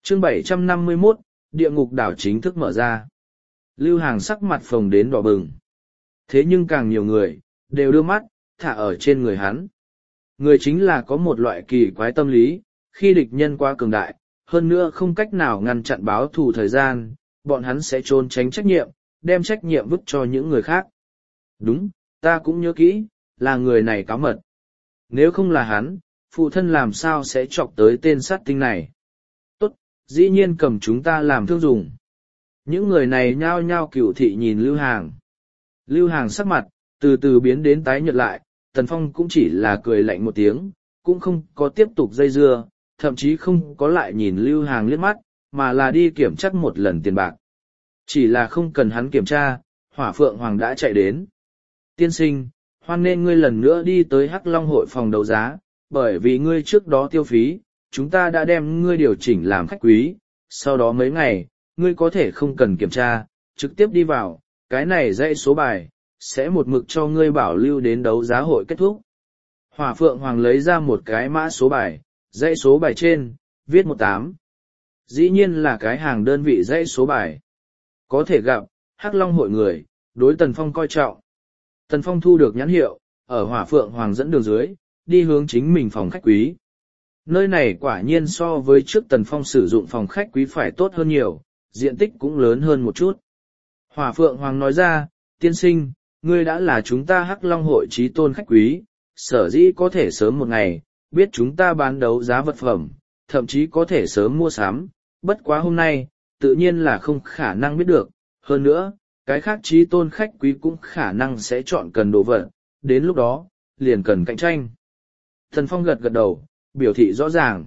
Chương 751, địa ngục đảo chính thức mở ra. Lưu Hàng sắc mặt phồng đến đỏ bừng. Thế nhưng càng nhiều người, đều đưa mắt, thả ở trên người hắn. Người chính là có một loại kỳ quái tâm lý, khi địch nhân quá cường đại, hơn nữa không cách nào ngăn chặn báo thù thời gian, bọn hắn sẽ trốn tránh trách nhiệm, đem trách nhiệm vứt cho những người khác. Đúng, ta cũng nhớ kỹ, là người này cáo mật. Nếu không là hắn, phụ thân làm sao sẽ chọc tới tên sát tinh này. Tốt, dĩ nhiên cầm chúng ta làm thương dùng. Những người này nhao nhao cửu thị nhìn Lưu Hàng. Lưu Hàng sắc mặt, từ từ biến đến tái nhợt lại, Tần Phong cũng chỉ là cười lạnh một tiếng, cũng không có tiếp tục dây dưa, thậm chí không có lại nhìn Lưu Hàng liếc mắt, mà là đi kiểm tra một lần tiền bạc. Chỉ là không cần hắn kiểm tra, Hỏa Phượng Hoàng đã chạy đến. Tiên sinh, hoan nên ngươi lần nữa đi tới Hắc Long hội phòng đấu giá, bởi vì ngươi trước đó tiêu phí, chúng ta đã đem ngươi điều chỉnh làm khách quý, sau đó mấy ngày, ngươi có thể không cần kiểm tra, trực tiếp đi vào, cái này dãy số bài, sẽ một mực cho ngươi bảo lưu đến đấu giá hội kết thúc. Hỏa Phượng Hoàng lấy ra một cái mã số bài, dãy số bài trên, viết 18. Dĩ nhiên là cái hàng đơn vị dãy số bài. Có thể gặp, Hắc Long hội người, đối Tần Phong coi trọng. Tần Phong thu được nhãn hiệu, ở Hỏa Phượng Hoàng dẫn đường dưới, đi hướng chính mình phòng khách quý. Nơi này quả nhiên so với trước Tần Phong sử dụng phòng khách quý phải tốt hơn nhiều, diện tích cũng lớn hơn một chút. Hỏa Phượng Hoàng nói ra, tiên sinh, ngươi đã là chúng ta Hắc Long hội chí tôn khách quý, sở dĩ có thể sớm một ngày, biết chúng ta bán đấu giá vật phẩm, thậm chí có thể sớm mua sắm, bất quá hôm nay, tự nhiên là không khả năng biết được, hơn nữa, cái khác chí tôn khách quý cũng khả năng sẽ chọn cần đồ vật, đến lúc đó, liền cần cạnh tranh. Thần Phong gật gật đầu, biểu thị rõ ràng.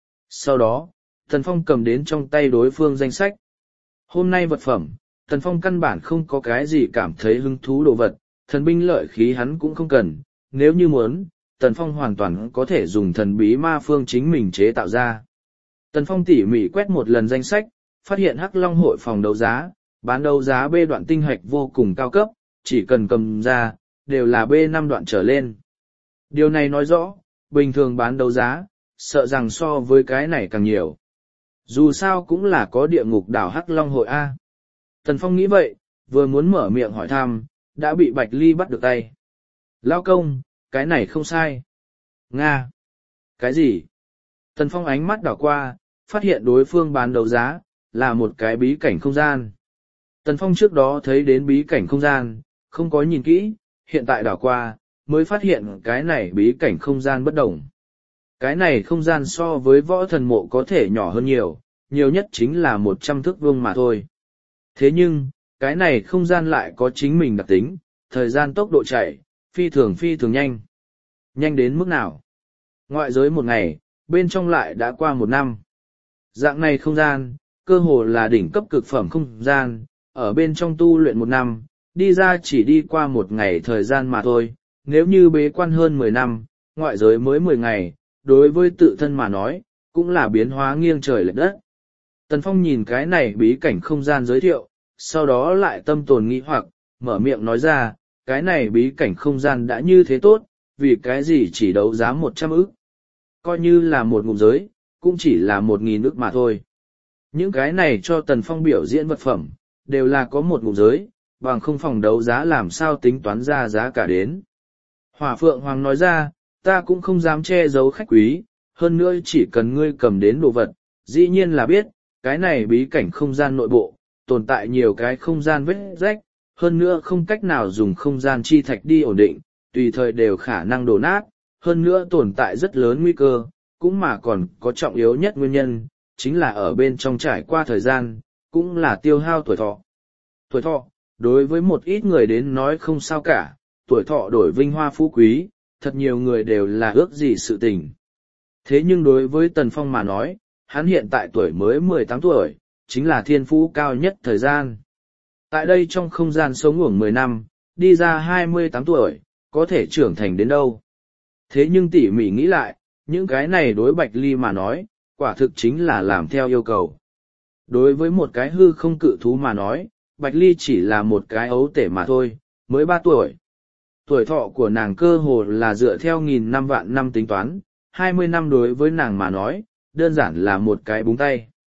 Sau đó, Thần Phong cầm đến trong tay đối phương danh sách. Hôm nay vật phẩm, Thần Phong căn bản không có cái gì cảm thấy hứng thú đồ vật, thần binh lợi khí hắn cũng không cần, nếu như muốn, Tần Phong hoàn toàn có thể dùng thần bí ma phương chính mình chế tạo ra. Tần Phong tỉ mỉ quét một lần danh sách, phát hiện Hắc Long hội phòng đấu giá, bán đấu giá B đoạn tinh hạch vô cùng cao cấp, chỉ cần cầm ra, đều là B5 đoạn trở lên. Điều này nói rõ, bình thường bán đấu giá, sợ rằng so với cái này càng nhiều. Dù sao cũng là có địa ngục đảo Hắc Long hội A. Tần Phong nghĩ vậy, vừa muốn mở miệng hỏi thăm, đã bị Bạch Ly bắt được tay. Lao công, cái này không sai. Nga! Cái gì? Tần Phong ánh mắt đảo qua, phát hiện đối phương bán đấu giá, là một cái bí cảnh không gian. Tần Phong trước đó thấy đến bí cảnh không gian, không có nhìn kỹ, hiện tại đảo qua, mới phát hiện cái này bí cảnh không gian bất đồng. Cái này không gian so với võ thần mộ có thể nhỏ hơn nhiều, nhiều nhất chính là 100 thước vuông mà thôi. Thế nhưng, cái này không gian lại có chính mình đặc tính, thời gian tốc độ chạy, phi thường nhanh. Nhanh đến mức nào? Ngoại giới một ngày, bên trong lại đã qua một năm. Dạng này không gian, cơ hồ là đỉnh cấp cực phẩm không gian, ở bên trong tu luyện một năm, đi ra chỉ đi qua một ngày thời gian mà thôi. Nếu như bế quan hơn 10 năm, ngoại giới mới 10 ngày, đối với tự thân mà nói, cũng là biến hóa nghiêng trời lệch đất. Tần Phong nhìn cái này bí cảnh không gian giới thiệu, sau đó lại tâm tồn nghĩ hoặc, mở miệng nói ra, cái này bí cảnh không gian đã như thế tốt, vì cái gì chỉ đấu giá 100 ức. Coi như là một ngụm giới, cũng chỉ là 1.000 ức mà thôi. Những cái này cho Tần Phong biểu diễn vật phẩm, đều là có một ngụm giới, bằng không phòng đấu giá làm sao tính toán ra giá cả đến. Hỏa Phượng Hoàng nói ra, ta cũng không dám che giấu khách quý, hơn nữa chỉ cần ngươi cầm đến đồ vật, dĩ nhiên là biết, cái này bí cảnh không gian nội bộ, tồn tại nhiều cái không gian vết rách, hơn nữa không cách nào dùng không gian chi thạch đi ổn định, tùy thời đều khả năng đổ nát, hơn nữa tồn tại rất lớn nguy cơ, cũng mà còn có trọng yếu nhất nguyên nhân, chính là ở bên trong trải qua thời gian, cũng là tiêu hao tuổi thọ. Tuổi thọ, đối với một ít người đến nói không sao cả, tuổi thọ đổi vinh hoa phú quý, thật nhiều người đều là ước gì sự tình. Thế nhưng đối với Tần Phong mà nói, hắn hiện tại tuổi mới 18 tuổi, chính là thiên phú cao nhất thời gian. Tại đây trong không gian sống ngủng 10 năm, đi ra 28 tuổi, có thể trưởng thành đến đâu. Thế nhưng tỉ mỉ nghĩ lại, những cái này đối Bạch Ly mà nói, quả thực chính là làm theo yêu cầu. Đối với một cái hư không cự thú mà nói, Bạch Ly chỉ là một cái ấu tể mà thôi, mới 3 tuổi. Tuổi thọ của nàng cơ hồ là dựa theo 1000 năm vạn năm tính toán, 20 năm đối với nàng mà nói, đơn giản là một cái búng tay.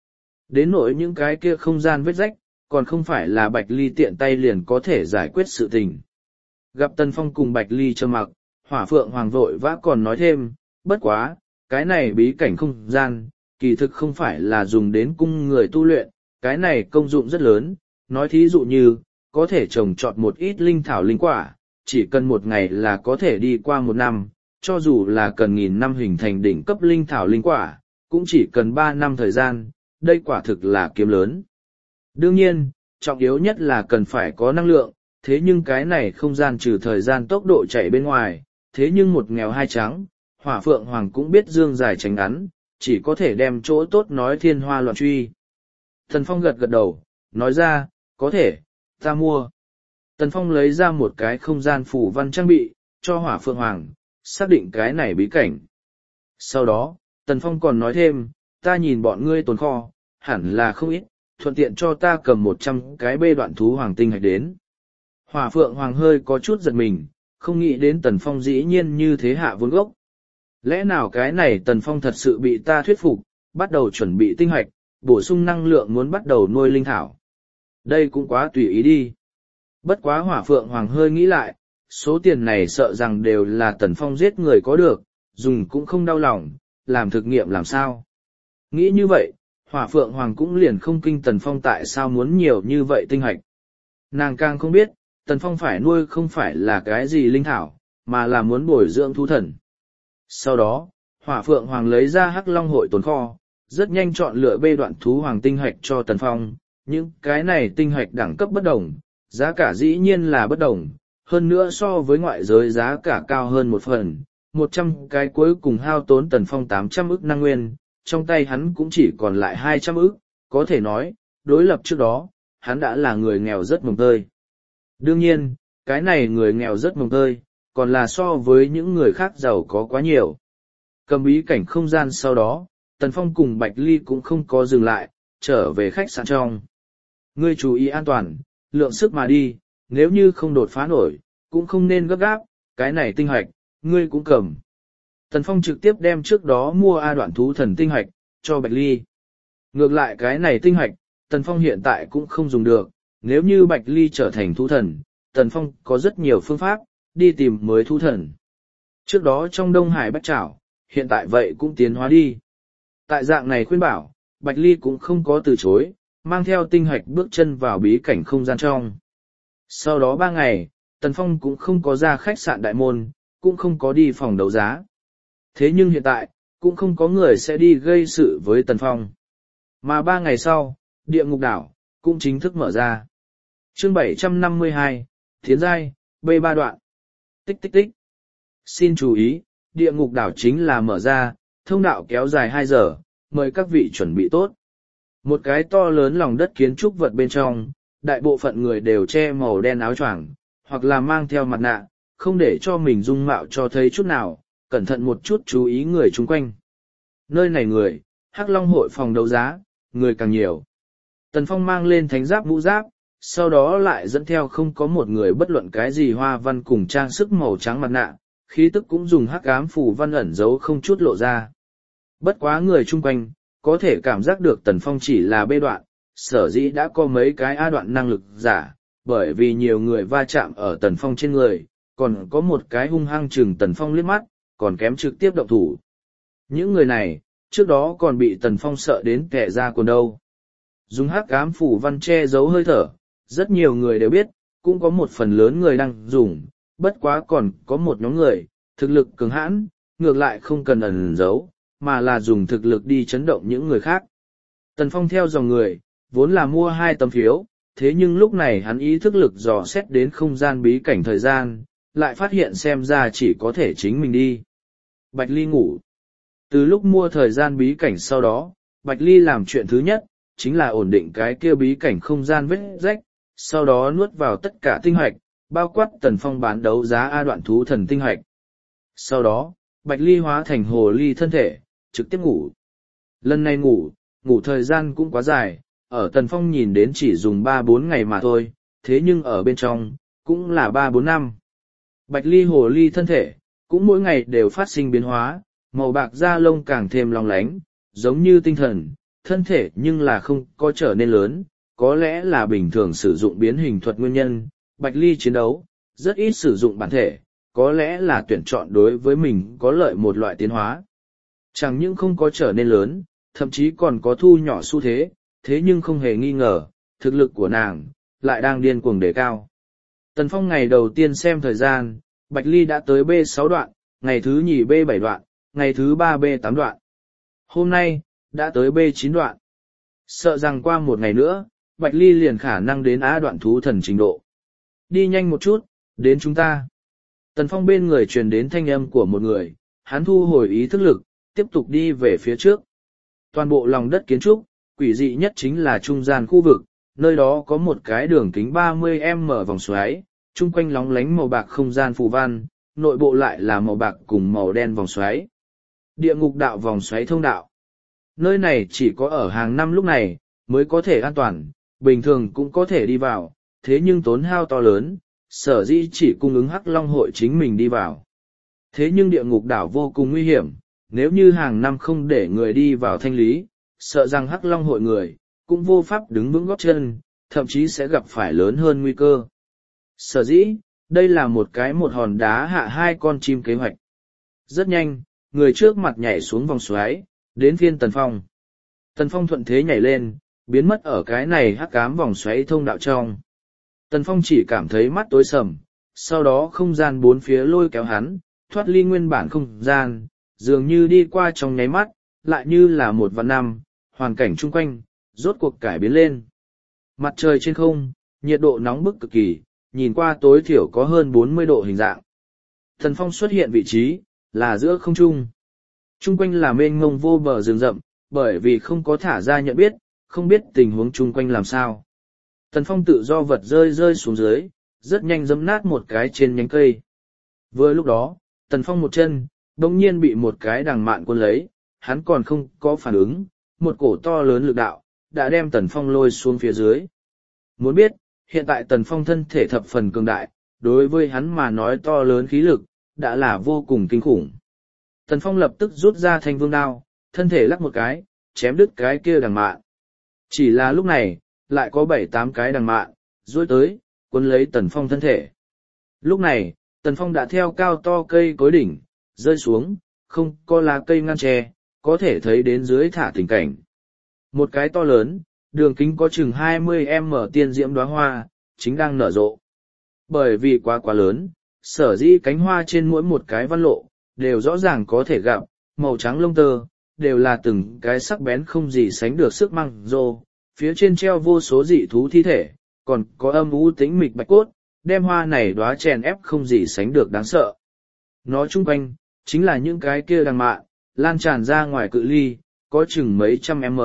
Đến nỗi những cái kia không gian vết rách, còn không phải là Bạch Ly tiện tay liền có thể giải quyết sự tình. Gặp Tần Phong cùng Bạch Ly trầm mặc, Hỏa Phượng Hoàng vội vã còn nói thêm, bất quá, cái này bí cảnh không gian, kỳ thực không phải là dùng đến cung người tu luyện, cái này công dụng rất lớn, nói thí dụ như, có thể trồng trọt một ít linh thảo linh quả, chỉ cần một ngày là có thể đi qua một năm, cho dù là cần 1000 năm hình thành đỉnh cấp linh thảo linh quả, cũng chỉ cần 3 năm thời gian, đây quả thực là kiếm lớn. Đương nhiên, trọng yếu nhất là cần phải có năng lượng, thế nhưng cái này không gian trừ thời gian tốc độ chạy bên ngoài, thế nhưng một nghèo hai trắng, Hỏa Phượng Hoàng cũng biết dương dài tránh ngắn, chỉ có thể đem chỗ tốt nói thiên hoa loạn truy. Tần Phong gật gật đầu, nói ra, có thể, ta mua. Tần Phong lấy ra một cái không gian phủ văn trang bị, cho Hỏa Phượng Hoàng, xác định cái này bí cảnh. Sau đó, Tần Phong còn nói thêm, ta nhìn bọn ngươi tồn kho, hẳn là không ít, thuận tiện cho ta cầm 100 cái bê đoạn thú hoàng tinh hạch đến. Hỏa Phượng Hoàng hơi có chút giật mình, không nghĩ đến Tần Phong dĩ nhiên như thế hạ vốn gốc. Lẽ nào cái này Tần Phong thật sự bị ta thuyết phục, bắt đầu chuẩn bị tinh hạch, bổ sung năng lượng muốn bắt đầu nuôi linh thảo. Đây cũng quá tùy ý đi. Bất quá Hỏa Phượng Hoàng hơi nghĩ lại, số tiền này sợ rằng đều là Tần Phong giết người có được, dùng cũng không đau lòng, làm thực nghiệm làm sao. Nghĩ như vậy, Hỏa Phượng Hoàng cũng liền không kinh Tần Phong tại sao muốn nhiều như vậy tinh hạch. Nàng càng không biết, Tần Phong phải nuôi không phải là cái gì linh thảo, mà là muốn bồi dưỡng thú thần. Sau đó, Hỏa Phượng Hoàng lấy ra Hắc Long hội tồn kho, rất nhanh chọn lựa bê đoạn thú hoàng tinh hạch cho Tần Phong. Những cái này tinh hạch đẳng cấp bất đồng, giá cả dĩ nhiên là bất đồng, hơn nữa so với ngoại giới giá cả cao hơn một phần. 100 cái cuối cùng hao tốn Tần Phong 800 ức năng nguyên, trong tay hắn cũng chỉ còn lại 200 ức, có thể nói, đối lập trước đó, hắn đã là người nghèo rất mồng tơi. Đương nhiên, cái này người nghèo rất mồng tơi, còn là so với những người khác giàu có quá nhiều. Cầm bí cảnh không gian sau đó, Tần Phong cùng Bạch Ly cũng không có dừng lại, trở về khách sạn trong. Ngươi chú ý an toàn, lượng sức mà đi, nếu như không đột phá nổi, cũng không nên gấp gáp, cái này tinh hoạch, ngươi cũng cầm. Tần Phong trực tiếp đem trước đó mua A đoạn thú thần tinh hoạch, cho Bạch Ly. Ngược lại cái này tinh hoạch, Tần Phong hiện tại cũng không dùng được, nếu như Bạch Ly trở thành thú thần, Tần Phong có rất nhiều phương pháp, đi tìm mới thú thần. Trước đó trong Đông Hải Bách Trảo, hiện tại vậy cũng tiến hóa đi. Tại dạng này khuyên bảo, Bạch Ly cũng không có từ chối, mang theo tinh hoạch bước chân vào bí cảnh không gian trong. Sau đó 3 ngày, Tần Phong cũng không có ra khách sạn đại môn, cũng không có đi phòng đấu giá. Thế nhưng hiện tại, cũng không có người sẽ đi gây sự với Tần Phong. Mà 3 ngày sau, địa ngục đảo, cũng chính thức mở ra. Chương 752, Thiến Giai, B3 đoạn. Tích tích tích. Xin chú ý, địa ngục đảo chính là mở ra, thông đạo kéo dài 2 giờ, mời các vị chuẩn bị tốt. Một cái to lớn lòng đất kiến trúc vật bên trong, đại bộ phận người đều che màu đen áo choàng, hoặc là mang theo mặt nạ, không để cho mình dung mạo cho thấy chút nào, cẩn thận một chút chú ý người chung quanh. Nơi này người, Hắc Long hội phòng đấu giá, người càng nhiều. Tần Phong mang lên thánh giáp mũ giáp, sau đó lại dẫn theo không có một người bất luận cái gì hoa văn cùng trang sức màu trắng mặt nạ, khí tức cũng dùng hắc ám phù văn ẩn giấu không chút lộ ra. Bất quá người chung quanh, có thể cảm giác được Tần Phong chỉ là B đoạn, sở dĩ đã có mấy cái A đoạn năng lực giả, bởi vì nhiều người va chạm ở Tần Phong trên người, còn có một cái hung hăng chừng Tần Phong liếc mắt, còn kém trực tiếp động thủ. Những người này, trước đó còn bị Tần Phong sợ đến kẻ ra quần đâu. Dùng hắc ám phủ văn che giấu hơi thở, rất nhiều người đều biết, cũng có một phần lớn người đang dùng, bất quá còn có một nhóm người, thực lực cường hãn, ngược lại không cần ẩn giấu, mà là dùng thực lực đi chấn động những người khác. Tần Phong theo dòng người, vốn là mua 2 tấm phiếu, thế nhưng lúc này hắn ý thức lực dò xét đến không gian bí cảnh thời gian, lại phát hiện xem ra chỉ có thể chính mình đi. Bạch Ly ngủ. Từ lúc mua thời gian bí cảnh sau đó, Bạch Ly làm chuyện thứ nhất, chính là ổn định cái kia bí cảnh không gian vết rách, sau đó nuốt vào tất cả tinh hoạch, bao quát Tần Phong bán đấu giá A đoạn thú thần tinh hoạch. Sau đó, Bạch Ly hóa thành hồ ly thân thể, trực tiếp ngủ. Lần này ngủ thời gian cũng quá dài, ở Tần Phong nhìn đến chỉ dùng 3-4 ngày mà thôi, thế nhưng ở bên trong, cũng là 3-4 năm. Bạch Ly hồ ly thân thể, cũng mỗi ngày đều phát sinh biến hóa, màu bạc da lông càng thêm long lánh, giống như tinh thần, thân thể nhưng là không có trở nên lớn, có lẽ là bình thường sử dụng biến hình thuật nguyên nhân, Bạch Ly chiến đấu, rất ít sử dụng bản thể, có lẽ là tuyển chọn đối với mình có lợi một loại tiến hóa. Chẳng những không có trở nên lớn, thậm chí còn có thu nhỏ xu thế, thế nhưng không hề nghi ngờ, thực lực của nàng, lại đang điên cuồng đề cao. Tần Phong ngày đầu tiên xem thời gian, Bạch Ly đã tới B6 đoạn, ngày thứ nhì B7 đoạn, ngày thứ ba B8 đoạn. Hôm nay, đã tới B9 đoạn. Sợ rằng qua một ngày nữa, Bạch Ly liền khả năng đến A đoạn thú thần trình độ. Đi nhanh một chút, đến chúng ta. Tần Phong bên người truyền đến thanh âm của một người, hắn thu hồi ý thức lực, tiếp tục đi về phía trước. Toàn bộ lòng đất kiến trúc, quỷ dị nhất chính là trung gian khu vực, nơi đó có một cái đường kính 30m vòng xoáy, chung quanh lóng lánh màu bạc không gian phù văn, nội bộ lại là màu bạc cùng màu đen vòng xoáy. Địa ngục đạo vòng xoáy thông đạo. Nơi này chỉ có ở hàng năm lúc này, mới có thể an toàn, bình thường cũng có thể đi vào, thế nhưng tốn hao to lớn, sở dĩ chỉ cung ứng Hắc Long hội chính mình đi vào. Thế nhưng địa ngục đảo vô cùng nguy hiểm, nếu như hàng năm không để người đi vào thanh lý, sợ rằng Hắc Long hội người, cũng vô pháp đứng vững gót chân, thậm chí sẽ gặp phải lớn hơn nguy cơ. Sở dĩ, đây là một hòn đá hạ hai con chim kế hoạch. Rất nhanh, người trước mặt nhảy xuống vòng xoáy, đến phiên Tần Phong. Tần Phong thuận thế nhảy lên, biến mất ở cái này hắc ám vòng xoáy thông đạo trong. Tần Phong chỉ cảm thấy mắt tối sầm, sau đó không gian bốn phía lôi kéo hắn, thoát ly nguyên bản không gian, dường như đi qua trong nháy mắt, lại như là một vạn năm, hoàn cảnh chung quanh, rốt cuộc cải biến lên. Mặt trời trên không, nhiệt độ nóng bức cực kỳ, nhìn qua tối thiểu có hơn 40 độ hình dạng. Tần Phong xuất hiện vị trí, là giữa không trung. Chung quanh là mênh mông vô bờ rừng rậm, bởi vì không có thả ra nhận biết, không biết tình huống chung quanh làm sao. Tần Phong tự do vật rơi xuống dưới, rất nhanh giẫm nát một cái trên nhánh cây. Vừa lúc đó, Tần Phong một chân, bỗng nhiên bị một cái đằng mạn cuốn lấy, hắn còn không có phản ứng, một cổ to lớn lực đạo, đã đem Tần Phong lôi xuống phía dưới. Muốn biết, hiện tại Tần Phong thân thể thập phần cường đại, đối với hắn mà nói to lớn khí lực, đã là vô cùng kinh khủng. Tần Phong lập tức rút ra thanh vương đao, thân thể lắc một cái, chém đứt cái kia đằng mạn. Chỉ là lúc này, lại có 7-8 cái đằng mạn, duỗi tới, cuốn lấy Tần Phong thân thể. Lúc này, Tần Phong đã theo cao to cây cối đỉnh, rơi xuống, không có lá cây ngăn tre, có thể thấy đến dưới thả tình cảnh. Một cái to lớn, đường kính có chừng 20m tiên diễm đóa hoa, chính đang nở rộ. Bởi vì quá lớn, sở dĩ cánh hoa trên mỗi một cái văn lộ, đều rõ ràng có thể gặp, màu trắng lông tơ, đều là từng cái sắc bén không gì sánh được sức măng rô, phía trên treo vô số dị thú thi thể, còn có âm u tĩnh mịch bạch cốt, đem hoa này đóa chèn ép không gì sánh được đáng sợ. Nó chung quanh, chính là những cái kia đằng mạn, lan tràn ra ngoài cự ly, có chừng mấy trăm m.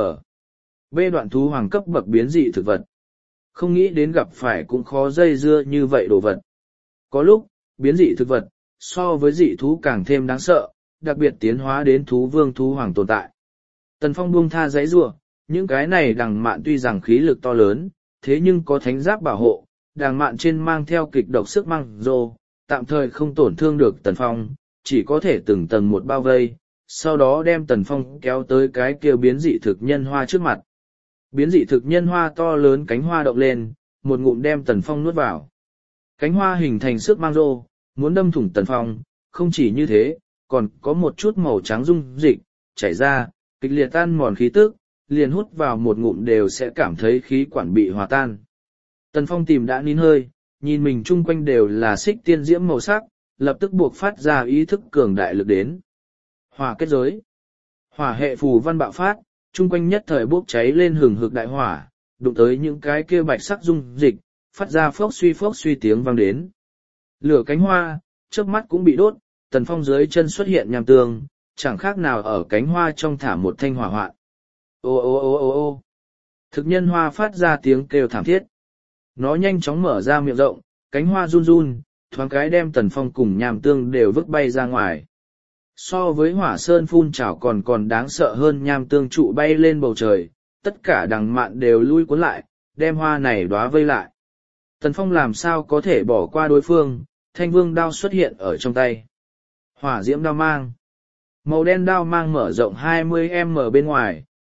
B đoạn thú hoàng cấp bậc biến dị thực vật. Không nghĩ đến gặp phải cũng khó dây dưa như vậy đồ vật. Có lúc, biến dị thực vật, so với dị thú càng thêm đáng sợ, đặc biệt tiến hóa đến thú vương thú hoàng tồn tại. Tần Phong buông tha giấy rùa, những cái này đằng mạn tuy rằng khí lực to lớn, thế nhưng có thánh giáp bảo hộ, đằng mạn trên mang theo kịch độc sức măng rô, tạm thời không tổn thương được Tần Phong, chỉ có thể từng tầng một bao vây, sau đó đem Tần Phong kéo tới cái kia biến dị thực nhân hoa trước mặt. Biến dị thực nhân hoa to lớn cánh hoa động lên, một ngụm đem Tần Phong nuốt vào. Cánh hoa hình thành sức mang rô, muốn đâm thủng Tần Phong, không chỉ như thế, còn có một chút màu trắng dung dịch, chảy ra, kịch liệt tan mòn khí tức, liền hút vào một ngụm đều sẽ cảm thấy khí quản bị hòa tan. Tần Phong tìm đã nín hơi, nhìn mình chung quanh đều là xích tiên diễm màu sắc, lập tức buộc phát ra ý thức cường đại lực đến. Hỏa kết giới. Hỏa hệ phù văn bạo phát, chung quanh nhất thời bốc cháy lên hừng hực đại hỏa, đụng tới những cái kia bạch sắc dung dịch, phát ra phốc suy tiếng vang đến. Lửa cánh hoa, chớp mắt cũng bị đốt, Tần Phong dưới chân xuất hiện nham tương, chẳng khác nào ở cánh hoa trong thả một thanh hỏa hoạn. Ô ô ô ô ô thực nhân hoa phát ra tiếng kêu thảm thiết. Nó nhanh chóng mở ra miệng rộng, cánh hoa run run, thoáng cái đem Tần Phong cùng nham tương đều vứt bay ra ngoài. So với hỏa sơn phun trào còn đáng sợ hơn nham tương trụ bay lên bầu trời, tất cả đằng mạn đều lui cuốn lại, đem hoa này đóa vây lại. Tần Phong làm sao có thể bỏ qua đối phương, thanh vương đao xuất hiện ở trong tay. Hỏa diễm đao mang. Màu đen đao mang mở rộng 20m bên ngoài,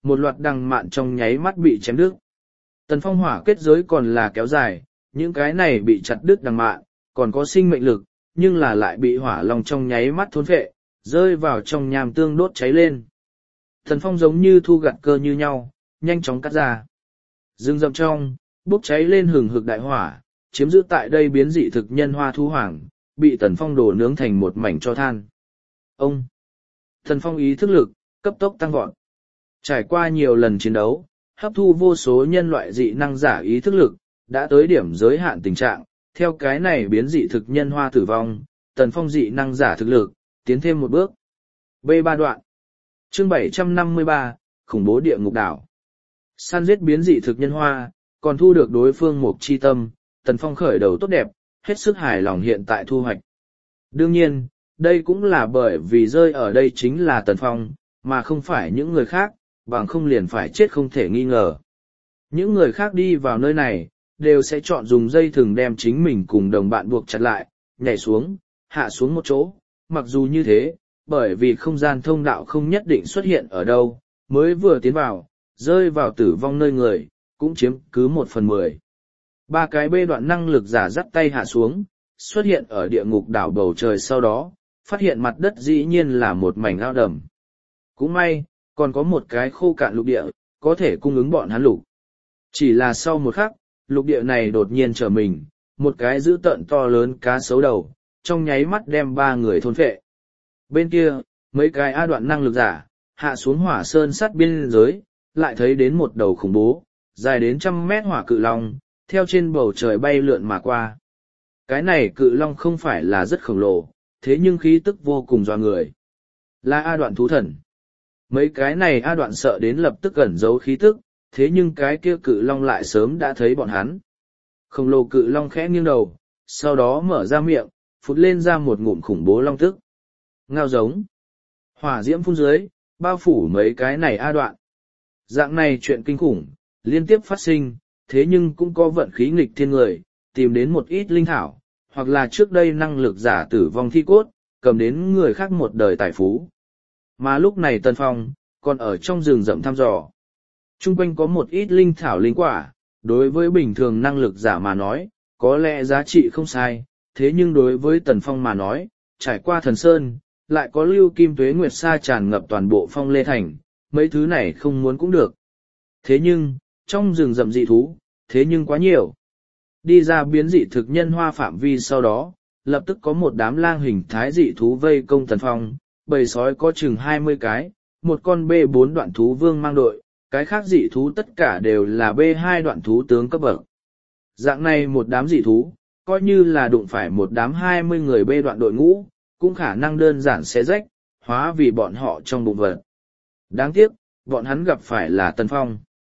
một loạt đằng mạn trong nháy mắt bị chém đứt. Tần Phong hỏa kết giới còn là kéo dài, những cái này bị chặt đứt đằng mạn, còn có sinh mệnh lực, nhưng là lại bị hỏa long trong nháy mắt thôn phệ, rơi vào trong nham tương đốt cháy lên. Tần Phong giống như thu gặt cơ như nhau, nhanh chóng cắt ra. Rừng rậm trong, bốc cháy lên hừng hực đại hỏa, chiếm giữ tại đây biến dị thực nhân hoa thú hoàng, bị Tần Phong đổ nướng thành một mảnh cho than. Ông! Tần Phong ý thức lực, cấp tốc tăng vọt. Trải qua nhiều lần chiến đấu, hấp thu vô số nhân loại dị năng giả ý thức lực, đã tới điểm giới hạn tình trạng, theo cái này biến dị thực nhân hoa tử vong, Tần Phong dị năng giả thực lực, tiến thêm một bước. B3 đoạn. Chương 753, khủng bố địa ngục đảo. Săn giết biến dị thực nhân hoa, còn thu được đối phương một chi tâm, Tần Phong khởi đầu tốt đẹp, hết sức hài lòng hiện tại thu hoạch. Đương nhiên, đây cũng là bởi vì rơi ở đây chính là Tần Phong, mà không phải những người khác, bằng không liền phải chết không thể nghi ngờ. Những người khác đi vào nơi này, đều sẽ chọn dùng dây thừng đem chính mình cùng đồng bạn buộc chặt lại, nhảy xuống, hạ xuống một chỗ. Mặc dù như thế, bởi vì không gian thông đạo không nhất định xuất hiện ở đâu, mới vừa tiến vào, rơi vào tử vong nơi người, cũng chiếm cứ 1/10. Ba cái bê đoạn năng lực giả dắt tay hạ xuống, xuất hiện ở địa ngục đảo bầu trời sau đó, phát hiện mặt đất dĩ nhiên là một mảnh ao đầm. Cũng may, còn có một cái khô cạn lục địa, có thể cung ứng bọn hắn lục. Chỉ là sau một khắc, lục địa này đột nhiên trở mình, một cái dữ tợn to lớn cá sấu đầu, trong nháy mắt đem 3 người thôn phệ. Bên kia, mấy cái A đoạn năng lực giả, hạ xuống hỏa sơn sát biên giới, lại thấy đến một đầu khủng bố, dài đến 100 mét hỏa cự long, theo trên bầu trời bay lượn mà qua. Cái này cự long không phải là rất khổng lồ, thế nhưng khí tức vô cùng dọa người. Là A đoạn thú thần. Mấy cái này A đoạn sợ đến lập tức ẩn giấu khí tức, thế nhưng cái kia cự long lại sớm đã thấy bọn hắn. Khổng lồ cự long khẽ nghiêng đầu, sau đó mở ra miệng, phụt lên ra một ngụm khủng bố long tức. Ngao giống. Hỏa diễm phun dưới, bao phủ mấy cái này A đoạn. Dạng này chuyện kinh khủng, liên tiếp phát sinh, thế nhưng cũng có vận khí nghịch thiên người, tìm đến một ít linh thảo, hoặc là trước đây năng lực giả tử vong thi cốt, cầm đến người khác một đời tài phú. Mà lúc này Tần Phong, còn ở trong rừng rậm thăm dò. Trung quanh có một ít linh thảo linh quả, đối với bình thường năng lực giả mà nói, có lẽ giá trị không sai, thế nhưng đối với Tần Phong mà nói, trải qua thần sơn, lại có lưu kim tuế nguyệt sa tràn ngập toàn bộ Phong Lê Thành, mấy thứ này không muốn cũng được. Thế nhưng, trong rừng rậm dị thú, thế nhưng quá nhiều. Đi ra biến dị thực nhân hoa phạm vi sau đó, lập tức có một đám lang hình thái dị thú vây công Tần Phong, bầy sói có chừng 20 cái, một con B4 đoạn thú vương mang đội, cái khác dị thú tất cả đều là B2 đoạn thú tướng cấp bậc. Dạng này một đám dị thú, coi như là đụng phải một đám 20 người B đoạn đội ngũ, cũng khả năng đơn giản xé rách, hóa vì bọn họ trong bụng vật. Đáng tiếc, bọn hắn gặp phải là Tần Phong.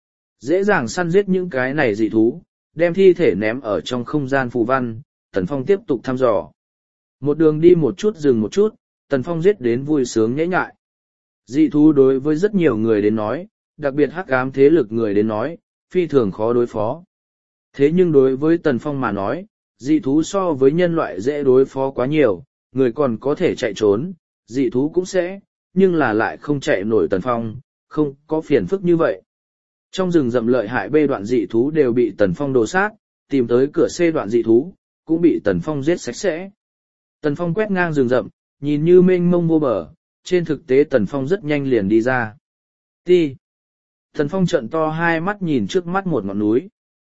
Dễ dàng săn giết những cái này dị thú, đem thi thể ném ở trong không gian phù văn, Tần Phong tiếp tục thăm dò. Một đường đi một chút dừng một chút, Tần Phong giết đến vui sướng nhễ nhại. Dị thú đối với rất nhiều người đến nói, đặc biệt hắc ám thế lực người đến nói, phi thường khó đối phó. Thế nhưng đối với Tần Phong mà nói, dị thú so với nhân loại dễ đối phó quá nhiều, người còn có thể chạy trốn, dị thú cũng sẽ, nhưng là lại không chạy nổi Tần Phong, không có phiền phức như vậy. Trong rừng rậm lợi hại B đoạn dị thú đều bị Tần Phong đồ sát, tìm tới cửa C đoạn dị thú, cũng bị Tần Phong giết sạch sẽ. Tần Phong quét ngang rừng rậm, nhìn như mênh mông vô bờ, trên thực tế Tần Phong rất nhanh liền đi ra. Ti. Tần Phong trợn to hai mắt nhìn trước mắt một ngọn núi.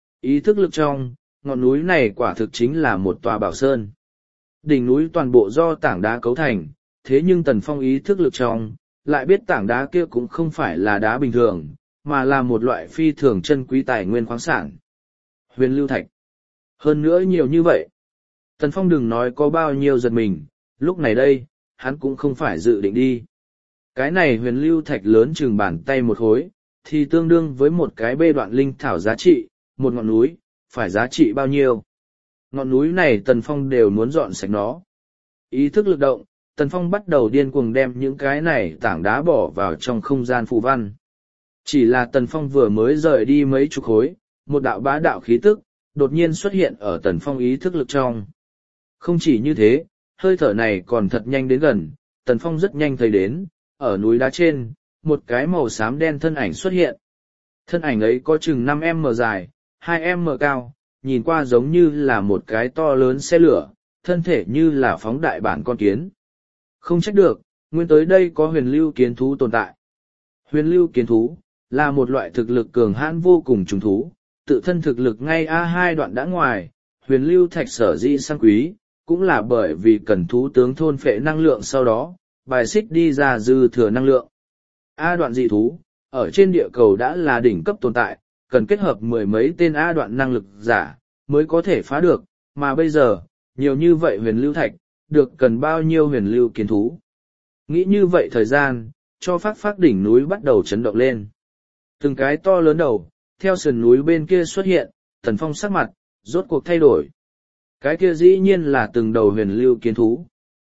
Ý thức lực trong, ngọn núi này quả thực chính là một tòa bảo sơn. Đỉnh núi toàn bộ do tảng đá cấu thành, thế nhưng Tần Phong ý thức lực trong, lại biết tảng đá kia cũng không phải là đá bình thường, mà là một loại phi thường chân quý tài nguyên khoáng sản. Huyền lưu thạch. Hơn nữa nhiều như vậy. Tần Phong đừng nói có bao nhiêu giật mình, lúc này đây, hắn cũng không phải dự định đi. Cái này huyền lưu thạch lớn chừng bàn tay một khối, thì tương đương với một cái bê đoạn linh thảo giá trị, một ngọn núi, phải giá trị bao nhiêu. Ngọn núi này Tần Phong đều muốn dọn sạch nó. Ý thức lực động, Tần Phong bắt đầu điên cuồng đem những cái này tảng đá bỏ vào trong không gian phù văn. Chỉ là Tần Phong vừa mới rời đi mấy chục khối, một đạo bá đạo khí tức, đột nhiên xuất hiện ở Tần Phong ý thức lực trong. Không chỉ như thế, hơi thở này còn thật nhanh đến gần, Tần Phong rất nhanh thấy đến, ở núi đá trên, một cái màu xám đen thân ảnh xuất hiện. Thân ảnh ấy có chừng 5m dài, 2m cao, nhìn qua giống như là một cái to lớn xe lửa, thân thể như là phóng đại bản con kiến. Không trách được, nguyên tới đây có huyền lưu kiến thú tồn tại. Huyền lưu kiến thú là một loại thực lực cường hãn vô cùng trùng thú, tự thân thực lực ngay A2 đoạn đã ngoài, huyền lưu thạch sở dĩ sang quý, cũng là bởi vì cần thú tướng thôn phệ năng lượng sau đó, bài xích đi ra dư thừa năng lượng. A đoạn dị thú, ở trên địa cầu đã là đỉnh cấp tồn tại, cần kết hợp mười mấy tên A đoạn năng lực giả, mới có thể phá được, mà bây giờ, nhiều như vậy huyền lưu thạch, được cần bao nhiêu huyền lưu kiến thú. Nghĩ như vậy thời gian, cho phát đỉnh núi bắt đầu chấn động lên. Từng cái to lớn đầu, theo sườn núi bên kia xuất hiện, Tần Phong sắc mặt, rốt cuộc thay đổi. Cái kia dĩ nhiên là từng đầu huyền lưu kiến thú.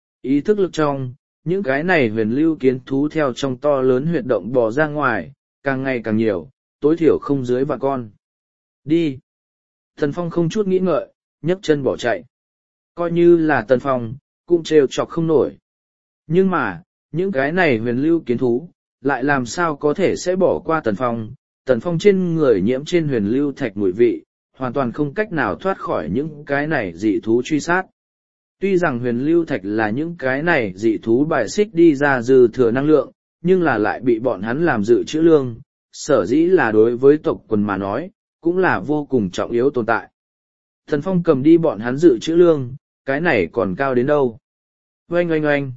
Ý thức lực trong, những cái này huyền lưu kiến thú theo trong to lớn huyệt động bò ra ngoài, càng ngày càng nhiều, tối thiểu không dưới vạn con. Đi! Tần Phong không chút nghĩ ngợi, nhấc chân bỏ chạy. Coi như là Tần Phong, cũng trêu chọc không nổi. Nhưng mà, những cái này huyền lưu kiến thú, lại làm sao có thể sẽ bỏ qua Tần Phong. Tần Phong trên người nhiễm trên huyền lưu thạch mùi vị, hoàn toàn không cách nào thoát khỏi những cái này dị thú truy sát. Tuy rằng huyền lưu thạch là những cái này dị thú bài xích đi ra dư thừa năng lượng, nhưng là lại bị bọn hắn làm dự trữ lương, sở dĩ là đối với tộc quần mà nói, cũng là vô cùng trọng yếu tồn tại. Tần Phong cầm đi bọn hắn dự trữ lương, cái này còn cao đến đâu. Oanh oanh oanh.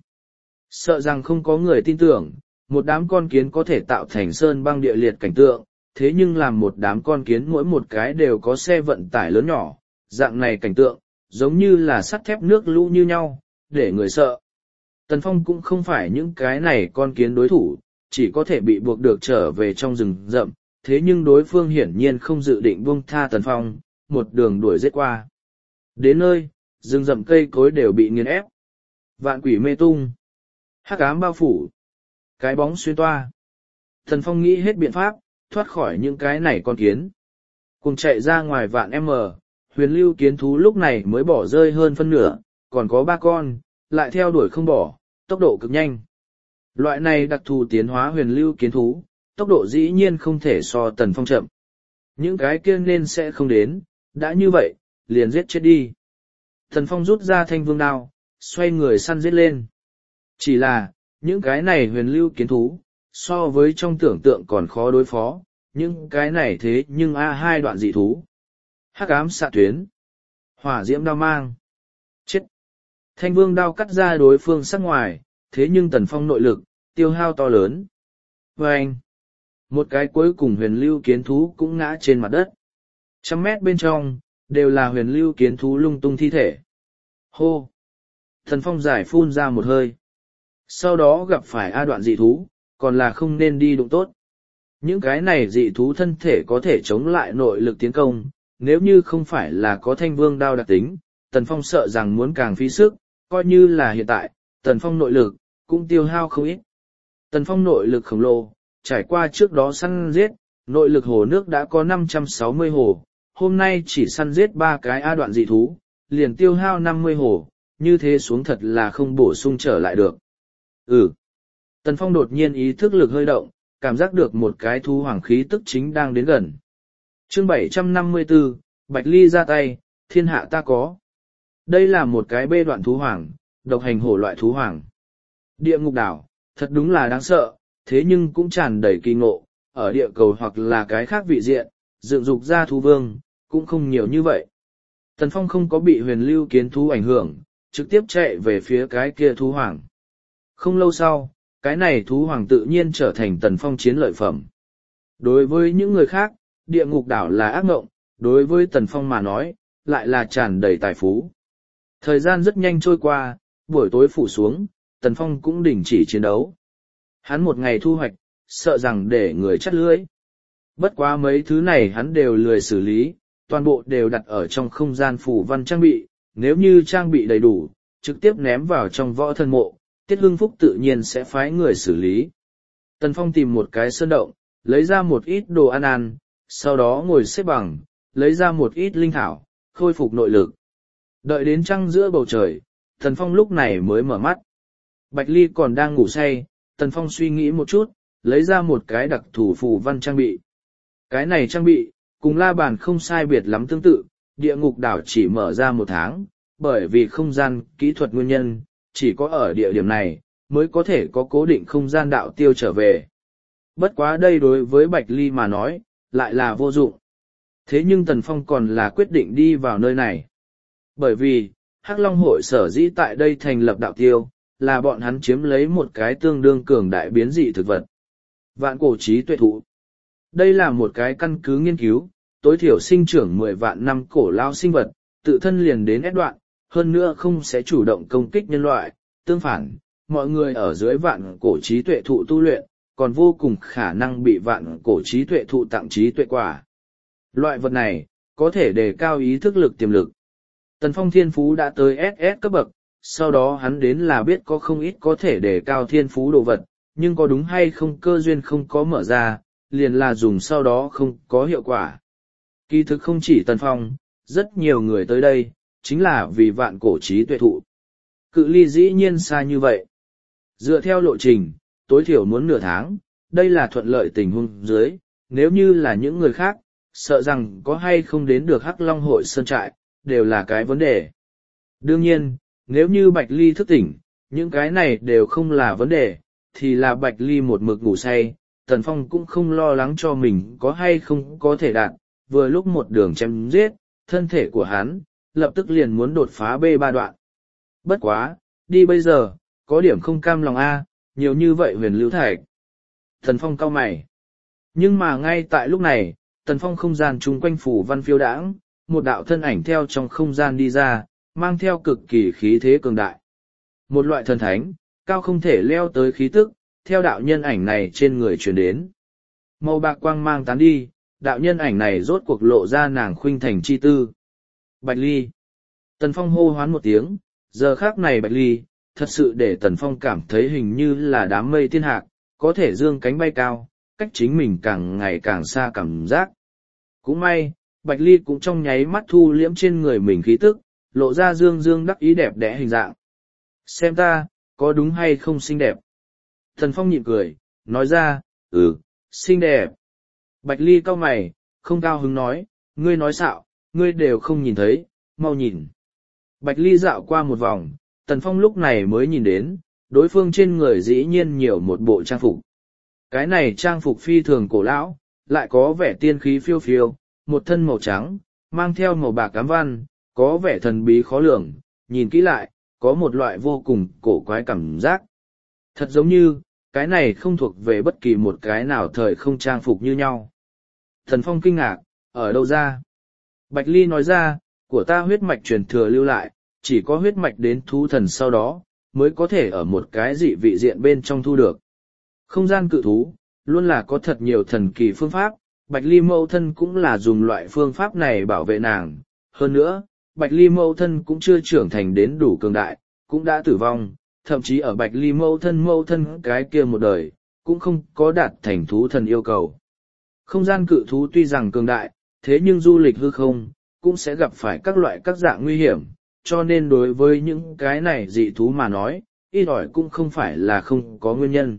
Sợ rằng không có người tin tưởng, một đám con kiến có thể tạo thành sơn băng địa liệt cảnh tượng, thế nhưng làm một đám con kiến mỗi một cái đều có xe vận tải lớn nhỏ, dạng này cảnh tượng, giống như là sắt thép nước lũ như nhau, để người sợ. Tần Phong cũng không phải những cái này con kiến đối thủ, chỉ có thể bị buộc được trở về trong rừng rậm, thế nhưng đối phương hiển nhiên không dự định buông tha Tần Phong, một đường đuổi giết qua. Đến nơi, rừng rậm cây cối đều bị nghiền ép. Vạn quỷ mê tung. Hắc ám bao phủ. Cái bóng xuyên toa. Tần Phong nghĩ hết biện pháp, thoát khỏi những cái này con kiến. Cùng chạy ra ngoài vạn m, huyền lưu kiến thú lúc này mới bỏ rơi hơn phân nửa, còn có 3 con, lại theo đuổi không bỏ, tốc độ cực nhanh. Loại này đặc thù tiến hóa huyền lưu kiến thú, tốc độ dĩ nhiên không thể so Tần Phong chậm. Những cái kia nên sẽ không đến, đã như vậy, liền giết chết đi. Tần Phong rút ra thanh vương đao, xoay người săn giết lên. Chỉ là, những cái này huyền lưu kiến thú, so với trong tưởng tượng còn khó đối phó, những cái này thế nhưng A2 đoạn dị thú. Hắc ám xạ tuyến. Hỏa diễm đao mang. Chết. Thanh vương đao cắt ra đối phương sắc ngoài, thế nhưng Tần Phong nội lực, tiêu hao to lớn. Vâng. Một cái cuối cùng huyền lưu kiến thú cũng ngã trên mặt đất. 100 mét bên trong, đều là huyền lưu kiến thú lung tung thi thể. Hô. Tần Phong giải phun ra một hơi. Sau đó gặp phải A đoạn dị thú, còn là không nên đi đụng tốt. Những cái này dị thú thân thể có thể chống lại nội lực tiến công, nếu như không phải là có thanh vương đao đặc tính, Tần Phong sợ rằng muốn càng phí sức, coi như là hiện tại, Tần Phong nội lực, cũng tiêu hao không ít. Tần Phong nội lực khổng lồ, trải qua trước đó săn giết, nội lực hồ nước đã có 560 hồ, hôm nay chỉ săn giết 3 cái A đoạn dị thú, liền tiêu hao 50 hồ, như thế xuống thật là không bổ sung trở lại được. Tần Phong đột nhiên ý thức lực hơi động, cảm giác được một cái thú hoàng khí tức chính đang đến gần. Chương 754, Bạch Ly ra tay, thiên hạ ta có. Đây là một cái bê đoạn thú hoàng, độc hành hổ loại thú hoàng. Địa ngục đảo, thật đúng là đáng sợ, thế nhưng cũng tràn đầy kỳ ngộ, ở địa cầu hoặc là cái khác vị diện, dựng dục ra thú vương, cũng không nhiều như vậy. Tần Phong không có bị huyền lưu kiến thú ảnh hưởng, trực tiếp chạy về phía cái kia thú hoàng. Không lâu sau, cái này thú hoàng tự nhiên trở thành Tần Phong chiến lợi phẩm. Đối với những người khác, địa ngục đảo là ác mộng, đối với Tần Phong mà nói, lại là tràn đầy tài phú. Thời gian rất nhanh trôi qua, buổi tối phủ xuống, Tần Phong cũng đình chỉ chiến đấu. Hắn một ngày thu hoạch, sợ rằng để người chắt lưỡi. Bất quá mấy thứ này hắn đều lười xử lý, toàn bộ đều đặt ở trong không gian phủ văn trang bị, nếu như trang bị đầy đủ, trực tiếp ném vào trong võ thân mộ, Tiết Hưng Phúc tự nhiên sẽ phái người xử lý. Tần Phong tìm một cái sơn động, lấy ra một ít đồ ăn ăn, sau đó ngồi xếp bằng, lấy ra một ít linh thảo, khôi phục nội lực. Đợi đến trăng giữa bầu trời, Tần Phong lúc này mới mở mắt. Bạch Ly còn đang ngủ say, Tần Phong suy nghĩ một chút, lấy ra một cái đặc thủ phù văn trang bị. Cái này trang bị, cùng la bàn không sai biệt lắm tương tự, địa ngục đảo chỉ mở ra 1 tháng, bởi vì không gian kỹ thuật nguyên nhân, chỉ có ở địa điểm này, mới có thể có cố định không gian đạo tiêu trở về. Bất quá đây đối với Bạch Ly mà nói, lại là vô dụng. Thế nhưng Tần Phong còn là quyết định đi vào nơi này. Bởi vì, Hắc Long hội sở dĩ tại đây thành lập đạo tiêu, là bọn hắn chiếm lấy một cái tương đương cường đại biến dị thực vật. Vạn cổ trí tuệ thụ. Đây là một cái căn cứ nghiên cứu, tối thiểu sinh trưởng 10 vạn năm cổ lao sinh vật, tự thân liền đến ép đoạn, hơn nữa không sẽ chủ động công kích nhân loại. Tương phản, mọi người ở dưới vạn cổ trí tuệ thụ tu luyện, còn vô cùng khả năng bị vạn cổ trí tuệ thụ tặng trí tuệ quả. Loại vật này, có thể đề cao ý thức lực tiềm lực. Tần Phong thiên phú đã tới SS cấp bậc, sau đó hắn đến là biết có không ít có thể đề cao thiên phú đồ vật, nhưng có đúng hay không cơ duyên không có mở ra, liền là dùng sau đó không có hiệu quả. Kỳ thực không chỉ Tần Phong, rất nhiều người tới đây, chính là vì vạn cổ trí tuệ thụ. Cự ly dĩ nhiên xa như vậy. Dựa theo lộ trình, tối thiểu muốn nửa tháng, đây là thuận lợi tình huống dưới, nếu như là những người khác, sợ rằng có hay không đến được Hắc Long hội sơn trại, đều là cái vấn đề. Đương nhiên, nếu như Bạch Ly thức tỉnh, những cái này đều không là vấn đề, thì là Bạch Ly một mực ngủ say, Tần Phong cũng không lo lắng cho mình có hay không có thể đạt, vừa lúc một đường chém giết, thân thể của hắn, lập tức liền muốn đột phá B3 đoạn. Bất quá, đi bây giờ, có điểm không cam lòng A, nhiều như vậy huyền lưu thạch. Tần Phong cau mày. Nhưng mà ngay tại lúc này, Tần Phong không gian chung quanh phủ văn phiêu đãng, một đạo thân ảnh theo trong không gian đi ra, mang theo cực kỳ khí thế cường đại. Một loại thần thánh, cao không thể leo tới khí tức, theo đạo nhân ảnh này trên người truyền đến. Màu bạc quang mang tán đi, đạo nhân ảnh này rốt cuộc lộ ra nàng khuynh thành chi tư. Bạch Ly. Tần Phong hô hoán một tiếng, giờ khác này Bạch Ly, thật sự để Tần Phong cảm thấy hình như là đám mây thiên hạc, có thể dương cánh bay cao, cách chính mình càng ngày càng xa cảm giác. Cũng may, Bạch Ly cũng trong nháy mắt thu liễm trên người mình khí tức, lộ ra dương dương đắc ý đẹp đẽ hình dạng. Xem ta, có đúng hay không xinh đẹp? Tần Phong nhịn cười, nói ra, xinh đẹp. Bạch Ly cau mày, không cao hứng nói, ngươi nói xạo, ngươi đều không nhìn thấy, mau nhìn. Bạch Ly dạo qua một vòng, Tần Phong lúc này mới nhìn đến, đối phương trên người dĩ nhiên nhiều một bộ trang phục. Cái này trang phục phi thường cổ lão, lại có vẻ tiên khí phiêu phiêu, một thân màu trắng, mang theo màu bạc ám văn, có vẻ thần bí khó lường, nhìn kỹ lại, có một loại vô cùng cổ quái cảm giác. Thật giống như, cái này không thuộc về bất kỳ một cái nào thời không trang phục như nhau. Thần Phong kinh ngạc, ở đâu ra? Bạch Ly nói ra, của ta huyết mạch truyền thừa lưu lại, chỉ có huyết mạch đến thú thần sau đó, mới có thể ở một cái dị vị diện bên trong thu được. Không gian cự thú, luôn là có thật nhiều thần kỳ phương pháp, Bạch Ly mẫu thân cũng là dùng loại phương pháp này bảo vệ nàng. Hơn nữa, Bạch Ly mẫu thân cũng chưa trưởng thành đến đủ cường đại, cũng đã tử vong, thậm chí ở Bạch Ly mẫu thân cái kia một đời, cũng không có đạt thành thú thần yêu cầu. Không gian cự thú tuy rằng cường đại, thế nhưng du lịch hư không, cũng sẽ gặp phải các loại các dạng nguy hiểm, cho nên đối với những cái này dị thú mà nói, ít ỏi cũng không phải là không có nguyên nhân.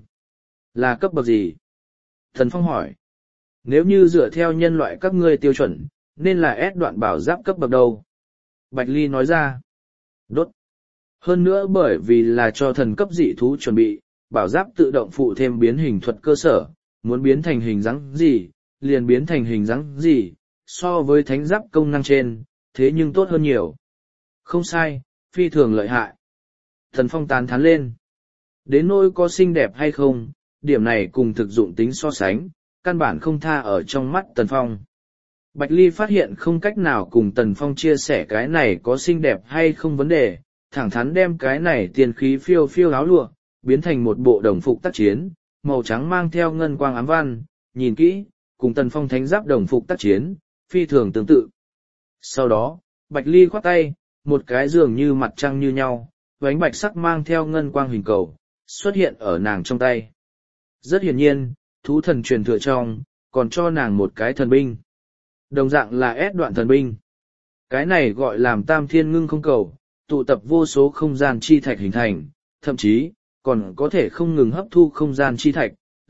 Là cấp bậc gì? Thần Phong hỏi. Nếu như dựa theo nhân loại các ngươi tiêu chuẩn, nên là S đoạn bảo giáp cấp bậc đâu? Bạch Ly nói ra. Đốt. Hơn nữa bởi vì là cho thần cấp dị thú chuẩn bị, bảo giáp tự động phụ thêm biến hình thuật cơ sở, muốn biến thành hình dáng gì, liền biến thành hình dáng gì, so với thánh giáp công năng trên, thế nhưng tốt hơn nhiều. Không sai, phi thường lợi hại. Thần Phong tán thán lên. Đến nỗi có xinh đẹp hay không, điểm này cùng thực dụng tính so sánh, căn bản không tha ở trong mắt Tần Phong. Bạch Ly phát hiện không cách nào cùng Tần Phong chia sẻ cái này có xinh đẹp hay không vấn đề, thẳng thắn đem cái này tiền khí phiêu phiêu áo lụa, biến thành một bộ đồng phục tác chiến, màu trắng mang theo ngân quang ám văn, nhìn kỹ, cùng Tần Phong thánh giáp đồng phục tác chiến, phi thường tương tự. Sau đó, Bạch Ly khoát tay, một cái dường như mặt trăng như nhau, vánh bạch sắc mang theo ngân quang hình cầu, xuất hiện ở nàng trong tay. Rất hiển nhiên, thú thần truyền thừa trong, còn cho nàng một cái thần binh. Đồng dạng là S đoạn thần binh. Cái này gọi làm tam thiên ngưng không cầu, tụ tập vô số không gian chi thạch hình thành, thậm chí, còn có thể không ngừng hấp thu không gian chi thạch,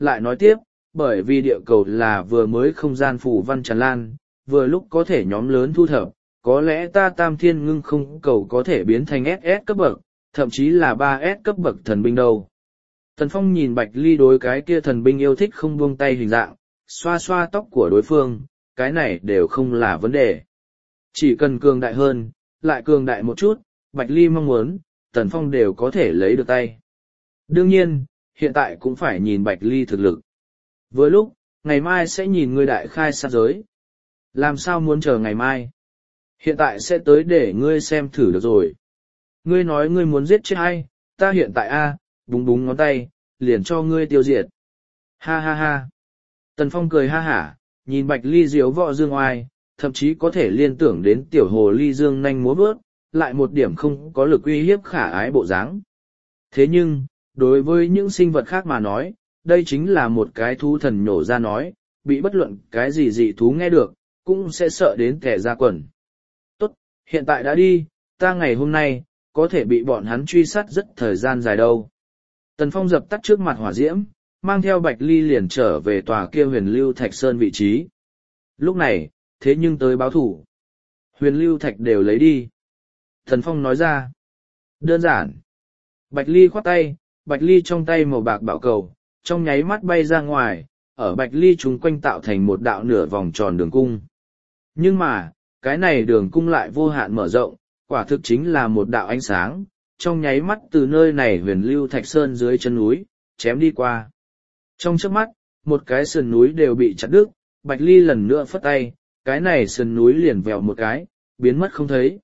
lại nói tiếp, bởi vì địa cầu là vừa mới không gian phủ văn tràn lan, vừa lúc có thể nhóm lớn thu thập, có lẽ ta tam thiên ngưng không cầu có thể biến thành SS cấp bậc, thậm chí là 3S cấp bậc thần binh đâu. Tần Phong nhìn Bạch Ly đối cái kia thần binh yêu thích không buông tay hình dạng, xoa xoa tóc của đối phương, cái này đều không là vấn đề. Chỉ cần cường đại hơn, lại cường đại một chút, Bạch Ly mong muốn, Tần Phong đều có thể lấy được tay. Đương nhiên, hiện tại cũng phải nhìn Bạch Ly thực lực. Với lúc, ngày mai sẽ nhìn ngươi đại khai sát giới. Làm sao muốn chờ ngày mai? Hiện tại sẽ tới để ngươi xem thử được rồi. Ngươi nói ngươi muốn giết chết ai, ta hiện tại búng búng ngón tay, liền cho ngươi tiêu diệt. Ha ha ha. Tần Phong cười ha hả, nhìn Bạch Ly diếu võ dương oai, thậm chí có thể liên tưởng đến tiểu hồ ly dương nhanh múa vớt, lại một điểm không có lực uy hiếp khả ái bộ dáng. Thế nhưng, đối với những sinh vật khác mà nói, đây chính là một cái thú thần nhổ ra nói, bị bất luận cái gì dị thú nghe được, cũng sẽ sợ đến kẻ ra quần. Tốt, hiện tại đã đi, ta ngày hôm nay, có thể bị bọn hắn truy sát rất thời gian dài đâu. Tần Phong dập tắt trước mặt hỏa diễm, mang theo Bạch Ly liền trở về tòa kia huyền lưu thạch sơn vị trí. Lúc này, thế nhưng tới báo thủ. Huyền lưu thạch đều lấy đi. Tần Phong nói ra. Đơn giản. Bạch Ly khoát tay, Bạch Ly trong tay màu bạc bảo cầu, trong nháy mắt bay ra ngoài, ở Bạch Ly chúng quanh tạo thành một đạo nửa vòng tròn đường cung. Nhưng mà, cái này đường cung lại vô hạn mở rộng, quả thực chính là một đạo ánh sáng, trong nháy mắt từ nơi này huyền lưu thạch sơn dưới chân núi, chém đi qua. Trong chớp mắt, một cái sườn núi đều bị chặt đứt, Bạch Ly lần nữa phất tay, cái này sườn núi liền vèo một cái, biến mất không thấy.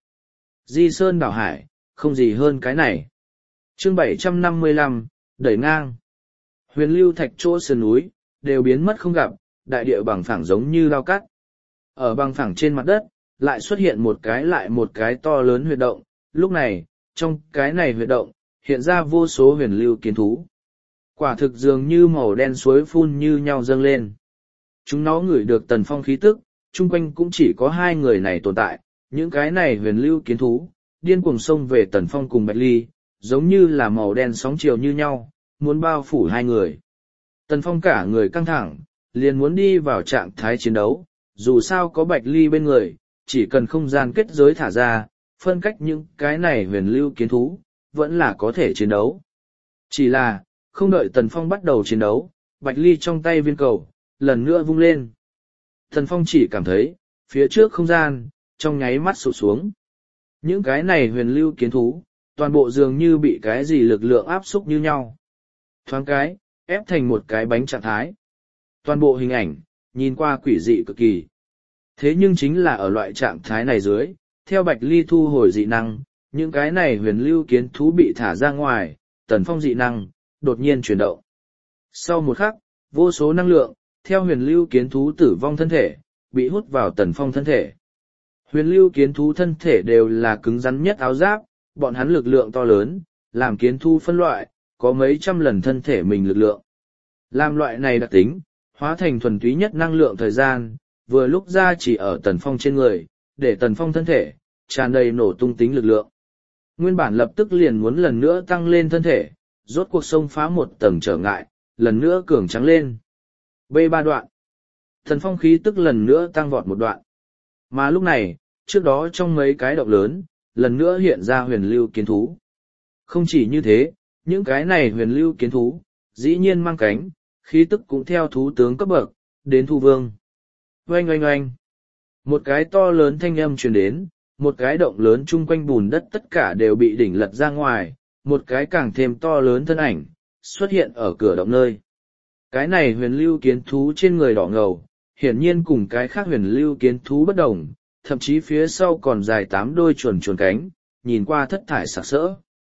Di sơn đảo hải, không gì hơn cái này. Chương 755, đẩy ngang. Huyền lưu thạch chỗ sườn núi, đều biến mất không gặp, đại địa bằng phẳng giống như lao cắt. Ở bằng phẳng trên mặt đất, lại xuất hiện một cái lại một cái to lớn huyệt động, lúc này, trong cái này huyệt động, hiện ra vô số huyền lưu kiến thú. Quả thực dường như màu đen suối phun như nhau dâng lên. Chúng nó ngửi được Tần Phong khí tức, chung quanh cũng chỉ có hai người này tồn tại, những cái này huyền lưu kiến thú, điên cuồng xông về Tần Phong cùng Bạch Ly, giống như là màu đen sóng chiều như nhau, muốn bao phủ hai người. Tần Phong cả người căng thẳng, liền muốn đi vào trạng thái chiến đấu, dù sao có Bạch Ly bên người, chỉ cần không gian kết giới thả ra, phân cách những cái này huyền lưu kiến thú, vẫn là có thể chiến đấu. Chỉ là, không đợi Tần Phong bắt đầu chiến đấu, Bạch Ly trong tay viên cầu, lần nữa vung lên. Tần Phong chỉ cảm thấy, phía trước không gian, trong nháy mắt sụt xuống. Những cái này huyền lưu kiến thú, toàn bộ dường như bị cái gì lực lượng áp xúc như nhau. Thoáng cái, ép thành một cái bánh trạng thái. Toàn bộ hình ảnh, nhìn qua quỷ dị cực kỳ. Thế nhưng chính là ở loại trạng thái này dưới, theo Bạch Ly thu hồi dị năng, những cái này huyền lưu kiến thú bị thả ra ngoài, Tần Phong dị năng, đột nhiên chuyển động. Sau một khắc, vô số năng lượng, theo huyền lưu kiến thú tử vong thân thể, bị hút vào Tần Phong thân thể. Huyền lưu kiến thú thân thể đều là cứng rắn nhất áo giáp, bọn hắn lực lượng to lớn, làm kiến thú phân loại, có mấy trăm lần thân thể mình lực lượng. Làm loại này đặc tính, hóa thành thuần túy nhất năng lượng thời gian, vừa lúc ra chỉ ở Tần Phong trên người, để Tần Phong thân thể, tràn đầy nổ tung tính lực lượng. Nguyên bản lập tức liền muốn lần nữa tăng lên thân thể, rốt cuộc xông phá một tầng trở ngại, lần nữa cường trắng lên. B3 đoạn. Tần Phong khí tức lần nữa tăng vọt một đoạn. Mà lúc này, trước đó trong mấy cái động lớn, lần nữa hiện ra huyền lưu kiến thú. Không chỉ như thế, những cái này huyền lưu kiến thú, dĩ nhiên mang cánh, khí tức cũng theo thú tướng cấp bậc, đến thu vương. Oanh oanh oanh. Một cái to lớn thanh âm truyền đến, một cái động lớn chung quanh bùn đất tất cả đều bị đỉnh lật ra ngoài, một cái càng thêm to lớn thân ảnh, xuất hiện ở cửa động nơi. Cái này huyền lưu kiến thú trên người đỏ ngầu, hiển nhiên cùng cái khác huyền lưu kiến thú bất đồng, thậm chí phía sau còn dài 8 đôi chuồn chuồn cánh, nhìn qua thất thải sặc sỡ.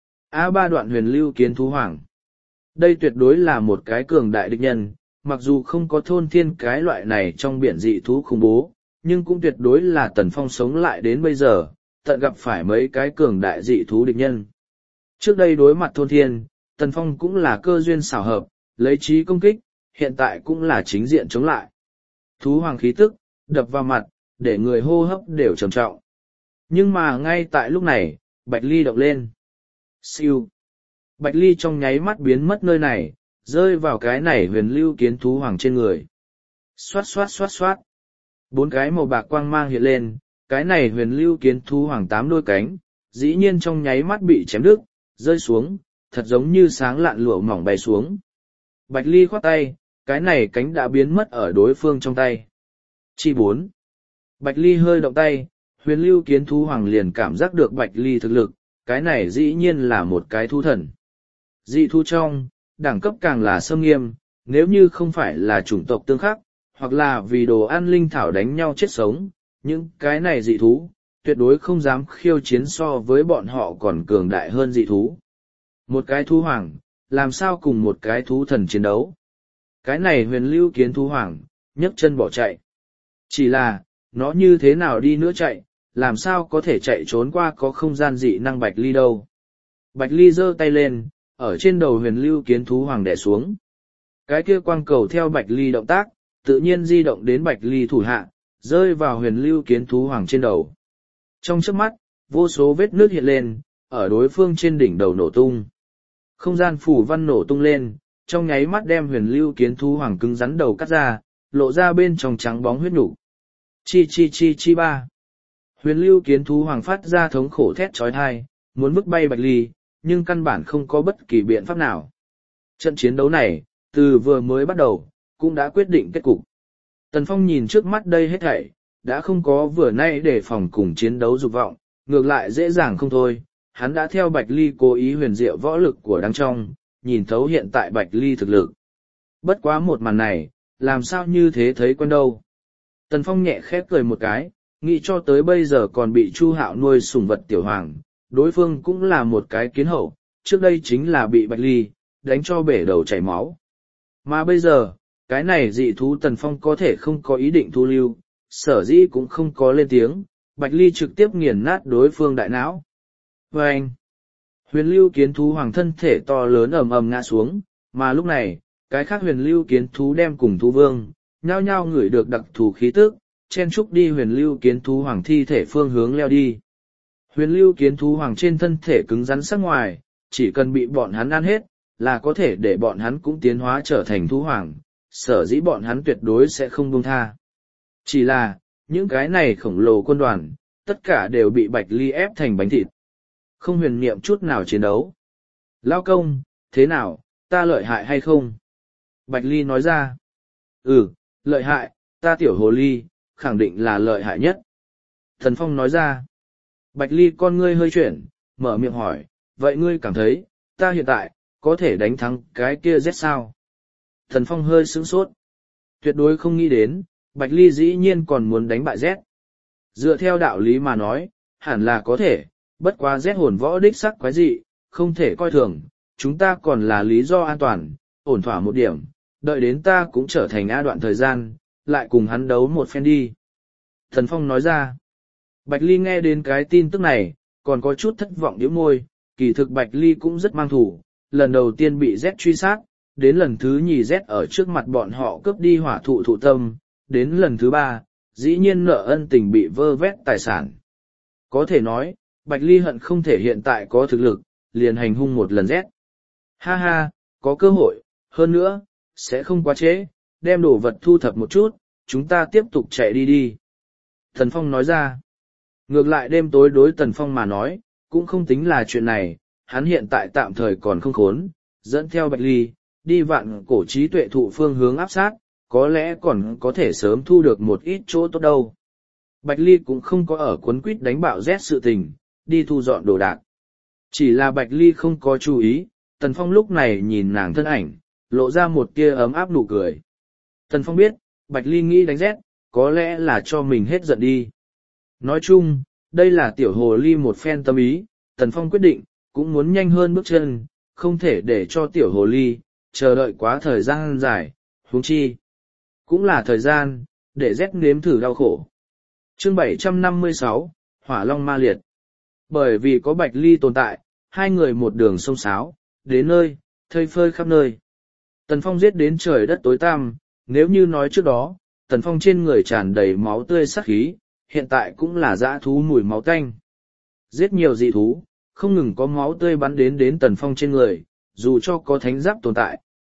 A3 đoạn huyền lưu kiến thú hoàng. Đây tuyệt đối là một cái cường đại địch nhân, mặc dù không có thôn thiên cái loại này trong biển dị thú khủng bố, nhưng cũng tuyệt đối là Tần Phong sống lại đến bây giờ, tận gặp phải mấy cái cường đại dị thú địch nhân. Trước đây đối mặt thôn thiên, Tần Phong cũng là cơ duyên xảo hợp, lấy trí công kích, hiện tại cũng là chính diện chống lại. Thú hoàng khí tức, đập vào mặt, để người hô hấp đều trầm trọng. Nhưng mà ngay tại lúc này, Bạch Ly động lên. Siêu. Bạch Ly trong nháy mắt biến mất nơi này, rơi vào cái này huyền lưu kiến thú hoàng trên người. Xoát xoát xoát xoát. 4 cái màu bạc quang mang hiện lên, cái này huyền lưu kiến thú hoàng 8 đôi cánh, dĩ nhiên trong nháy mắt bị chém đứt, rơi xuống, thật giống như sáng lạn lụa mỏng bay xuống. Bạch Ly khoát tay, cái này cánh đã biến mất ở đối phương trong tay. Chi 4. Bạch Ly hơi động tay, huyền lưu kiến thú hoàng liền cảm giác được Bạch Ly thực lực, cái này dĩ nhiên là một cái thú thần. Dị thú trong, đẳng cấp càng là xâm nghiêm, nếu như không phải là chủng tộc tương khắc, hoặc là vì đồ ăn linh thảo đánh nhau chết sống, những cái này dị thú, tuyệt đối không dám khiêu chiến so với bọn họ còn cường đại hơn dị thú. Một cái thú hoàng, làm sao cùng một cái thú thần chiến đấu? Cái này huyền lưu kiến thú hoàng, nhấc chân bỏ chạy. Chỉ là, nó như thế nào đi nữa chạy, làm sao có thể chạy trốn qua có không gian dị năng Bạch Ly đâu. Bạch Ly giơ tay lên, ở trên đầu huyền lưu kiến thú hoàng đè xuống. Cái kia quang cầu theo Bạch Ly động tác, tự nhiên di động đến Bạch Ly thủ hạ, rơi vào huyền lưu kiến thú hoàng trên đầu. Trong chớp mắt, vô số vết nước hiện lên, ở đối phương trên đỉnh đầu nổ tung. Không gian phủ văn nổ tung lên, trong nháy mắt đem huyền lưu kiến thú hoàng cứng rắn đầu cắt ra, lộ ra bên trong trắng bóng huyết nhục. Chi chi chi chi ba. Huyền lưu kiến thú hoàng phát ra thống khổ thét trói thai, muốn vứt bay Bạch Ly, nhưng căn bản không có bất kỳ biện pháp nào. Trận chiến đấu này, từ vừa mới bắt đầu, cũng đã quyết định kết cục. Tần Phong nhìn trước mắt đây hết thảy, đã không có vừa nay để phòng cùng chiến đấu dục vọng, ngược lại dễ dàng không thôi. Hắn đã theo Bạch Ly cố ý huyền diệu võ lực của đằng trong, nhìn thấu hiện tại Bạch Ly thực lực. Bất quá một màn này, làm sao như thế thấy quen đâu. Tần Phong nhẹ khép cười một cái, nghĩ cho tới bây giờ còn bị Chu Hạo nuôi sủng vật tiểu hoàng, đối phương cũng là một cái kiến hậu, trước đây chính là bị Bạch Ly đánh cho bể đầu chảy máu. Mà bây giờ, cái này dị thú Tần Phong có thể không có ý định thu lưu, sở dĩ cũng không có lên tiếng, Bạch Ly trực tiếp nghiền nát đối phương đại não. Và anh, huyền lưu kiến thú hoàng thân thể to lớn ầm ầm ngã xuống, mà lúc này, cái khác huyền lưu kiến thú đem cùng thú vương, nhao nhao ngửi được đặc thù khí tức, chen trúc đi huyền lưu kiến thú hoàng thi thể phương hướng leo đi. Huyền lưu kiến thú hoàng trên thân thể cứng rắn sắc ngoài, chỉ cần bị bọn hắn ăn hết, là có thể để bọn hắn cũng tiến hóa trở thành thú hoàng, sở dĩ bọn hắn tuyệt đối sẽ không buông tha. Chỉ là, những cái này khổng lồ quân đoàn, tất cả đều bị Bạch Ly ép thành bánh thịt. Không huyền niệm chút nào chiến đấu. Lao công, thế nào, ta lợi hại hay không? Bạch Ly nói ra. Ừ, lợi hại, ta tiểu hồ ly, khẳng định là lợi hại nhất. Thần Phong nói ra. Bạch Ly con ngươi hơi chuyển, mở miệng hỏi, vậy ngươi cảm thấy, ta hiện tại, có thể đánh thắng cái kia Z sao? Thần Phong hơi sững sốt. Tuyệt đối không nghĩ đến, Bạch Ly dĩ nhiên còn muốn đánh bại Z. Dựa theo đạo lý mà nói, hẳn là có thể, bất quá Z hồn võ đích sắc quái dị, không thể coi thường, chúng ta còn là lý do an toàn, ổn thỏa một điểm, đợi đến ta cũng trở thành A đoạn thời gian, lại cùng hắn đấu một phen đi. Thần Phong nói ra. Bạch Ly nghe đến cái tin tức này, còn có chút thất vọng điếu môi, kỳ thực Bạch Ly cũng rất mang thủ, lần đầu tiên bị Z truy sát, đến lần thứ nhì Z ở trước mặt bọn họ cướp đi hỏa thụ thụ tâm, đến lần thứ ba, dĩ nhiên nợ ân tình bị vơ vét tài sản. Có thể nói, Bạch Ly hận không thể hiện tại có thực lực, liền hành hung một lần Z. Ha ha, có cơ hội, hơn nữa, sẽ không quá trễ, đem đồ vật thu thập một chút, chúng ta tiếp tục chạy đi đi. Thần Phong nói ra. Ngược lại đêm tối đối Tần Phong mà nói, cũng không tính là chuyện này, hắn hiện tại tạm thời còn không khốn, dẫn theo Bạch Ly, đi vạn cổ trí tuệ thụ phương hướng áp sát, có lẽ còn có thể sớm thu được một ít chỗ tốt đâu. Bạch Ly cũng không có ở cuốn quýt đánh bạo Z sự tình, đi thu dọn đồ đạc. Chỉ là Bạch Ly không có chú ý, Tần Phong lúc này nhìn nàng thân ảnh, lộ ra một tia ấm áp nụ cười. Tần Phong biết, Bạch Ly nghĩ đánh Z, có lẽ là cho mình hết giận đi. Nói chung, đây là tiểu hồ ly một phen tâm ý, Tần Phong quyết định, cũng muốn nhanh hơn bước chân, không thể để cho tiểu hồ ly, chờ đợi quá thời gian dài, huống chi. Cũng là thời gian, để Z nếm thử đau khổ. Chương 756, Hỏa Long Ma Liệt. Bởi vì có Bạch Ly tồn tại, hai người một đường sông sáo, đến nơi, thơi phơi khắp nơi. Tần Phong giết đến trời đất tối tăm, nếu như nói trước đó, Tần Phong trên người tràn đầy máu tươi sắc khí, hiện tại cũng là dã thú mùi máu tanh. Giết nhiều dị thú, không ngừng có máu tươi bắn đến Tần Phong trên người, dù cho có thánh giáp tồn tại,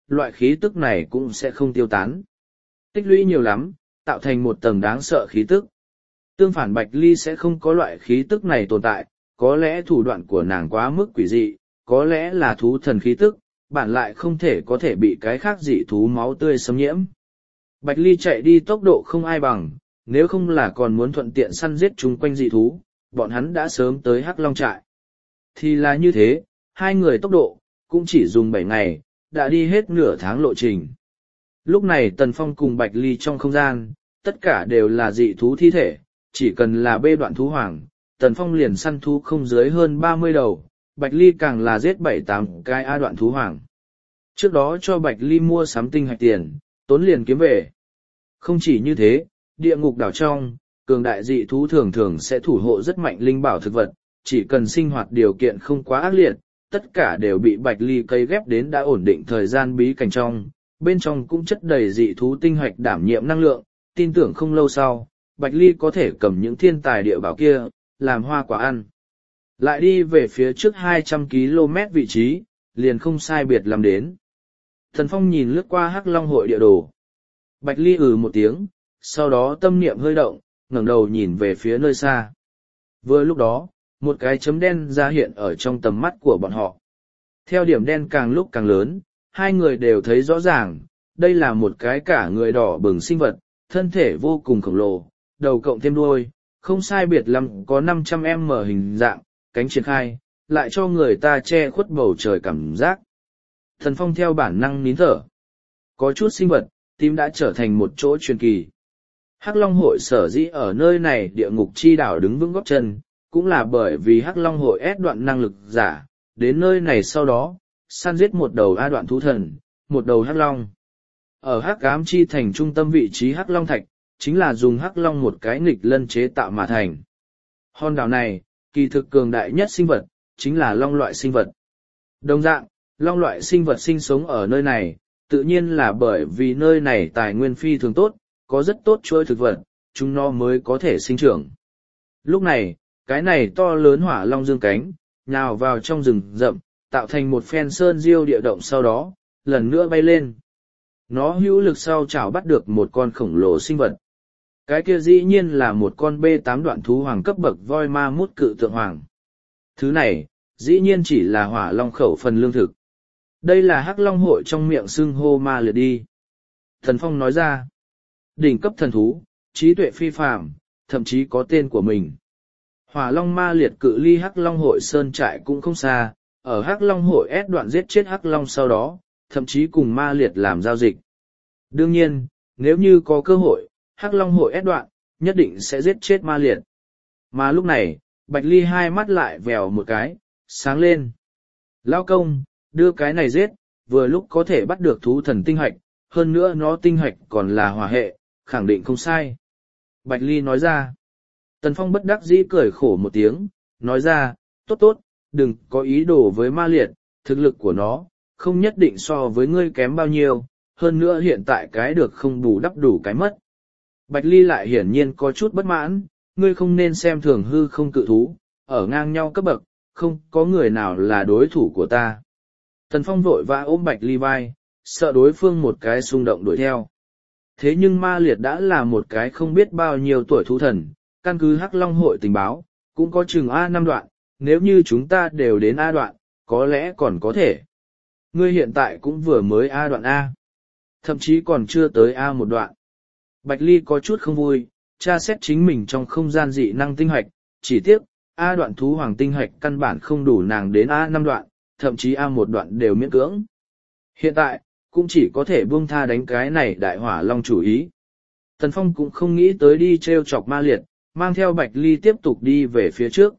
loại khí tức này cũng sẽ không tiêu tán. Tích lũy nhiều lắm, tạo thành một tầng đáng sợ khí tức. Tương phản Bạch Ly sẽ không có loại khí tức này tồn tại, có lẽ thủ đoạn của nàng quá mức quỷ dị, có lẽ là thú thần khí tức, bản lại không thể có thể bị cái khác dị thú máu tươi xâm nhiễm. Bạch Ly chạy đi tốc độ không ai bằng, nếu không là còn muốn thuận tiện săn giết chung quanh dị thú, bọn hắn đã sớm tới Hắc Long trại. Thì là như thế, hai người tốc độ, cũng chỉ dùng 7 ngày, đã đi hết nửa tháng lộ trình. Lúc này Tần Phong cùng Bạch Ly trong không gian, tất cả đều là dị thú thi thể, chỉ cần là bê đoạn thú hoàng, Tần Phong liền săn thú không dưới hơn 30 đầu, Bạch Ly càng là giết 7-8 cái A đoạn thú hoàng. Trước đó cho Bạch Ly mua sắm tinh hạch tiền, tốn liền kiếm về. Không chỉ như thế, địa ngục đảo trong, cường đại dị thú thường thường sẽ thủ hộ rất mạnh linh bảo thực vật, chỉ cần sinh hoạt điều kiện không quá ác liệt, tất cả đều bị Bạch Ly cấy ghép đến đã ổn định thời gian bí cảnh trong, bên trong cũng chất đầy dị thú tinh hạch đảm nhiệm năng lượng, tin tưởng không lâu sau, Bạch Ly có thể cầm những thiên tài địa bảo kia, làm hoa quả ăn. Lại đi về phía trước 200 km vị trí, liền không sai biệt làm đến. Thần Phong nhìn lướt qua Hắc Long hội địa đồ. Bạch Ly một tiếng, sau đó tâm niệm hơi động, ngẩng đầu nhìn về phía nơi xa. Vừa lúc đó, một cái chấm đen ra hiện ở trong tầm mắt của bọn họ. Theo điểm đen càng lúc càng lớn, hai người đều thấy rõ ràng, đây là một cái cả người đỏ bừng sinh vật, thân thể vô cùng khổng lồ, đầu cộng thêm đuôi, không sai biệt lắm có 500m hình dạng, cánh triển khai, lại cho người ta che khuất bầu trời cảm giác. Thần Phong theo bản năng nín thở. Có chút sinh vật, tim đã trở thành một chỗ truyền kỳ. Hắc Long hội sở dĩ ở nơi này địa ngục chi đảo đứng vững gót chân, cũng là bởi vì Hắc Long hội ép đoạn năng lực giả, đến nơi này sau đó, săn giết một đầu A đoạn thú thần, một đầu Hắc Long. Ở Hắc Ám chi thành trung tâm vị trí Hắc Long thạch, chính là dùng Hắc Long một cái nghịch lân chế tạo mà thành. Hòn đảo này, kỳ thực cường đại nhất sinh vật, chính là long loại sinh vật. Đồng dạng, long loại sinh vật sinh sống ở nơi này, tự nhiên là bởi vì nơi này tài nguyên phi thường tốt, có rất tốt chuỗi thực vật, chúng nó mới có thể sinh trưởng. Lúc này, cái này to lớn hỏa long dương cánh, nhào vào trong rừng rậm, tạo thành một phen sơn diêu địa động sau đó, lần nữa bay lên. Nó hữu lực sau chảo bắt được một con khổng lồ sinh vật. Cái kia dĩ nhiên là một con B8 đoạn thú hoàng cấp bậc voi ma mút cự tượng hoàng. Thứ này, dĩ nhiên chỉ là hỏa long khẩu phần lương thực. Đây là Hắc Long hội trong miệng xưng hô ma liệt đi. Thần Phong nói ra, đỉnh cấp thần thú, trí tuệ phi phàm, thậm chí có tên của mình. Hỏa Long ma liệt cự ly Hắc Long hội sơn trại cũng không xa, ở Hắc Long hội ép đoạn giết chết Hắc Long sau đó, thậm chí cùng ma liệt làm giao dịch. Đương nhiên, nếu như có cơ hội, Hắc Long hội ép đoạn, nhất định sẽ giết chết ma liệt. Mà lúc này, Bạch Ly hai mắt lại vèo một cái, sáng lên. Lao công, đưa cái này giết, vừa lúc có thể bắt được thú thần tinh hạch, hơn nữa nó tinh hạch còn là hỏa hệ, khẳng định không sai. Bạch Ly nói ra. Tần Phong bất đắc dĩ cười khổ một tiếng, nói ra, tốt tốt, đừng có ý đồ với ma liệt, thực lực của nó, không nhất định so với ngươi kém bao nhiêu, hơn nữa hiện tại cái được không bù đắp đủ cái mất. Bạch Ly lại hiển nhiên có chút bất mãn, ngươi không nên xem thường hư không cự thú, ở ngang nhau cấp bậc, không có người nào là đối thủ của ta. Tần Phong vội vã ôm Bạch Ly vai, sợ đối phương một cái xung động đuổi theo. Thế nhưng ma liệt đã là một cái không biết bao nhiêu tuổi thú thần, căn cứ Hắc Long hội tình báo, cũng có chừng A5 đoạn, nếu như chúng ta đều đến A đoạn, có lẽ còn có thể. Ngươi hiện tại cũng vừa mới A đoạn A, thậm chí còn chưa tới A1 đoạn. Bạch Ly có chút không vui, tra xét chính mình trong không gian dị năng tinh hoạch, chỉ tiếc, A đoạn thú hoàng tinh hoạch căn bản không đủ nàng đến A5 đoạn, thậm chí A1 đoạn đều miễn cưỡng. Hiện tại, cũng chỉ có thể buông tha đánh cái này đại hỏa long chủ ý. Tần Phong cũng không nghĩ tới đi treo chọc ma liệt, mang theo Bạch Ly tiếp tục đi về phía trước.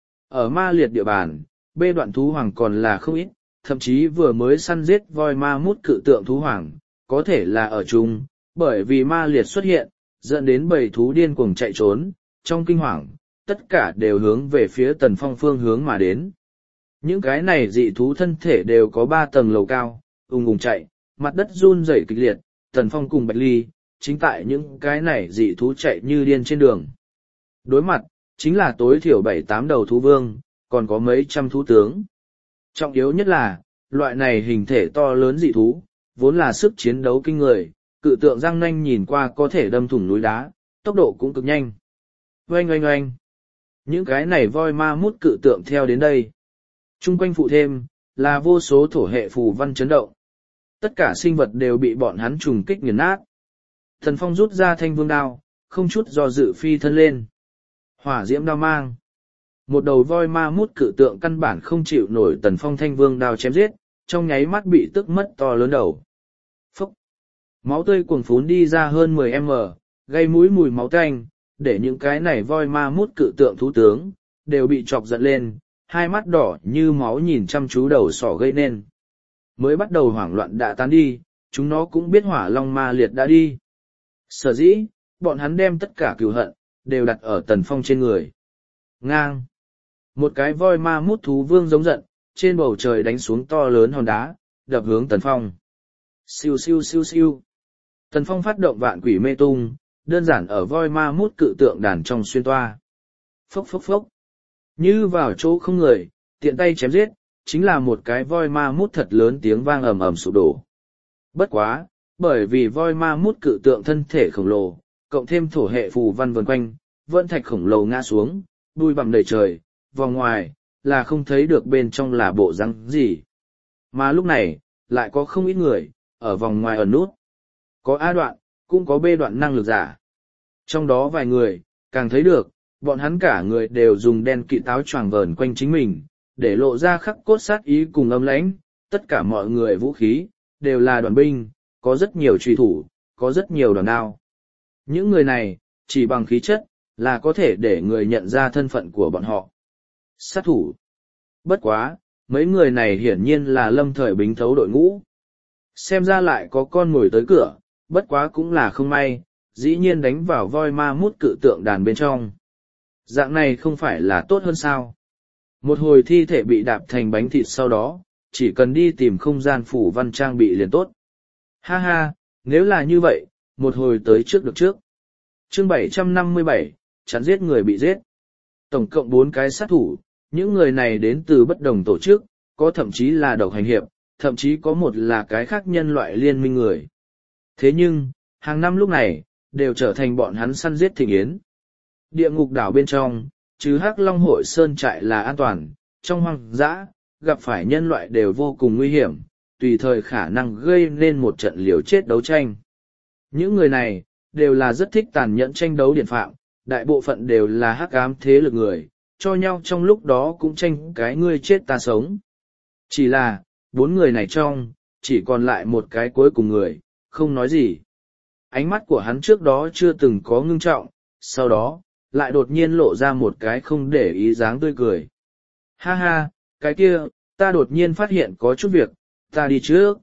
Ở ma liệt địa bàn, B đoạn thú hoàng còn là không ít, thậm chí vừa mới săn giết voi ma mút cự tượng thú hoàng, có thể là ở chung, bởi vì ma liệt xuất hiện, dẫn đến bầy thú điên cuồng chạy trốn, trong kinh hoàng, tất cả đều hướng về phía Tần Phong phương hướng mà đến. Những cái này dị thú thân thể đều có 3 tầng lầu cao, ùng ùng chạy, mặt đất run rẩy kịch liệt, Tần Phong cùng Bạch Ly, chính tại những cái này dị thú chạy như điên trên đường. Đối mặt, chính là tối thiểu 7-8 đầu thú vương, còn có mấy trăm thú tướng. Trọng yếu nhất là, loại này hình thể to lớn dị thú, vốn là sức chiến đấu kinh người, cự tượng răng nanh nhìn qua có thể đâm thủng núi đá, tốc độ cũng cực nhanh. Oanh oanh oanh. Những cái này voi ma mút cự tượng theo đến đây. Trung quanh phụ thêm, là vô số thổ hệ phù văn chấn động. Tất cả sinh vật đều bị bọn hắn trùng kích nghiền nát. Thần Phong rút ra thanh vương đao, không chút do dự phi thân lên. Hỏa diễm đao mang. Một đầu voi ma mút cự tượng căn bản không chịu nổi Tần Phong thanh vương đao chém giết, trong nháy mắt bị tức mất to lớn đầu. Phốc. Máu tươi cuồng phún đi ra hơn 10m, gây mũi mùi máu tanh, để những cái này voi ma mút cự tượng thú tướng, đều bị chọc giận lên, hai mắt đỏ như máu nhìn chăm chú đầu sỏ gây nên. Mới bắt đầu hoảng loạn đã tán đi, chúng nó cũng biết hỏa long ma liệt đã đi. Sở dĩ, bọn hắn đem tất cả cừu hận, đều đặt ở Tần Phong trên người. Ngang. Một cái voi ma mút thú vương giống giận, trên bầu trời đánh xuống to lớn hòn đá, đập hướng Tần Phong. Siêu siêu siêu siêu. Tần Phong phát động vạn quỷ mê tung, đơn giản ở voi ma mút cự tượng đàn trong xuyên toa. Phốc phốc phốc. Như vào chỗ không người, tiện tay chém giết, chính là một cái voi ma mút thật lớn tiếng vang ầm ầm sụp đổ. Bất quá, bởi vì voi ma mút cự tượng thân thể khổng lồ, cộng thêm thổ hệ phù văn vần quanh, vẫn thạch khổng lồ ngã xuống, bụi bặm đầy trời, vòng ngoài, là không thấy được bên trong là bộ răng gì. Mà lúc này, lại có không ít người, ở vòng ngoài ẩn nút. Có A đoạn, cũng có B đoạn năng lực giả. Trong đó vài người, càng thấy được, bọn hắn cả người đều dùng đen kỵ táo choàng vờn quanh chính mình, để lộ ra khắc cốt sát ý cùng âm lãnh. Tất cả mọi người vũ khí, đều là đoàn binh, có rất nhiều truy thủ, có rất nhiều đoàn đao. Những người này, chỉ bằng khí chất, là có thể để người nhận ra thân phận của bọn họ. Sát thủ. Bất quá, mấy người này hiển nhiên là lâm thời bính thấu đội ngũ. Xem ra lại có con ngồi tới cửa, bất quá cũng là không may, dĩ nhiên đánh vào voi ma mút cự tượng đàn bên trong. Dạng này không phải là tốt hơn sao? Một hồi thi thể bị đạp thành bánh thịt sau đó, chỉ cần đi tìm không gian phủ văn trang bị liền tốt. Ha ha, nếu là như vậy, một hồi tới trước được trước. Chương 757, chắn giết người bị giết. Tổng cộng 4 cái sát thủ, những người này đến từ bất đồng tổ chức, có thậm chí là độc hành hiệp, thậm chí có một là cái khác nhân loại liên minh người. Thế nhưng, hàng năm lúc này, đều trở thành bọn hắn săn giết thịnh yến. Địa ngục đảo bên trong, chứ Hắc Long hội sơn trại là an toàn, trong hoang dã, gặp phải nhân loại đều vô cùng nguy hiểm, tùy thời khả năng gây nên một trận liều chết đấu tranh. Những người này, đều là rất thích tàn nhẫn tranh đấu điển phạm, đại bộ phận đều là hắc ám thế lực người, cho nhau trong lúc đó cũng tranh cái ngươi chết ta sống. Chỉ là, 4 người này trong, chỉ còn lại một cái cuối cùng người, không nói gì. Ánh mắt của hắn trước đó chưa từng có ngưng trọng, sau đó, lại đột nhiên lộ ra một cái không để ý dáng tươi cười. Ha ha, cái kia, ta đột nhiên phát hiện có chút việc, ta đi trước.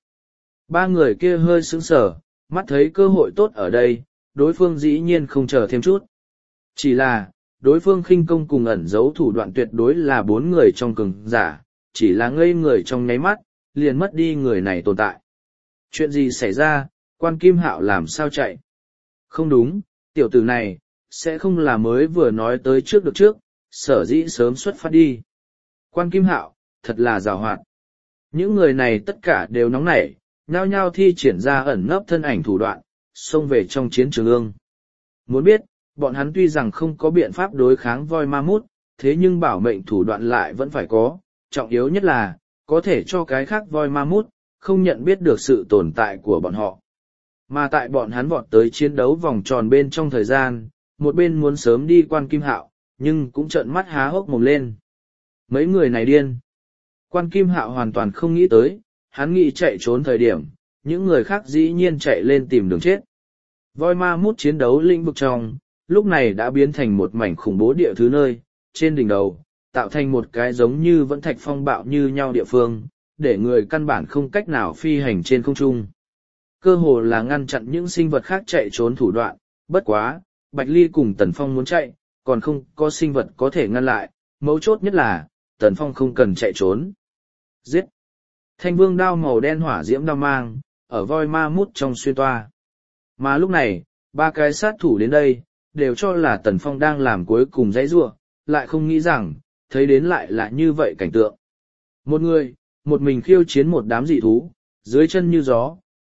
3 người kia hơi sững sờ, mắt thấy cơ hội tốt ở đây, đối phương dĩ nhiên không chờ thêm chút. Chỉ là, đối phương khinh công cùng ẩn giấu thủ đoạn tuyệt đối là 4 người trong cường giả, chỉ là ngây người trong nháy mắt, liền mất đi người này tồn tại. Chuyện gì xảy ra, Quan Kim Hạo làm sao chạy? Không đúng, tiểu tử này, sẽ không là mới vừa nói tới trước được trước, sở dĩ sớm xuất phát đi. Quan Kim Hạo, thật là giàu hoạt. Những người này tất cả đều nóng nảy, nhao nhao thi triển ra ẩn nấp thân ảnh thủ đoạn, xông về trong chiến trường ương. Muốn biết, bọn hắn tuy rằng không có biện pháp đối kháng voi ma mút, thế nhưng bảo mệnh thủ đoạn lại vẫn phải có, trọng yếu nhất là, có thể cho cái khác voi ma mút, không nhận biết được sự tồn tại của bọn họ. Mà tại bọn hắn vọt tới chiến đấu vòng tròn bên trong thời gian, một bên muốn sớm đi Quan Kim Hạo, nhưng cũng trợn mắt há hốc mồm lên. Mấy người này điên. Quan Kim Hạo hoàn toàn không nghĩ tới, hắn nghĩ chạy trốn thời điểm, những người khác dĩ nhiên chạy lên tìm đường chết. Voi ma mút chiến đấu lĩnh vực trong, lúc này đã biến thành một mảnh khủng bố địa thứ nơi, trên đỉnh đầu, tạo thành một cái giống như vẫn thạch phong bạo như nhau địa phương, để người căn bản không cách nào phi hành trên không trung. Cơ hồ là ngăn chặn những sinh vật khác chạy trốn thủ đoạn, bất quá, Bạch Ly cùng Tần Phong muốn chạy, còn không có sinh vật có thể ngăn lại, mấu chốt nhất là, Tần Phong không cần chạy trốn. Giết! Thanh vương đao màu đen hỏa diễm đao mang, ở voi ma mút trong xuyên toa. Mà lúc này, 3 cái sát thủ đến đây, đều cho là Tần Phong đang làm cuối cùng dãy rua, lại không nghĩ rằng, thấy đến lại là như vậy cảnh tượng. Một người, một mình khiêu chiến một đám dị thú, dưới chân như gió,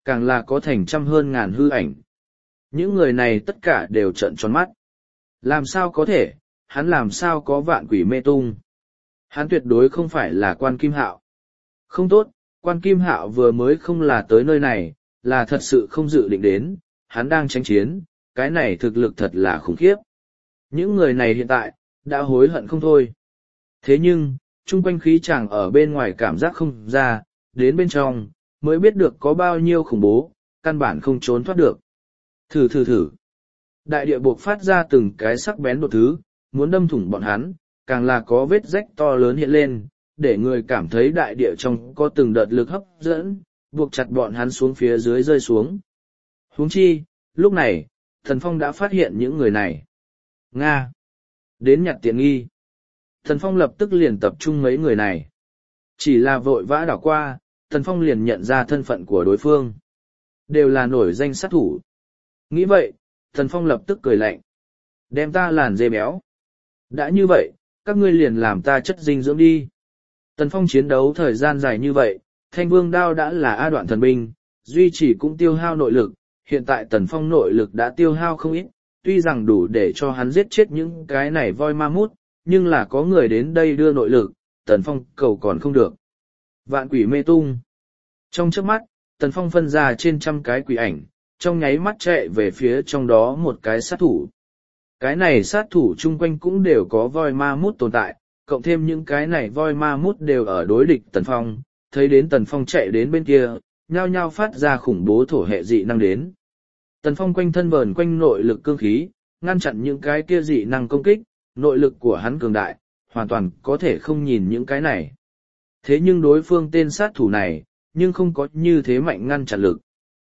càng là có thành trăm hơn ngàn hư ảnh. Những người này tất cả đều trợn tròn mắt. Làm sao có thể, hắn làm sao có vạn quỷ mê tung? Hắn tuyệt đối không phải là Quan Kim Hạo. Không tốt, Quan Kim Hạo vừa mới không là tới nơi này, là thật sự không dự định đến, hắn đang tranh chiến, cái này thực lực thật là khủng khiếp. Những người này hiện tại, đã hối hận không thôi. Thế nhưng, chung quanh khí chàng ở bên ngoài cảm giác không ra, đến bên trong, mới biết được có bao nhiêu khủng bố, căn bản không trốn thoát được. Thử thử thử. Đại địa buộc phát ra từng cái sắc bén đột thứ, muốn đâm thủng bọn hắn, càng là có vết rách to lớn hiện lên, để người cảm thấy đại địa trong có từng đợt lực hấp dẫn, buộc chặt bọn hắn xuống phía dưới rơi xuống. Huống chi, lúc này, Thần Phong đã phát hiện những người này. Nga! Đến nhặt tiện nghi. Thần Phong lập tức liền tập trung mấy người này. Chỉ là vội vã đảo qua, Thần Phong liền nhận ra thân phận của đối phương. Đều là nổi danh sát thủ. Nghĩ vậy, Thần Phong lập tức cười lạnh. Đem ta làn dê béo. Đã như vậy, các ngươi liền làm ta chất dinh dưỡng đi. Tần Phong chiến đấu thời gian dài như vậy, Thanh Vương Đao đã là A đoạn thần binh, duy trì cũng tiêu hao nội lực, hiện tại Tần Phong nội lực đã tiêu hao không ít, tuy rằng đủ để cho hắn giết chết những cái này voi ma mút, nhưng là có người đến đây đưa nội lực, Tần Phong cầu còn không được. Vạn quỷ mê tung. Trong chớp mắt, Tần Phong phân ra trên trăm cái quỷ ảnh, trong nháy mắt chạy về phía trong đó một cái sát thủ. Cái này sát thủ chung quanh cũng đều có voi ma mút tồn tại, cộng thêm những cái này voi ma mút đều ở đối địch Tần Phong, thấy đến Tần Phong chạy đến bên kia, nhao nhao phát ra khủng bố thổ hệ dị năng đến. Tần Phong quanh thân vờn quanh nội lực cương khí, ngăn chặn những cái kia dị năng công kích, nội lực của hắn cường đại, hoàn toàn có thể không nhìn những cái này. Thế nhưng đối phương tên sát thủ này, nhưng không có như thế mạnh ngăn chặn lực.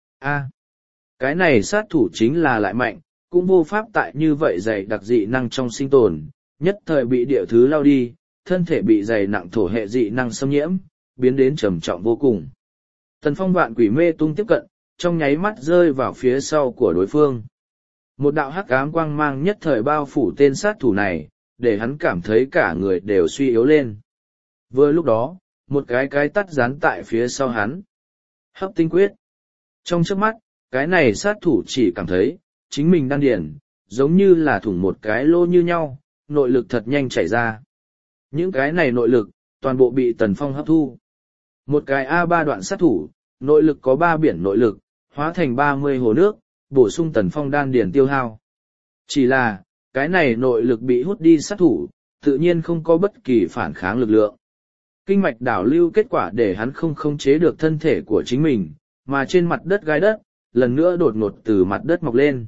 Cái này sát thủ chính là lại mạnh, cũng vô pháp tại như vậy dày đặc dị năng trong sinh tồn, nhất thời bị địa thứ lao đi, thân thể bị dày nặng thổ hệ dị năng xâm nhiễm, biến đến trầm trọng vô cùng. Tần Phong vạn quỷ mê tung tiếp cận, trong nháy mắt rơi vào phía sau của đối phương. Một đạo hắc ám quang mang nhất thời bao phủ tên sát thủ này, để hắn cảm thấy cả người đều suy yếu lên. Vừa lúc đó, một cái tắt dán tại phía sau hắn. Hấp tinh quyết. Trong chớp mắt, cái này sát thủ chỉ cảm thấy, chính mình đan điển, giống như là thủng một cái lô như nhau, nội lực thật nhanh chảy ra. Những cái này nội lực, toàn bộ bị Tần Phong hấp thu. Một cái A3 đoạn sát thủ, nội lực có 3 biển nội lực, hóa thành 30 hồ nước, bổ sung Tần Phong đan điển tiêu hao. Chỉ là, cái này nội lực bị hút đi sát thủ, tự nhiên không có bất kỳ phản kháng lực lượng. Kinh mạch đảo lưu kết quả để hắn không khống chế được thân thể của chính mình, mà trên mặt đất gai đất, lần nữa đột ngột từ mặt đất mọc lên.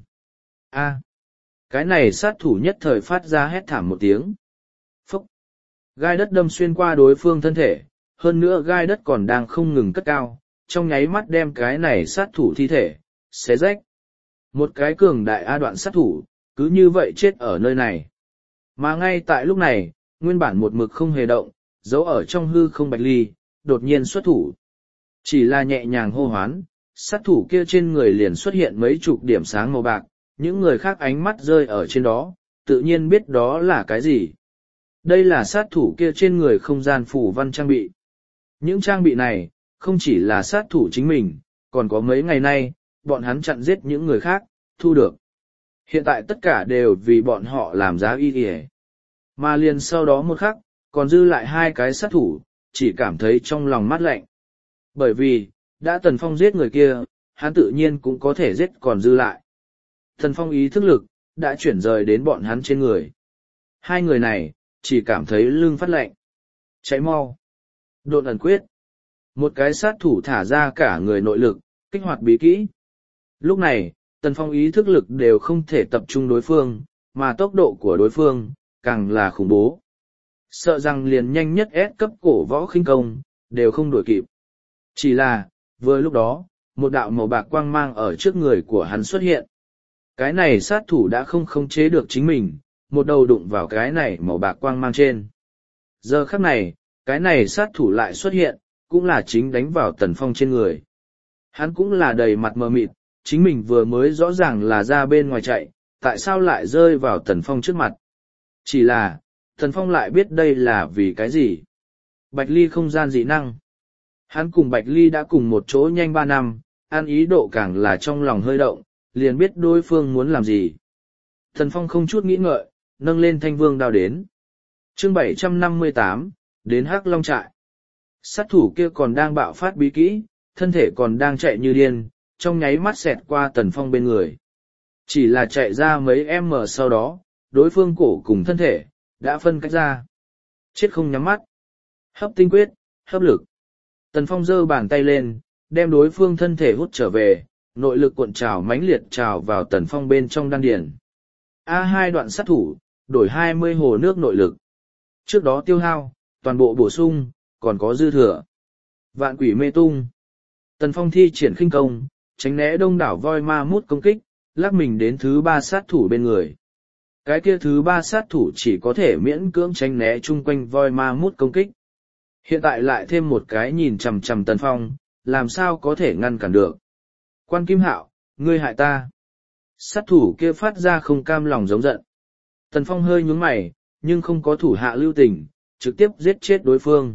Cái này sát thủ nhất thời phát ra hét thảm một tiếng. Phốc! Gai đất đâm xuyên qua đối phương thân thể, hơn nữa gai đất còn đang không ngừng cất cao, trong nháy mắt đem cái này sát thủ thi thể, xé rách. Một cái cường đại A đoạn sát thủ, cứ như vậy chết ở nơi này. Mà ngay tại lúc này, nguyên bản một mực không hề động, giấu ở trong hư không Bạch Ly, đột nhiên xuất thủ. Chỉ là nhẹ nhàng hô hoán, sát thủ kia trên người liền xuất hiện mấy chục điểm sáng màu bạc, những người khác ánh mắt rơi ở trên đó, tự nhiên biết đó là cái gì. Đây là sát thủ kia trên người không gian phủ văn trang bị. Những trang bị này, không chỉ là sát thủ chính mình, còn có mấy ngày nay, bọn hắn chặn giết những người khác, thu được. Hiện tại tất cả đều vì bọn họ làm giá y kìa. Mà liền sau đó một khắc, còn dư lại 2 cái sát thủ, chỉ cảm thấy trong lòng mát lạnh. Bởi vì, đã Tần Phong giết người kia, hắn tự nhiên cũng có thể giết còn dư lại. Tần Phong ý thức lực, đã chuyển rời đến bọn hắn trên người. 2 người này, chỉ cảm thấy lưng phát lạnh. Cháy mau. Độn ẩn quyết. Một cái sát thủ thả ra cả người nội lực, kích hoạt bí kỹ. Lúc này, Tần Phong ý thức lực đều không thể tập trung đối phương, mà tốc độ của đối phương, càng là khủng bố. Sợ rằng liền nhanh nhất S cấp cổ võ khinh công, đều không đuổi kịp. Chỉ là, vừa lúc đó, một đạo màu bạc quang mang ở trước người của hắn xuất hiện. Cái này sát thủ đã không khống chế được chính mình, một đầu đụng vào cái này màu bạc quang mang trên. Giờ khắc này, cái này sát thủ lại xuất hiện, cũng là chính đánh vào Tần Phong trên người. Hắn cũng là đầy mặt mờ mịt, chính mình vừa mới rõ ràng là ra bên ngoài chạy, tại sao lại rơi vào Tần Phong trước mặt. Chỉ là, Tần Phong lại biết đây là vì cái gì. Bạch Ly không gian dị năng. Hắn cùng Bạch Ly đã cùng một chỗ nhanh 3 năm, ăn ý độ càng là trong lòng hơi động, liền biết đối phương muốn làm gì. Tần Phong không chút nghĩ ngợi, nâng lên thanh vương đao đến. Chương 758, đến Hắc Long trại. Sát thủ kia còn đang bạo phát bí kỹ, thân thể còn đang chạy như điên, trong nháy mắt xẹt qua Tần Phong bên người. Chỉ là chạy ra mấy sau đó, đối phương cổ cùng thân thể, đã phân cách ra. Chết không nhắm mắt. Hấp tinh quyết, hấp lực. Tần Phong giơ bàn tay lên, đem đối phương thân thể hút trở về, nội lực cuộn trào mãnh liệt trào vào Tần Phong bên trong đan điền. A2 đoạn sát thủ, đổi 20 hồ nước nội lực. Trước đó tiêu hao, toàn bộ bổ sung, còn có dư thừa. Vạn quỷ mê tung. Tần Phong thi triển khinh công, tránh né đông đảo voi ma mút công kích, lắc mình đến thứ 3 sát thủ bên người. Cái kia thứ 3 sát thủ chỉ có thể miễn cưỡng tránh né chung quanh voi ma mút công kích. Hiện tại lại thêm một cái nhìn chằm chằm Tần Phong, làm sao có thể ngăn cản được. Quan Kim Hạo, ngươi hại ta. Sát thủ kia phát ra không cam lòng giống giận. Tần Phong hơi nhướng mày, nhưng không có thủ hạ lưu tình, trực tiếp giết chết đối phương.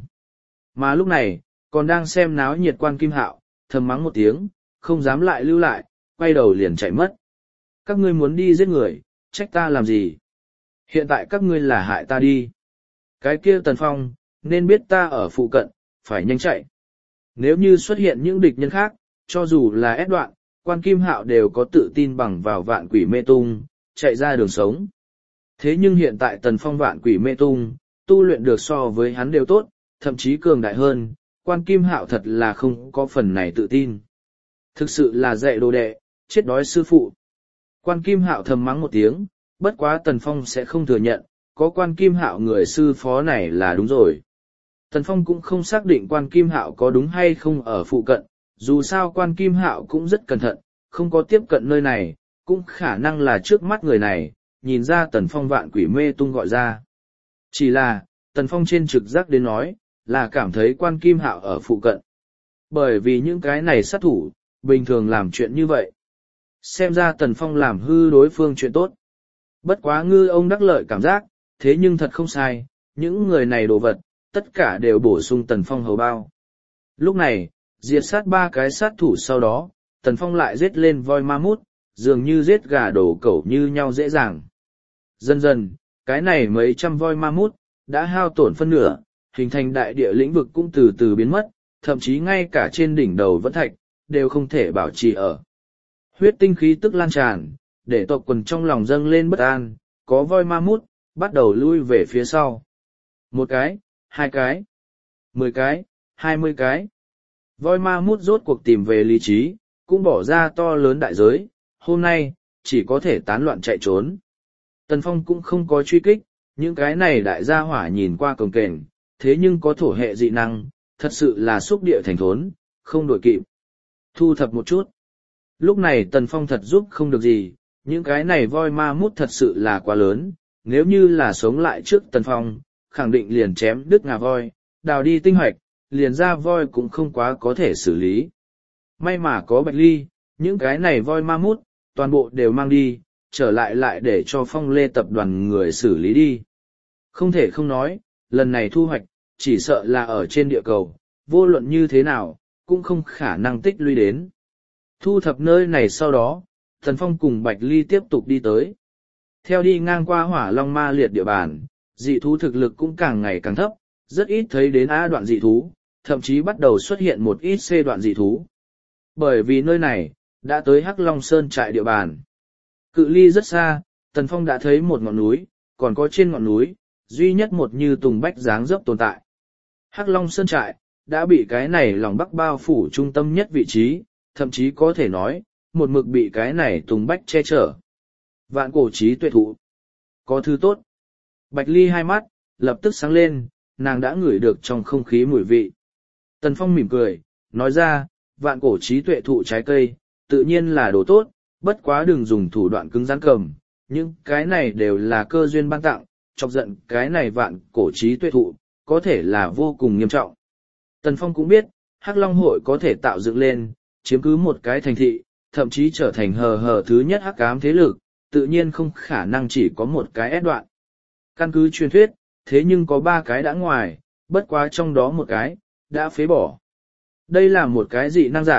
Mà lúc này, còn đang xem náo nhiệt Quan Kim Hạo, thầm mắng một tiếng, không dám lại lưu lại, quay đầu liền chạy mất. Các ngươi muốn đi giết người, trách ta làm gì? Hiện tại các ngươi là hại ta đi. Cái kia Tần Phong, nên biết ta ở phụ cận, phải nhanh chạy. Nếu như xuất hiện những địch nhân khác, cho dù là ép đoạn, Quan Kim Hạo đều có tự tin bằng vào vạn quỷ mê tung, chạy ra đường sống. Thế nhưng hiện tại Tần Phong vạn quỷ mê tung, tu luyện được so với hắn đều tốt, thậm chí cường đại hơn, Quan Kim Hạo thật là không có phần này tự tin. Thực sự là dạy đồ đệ, chết đói sư phụ. Quan Kim Hạo thầm mắng một tiếng, bất quá Tần Phong sẽ không thừa nhận, có Quan Kim Hạo người sư phó này là đúng rồi. Tần Phong cũng không xác định Quan Kim Hạo có đúng hay không ở phụ cận, dù sao Quan Kim Hạo cũng rất cẩn thận, không có tiếp cận nơi này, cũng khả năng là trước mắt người này, nhìn ra Tần Phong vạn quỷ mê tung gọi ra. Chỉ là, Tần Phong trên trực giác đến nói, là cảm thấy Quan Kim Hạo ở phụ cận. Bởi vì những cái này sát thủ, bình thường làm chuyện như vậy. Xem ra Tần Phong làm hư đối phương chuyện tốt. Bất quá ngư ông đắc lợi cảm giác, thế nhưng thật không sai, những người này đồ vật, tất cả đều bổ sung Tần Phong hầu bao. Lúc này, diệt sát 3 cái sát thủ sau đó, Tần Phong lại giết lên voi ma mút, dường như giết gà đổ cẩu như nhau dễ dàng. Dần dần, cái này mấy trăm voi ma mút, đã hao tổn phân nửa, hình thành đại địa lĩnh vực cũng từ từ biến mất, thậm chí ngay cả trên đỉnh đầu vẫn thạch, đều không thể bảo trì ở. Huyết tinh khí tức lan tràn, để tộc quần trong lòng dâng lên bất an, có voi ma mút, bắt đầu lui về phía sau. 1 cái, 2 cái, 10 cái, 20 cái. Voi ma mút rốt cuộc tìm về lý trí, cũng bỏ ra to lớn đại giới, hôm nay, chỉ có thể tán loạn chạy trốn. Tần Phong cũng không có truy kích, những cái này đại gia hỏa nhìn qua cồng kềnh, thế nhưng có thổ hệ dị năng, thật sự là xúc địa thành thốn, không đổi kịp. Thu thập một chút. Lúc này Tần Phong thật giúp không được gì, những cái này voi ma mút thật sự là quá lớn, nếu như là sống lại trước Tần Phong, khẳng định liền chém đứt ngà voi, đào đi tinh hoạch, liền ra voi cũng không quá có thể xử lý. May mà có Bạch Ly, những cái này voi ma mút, toàn bộ đều mang đi, trở lại để cho Phong Lê tập đoàn người xử lý đi. Không thể không nói, lần này thu hoạch, chỉ sợ là ở trên địa cầu, vô luận như thế nào, cũng không khả năng tích lũy đến. Thu thập nơi này sau đó, Tần Phong cùng Bạch Ly tiếp tục đi tới. Theo đi ngang qua Hỏa Long Ma Liệt địa bàn, dị thú thực lực cũng càng ngày càng thấp, rất ít thấy đến A đoạn dị thú, thậm chí bắt đầu xuất hiện một ít C đoạn dị thú. Bởi vì nơi này, đã tới Hắc Long Sơn trại địa bàn. Cự ly rất xa, Tần Phong đã thấy một ngọn núi, còn có trên ngọn núi, duy nhất một như tùng bách dáng dấp tồn tại. Hắc Long Sơn trại, đã bị cái này lòng bắc bao phủ trung tâm nhất vị trí, thậm chí có thể nói, một mực bị cái này tùng bách che chở. Vạn cổ trí tuệ thụ. Có thứ tốt. Bạch Ly hai mắt, lập tức sáng lên, nàng đã ngửi được trong không khí mùi vị. Tần Phong mỉm cười, nói ra, vạn cổ trí tuệ thụ trái cây, tự nhiên là đồ tốt, bất quá đừng dùng thủ đoạn cứng rắn cầm, nhưng cái này đều là cơ duyên ban tặng, chọc giận cái này vạn cổ trí tuệ thụ, có thể là vô cùng nghiêm trọng. Tần Phong cũng biết, Hắc Long hội có thể tạo dựng lên, chiếm cứ một cái thành thị, thậm chí trở thành hờ thứ nhất hắc ám thế lực, tự nhiên không khả năng chỉ có một cái ép đoạn. Căn cứ truyền thuyết, thế nhưng có 3 cái đã ngoài, bất quá trong đó một cái, đã phế bỏ. Đây là một cái dị năng giả,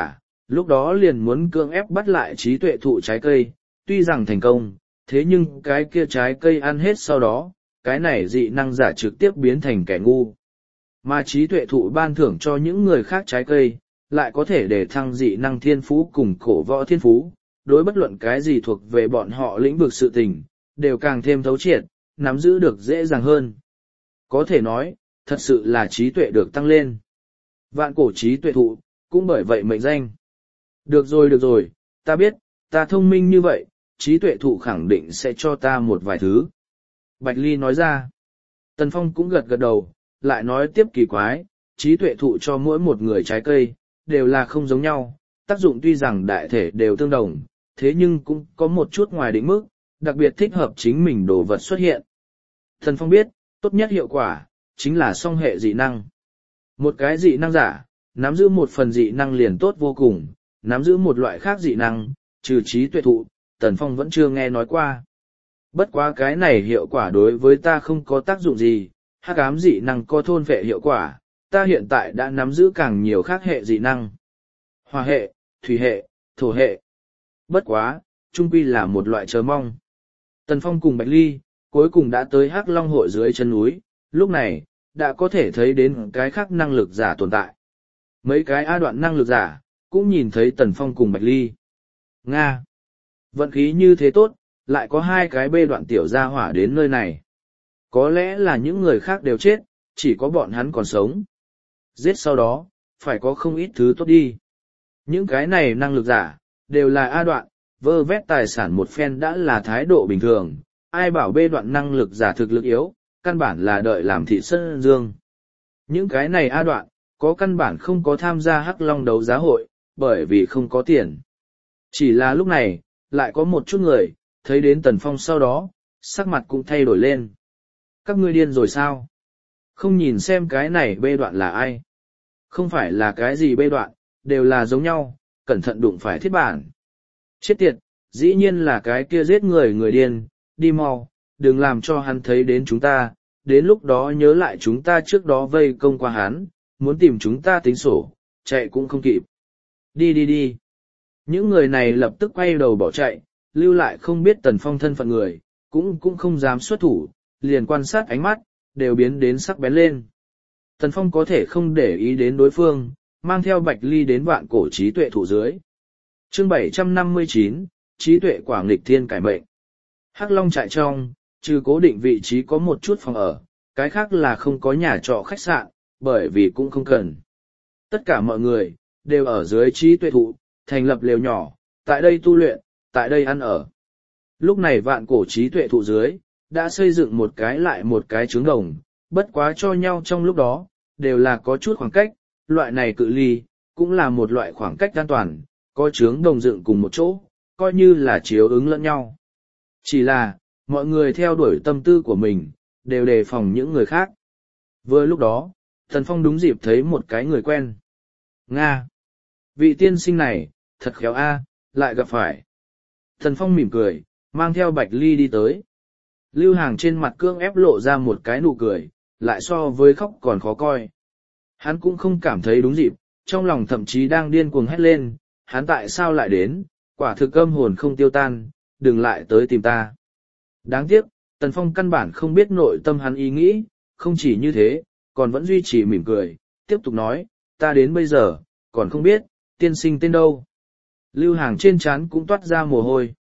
lúc đó liền muốn cưỡng ép bắt lại trí tuệ thụ trái cây, tuy rằng thành công, thế nhưng cái kia trái cây ăn hết sau đó, cái này dị năng giả trực tiếp biến thành kẻ ngu. Mà trí tuệ thụ ban thưởng cho những người khác trái cây, lại có thể để thăng dị năng thiên phú cùng cổ võ thiên phú, đối bất luận cái gì thuộc về bọn họ lĩnh vực sự tình, đều càng thêm thấu triệt, nắm giữ được dễ dàng hơn. Có thể nói, thật sự là trí tuệ được tăng lên. Vạn cổ trí tuệ thụ, cũng bởi vậy mệnh danh. Được rồi, ta biết, ta thông minh như vậy, trí tuệ thụ khẳng định sẽ cho ta một vài thứ. Bạch Ly nói ra. Tần Phong cũng gật gật đầu, lại nói tiếp kỳ quái, trí tuệ thụ cho mỗi một người trái cây, đều là không giống nhau, tác dụng tuy rằng đại thể đều tương đồng, thế nhưng cũng có một chút ngoài định mức, đặc biệt thích hợp chính mình đồ vật xuất hiện. Tần Phong biết, tốt nhất hiệu quả, chính là song hệ dị năng. Một cái dị năng giả, nắm giữ một phần dị năng liền tốt vô cùng, nắm giữ một loại khác dị năng, trừ trí tuệ thụ, Tần Phong vẫn chưa nghe nói qua. Bất quá cái này hiệu quả đối với ta không có tác dụng gì, hắc ám dị năng có thôn vệ hiệu quả, ta hiện tại đã nắm giữ càng nhiều khác hệ dị năng. Hỏa hệ, thủy hệ, thổ hệ. Bất quá, chung quy là một loại chờ mong. Tần Phong cùng Bạch Ly, cuối cùng đã tới Hắc Long hội dưới chân núi, lúc này, đã có thể thấy đến cái khác năng lực giả tồn tại. Mấy cái A đoạn năng lực giả, cũng nhìn thấy Tần Phong cùng Bạch Ly. Nga! Vận khí như thế tốt, lại có hai cái B đoạn tiểu gia hỏa đến nơi này. Có lẽ là những người khác đều chết, chỉ có bọn hắn còn sống. Giết sau đó, phải có không ít thứ tốt đi. Những cái này năng lực giả, đều là A đoạn, vơ vét tài sản một phen đã là thái độ bình thường. Ai bảo B đoạn năng lực giả thực lực yếu, căn bản là đợi làm thị sân dương. Những cái này A đoạn, có căn bản không có tham gia Hắc Long đấu giá hội, bởi vì không có tiền. Chỉ là lúc này, lại có một chút người, thấy đến Tần Phong sau đó, sắc mặt cũng thay đổi lên. Các ngươi điên rồi sao? Không nhìn xem cái này B đoạn là ai? Không phải là cái gì B đoạn, đều là giống nhau, cẩn thận đụng phải thiết bản. Chết tiệt, dĩ nhiên là cái kia giết người điên, đi mau, đừng làm cho hắn thấy đến chúng ta, đến lúc đó nhớ lại chúng ta trước đó vây công qua hắn, muốn tìm chúng ta tính sổ, chạy cũng không kịp. Đi. Những người này lập tức quay đầu bỏ chạy, lưu lại không biết Tần Phong thân phận người, cũng không dám xuất thủ, liền quan sát ánh mắt, đều biến đến sắc bén lên. Tần Phong có thể không để ý đến đối phương, mang theo Bạch Ly đến vạn cổ trí tuệ thụ dưới. Chương 759, trí tuệ quả nghịch thiên cải mệnh. Hắc Long trại trong, trừ cố định vị trí có một chút phòng ở, cái khác là không có nhà trọ khách sạn, bởi vì cũng không cần. Tất cả mọi người, đều ở dưới trí tuệ thụ, thành lập lều nhỏ, tại đây tu luyện, tại đây ăn ở. Lúc này vạn cổ trí tuệ thụ dưới, đã xây dựng một cái lại một cái trướng đồng, bất quá cho nhau trong lúc đó, đều là có chút khoảng cách, loại này cự ly, cũng là một loại khoảng cách an toàn, có trướng đồng dựng cùng một chỗ, coi như là chiếu ứng lẫn nhau. Chỉ là, mọi người theo đuổi tâm tư của mình, đều đề phòng những người khác. Vừa lúc đó, Tần Phong đúng dịp thấy một cái người quen. Nga! Vị tiên sinh này, thật khéo a, lại gặp phải. Tần Phong mỉm cười, mang theo Bạch Ly đi tới. Lưu Hàng trên mặt cương ép lộ ra một cái nụ cười, lại so với khóc còn khó coi. Hắn cũng không cảm thấy đúng dịp, trong lòng thậm chí đang điên cuồng hét lên, hắn tại sao lại đến, quả thực âm hồn không tiêu tan, đừng lại tới tìm ta. Đáng tiếc, Tần Phong căn bản không biết nội tâm hắn ý nghĩ, không chỉ như thế, còn vẫn duy trì mỉm cười, tiếp tục nói, ta đến bây giờ, còn không biết, tiên sinh tên đâu. Lưu Hàng trên trán cũng toát ra mồ hôi.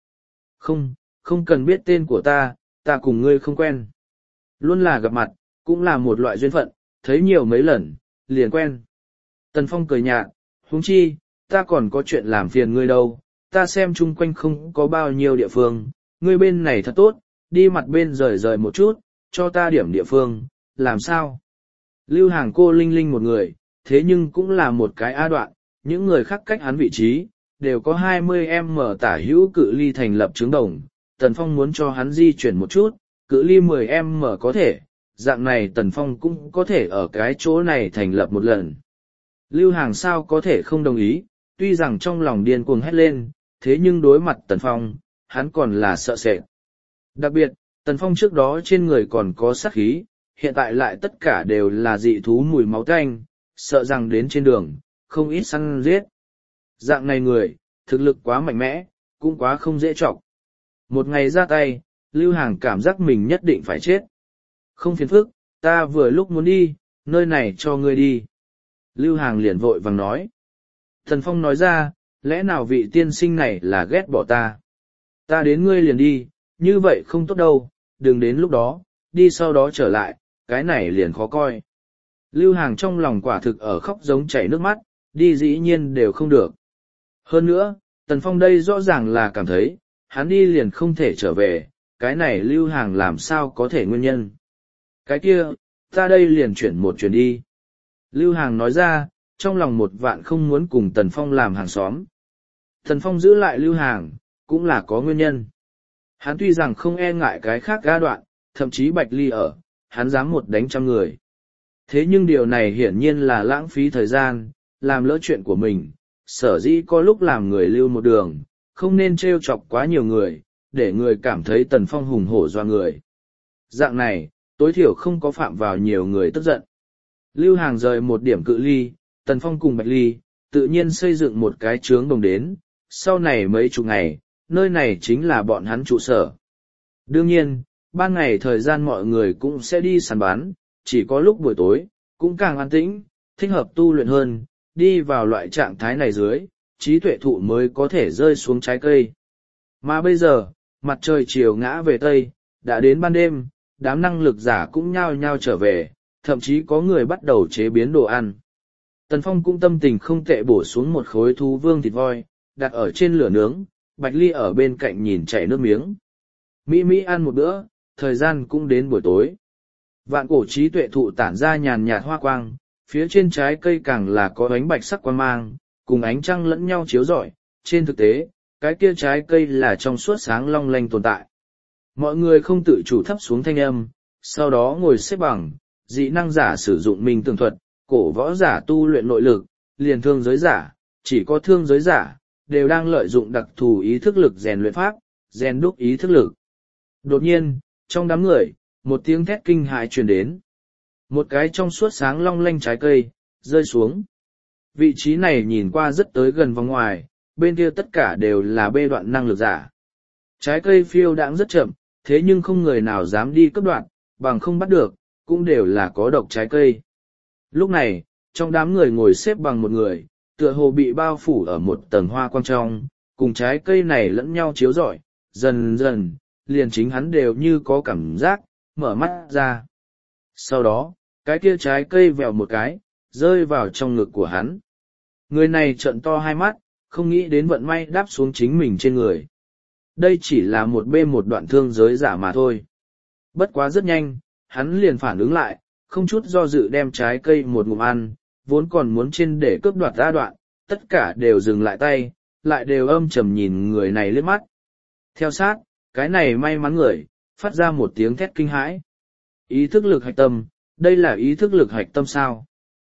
Không cần biết tên của ta cùng ngươi không quen. Luôn là gặp mặt, cũng là một loại duyên phận, thấy nhiều mấy lần, liền quen. Tần Phong cười nhạt, huống chi, ta còn có chuyện làm phiền ngươi đâu, ta xem chung quanh không có bao nhiêu địa phương, ngươi bên này thật tốt, đi mặt bên rời một chút, cho ta điểm địa phương, làm sao? Lưu Hàng cô linh linh một người, thế nhưng cũng là một cái A đoạn, những người khác cách hắn vị trí, đều có 20m tả hữu cự ly thành lập trướng đồng. Tần Phong muốn cho hắn di chuyển một chút, cự ly 10m có thể, dạng này Tần Phong cũng có thể ở cái chỗ này thành lập một lần. Lưu Hàng sao có thể không đồng ý, tuy rằng trong lòng điên cuồng hét lên, thế nhưng đối mặt Tần Phong, hắn còn là sợ sệt. Đặc biệt, Tần Phong trước đó trên người còn có sát khí, hiện tại lại tất cả đều là dị thú mùi máu tanh, sợ rằng đến trên đường, không ít săn giết. Dạng này người, thực lực quá mạnh mẽ, cũng quá không dễ chọc. Một ngày ra tay, Lưu Hàng cảm giác mình nhất định phải chết. Không phiền phức, ta vừa lúc muốn đi, nơi này cho ngươi đi. Lưu Hàng liền vội vàng nói. Tần Phong nói ra, lẽ nào vị tiên sinh này là ghét bỏ ta? Ta đến ngươi liền đi, như vậy không tốt đâu, đừng đến lúc đó, đi sau đó trở lại, cái này liền khó coi. Lưu Hàng trong lòng quả thực ở khóc giống chảy nước mắt, đi dĩ nhiên đều không được. Hơn nữa, Tần Phong đây rõ ràng là cảm thấy, hắn đi liền không thể trở về, cái này Lưu Hàng làm sao có thể nguyên nhân. Cái kia, ta đây liền chuyển một chuyển đi. Lưu Hàng nói ra, trong lòng một vạn không muốn cùng Tần Phong làm hàng xóm. Tần Phong giữ lại Lưu Hàng, cũng là có nguyên nhân. Hắn tuy rằng không e ngại cái khác ga đoạn, thậm chí Bạch Ly ở, hắn dám một đánh trăm người. Thế nhưng điều này hiển nhiên là lãng phí thời gian, làm lỡ chuyện của mình, sở dĩ có lúc làm người lưu một đường, không nên trêu chọc quá nhiều người, để người cảm thấy Tần Phong hùng hổ doa người. Dạng này, tối thiểu không có phạm vào nhiều người tức giận. Lưu Hàng rời một điểm cự ly, Tần Phong cùng Bạch Ly, tự nhiên xây dựng một cái trướng đồng đến, sau này mấy chục ngày, nơi này chính là bọn hắn trụ sở. Đương nhiên, ban ngày thời gian mọi người cũng sẽ đi săn bắn, chỉ có lúc buổi tối, cũng càng an tĩnh, thích hợp tu luyện hơn, đi vào loại trạng thái này dưới, trí tuệ thụ mới có thể rơi xuống trái cây. Mà bây giờ, mặt trời chiều ngã về Tây, đã đến ban đêm, đám năng lực giả cũng nhao nhao trở về, thậm chí có người bắt đầu chế biến đồ ăn. Tần Phong cũng tâm tình không tệ bổ xuống một khối thú vương thịt voi, đặt ở trên lửa nướng, Bạch Ly ở bên cạnh nhìn chảy nước miếng. Mỹ Mỹ ăn một bữa, thời gian cũng đến buổi tối. Vạn cổ trí tuệ thụ tản ra nhàn nhạt hoa quang, phía trên trái cây càng là có ánh bạch sắc quang mang, cùng ánh trăng lẫn nhau chiếu rọi. Trên thực tế, cái kia trái cây là trong suốt sáng long lanh tồn tại. Mọi người không tự chủ thấp xuống thanh âm, sau đó ngồi xếp bằng, dị năng giả sử dụng minh tường thuật, cổ võ giả tu luyện nội lực, liền thương giới giả, chỉ có thương giới giả, đều đang lợi dụng đặc thù ý thức lực rèn luyện pháp, rèn đúc ý thức lực. Đột nhiên, trong đám người, một tiếng thét kinh hãi truyền đến. Một cái trong suốt sáng long lanh trái cây, rơi xuống. Vị trí này nhìn qua rất tới gần vòng ngoài, bên kia tất cả đều là bê đoạn năng lực giả. Trái cây phiêu đãng rất chậm, thế nhưng không người nào dám đi cấp đoạn, bằng không bắt được, cũng đều là có độc trái cây. Lúc này, trong đám người ngồi xếp bằng một người, tựa hồ bị bao phủ ở một tầng hoa quang trong, cùng trái cây này lẫn nhau chiếu rọi, dần dần, liền chính hắn đều như có cảm giác, mở mắt ra. Sau đó, cái kia trái cây vèo một cái, rơi vào trong ngực của hắn. Người này trợn to hai mắt, không nghĩ đến vận may đáp xuống chính mình trên người. Đây chỉ là một một đoạn thương giới giả mà thôi. Bất quá rất nhanh, hắn liền phản ứng lại, không chút do dự đem trái cây một ngụm ăn, vốn còn muốn trên để cướp đoạt ra đoạn, tất cả đều dừng lại tay, lại đều âm trầm nhìn người này liếc mắt. Theo sát, cái này may mắn người, phát ra một tiếng thét kinh hãi. Ý thức lực hạch tâm, đây là ý thức lực hạch tâm sao?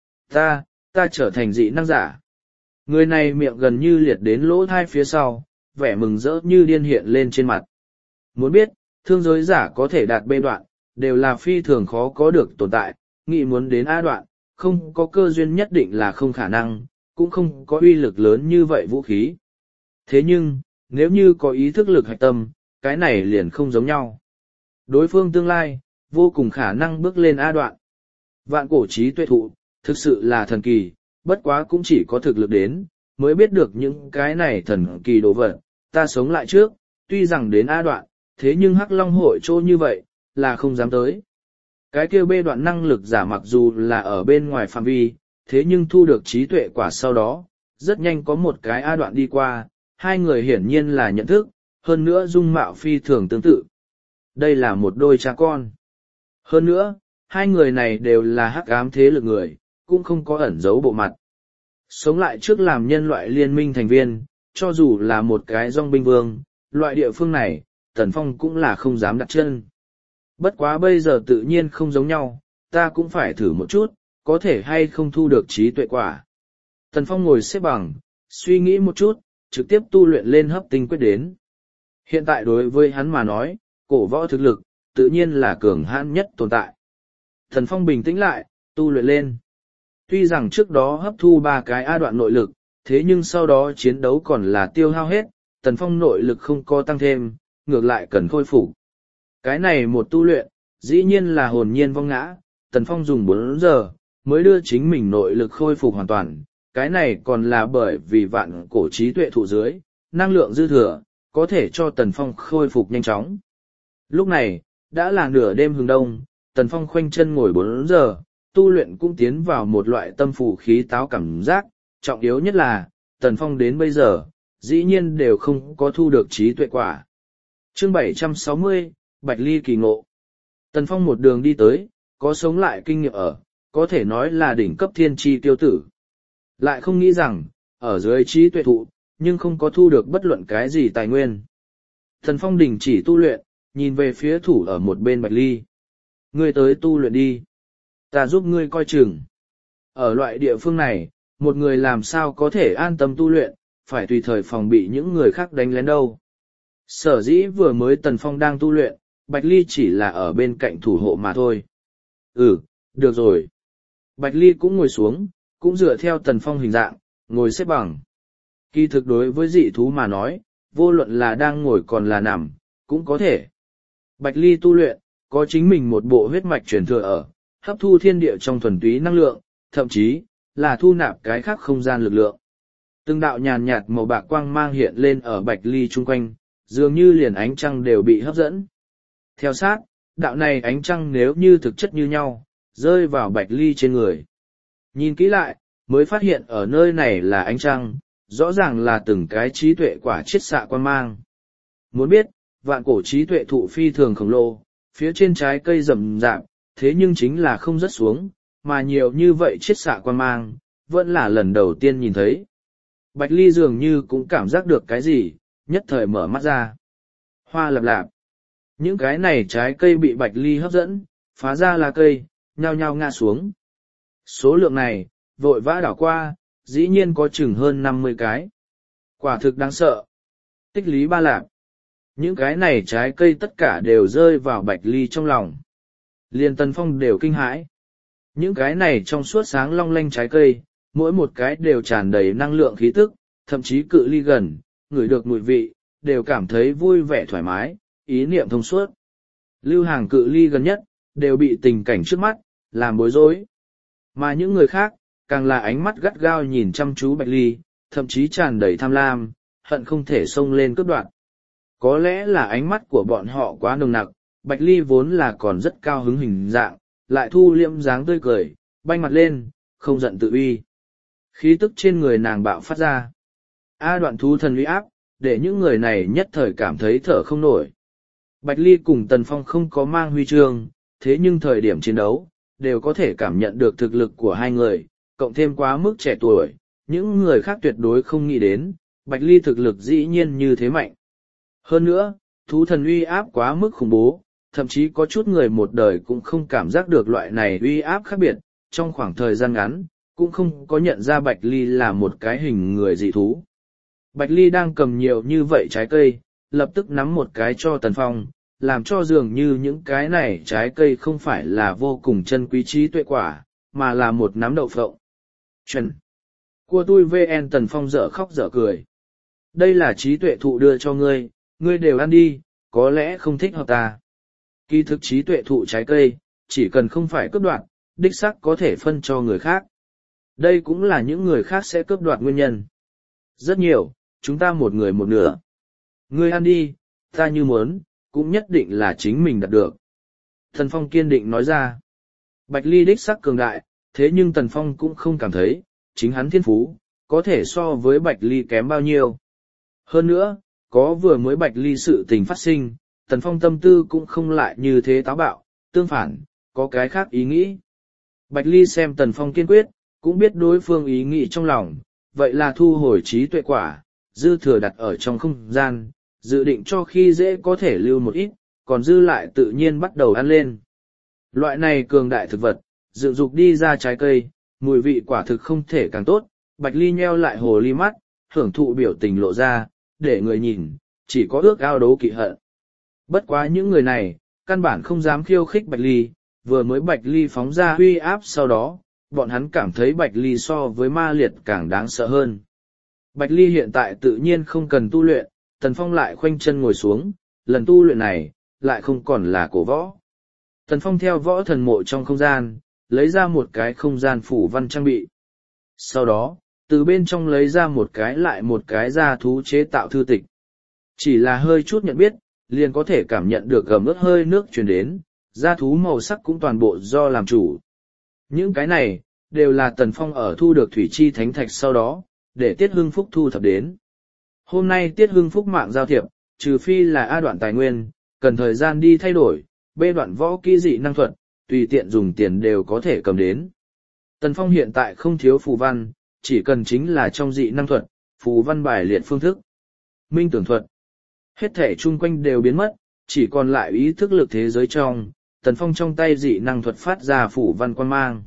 Ta trở thành dị năng giả. Người này miệng gần như liệt đến lỗ thai phía sau, vẻ mừng rỡ như điên hiện lên trên mặt. Muốn biết, thương giới giả có thể đạt B đoạn, đều là phi thường khó có được tồn tại, nghĩ muốn đến A đoạn, không có cơ duyên nhất định là không khả năng, cũng không có uy lực lớn như vậy vũ khí. Thế nhưng, nếu như có ý thức lực hạch tâm, cái này liền không giống nhau. Đối phương tương lai, vô cùng khả năng bước lên A đoạn. Vạn cổ trí tuệ thụ, thực sự là thần kỳ, bất quá cũng chỉ có thực lực đến, mới biết được những cái này thần kỳ đồ vật. Ta sống lại trước, tuy rằng đến A đoạn, thế nhưng Hắc Long hội chỗ như vậy, là không dám tới. Cái kêu B đoạn năng lực giả mặc dù là ở bên ngoài phạm vi, thế nhưng thu được trí tuệ quả sau đó, rất nhanh có một cái A đoạn đi qua, hai người hiển nhiên là nhận thức, hơn nữa dung mạo phi thường tương tự. Đây là một đôi cha con. Hơn nữa, hai người này đều là hắc ám thế lực người, cũng không có ẩn giấu bộ mặt. Sống lại trước làm nhân loại liên minh thành viên, cho dù là một cái dòng binh vương, loại địa phương này, Tần Phong cũng là không dám đặt chân. Bất quá bây giờ tự nhiên không giống nhau, ta cũng phải thử một chút, có thể hay không thu được trí tuệ quả. Tần Phong ngồi xếp bằng, suy nghĩ một chút, trực tiếp tu luyện lên hấp tinh quyết đến. Hiện tại đối với hắn mà nói, cổ võ thực lực, tự nhiên là cường hãn nhất tồn tại. Tần Phong bình tĩnh lại, tu luyện lên. Tuy rằng trước đó hấp thu 3 cái A đoạn nội lực, Thế nhưng sau đó chiến đấu còn là tiêu hao hết, Tần Phong nội lực không có tăng thêm, ngược lại cần khôi phục. Cái này một tu luyện, dĩ nhiên là hồn nhiên vong ngã, Tần Phong dùng 4 giờ, mới đưa chính mình nội lực khôi phục hoàn toàn. Cái này còn là bởi vì vạn cổ trí tuệ thụ dưới, năng lượng dư thừa, có thể cho Tần Phong khôi phục nhanh chóng. Lúc này, đã là nửa đêm hừng đông, Tần Phong khoanh chân ngồi 4 giờ, tu luyện cũng tiến vào một loại tâm phù khí táo cảm giác, trọng yếu nhất là, Tần Phong đến bây giờ, dĩ nhiên đều không có thu được trí tuệ quả. Chương 760, Bạch Ly kỳ ngộ. Tần Phong một đường đi tới, có sống lại kinh nghiệm ở, có thể nói là đỉnh cấp thiên tri tiêu tử. Lại không nghĩ rằng, ở dưới trí tuệ thụ, nhưng không có thu được bất luận cái gì tài nguyên. Tần Phong đình chỉ tu luyện, nhìn về phía thủ ở một bên Bạch Ly. Ngươi tới tu luyện đi. Ta giúp ngươi coi chừng. Ở loại địa phương này, một người làm sao có thể an tâm tu luyện, phải tùy thời phòng bị những người khác đánh lén đâu. Sở dĩ vừa mới Tần Phong đang tu luyện, Bạch Ly chỉ là ở bên cạnh thủ hộ mà thôi. Ừ, được rồi. Bạch Ly cũng ngồi xuống, cũng dựa theo Tần Phong hình dạng, ngồi xếp bằng. Kỳ thực đối với dị thú mà nói, vô luận là đang ngồi còn là nằm, cũng có thể. Bạch Ly tu luyện, có chính mình một bộ huyết mạch truyền thừa ở, hấp thu thiên địa trong thuần túy năng lượng, thậm chí, là thu nạp cái khác không gian lực lượng. Từng đạo nhàn nhạt màu bạc quang mang hiện lên ở Bạch Ly chung quanh, dường như liền ánh trăng đều bị hấp dẫn. Theo sát, đạo này ánh trăng nếu như thực chất như nhau, rơi vào Bạch Ly trên người. Nhìn kỹ lại, mới phát hiện ở nơi này là ánh trăng, rõ ràng là từng cái trí tuệ quả chiết xạ quang mang. Muốn biết, vạn cổ trí tuệ thụ phi thường khổng lồ, phía trên trái cây rậm rạp, thế nhưng chính là không rớt xuống, mà nhiều như vậy chiết xạ quang mang, vẫn là lần đầu tiên nhìn thấy. Bạch Ly dường như cũng cảm giác được cái gì, nhất thời mở mắt ra. Hoa lập lạp. Những cái này trái cây bị Bạch Ly hấp dẫn, phá ra lá cây, nhao nhao ngã xuống. Số lượng này, vội vã đảo qua, dĩ nhiên có chừng hơn 50 cái. Quả thực đáng sợ. Tích lý ba lạp. Những cái này trái cây tất cả đều rơi vào Bạch Ly trong lòng. Liên Tần Phong đều kinh hãi. Những cái này trong suốt sáng long lanh trái cây, mỗi một cái đều tràn đầy năng lượng khí tức, thậm chí cự ly gần, ngửi được mùi vị, đều cảm thấy vui vẻ thoải mái, ý niệm thông suốt. Lưu Hàng cự ly gần nhất, đều bị tình cảnh trước mắt, làm bối rối. Mà những người khác, càng là ánh mắt gắt gao nhìn chăm chú Bạch Ly, thậm chí tràn đầy tham lam, hận không thể xông lên cướp đoạt. Có lẽ là ánh mắt của bọn họ quá nồng nặc, Bạch Ly vốn là còn rất cao hứng hình dạng, lại thu liễm dáng tươi cười, banh mặt lên, không giận tự uy. Khí tức trên người nàng bạo phát ra. Đoạn thú thần uy áp, để những người này nhất thời cảm thấy thở không nổi. Bạch Ly cùng Tần Phong không có mang huy chương, thế nhưng thời điểm chiến đấu, đều có thể cảm nhận được thực lực của hai người, cộng thêm quá mức trẻ tuổi, những người khác tuyệt đối không nghĩ đến, Bạch Ly thực lực dĩ nhiên như thế mạnh. Hơn nữa, thú thần uy áp quá mức khủng bố, thậm chí có chút người một đời cũng không cảm giác được loại này uy áp khác biệt, trong khoảng thời gian ngắn, cũng không có nhận ra Bạch Ly là một cái hình người dị thú. Bạch Ly đang cầm nhiều như vậy trái cây, lập tức nắm một cái cho Tần Phong, làm cho dường như những cái này trái cây không phải là vô cùng chân quý trí tuệ quả, mà là một nắm đậu phộng. Chuẩn! Của tôi VN Tần Phong dở khóc dở cười. Đây là trí tuệ thụ đưa cho ngươi, ngươi đều ăn đi, có lẽ không thích hợp ta. Kỳ thực trí tuệ thụ trái cây, chỉ cần không phải cướp đoạt, đích xác có thể phân cho người khác. Đây cũng là những người khác sẽ cướp đoạt nguyên nhân. Rất nhiều, chúng ta một người một nửa. Ngươi ăn đi, ta như muốn, cũng nhất định là chính mình đạt được. Tần Phong kiên định nói ra. Bạch Ly đích sắc cường đại, thế nhưng Tần Phong cũng không cảm thấy, chính hắn thiên phú, có thể so với Bạch Ly kém bao nhiêu. Hơn nữa, có vừa mới Bạch Ly sự tình phát sinh, Tần Phong tâm tư cũng không lại như thế táo bạo, tương phản, có cái khác ý nghĩ. Bạch Ly xem Tần Phong kiên quyết, cũng biết đối phương ý nghĩ trong lòng, vậy là thu hồi trí tuệ quả, dư thừa đặt ở trong không gian, dự định cho khi dễ có thể lưu một ít, còn dư lại tự nhiên bắt đầu ăn lên. Loại này cường đại thực vật, dựng dục đi ra trái cây, mùi vị quả thực không thể càng tốt, Bạch Ly nheo lại hồ ly mắt, hưởng thụ biểu tình lộ ra, để người nhìn, chỉ có ước ao đấu kỵ hận. Bất quá những người này, căn bản không dám khiêu khích Bạch Ly, vừa mới Bạch Ly phóng ra huy áp sau đó, bọn hắn cảm thấy Bạch Ly so với ma liệt càng đáng sợ hơn. Bạch Ly hiện tại tự nhiên không cần tu luyện, Tần Phong lại khoanh chân ngồi xuống, lần tu luyện này, lại không còn là cổ võ. Tần Phong theo võ thần mộ trong không gian, lấy ra một cái không gian phủ văn trang bị. Sau đó, từ bên trong lấy ra một cái lại một cái da thú chế tạo thư tịch. Chỉ là hơi chút nhận biết, liền có thể cảm nhận được gầm ướt hơi nước truyền đến, da thú màu sắc cũng toàn bộ do làm chủ. Những cái này, đều là Tần Phong ở thu được thủy chi thánh thạch sau đó, để Tiết Hưng Phúc thu thập đến. Hôm nay Tiết Hưng Phúc mạng giao thiệp, trừ phi là A đoạn tài nguyên, cần thời gian đi thay đổi, B đoạn võ kỹ dị năng thuật, tùy tiện dùng tiền đều có thể cầm đến. Tần Phong hiện tại không thiếu phù văn, chỉ cần chính là trong dị năng thuật, phù văn bài liệt phương thức. Minh tưởng thuật. Hết thể chung quanh đều biến mất, chỉ còn lại ý thức lực thế giới trong, Tần Phong trong tay dị năng thuật phát ra phù văn quan mang.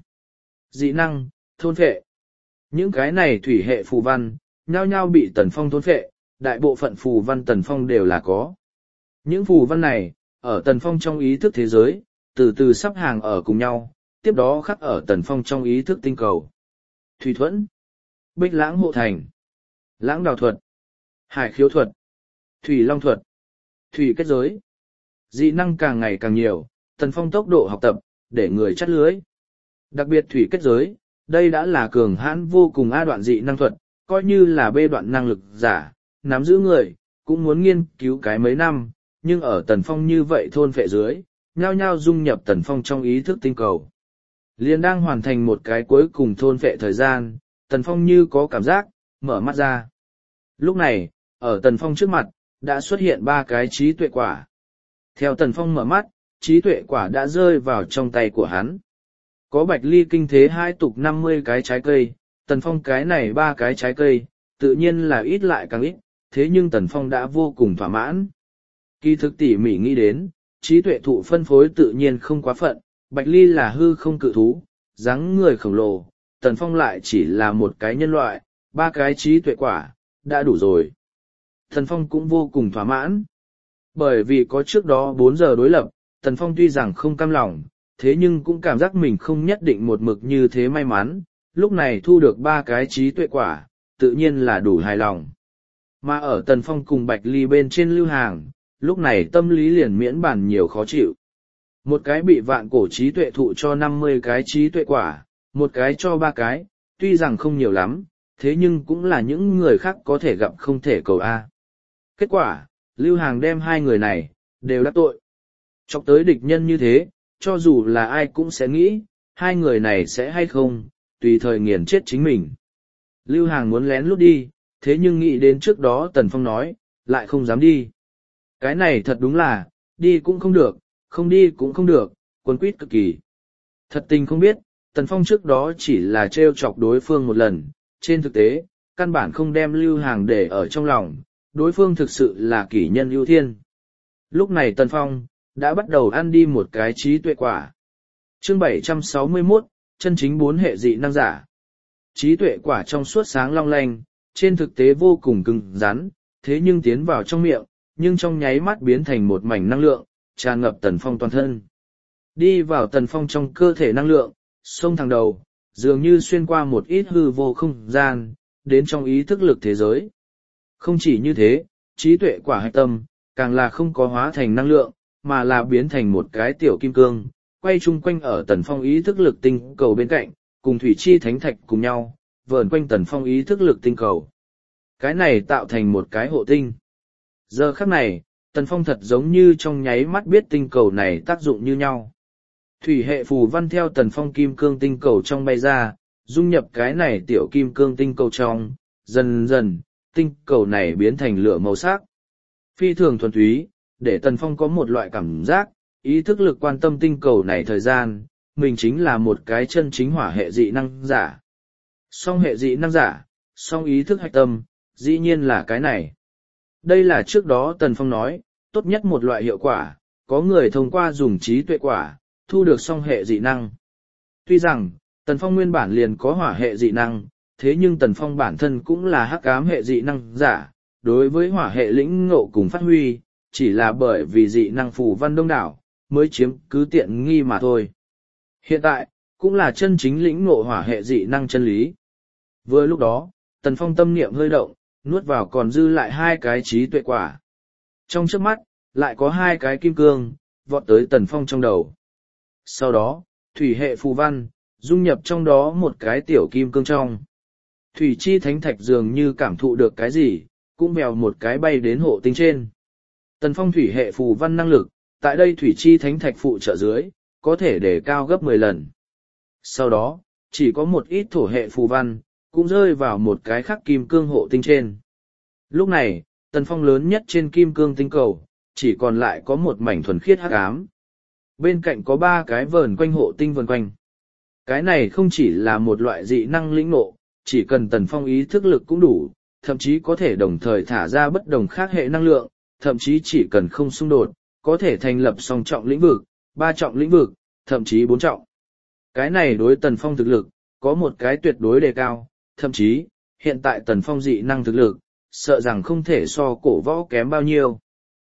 Dị năng, thôn phệ. Những cái này thủy hệ phù văn, nhao nhao bị Tần Phong thôn phệ, đại bộ phận phù văn Tần Phong đều là có. Những phù văn này, ở Tần Phong trong ý thức thế giới, từ từ sắp hàng ở cùng nhau, tiếp đó khắc ở Tần Phong trong ý thức tinh cầu. Thủy thuẫn, Bích lãng hộ thành, lãng đào thuật, hải khiếu thuật, thủy long thuật, thủy kết giới. Dị năng càng ngày càng nhiều, Tần Phong tốc độ học tập, để người chắt lưới. Đặc biệt thủy kết giới, đây đã là cường hãn vô cùng A đoạn dị năng thuật, coi như là B đoạn năng lực giả, nắm giữ người, cũng muốn nghiên cứu cái mấy năm, nhưng ở Tần Phong như vậy thôn phệ dưới, nhao nhao dung nhập Tần Phong trong ý thức tinh cầu. Liên đang hoàn thành một cái cuối cùng thôn phệ thời gian, Tần Phong như có cảm giác, mở mắt ra. Lúc này, ở Tần Phong trước mặt, đã xuất hiện 3 cái trí tuệ quả. Theo Tần Phong mở mắt, trí tuệ quả đã rơi vào trong tay của hắn. Có Bạch Ly kinh thế 2 tục 50 cái trái cây, Tần Phong cái này 3 cái trái cây, tự nhiên là ít lại càng ít, thế nhưng Tần Phong đã vô cùng thỏa mãn. Kỳ thực tỉ mỉ nghĩ đến, trí tuệ thụ phân phối tự nhiên không quá phận, Bạch Ly là hư không cự thú, dáng người khổng lồ, Tần Phong lại chỉ là một cái nhân loại, 3 cái trí tuệ quả, đã đủ rồi. Tần Phong cũng vô cùng thỏa mãn. Bởi vì có trước đó 4 giờ đối lập, Tần Phong tuy rằng không cam lòng, thế nhưng cũng cảm giác mình không nhất định một mực như thế may mắn, lúc này thu được 3 cái trí tuệ quả, tự nhiên là đủ hài lòng. Mà ở Tần Phong cùng Bạch Ly bên trên lưu hàng, lúc này tâm lý liền miễn bản nhiều khó chịu. Một cái bị vạn cổ trí tuệ thụ cho 50 cái trí tuệ quả, một cái cho 3 cái, tuy rằng không nhiều lắm, thế nhưng cũng là những người khác có thể gặp không thể cầu A. Kết quả, lưu hàng đem 2 người này, đều đắc tội. Chọc tới địch nhân như thế, cho dù là ai cũng sẽ nghĩ, 2 người này sẽ hay không, tùy thời nghiền chết chính mình. Lưu hàng muốn lén lút đi, thế nhưng nghĩ đến trước đó Tần Phong nói, lại không dám đi. Cái này thật đúng là, đi cũng không được, không đi cũng không được, quấn quýt cực kỳ. Thật tình không biết, Tần Phong trước đó chỉ là trêu chọc đối phương một lần, trên thực tế, căn bản không đem lưu hàng để ở trong lòng, đối phương thực sự là kỷ nhân ưu thiên. Lúc này Tần Phong, đã bắt đầu ăn đi một cái trí tuệ quả. Chương 761, chân chính 4 hệ dị năng giả. Trí tuệ quả trong suốt sáng long lanh, trên thực tế vô cùng cứng rắn, thế nhưng tiến vào trong miệng, nhưng trong nháy mắt biến thành một mảnh năng lượng, tràn ngập Tần Phong toàn thân. Đi vào Tần Phong trong cơ thể năng lượng, xông thẳng đầu, dường như xuyên qua một ít hư vô không gian, đến trong ý thức lực thế giới. Không chỉ như thế, trí tuệ quả hạch tâm, càng là không có hóa thành năng lượng, mà là biến thành một cái tiểu kim cương, quay chung quanh ở Tần Phong ý thức lực tinh cầu bên cạnh, cùng thủy chi thánh thạch cùng nhau, vờn quanh Tần Phong ý thức lực tinh cầu. Cái này tạo thành một cái hộ tinh. Giờ khắc này, Tần Phong thật giống như trong nháy mắt biết tinh cầu này tác dụng như nhau. Thủy hệ phù văn theo Tần Phong kim cương tinh cầu trong bay ra, dung nhập cái này tiểu kim cương tinh cầu trong, dần dần, tinh cầu này biến thành lửa màu sắc. Phi thường thuần túy, để Tần Phong có một loại cảm giác, ý thức lực quan tâm tinh cầu này thời gian, mình chính là một cái chân chính hỏa hệ dị năng giả. Song hệ dị năng giả, song ý thức hạch tâm, dĩ nhiên là cái này. Đây là trước đó Tần Phong nói, tốt nhất một loại hiệu quả, có người thông qua dùng trí tuệ quả, thu được song hệ dị năng. Tuy rằng, Tần Phong nguyên bản liền có hỏa hệ dị năng, thế nhưng Tần Phong bản thân cũng là hắc ám hệ dị năng giả, đối với hỏa hệ lĩnh ngộ cùng phát huy, chỉ là bởi vì dị năng phù văn đông đảo, mới chiếm cứ tiện nghi mà thôi. Hiện tại, cũng là chân chính lĩnh ngộ hỏa hệ dị năng chân lý. Vừa lúc đó, Tần Phong tâm niệm hơi động, nuốt vào còn dư lại 2 cái trí tuệ quả. Trong chớp mắt, lại có 2 cái kim cương, vọt tới Tần Phong trong đầu. Sau đó, thủy hệ phù văn, dung nhập trong đó một cái tiểu kim cương trong. Thủy chi thánh thạch dường như cảm thụ được cái gì, cũng vèo một cái bay đến hộ tinh trên. Tần Phong thủy hệ phù văn năng lực, tại đây thủy chi thánh thạch phụ trợ dưới, có thể để cao gấp 10 lần. Sau đó, chỉ có một ít thổ hệ phù văn, cũng rơi vào một cái khắc kim cương hộ tinh trên. Lúc này, Tần Phong lớn nhất trên kim cương tinh cầu, chỉ còn lại có một mảnh thuần khiết hắc ám. Bên cạnh có 3 cái vờn quanh hộ tinh vần quanh. Cái này không chỉ là một loại dị năng lĩnh ngộ, chỉ cần Tần Phong ý thức lực cũng đủ, thậm chí có thể đồng thời thả ra bất đồng khác hệ năng lượng, thậm chí chỉ cần không xung đột, có thể thành lập song trọng lĩnh vực, 3 trọng lĩnh vực, thậm chí 4 trọng. Cái này đối Tần Phong thực lực, có một cái tuyệt đối đề cao, thậm chí, hiện tại Tần Phong dị năng thực lực, sợ rằng không thể so cổ võ kém bao nhiêu.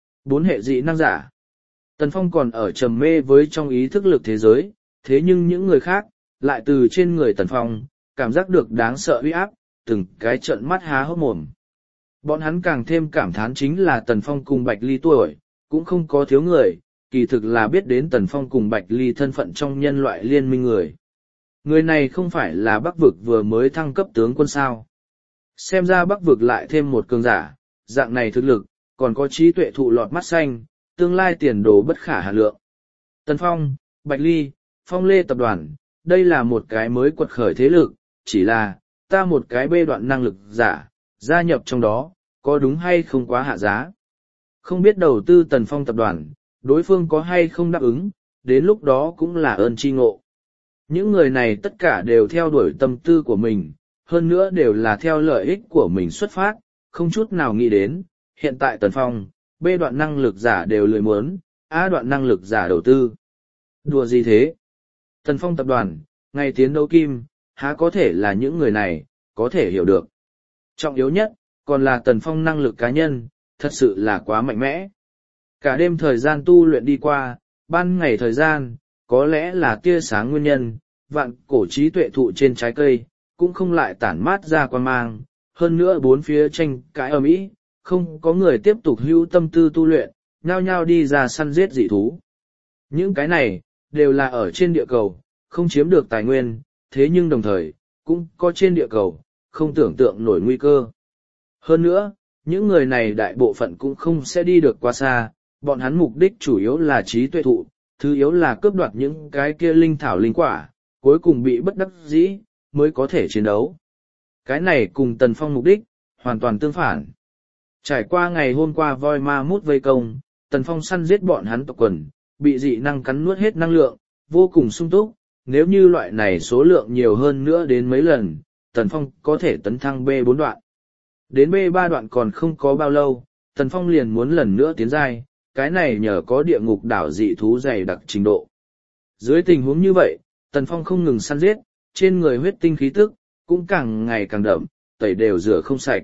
4 hệ dị năng giả. Tần Phong còn ở trầm mê với trong ý thức lực thế giới, thế nhưng những người khác, lại từ trên người Tần Phong, cảm giác được đáng sợ uy áp, từng cái trợn mắt há hốc mồm. Bọn hắn càng thêm cảm thán chính là Tần Phong cùng Bạch Ly tuổi, cũng không có thiếu người, kỳ thực là biết đến Tần Phong cùng Bạch Ly thân phận trong nhân loại liên minh người. Người này không phải là Bắc vực vừa mới thăng cấp tướng quân sao. Xem ra Bắc vực lại thêm một cường giả, dạng này thực lực, còn có trí tuệ thụ lọt mắt xanh, tương lai tiền đồ bất khả hà lượng. Tần Phong, Bạch Ly, Phong Lê tập đoàn, đây là một cái mới quật khởi thế lực, chỉ là, ta một cái bê đoạn năng lực giả, gia nhập trong đó, có đúng hay không quá hạ giá. Không biết đầu tư Tần Phong tập đoàn, đối phương có hay không đáp ứng, đến lúc đó cũng là ơn tri ngộ. Những người này tất cả đều theo đuổi tâm tư của mình, hơn nữa đều là theo lợi ích của mình xuất phát, không chút nào nghĩ đến, hiện tại Tần Phong, B đoạn năng lực giả đều lười muốn, A đoạn năng lực giả đầu tư. Đùa gì thế? Tần Phong tập đoàn, ngày tiến đấu kim, há có thể là những người này, có thể hiểu được. Trọng yếu nhất, còn là Tần Phong năng lực cá nhân, thật sự là quá mạnh mẽ. Cả đêm thời gian tu luyện đi qua, ban ngày thời gian, có lẽ là tia sáng nguyên nhân, vạn cổ trí tuệ thụ trên trái cây, cũng không lại tản mát ra quan mang, hơn nữa bốn phía tranh cãi ầm ĩ, không có người tiếp tục hữu tâm tư tu luyện, nhao nhao đi ra săn giết dị thú. Những cái này, đều là ở trên địa cầu, không chiếm được tài nguyên, thế nhưng đồng thời, cũng có trên địa cầu, không tưởng tượng nổi nguy cơ. Hơn nữa, những người này đại bộ phận cũng không sẽ đi được quá xa, bọn hắn mục đích chủ yếu là trí tuệ thụ, thứ yếu là cướp đoạt những cái kia linh thảo linh quả, cuối cùng bị bất đắc dĩ, mới có thể chiến đấu. Cái này cùng Tần Phong mục đích, hoàn toàn tương phản. Trải qua ngày hôm qua voi ma mút vây công, Tần Phong săn giết bọn hắn tộc quần, bị dị năng cắn nuốt hết năng lượng, vô cùng sung túc, nếu như loại này số lượng nhiều hơn nữa đến mấy lần, Tần Phong có thể tấn thăng B4 đoạn. Đến B3 đoạn còn không có bao lâu, Tần Phong liền muốn lần nữa tiến giai, cái này nhờ có địa ngục đảo dị thú dày đặc trình độ. Dưới tình huống như vậy, Tần Phong không ngừng săn giết, trên người huyết tinh khí tức, cũng càng ngày càng đậm, tẩy đều rửa không sạch.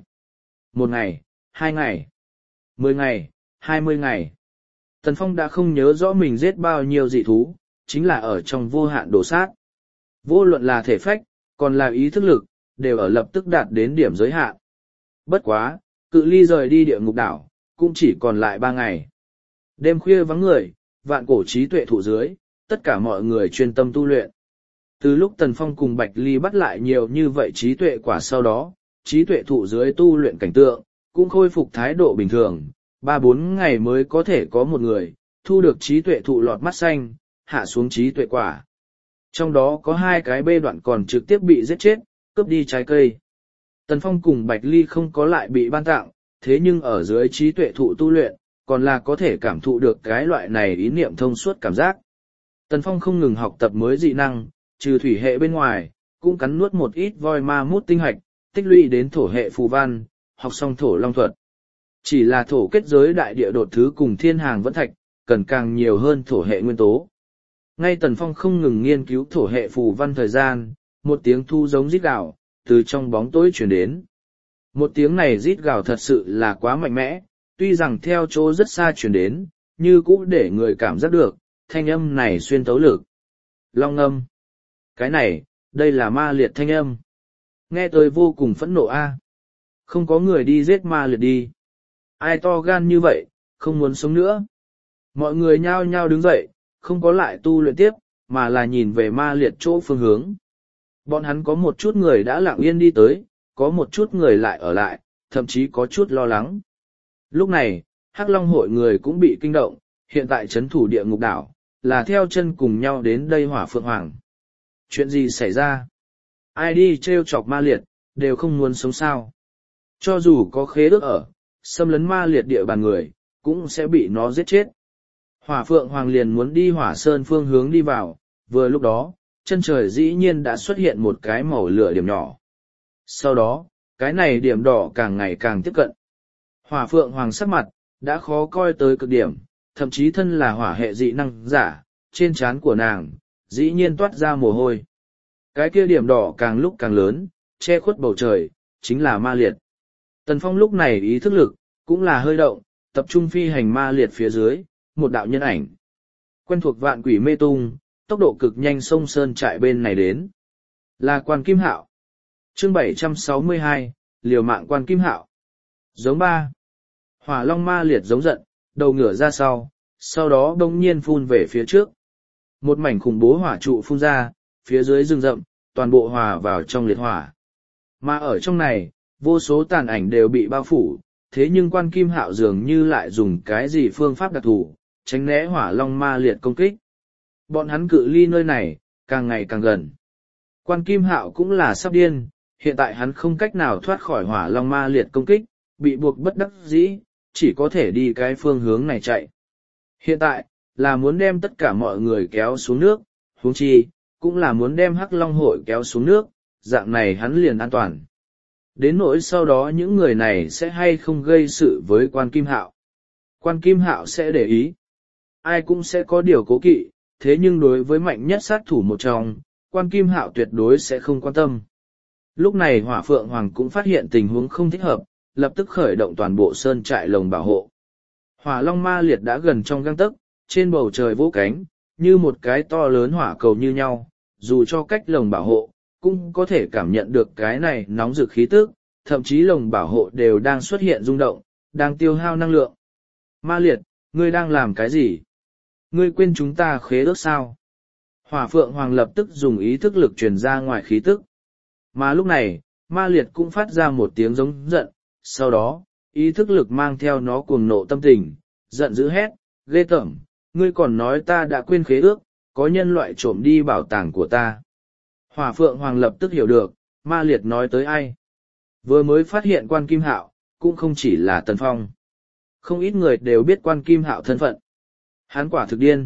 1 ngày, 2 ngày, 10 ngày, 20 ngày. Tần Phong đã không nhớ rõ mình giết bao nhiêu dị thú, chính là ở trong vô hạn đổ sát. Vô luận là thể phách, còn là ý thức lực, đều ở lập tức đạt đến điểm giới hạn. Bất quá, cự ly rời đi địa ngục đảo, cũng chỉ còn lại 3 ngày. Đêm khuya vắng người, vạn cổ trí tuệ thụ dưới, tất cả mọi người chuyên tâm tu luyện. Từ lúc Tần Phong cùng Bạch Ly bắt lại nhiều như vậy trí tuệ quả sau đó, trí tuệ thụ dưới tu luyện cảnh tượng, cũng khôi phục thái độ bình thường, 3-4 ngày mới có thể có một người, thu được trí tuệ thụ lọt mắt xanh, hạ xuống trí tuệ quả. Trong đó có 2 cái bê đoạn còn trực tiếp bị giết chết, cướp đi trái cây. Tần Phong cùng Bạch Ly không có lại bị ban tặng, thế nhưng ở dưới trí tuệ thụ tu luyện, còn là có thể cảm thụ được cái loại này ý niệm thông suốt cảm giác. Tần Phong không ngừng học tập mới dị năng, trừ thủy hệ bên ngoài, cũng cắn nuốt một ít voi ma mút tinh hạch, tích lũy đến thổ hệ phù văn, học xong thổ long thuật. Chỉ là thổ kết giới đại địa đột thứ cùng thiên hàng vẫn thạch, cần càng nhiều hơn thổ hệ nguyên tố. Ngay Tần Phong không ngừng nghiên cứu thổ hệ phù văn thời gian, một tiếng thu giống rít gào, từ trong bóng tối truyền đến. Một tiếng này rít gào thật sự là quá mạnh mẽ, tuy rằng theo chỗ rất xa truyền đến, như cũ để người cảm giác được, thanh âm này xuyên tấu lực. Long âm. Cái này, đây là ma liệt thanh âm. Nghe tôi vô cùng phẫn nộ a. Không có người đi giết ma liệt đi. Ai to gan như vậy, không muốn sống nữa. Mọi người nhao nhao đứng dậy, không có lại tu luyện tiếp, mà là nhìn về ma liệt chỗ phương hướng. Bọn hắn có một chút người đã lặng yên đi tới, có một chút người lại ở lại, thậm chí có chút lo lắng. Lúc này, Hắc Long hội người cũng bị kinh động, hiện tại trấn thủ địa ngục đảo, là theo chân cùng nhau đến đây Hỏa Phượng Hoàng. Chuyện gì xảy ra? Ai đi trêu chọc ma liệt, đều không muốn sống sao. Cho dù có khế ước ở, xâm lấn ma liệt địa bàn người, cũng sẽ bị nó giết chết. Hỏa Phượng Hoàng liền muốn đi Hỏa Sơn phương hướng đi vào, vừa lúc đó, chân trời dĩ nhiên đã xuất hiện một cái màu lửa điểm nhỏ. Sau đó, cái này điểm đỏ càng ngày càng tiếp cận. Hỏa Phượng Hoàng sắc mặt, đã khó coi tới cực điểm, thậm chí thân là hỏa hệ dị năng giả, trên trán của nàng, dĩ nhiên toát ra mồ hôi. Cái kia điểm đỏ càng lúc càng lớn, che khuất bầu trời, chính là ma liệt. Tần Phong lúc này ý thức lực, cũng là hơi động, tập trung phi hành ma liệt phía dưới, một đạo nhân ảnh. Quen thuộc vạn quỷ mê tung, tốc độ cực nhanh sông sơn trại bên này đến. Là Quan Kim Hạo. Chương 762, liều mạng Quan Kim Hạo. Giống ba. Hỏa long ma liệt giống giận, đầu ngửa ra sau đó đông nhiên phun về phía trước. Một mảnh khủng bố hỏa trụ phun ra, phía dưới rừng rậm, toàn bộ hòa vào trong liệt hỏa. Mà ở trong này, vô số tàn ảnh đều bị bao phủ, thế nhưng Quan Kim Hạo dường như lại dùng cái gì phương pháp đặc thù, tránh né hỏa long ma liệt công kích. Bọn hắn cự ly nơi này, càng ngày càng gần. Quan Kim Hạo cũng là sắp điên, hiện tại hắn không cách nào thoát khỏi hỏa long ma liệt công kích, bị buộc bất đắc dĩ, chỉ có thể đi cái phương hướng này chạy. Hiện tại, là muốn đem tất cả mọi người kéo xuống nước, huống chi, cũng là muốn đem Hắc Long hội kéo xuống nước, dạng này hắn liền an toàn. Đến nỗi sau đó những người này sẽ hay không gây sự với Quan Kim Hạo. Quan Kim Hạo sẽ để ý. Ai cũng sẽ có điều cố kỵ, thế nhưng đối với mạnh nhất sát thủ một trong, Quan Kim Hạo tuyệt đối sẽ không quan tâm. Lúc này Hỏa Phượng Hoàng cũng phát hiện tình huống không thích hợp, lập tức khởi động toàn bộ sơn trại lồng bảo hộ. Hỏa Long ma liệt đã gần trong gang tấc, trên bầu trời vỗ cánh, như một cái to lớn hỏa cầu như nhau, dù cho cách lồng bảo hộ, cũng có thể cảm nhận được cái này nóng rực khí tức, thậm chí lồng bảo hộ đều đang xuất hiện rung động, đang tiêu hao năng lượng. Ma liệt, ngươi đang làm cái gì? Ngươi quên chúng ta khế ước sao? Hỏa Phượng Hoàng lập tức dùng ý thức lực truyền ra ngoài khí tức. Mà lúc này, ma liệt cũng phát ra một tiếng giống giận, sau đó, ý thức lực mang theo nó cuồng nộ tâm tình, giận dữ hét, ghê tởm, ngươi còn nói ta đã quên khế ước, có nhân loại trộm đi bảo tàng của ta. Hỏa Phượng Hoàng lập tức hiểu được, ma liệt nói tới ai. Vừa mới phát hiện Quan Kim Hạo, cũng không chỉ là Tần Phong. Không ít người đều biết Quan Kim Hạo thân phận. Hắn quả thực điên.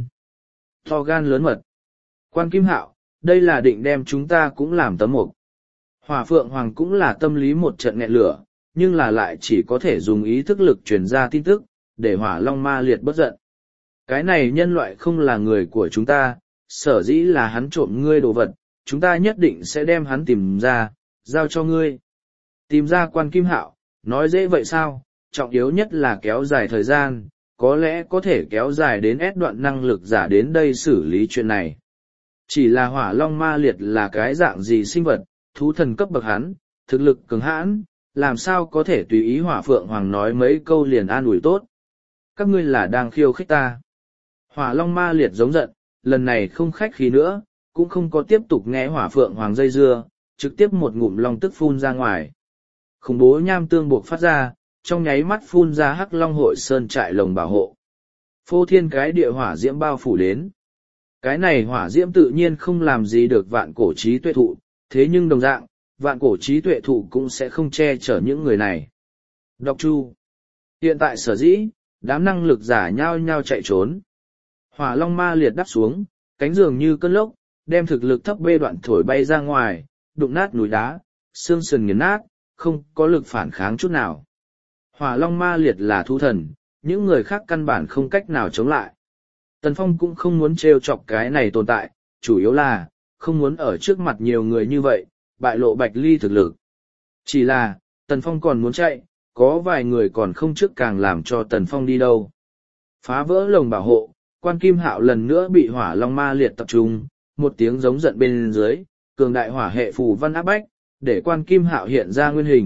To gan lớn mật. Quan Kim Hạo, đây là định đem chúng ta cũng làm tấm mục. Hỏa Phượng Hoàng cũng là tâm lý một trận nghẹn lửa, nhưng là lại chỉ có thể dùng ý thức lực truyền ra tin tức, để Hỏa Long ma liệt bất giận. Cái này nhân loại không là người của chúng ta, sở dĩ là hắn trộm ngươi đồ vật, chúng ta nhất định sẽ đem hắn tìm ra, giao cho ngươi. Tìm ra Quan Kim Hạo, nói dễ vậy sao, trọng yếu nhất là kéo dài thời gian, có lẽ có thể kéo dài đến ép đoạn năng lực giả đến đây xử lý chuyện này. Chỉ là Hỏa Long ma liệt là cái dạng gì sinh vật, thú thần cấp bậc hắn, thực lực cường hãn, làm sao có thể tùy ý Hỏa Phượng Hoàng nói mấy câu liền an ủi tốt. Các ngươi là đang khiêu khích ta. Hỏa Long ma liệt giống giận, lần này không khách khí nữa, cũng không có tiếp tục nghe Hỏa Phượng Hoàng dây dưa, trực tiếp một ngụm long tức phun ra ngoài. Khủng bố nham tương buộc phát ra, trong nháy mắt phun ra Hắc Long hội sơn trại lồng bảo hộ. Phô thiên cái địa hỏa diễm bao phủ đến. Cái này hỏa diễm tự nhiên không làm gì được vạn cổ trí tuệ thụ, thế nhưng đồng dạng, vạn cổ trí tuệ thụ cũng sẽ không che chở những người này. Độc Chu. Hiện tại sở dĩ, đám năng lực giả nhao nhao chạy trốn. Hỏa Long ma liệt đáp xuống, cánh dường như cơn lốc, đem thực lực thấp bê đoạn thổi bay ra ngoài, đụng nát núi đá, xương sườn nghiền nát, không có lực phản kháng chút nào. Hỏa Long ma liệt là thú thần, những người khác căn bản không cách nào chống lại. Tần Phong cũng không muốn trêu chọc cái này tồn tại, chủ yếu là, không muốn ở trước mặt nhiều người như vậy, bại lộ Bạch Ly thực lực. Chỉ là, Tần Phong còn muốn chạy, có vài người còn không trước càng làm cho Tần Phong đi đâu. Phá vỡ lồng bảo hộ, Quan Kim Hạo lần nữa bị Hỏa Long ma liệt tập trung, một tiếng giống giận bên dưới, cường đại hỏa hệ phù văn áp bách, để Quan Kim Hạo hiện ra nguyên hình,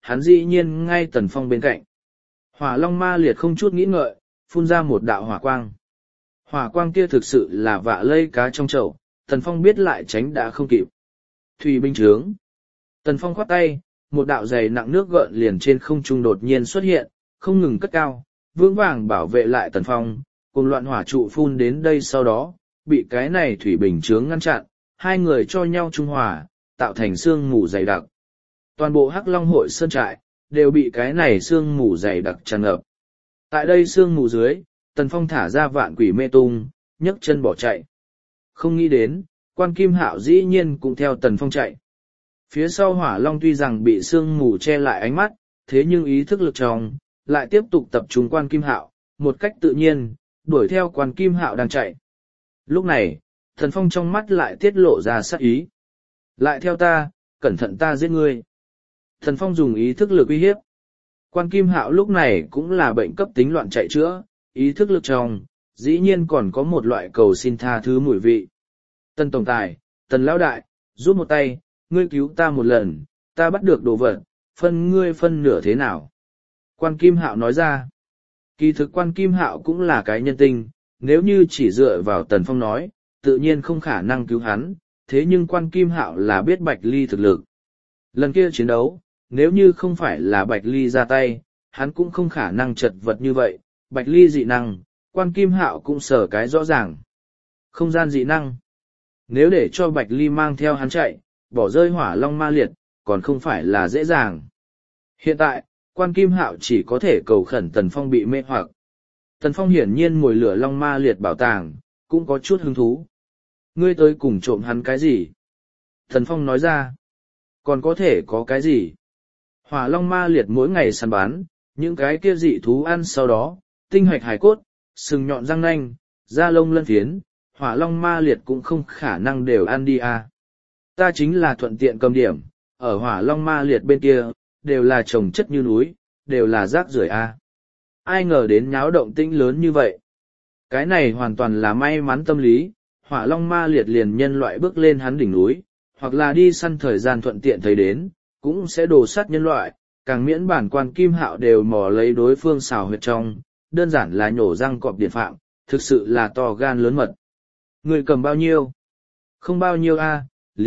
hắn dĩ nhiên ngay Tần Phong bên cạnh. Hỏa Long Ma Liệt không chút nghĩ ngợi, phun ra một đạo hỏa quang. Hỏa quang kia thực sự là vạ lây cá trong chậu, Tần Phong biết lại tránh đã không kịp. Thủy binh trướng. Tần Phong khoát tay, một đạo dày nặng nước gợn liền trên không trung đột nhiên xuất hiện, không ngừng cất cao, vững vàng bảo vệ lại Tần Phong, cùng loạn hỏa trụ phun đến đây sau đó, bị cái này thủy bình chướng ngăn chặn, hai người cho nhau trung hòa, tạo thành sương mù dày đặc. Toàn bộ Hắc Long hội sơn trại, đều bị cái này sương mù dày đặc tràn ngập. Tại đây sương mù dưới, Tần Phong thả ra vạn quỷ mê tung, nhấc chân bỏ chạy. Không nghĩ đến, Quan Kim Hạo dĩ nhiên cũng theo Tần Phong chạy. Phía sau Hỏa Long tuy rằng bị sương mù che lại ánh mắt, thế nhưng ý thức lực trong, lại tiếp tục tập trung Quan Kim Hạo, một cách tự nhiên, đuổi theo Quan Kim Hạo đang chạy. Lúc này, Tần Phong trong mắt lại tiết lộ ra sát ý. Lại theo ta, cẩn thận ta giết ngươi. Tần Phong dùng ý thức lực uy hiếp. Quan Kim Hạo lúc này cũng là bệnh cấp tính loạn chạy chữa, ý thức lực trong, dĩ nhiên còn có một loại cầu xin tha thứ mùi vị. Tần Tổng Tài, Tần Lão Đại, giúp một tay, ngươi cứu ta một lần, ta bắt được đồ vật, phân ngươi phân nửa thế nào? Quan Kim Hạo nói ra. Kỳ thực Quan Kim Hạo cũng là cái nhân tình, nếu như chỉ dựa vào Tần Phong nói, tự nhiên không khả năng cứu hắn, thế nhưng Quan Kim Hạo là biết Bạch Ly thực lực. Lần kia chiến đấu, nếu như không phải là Bạch Ly ra tay, hắn cũng không khả năng chật vật như vậy. Bạch Ly dị năng, Quan Kim Hạo cũng sở cái rõ ràng. Không gian dị năng. Nếu để cho Bạch Ly mang theo hắn chạy, bỏ rơi Hỏa Long Ma Liệt, còn không phải là dễ dàng. Hiện tại, Quan Kim Hạo chỉ có thể cầu khẩn Tần Phong bị mê hoặc. Tần Phong hiển nhiên mồi lửa Long Ma Liệt bảo tàng, cũng có chút hứng thú. Ngươi tới cùng trộm hắn cái gì? Tần Phong nói ra. Còn có thể có cái gì? Hỏa Long Ma Liệt mỗi ngày săn bán, những cái kia dị thú ăn sau đó, tinh hoạch hải cốt, sừng nhọn răng nanh, da lông lân phiến, Hỏa Long Ma Liệt cũng không khả năng đều ăn đi à. Ta chính là thuận tiện cầm điểm, ở Hỏa Long Ma Liệt bên kia, đều là trồng chất như núi, đều là rác rưởi à. Ai ngờ đến nháo động tĩnh lớn như vậy. Cái này hoàn toàn là may mắn tâm lý, Hỏa Long Ma Liệt liền nhân loại bước lên hắn đỉnh núi, hoặc là đi săn thời gian thuận tiện thấy đến, cũng sẽ đổ sát nhân loại, càng miễn bản Quan Kim Hạo đều mò lấy đối phương xào huyệt trong, đơn giản là nhổ răng cọp điện phạm, thực sự là to gan lớn mật. Người cầm bao nhiêu? Không bao nhiêu a,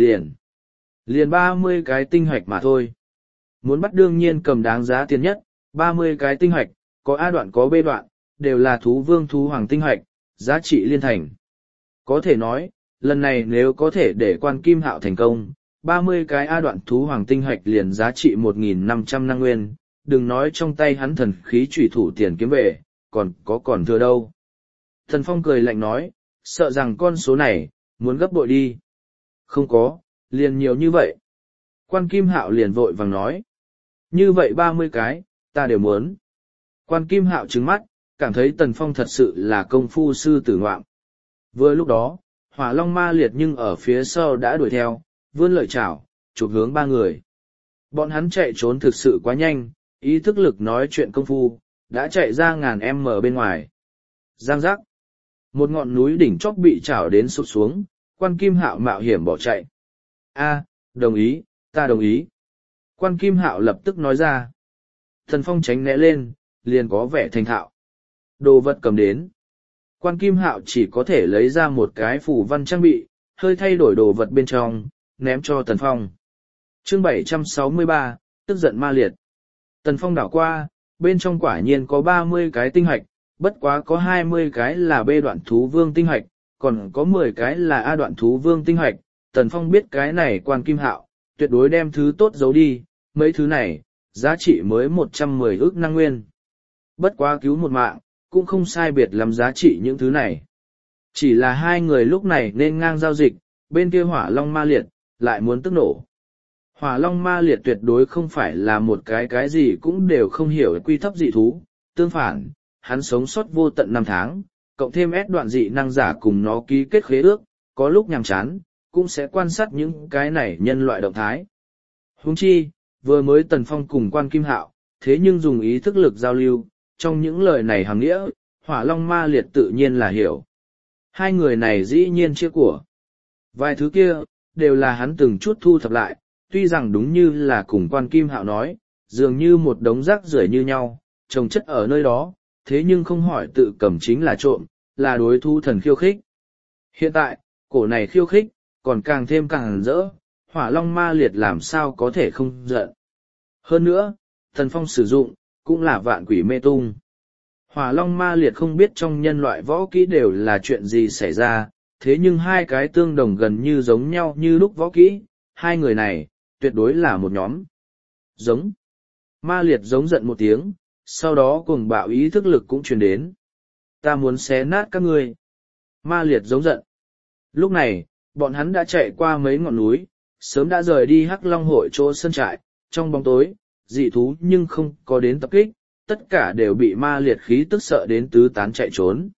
liền 30 cái tinh hoạch mà thôi. Muốn bắt đương nhiên cầm đáng giá tiền nhất, 30 cái tinh hoạch, có A đoạn có B đoạn, đều là thú vương thú hoàng tinh hoạch, giá trị liên thành. Có thể nói, lần này nếu có thể để Quan Kim Hạo thành công, 30 cái A đoạn thú hoàng tinh hoạch liền giá trị 1.500 năng nguyên, đừng nói trong tay hắn thần khí trùy thủ tiền kiếm về, còn thừa đâu. Thần Phong cười lạnh nói, sợ rằng con số này, muốn gấp bội đi. Không có, liền nhiều như vậy. Quan Kim Hạo liền vội vàng nói. Như vậy 30 cái, ta đều muốn. Quan Kim Hạo trừng mắt, cảm thấy Tần Phong thật sự là công phu sư tử ngoạm. Vừa lúc đó, Hỏa Long Ma Liệt nhưng ở phía sau đã đuổi theo, vươn lợi chảo, chụp hướng ba người. Bọn hắn chạy trốn thực sự quá nhanh, ý thức lực nói chuyện công phu, đã chạy ra ngàn m bên ngoài. Giang giác. Một ngọn núi đỉnh chóp bị chảo đến sụp xuống, Quan Kim Hạo mạo hiểm bỏ chạy. A, đồng ý, ta đồng ý. Quan Kim Hạo lập tức nói ra. Thần Phong tránh né lên, liền có vẻ thành thạo. Đồ vật cầm đến. Quan Kim Hạo chỉ có thể lấy ra một cái phù văn trang bị, hơi thay đổi đồ vật bên trong, ném cho Tần Phong. Chương 763, tức giận ma liệt. Tần Phong đảo qua, bên trong quả nhiên có 30 cái tinh hạch, bất quá có 20 cái là B đoạn thú vương tinh hạch, còn có 10 cái là A đoạn thú vương tinh hạch. Tần Phong biết cái này Quan Kim Hạo, tuyệt đối đem thứ tốt giấu đi, mấy thứ này, giá trị mới 110 ức năng nguyên. Bất quá cứu một mạng, cũng không sai biệt lắm giá trị những thứ này. Chỉ là hai người lúc này nên ngang giao dịch, bên kia Hỏa Long Ma Liệt, lại muốn tức nổ. Hỏa Long Ma Liệt tuyệt đối không phải là một cái gì cũng đều không hiểu quy thấp dị thú, tương phản, hắn sống sót vô tận 5 tháng, cộng thêm S đoạn dị năng giả cùng nó ký kết khế ước, có lúc nhàm chán, cũng sẽ quan sát những cái này nhân loại động thái. Huống chi, vừa mới Tần Phong cùng Quan Kim Hạo, thế nhưng dùng ý thức lực giao lưu, trong những lời này hàm nghĩa, Hỏa Long Ma Liệt tự nhiên là hiểu. Hai người này dĩ nhiên chia của. Vài thứ kia, đều là hắn từng chút thu thập lại, tuy rằng đúng như là cùng Quan Kim Hạo nói, dường như một đống rác rưởi như nhau, chồng chất ở nơi đó, thế nhưng không hỏi tự cầm chính là trộm, là đối thu thần khiêu khích. Hiện tại, cổ này khiêu khích, còn càng thêm càng rỡ, hỏa long ma liệt làm sao có thể không giận. Hơn nữa, Tần Phong sử dụng, cũng là vạn quỷ mê tung. Hỏa long ma liệt không biết trong nhân loại võ kỹ đều là chuyện gì xảy ra, thế nhưng hai cái tương đồng gần như giống nhau như lúc võ kỹ, hai người này, tuyệt đối là một nhóm. Giống. Ma liệt giống giận một tiếng, sau đó cuồng bạo ý thức lực cũng truyền đến. Ta muốn xé nát các ngươi. Ma liệt giống giận. Lúc này, bọn hắn đã chạy qua mấy ngọn núi, sớm đã rời đi Hắc Long hội chỗ sân trại, trong bóng tối, dị thú nhưng không có đến tập kích, tất cả đều bị ma liệt khí tức sợ đến tứ tán chạy trốn.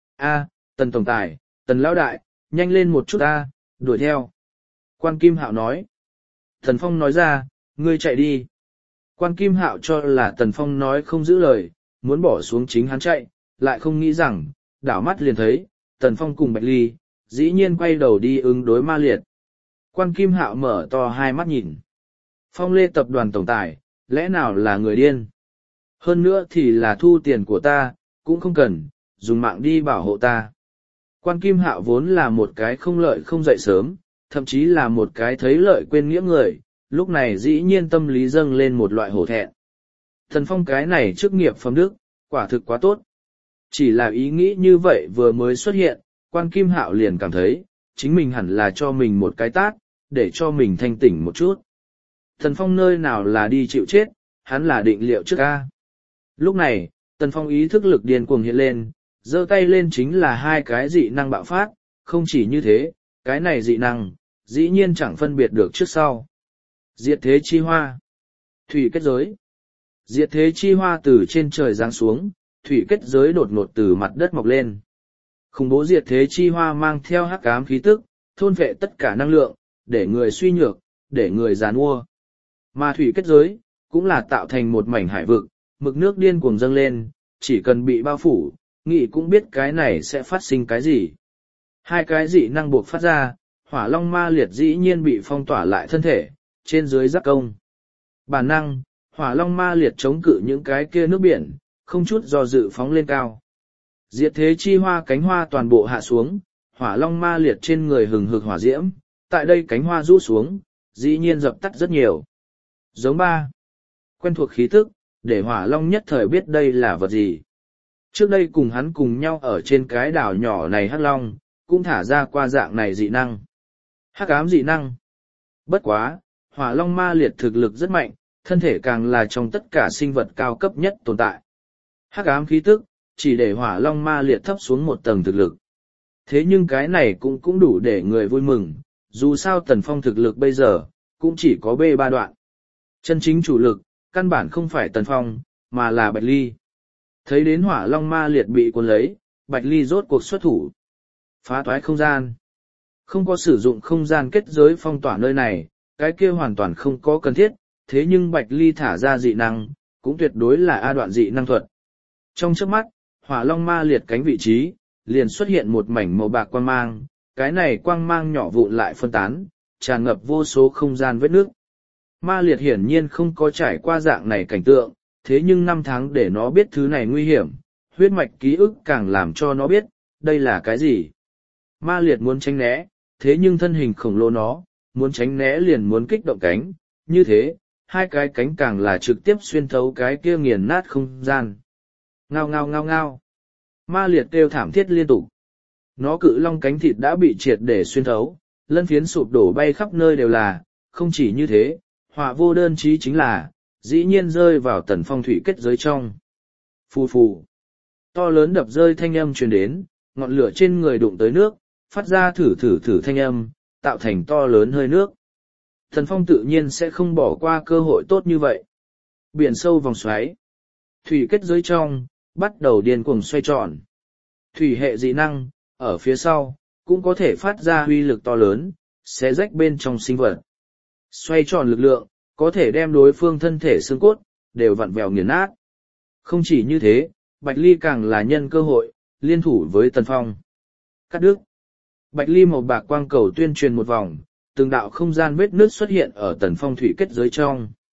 A, Tần Tổng Tài, Tần Lão Đại, nhanh lên một chút a, đuổi theo. Quan Kim Hạo nói. Tần Phong nói ra, ngươi chạy đi. Quan Kim Hạo cho là Tần Phong nói không giữ lời, muốn bỏ xuống chính hắn chạy, lại không nghĩ rằng, đảo mắt liền thấy, Tần Phong cùng Bạch Ly, dĩ nhiên quay đầu đi ứng đối ma liệt. Quan Kim Hạo mở to hai mắt nhìn. Phong Lê tập đoàn tổng tài, lẽ nào là người điên? Hơn nữa thì là thu tiền của ta, cũng không cần, dùng mạng đi bảo hộ ta. Quan Kim Hạo vốn là một cái không lợi không dậy sớm, thậm chí là một cái thấy lợi quên nghĩa người, lúc này dĩ nhiên tâm lý dâng lên một loại hổ thẹn. Thần Phong cái này chức nghiệp phẩm đức, quả thực quá tốt. Chỉ là ý nghĩ như vậy vừa mới xuất hiện, Quan Kim Hạo liền cảm thấy, chính mình hẳn là cho mình một cái tát, để cho mình thanh tỉnh một chút. Thần Phong nơi nào là đi chịu chết, hắn là định liệu trước ca. Lúc này, Tần Phong ý thức lực điên cuồng hiện lên, giơ tay lên chính là hai cái dị năng bạo phát, không chỉ như thế, cái này dị năng, dĩ nhiên chẳng phân biệt được trước sau. Diệt thế chi hoa. Thủy kết giới. Diệt thế chi hoa từ trên trời giáng xuống, thủy kết giới đột ngột từ mặt đất mọc lên. Khủng bố diệt thế chi hoa mang theo hắc ám khí tức, thôn vệ tất cả năng lượng, để người suy nhược, để người giàn mua. Mà thủy kết giới, cũng là tạo thành một mảnh hải vực, mực nước điên cuồng dâng lên, chỉ cần bị bao phủ, nghĩ cũng biết cái này sẽ phát sinh cái gì. Hai cái dị năng buộc phát ra, hỏa long ma liệt dĩ nhiên bị phong tỏa lại thân thể, trên dưới giáp công. Bản năng, hỏa long ma liệt chống cự những cái kia nước biển, không chút do dự phóng lên cao. Diệt thế chi hoa cánh hoa toàn bộ hạ xuống, hỏa long ma liệt trên người hừng hực hỏa diễm, tại đây cánh hoa rũ xuống, dĩ nhiên dập tắt rất nhiều. Giống ba. Quen thuộc khí thức, để hỏa long nhất thời biết đây là vật gì. Trước đây cùng hắn cùng nhau ở trên cái đảo nhỏ này hắc long, cũng thả ra qua dạng này dị năng. Hắc ám dị năng. Bất quá, hỏa long ma liệt thực lực rất mạnh, thân thể càng là trong tất cả sinh vật cao cấp nhất tồn tại. Hắc ám khí tức, chỉ để hỏa long ma liệt thấp xuống một tầng thực lực. Thế nhưng cái này cũng đủ để người vui mừng, dù sao Tần Phong thực lực bây giờ, cũng chỉ có B3 đoạn. Chân chính chủ lực, căn bản không phải Tần Phong, mà là Bạch Ly. Thấy đến hỏa long ma liệt bị cuốn lấy, Bạch Ly rốt cuộc xuất thủ. Phá toái không gian. Không có sử dụng không gian kết giới phong tỏa nơi này, cái kia hoàn toàn không có cần thiết, thế nhưng Bạch Ly thả ra dị năng, cũng tuyệt đối là A đoạn dị năng thuật. Trong chớp mắt, hỏa long ma liệt cánh vị trí, liền xuất hiện một mảnh màu bạc quang mang, cái này quang mang nhỏ vụn lại phân tán, tràn ngập vô số không gian vết nước. Ma liệt hiển nhiên không có trải qua dạng này cảnh tượng, thế nhưng 5 tháng để nó biết thứ này nguy hiểm, huyết mạch ký ức càng làm cho nó biết, đây là cái gì. Ma liệt muốn tránh né, thế nhưng thân hình khổng lồ nó, muốn tránh né liền muốn kích động cánh, như thế, hai cái cánh càng là trực tiếp xuyên thấu cái kia nghiền nát không gian. Ngao ngao ngao ngao. Ma liệt kêu thảm thiết liên tục. Nó cự long cánh thịt đã bị triệt để xuyên thấu, lân phiến sụp đổ bay khắp nơi đều là, không chỉ như thế, họa vô đơn chí chính là, dĩ nhiên rơi vào Tần Phong thủy kết giới trong. Phù phù. To lớn đập rơi thanh âm truyền đến, ngọn lửa trên người đụng tới nước, phát ra thử thử thử thanh âm, tạo thành to lớn hơi nước. Tần Phong tự nhiên sẽ không bỏ qua cơ hội tốt như vậy. Biển sâu vòng xoáy. Thủy kết giới trong, bắt đầu điên cuồng xoay tròn. Thủy hệ dị năng, ở phía sau, cũng có thể phát ra uy lực to lớn, xé rách bên trong sinh vật. Xoay tròn lực lượng, có thể đem đối phương thân thể xương cốt, đều vặn vẹo nghiền nát. Không chỉ như thế, Bạch Ly càng là nhân cơ hội, liên thủ với Tần Phong. Cắt đứt. Bạch Ly màu bạc quang cầu tuyên truyền một vòng, từng đạo không gian vết nứt xuất hiện ở Tần Phong thủy kết giới trong.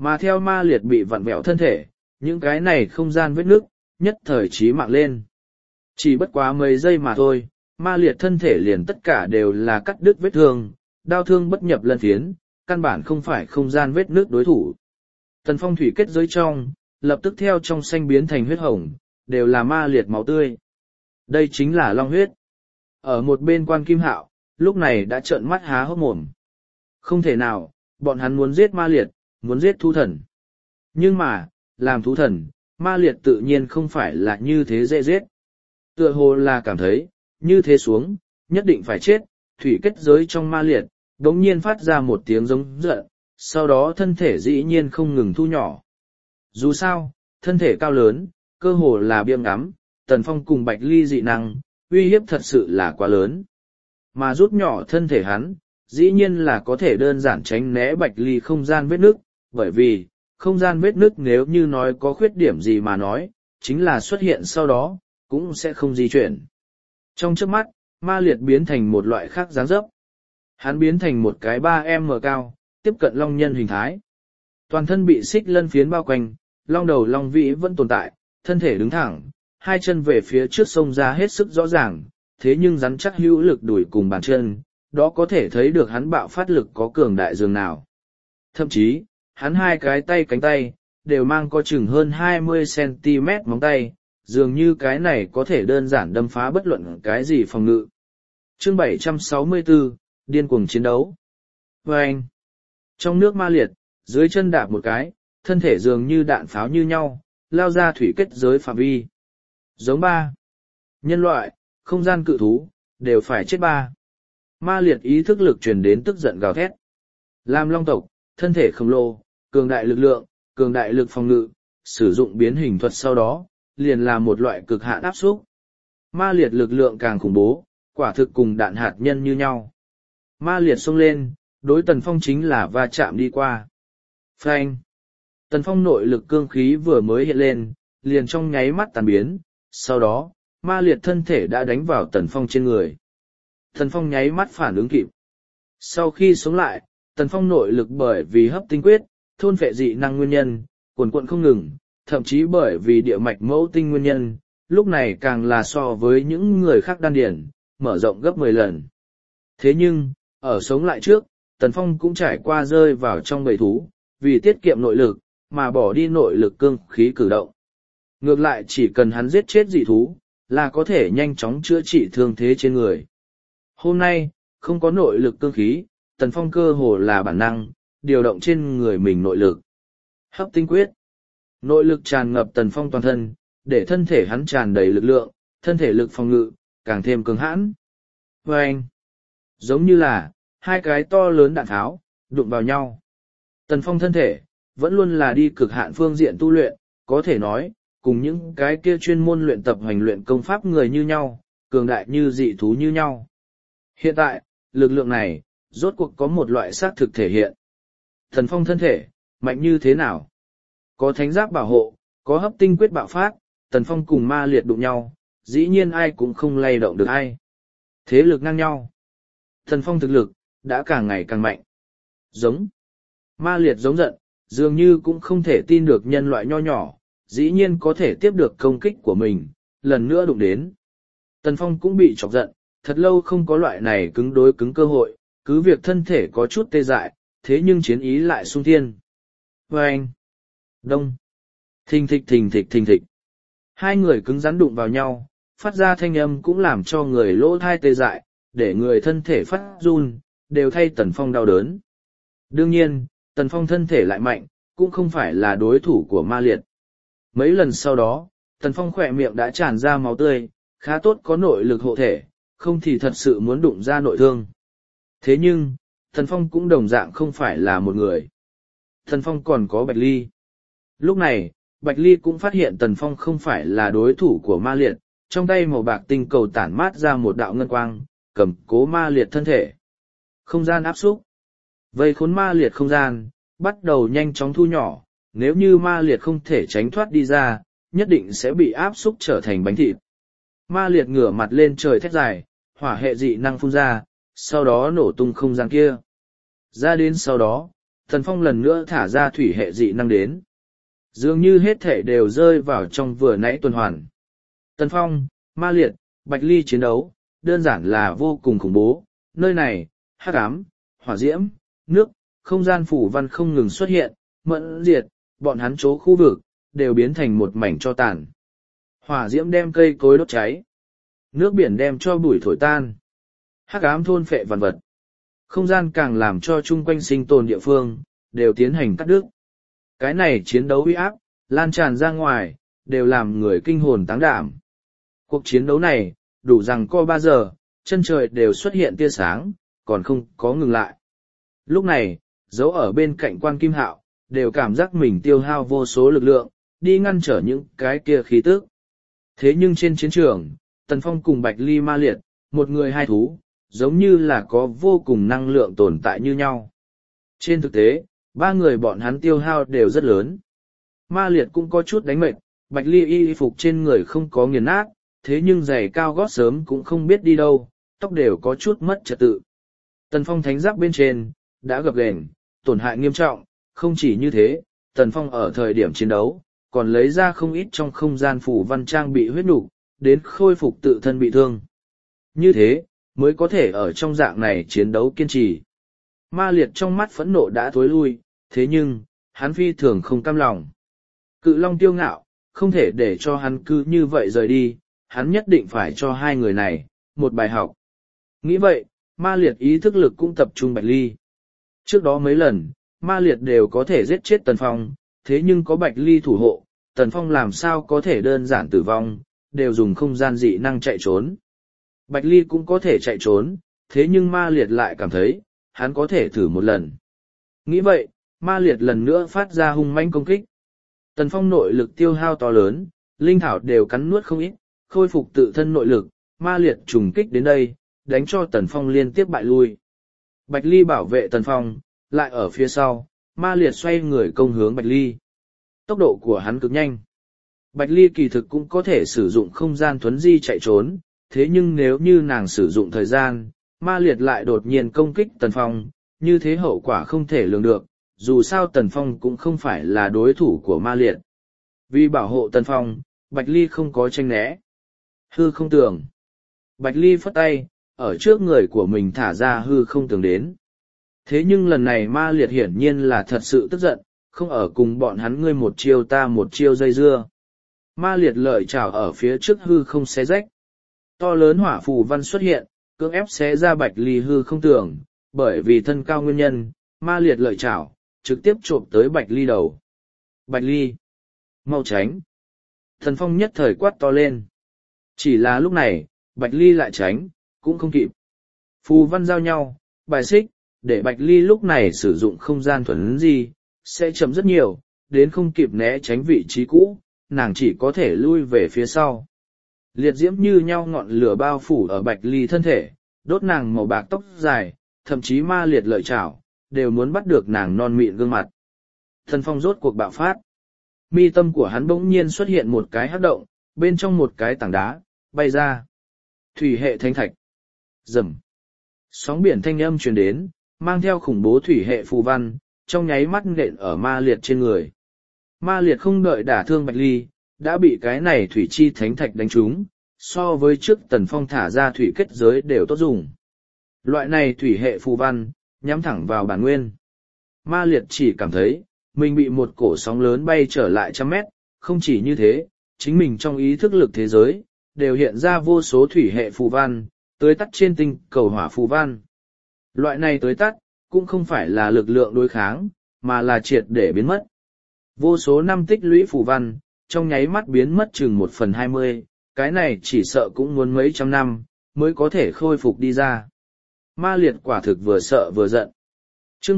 Mà theo ma liệt bị vặn vẹo thân thể, những cái này không gian vết nước, nhất thời chí mạng lên. Chỉ bất quá mấy giây mà thôi, ma liệt thân thể liền tất cả đều là cắt đứt vết thương, đau thương bất nhập lân phiến, căn bản không phải không gian vết nước đối thủ. Tần Phong thủy kết giới trong, lập tức theo trong xanh biến thành huyết hồng, đều là ma liệt máu tươi. Đây chính là long huyết. Ở một bên Quan Kim Hạo, lúc này đã trợn mắt há hốc mồm. Không thể nào, bọn hắn muốn giết ma liệt, muốn giết thú thần. Nhưng mà, làm thú thần, ma liệt tự nhiên không phải là như thế dễ giết. Tựa hồ là cảm thấy, như thế xuống, nhất định phải chết, thủy kết giới trong ma liệt, đống nhiên phát ra một tiếng giống giận, sau đó thân thể dĩ nhiên không ngừng thu nhỏ. Dù sao, thân thể cao lớn, cơ hồ là biêm ngắm, Tần Phong cùng Bạch Ly dị năng, uy hiếp thật sự là quá lớn. Mà rút nhỏ thân thể hắn, dĩ nhiên là có thể đơn giản tránh né Bạch Ly không gian vết nước, bởi vì, không gian vết nước nếu như nói có khuyết điểm gì mà nói, chính là xuất hiện sau đó, cũng sẽ không di chuyển. Trong chớp mắt, ma liệt biến thành một loại khác dáng dấp. Hắn biến thành một cái 3m cao, tiếp cận long nhân hình thái. Toàn thân bị xích lân phiến bao quanh, long đầu long vĩ vẫn tồn tại, thân thể đứng thẳng, hai chân về phía trước xông ra hết sức rõ ràng, thế nhưng rắn chắc hữu lực đuổi cùng bàn chân, đó có thể thấy được hắn bạo phát lực có cường đại dường nào. Thậm chí, hắn hai cái tay cánh tay, đều mang có chừng hơn 20cm móng tay, dường như cái này có thể đơn giản đâm phá bất luận cái gì phòng ngự. Chương 764, điên cuồng chiến đấu. Và anh, trong nước ma liệt, dưới chân đạp một cái, thân thể dường như đạn pháo như nhau, lao ra thủy kết giới phạm vi. Giống ba. Nhân loại, không gian cự thú, đều phải chết ba. Ma liệt ý thức lực truyền đến tức giận gào thét. Làm long tộc, thân thể khổng lồ, cường đại lực lượng, cường đại lực phòng ngự, sử dụng biến hình thuật sau đó, liền là một loại cực hạn áp xúc. Ma liệt lực lượng càng khủng bố, quả thực cùng đạn hạt nhân như nhau. Ma liệt xông lên, đối Tần Phong chính là va chạm đi qua. Phanh. Tần Phong nội lực cương khí vừa mới hiện lên, liền trong nháy mắt tàn biến, sau đó, ma liệt thân thể đã đánh vào Tần Phong trên người. Tần Phong nháy mắt phản ứng kịp. Sau khi sống lại, Tần Phong nội lực bởi vì hấp tinh quyết, thôn phệ dị năng nguyên nhân, cuồn cuộn không ngừng, thậm chí bởi vì địa mạch mẫu tinh nguyên nhân, lúc này càng là so với những người khác đan điển, mở rộng gấp 10 lần. Thế nhưng, ở sống lại trước, Tần Phong cũng trải qua rơi vào trong bầy thú, vì tiết kiệm nội lực, mà bỏ đi nội lực cương khí cử động. Ngược lại chỉ cần hắn giết chết dị thú, là có thể nhanh chóng chữa trị thương thế trên người. Hôm nay, không có nội lực cương khí, Tần Phong cơ hồ là bản năng, điều động trên người mình nội lực. Hấp tinh quyết. Nội lực tràn ngập Tần Phong toàn thân, để thân thể hắn tràn đầy lực lượng, thân thể lực phòng ngự, càng thêm cứng hãn. Và anh, giống như là, hai cái to lớn đạn tháo, đụng vào nhau. Tần Phong thân thể, vẫn luôn là đi cực hạn phương diện tu luyện, có thể nói, cùng những cái kia chuyên môn luyện tập hành luyện công pháp người như nhau, cường đại như dị thú như nhau. Hiện tại, lực lượng này, rốt cuộc có một loại xác thực thể hiện. Tần Phong thân thể, mạnh như thế nào? Có thánh giáp bảo hộ, có hấp tinh quyết bạo phát, Tần Phong cùng ma liệt đụng nhau, dĩ nhiên ai cũng không lay động được ai. Thế lực ngang nhau. Tần Phong thực lực, đã càng ngày càng mạnh. Giống. Ma liệt giống giận, dường như cũng không thể tin được nhân loại nho nhỏ, dĩ nhiên có thể tiếp được công kích của mình, lần nữa đụng đến. Tần Phong cũng bị chọc giận, thật lâu không có loại này cứng đối cứng cơ hội, cứ việc thân thể có chút tê dại, thế nhưng chiến ý lại sung thiên. Vâng! Đông! Thình thịch thình thịch thình thịch. Hai người cứng rắn đụng vào nhau, phát ra thanh âm cũng làm cho người lỗ thai tê dại, để người thân thể phát run, đều thay Tần Phong đau đớn. Đương nhiên, Tần Phong thân thể lại mạnh, cũng không phải là đối thủ của ma liệt. Mấy lần sau đó, Tần Phong khỏe miệng đã tràn ra máu tươi, khá tốt có nội lực hộ thể, không thì thật sự muốn đụng ra nội thương. Thế nhưng, Tần Phong cũng đồng dạng không phải là một người. Tần Phong còn có Bạch Ly. Lúc này, Bạch Ly cũng phát hiện Tần Phong không phải là đối thủ của ma liệt, trong tay màu bạc tinh cầu tản mát ra một đạo ngân quang, cầm cố ma liệt thân thể. Không gian áp xúc. Vây khốn ma liệt không gian, bắt đầu nhanh chóng thu nhỏ, nếu như ma liệt không thể tránh thoát đi ra, nhất định sẽ bị áp xúc trở thành bánh thịt. Ma liệt ngửa mặt lên trời thét dài, hỏa hệ dị năng phun ra, sau đó nổ tung không gian kia. Ra đến sau đó, Tần Phong lần nữa thả ra thủy hệ dị năng đến. Dường như hết thể đều rơi vào trong vừa nãy tuần hoàn. Tần Phong, Ma Liệt, Bạch Ly chiến đấu, đơn giản là vô cùng khủng bố. Nơi này, hắc ám, hỏa diễm, nước, không gian phủ văn không ngừng xuất hiện, mẫn diệt, bọn hắn chỗ khu vực, đều biến thành một mảnh tro tàn. Hỏa diễm đem cây cối đốt cháy. Nước biển đem cho bụi thổi tan. Hắc ám thôn phệ vạn vật. Không gian càng làm cho chung quanh sinh tồn địa phương, đều tiến hành cắt đứt. Cái này chiến đấu uy áp, lan tràn ra ngoài, đều làm người kinh hồn táng đảm. Cuộc chiến đấu này, đủ rằng co 3 giờ, chân trời đều xuất hiện tia sáng, còn không có ngừng lại. Lúc này, dấu ở bên cạnh Quan Kim Hạo, đều cảm giác mình tiêu hao vô số lực lượng, đi ngăn trở những cái kia khí tức. Thế nhưng trên chiến trường, Tần Phong cùng Bạch Ly Ma Liệt, một người hai thú, giống như là có vô cùng năng lượng tồn tại như nhau. Trên thực tế, 3 người bọn hắn tiêu hao đều rất lớn. Ma Liệt cũng có chút đánh mệt, Bạch Ly y phục trên người không có nghiền nát, thế nhưng giày cao gót sớm cũng không biết đi đâu, tóc đều có chút mất trật tự. Tần Phong thánh giáp bên trên, đã gập ghềnh, tổn hại nghiêm trọng, không chỉ như thế, Tần Phong ở thời điểm chiến đấu, còn lấy ra không ít trong không gian phủ văn trang bị huyết nục, đến khôi phục tự thân bị thương. Như thế, mới có thể ở trong dạng này chiến đấu kiên trì. Ma Liệt trong mắt phẫn nộ đã thối lui, thế nhưng, hắn phi thường không cam lòng. Cự Long tiêu ngạo, không thể để cho hắn cứ như vậy rời đi, hắn nhất định phải cho 2 người này, một bài học. Nghĩ vậy, Ma Liệt ý thức lực cũng tập trung Bạch Ly. Trước đó mấy lần, Ma Liệt đều có thể giết chết Tần Phong, thế nhưng có Bạch Ly thủ hộ, Tần Phong làm sao có thể đơn giản tử vong, đều dùng không gian dị năng chạy trốn. Bạch Ly cũng có thể chạy trốn, thế nhưng Ma Liệt lại cảm thấy, hắn có thể thử một lần. Nghĩ vậy, Ma Liệt lần nữa phát ra hung mãnh công kích. Tần Phong nội lực tiêu hao to lớn, linh thảo đều cắn nuốt không ít, khôi phục tự thân nội lực, Ma Liệt trùng kích đến đây, đánh cho Tần Phong liên tiếp bại lui. Bạch Ly bảo vệ Tần Phong, lại ở phía sau, Ma Liệt xoay người công hướng Bạch Ly. Tốc độ của hắn cực nhanh. Bạch Ly kỳ thực cũng có thể sử dụng không gian thuấn di chạy trốn, thế nhưng nếu như nàng sử dụng thời gian, Ma Liệt lại đột nhiên công kích Tần Phong, như thế hậu quả không thể lường được, dù sao Tần Phong cũng không phải là đối thủ của Ma Liệt. Vì bảo hộ Tần Phong, Bạch Ly không có tranh né. Hư không tường. Bạch Ly phất tay, ở trước người của mình thả ra hư không tường đến. Thế nhưng lần này Ma Liệt hiển nhiên là thật sự tức giận, không ở cùng bọn hắn ngươi một chiêu ta một chiêu dây dưa. Ma Liệt lợi trảo ở phía trước hư không xé rách. To lớn hỏa phù văn xuất hiện, cưỡng ép xé ra Bạch Ly hư không tường, bởi vì thân cao nguyên nhân, Ma Liệt lợi trảo, trực tiếp trộm tới Bạch Ly đầu. Bạch Ly! Mau tránh! Thần Phong nhất thời quát to lên. Chỉ là lúc này, Bạch Ly lại tránh, cũng không kịp. Phù văn giao nhau, bài xích, để Bạch Ly lúc này sử dụng không gian thuần gì, sẽ chậm rất nhiều, đến không kịp né tránh vị trí cũ, nàng chỉ có thể lui về phía sau. Liệt diễm như nhau ngọn lửa bao phủ ở Bạch Ly thân thể, đốt nàng màu bạc tóc dài, thậm chí Ma Liệt lợi chảo, đều muốn bắt được nàng non mịn gương mặt. Thần Phong rốt cuộc bạo phát. Mi tâm của hắn bỗng nhiên xuất hiện một cái hắc động, bên trong một cái tảng đá, bay ra. Thủy hệ thánh thạch. Rầm. Sóng biển thanh âm truyền đến, mang theo khủng bố thủy hệ phù văn, trong nháy mắt nện ở Ma Liệt trên người. Ma Liệt không đợi đả thương Bạch Ly, đã bị cái này thủy chi thánh thạch đánh trúng, so với trước Tần Phong thả ra thủy kết giới đều tốt dùng. Loại này thủy hệ phù văn, nhắm thẳng vào bản nguyên. Ma Liệt chỉ cảm thấy, mình bị một cổ sóng lớn bay trở lại 100 mét, không chỉ như thế, chính mình trong ý thức lực thế giới, đều hiện ra vô số thủy hệ phù văn, tới tắt trên tinh cầu hỏa phù văn. Loại này tới tắt, cũng không phải là lực lượng đối kháng, mà là triệt để biến mất. Vô số năm tích lũy phù văn, trong nháy mắt biến mất chừng 1/20, cái này chỉ sợ cũng muốn mấy trăm năm, mới có thể khôi phục đi ra. Ma Liệt quả thực vừa sợ vừa giận. Chương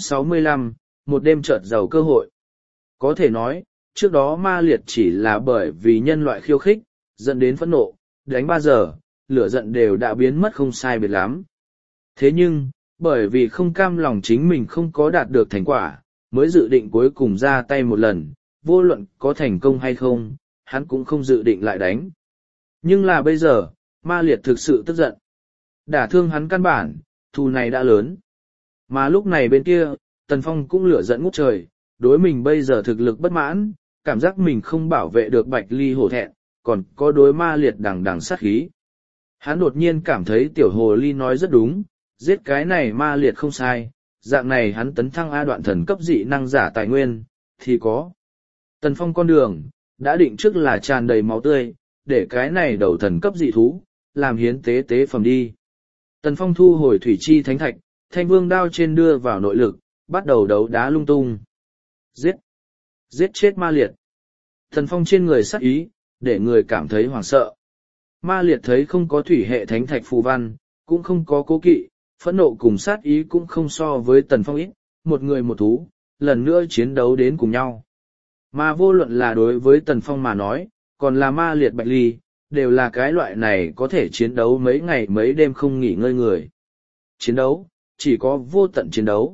765, một đêm chợt giàu cơ hội. Có thể nói, trước đó Ma Liệt chỉ là bởi vì nhân loại khiêu khích, dẫn đến phẫn nộ, đánh 3 giờ, lửa giận đều đã biến mất không sai biệt lắm. Thế nhưng, bởi vì không cam lòng chính mình không có đạt được thành quả, mới dự định cuối cùng ra tay một lần, vô luận có thành công hay không, hắn cũng không dự định lại đánh. Nhưng là bây giờ, Ma Liệt thực sự tức giận. Đả thương hắn căn bản, thù này đã lớn. Mà lúc này bên kia, Tần Phong cũng lửa giận ngút trời, đối mình bây giờ thực lực bất mãn, cảm giác mình không bảo vệ được Bạch Ly hổ thẹn, còn có đối ma liệt đằng đằng sát khí. Hắn đột nhiên cảm thấy tiểu hồ ly nói rất đúng, giết cái này ma liệt không sai, dạng này hắn tấn thăng A đoạn thần cấp dị năng giả tài nguyên, thì có. Tần Phong con đường, đã định trước là tràn đầy máu tươi, để cái này đầu thần cấp dị thú, làm hiến tế tế phẩm đi. Tần Phong thu hồi thủy chi thánh thạch, thanh vương đao trên đưa vào nội lực, bắt đầu đấu đá lung tung. Giết! Giết chết ma liệt! Tần Phong trên người sắc ý, để người cảm thấy hoảng sợ. Ma liệt thấy không có thủy hệ thánh thạch phù văn, cũng không có cố kỵ, phẫn nộ cùng sát ý cũng không so với Tần Phong ít, một người một thú, lần nữa chiến đấu đến cùng nhau. Mà vô luận là đối với Tần Phong mà nói, còn là ma liệt Bạch Ly, đều là cái loại này có thể chiến đấu mấy ngày mấy đêm không nghỉ ngơi người. Chiến đấu, chỉ có vô tận chiến đấu.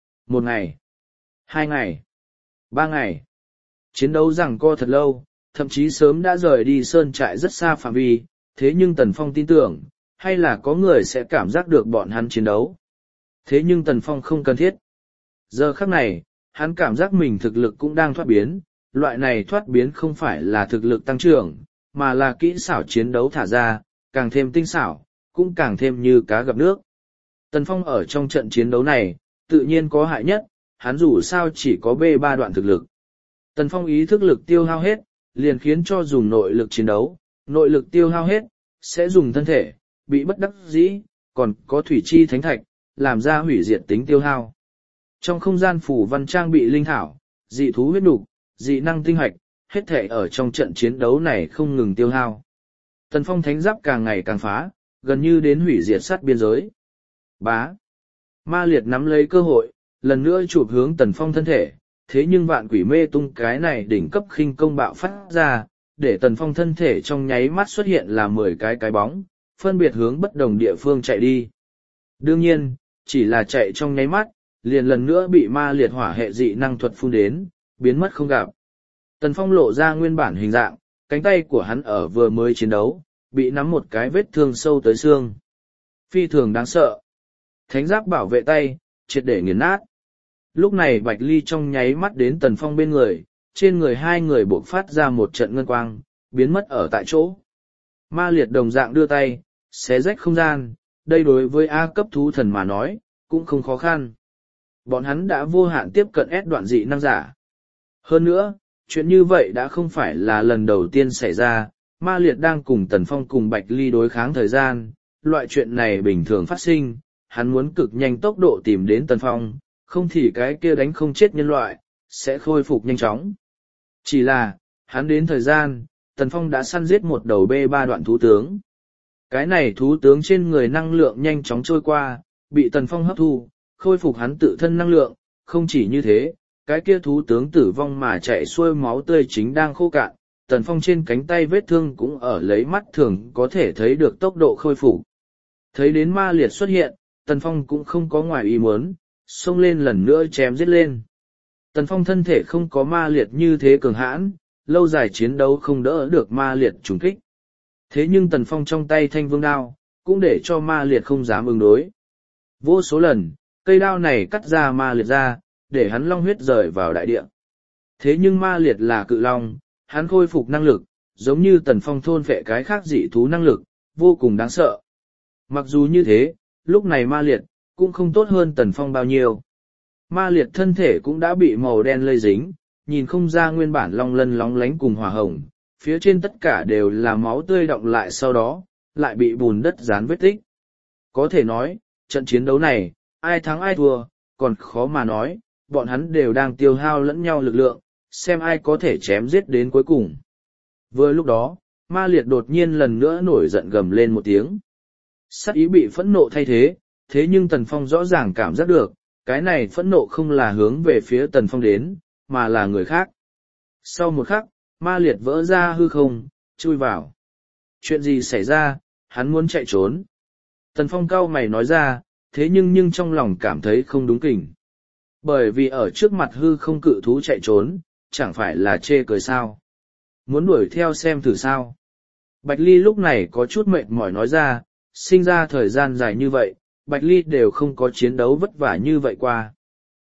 1 ngày, 2 ngày, 3 ngày. Chiến đấu giằng co thật lâu, thậm chí sớm đã rời đi sơn trại rất xa phạm vi, thế nhưng Tần Phong tin tưởng, hay là có người sẽ cảm giác được bọn hắn chiến đấu. Thế nhưng Tần Phong không cần thiết. Giờ khắc này, hắn cảm giác mình thực lực cũng đang thoát biến, loại này thoát biến không phải là thực lực tăng trưởng, mà là kỹ xảo chiến đấu thả ra, càng thêm tinh xảo, cũng càng thêm như cá gặp nước. Tần Phong ở trong trận chiến đấu này, tự nhiên có hại nhất, hắn dù sao chỉ có B3 đoạn thực lực. Tần Phong ý thức lực tiêu hao hết, liền khiến cho dùng nội lực chiến đấu, nội lực tiêu hao hết, sẽ dùng thân thể, bị bất đắc dĩ, còn có thủy chi thánh thạch, làm ra hủy diệt tính tiêu hao. Trong không gian phủ văn trang bị linh thảo, dị thú huyết nục, dị năng tinh hoạch, hết thể ở trong trận chiến đấu này không ngừng tiêu hao. Tần Phong thánh giáp càng ngày càng phá, gần như đến hủy diệt sát biên giới. Bá. Ma liệt nắm lấy cơ hội, lần nữa chụp hướng Tần Phong thân thể, thế nhưng vạn quỷ mê tung cái này đỉnh cấp khinh công bạo phát ra, để Tần Phong thân thể trong nháy mắt xuất hiện là 10 cái bóng, phân biệt hướng bất đồng địa phương chạy đi. Đương nhiên, chỉ là chạy trong nháy mắt, liền lần nữa bị ma liệt hỏa hệ dị năng thuật phun đến, biến mất không gặp. Tần Phong lộ ra nguyên bản hình dạng, cánh tay của hắn ở vừa mới chiến đấu, bị nắm một cái vết thương sâu tới xương. Phi thường đáng sợ. Thánh giáp bảo vệ tay, triệt để nghiền nát. Lúc này Bạch Ly trong nháy mắt đến Tần Phong bên người, trên người hai người bộc phát ra một trận ngân quang, biến mất ở tại chỗ. Ma liệt đồng dạng đưa tay, xé rách không gian, đây đối với A cấp thú thần mà nói, cũng không khó khăn. Bọn hắn đã vô hạn tiếp cận S đoạn dị năng giả. Hơn nữa, chuyện như vậy đã không phải là lần đầu tiên xảy ra, ma liệt đang cùng Tần Phong cùng Bạch Ly đối kháng thời gian, loại chuyện này bình thường phát sinh, hắn muốn cực nhanh tốc độ tìm đến Tần Phong, không thì cái kia đánh không chết nhân loại, sẽ khôi phục nhanh chóng. Chỉ là, hắn đến thời gian, Tần Phong đã săn giết một đầu B3 đoạn thú tướng. Cái này thú tướng trên người năng lượng nhanh chóng trôi qua, bị Tần Phong hấp thu, khôi phục hắn tự thân năng lượng, không chỉ như thế, cái kia thú tướng tử vong mà chạy xuôi máu tươi chính đang khô cạn, Tần Phong trên cánh tay vết thương cũng ở lấy mắt thường có thể thấy được tốc độ khôi phục. Thấy đến ma liệt xuất hiện, Tần Phong cũng không có ngoài ý muốn, xông lên lần nữa chém giết lên. Tần Phong thân thể không có ma liệt như thế cường hãn, lâu dài chiến đấu không đỡ được ma liệt trùng kích. Thế nhưng Tần Phong trong tay thanh vương đao, cũng để cho ma liệt không dám ứng đối. Vô số lần, cây đao này cắt ra ma liệt ra, để hắn long huyết rời vào đại địa. Thế nhưng ma liệt là cự long, hắn khôi phục năng lực, giống như Tần Phong thôn phệ cái khác dị thú năng lực, vô cùng đáng sợ. Mặc dù như thế, lúc này ma liệt, cũng không tốt hơn Tần Phong bao nhiêu. Ma liệt thân thể cũng đã bị màu đen lây dính, nhìn không ra nguyên bản long lân lóng lánh cùng hỏa hồng, phía trên tất cả đều là máu tươi đọng lại sau đó, lại bị bùn đất dán vết tích. Có thể nói, trận chiến đấu này, ai thắng ai thua, còn khó mà nói, bọn hắn đều đang tiêu hao lẫn nhau lực lượng, xem ai có thể chém giết đến cuối cùng. Vừa lúc đó, ma liệt đột nhiên lần nữa nổi giận gầm lên một tiếng. Sát ý bị phẫn nộ thay thế, thế nhưng Tần Phong rõ ràng cảm giác được, cái này phẫn nộ không là hướng về phía Tần Phong đến, mà là người khác. Sau một khắc, ma liệt vỡ ra hư không, chui vào. Chuyện gì xảy ra, hắn muốn chạy trốn. Tần Phong cau mày nói ra, thế nhưng trong lòng cảm thấy không đúng kỉnh. Bởi vì ở trước mặt hư không cự thú chạy trốn, chẳng phải là chê cười sao. Muốn đuổi theo xem thử sao. Bạch Ly lúc này có chút mệt mỏi nói ra, sinh ra thời gian dài như vậy, Bạch Ly đều không có chiến đấu vất vả như vậy qua.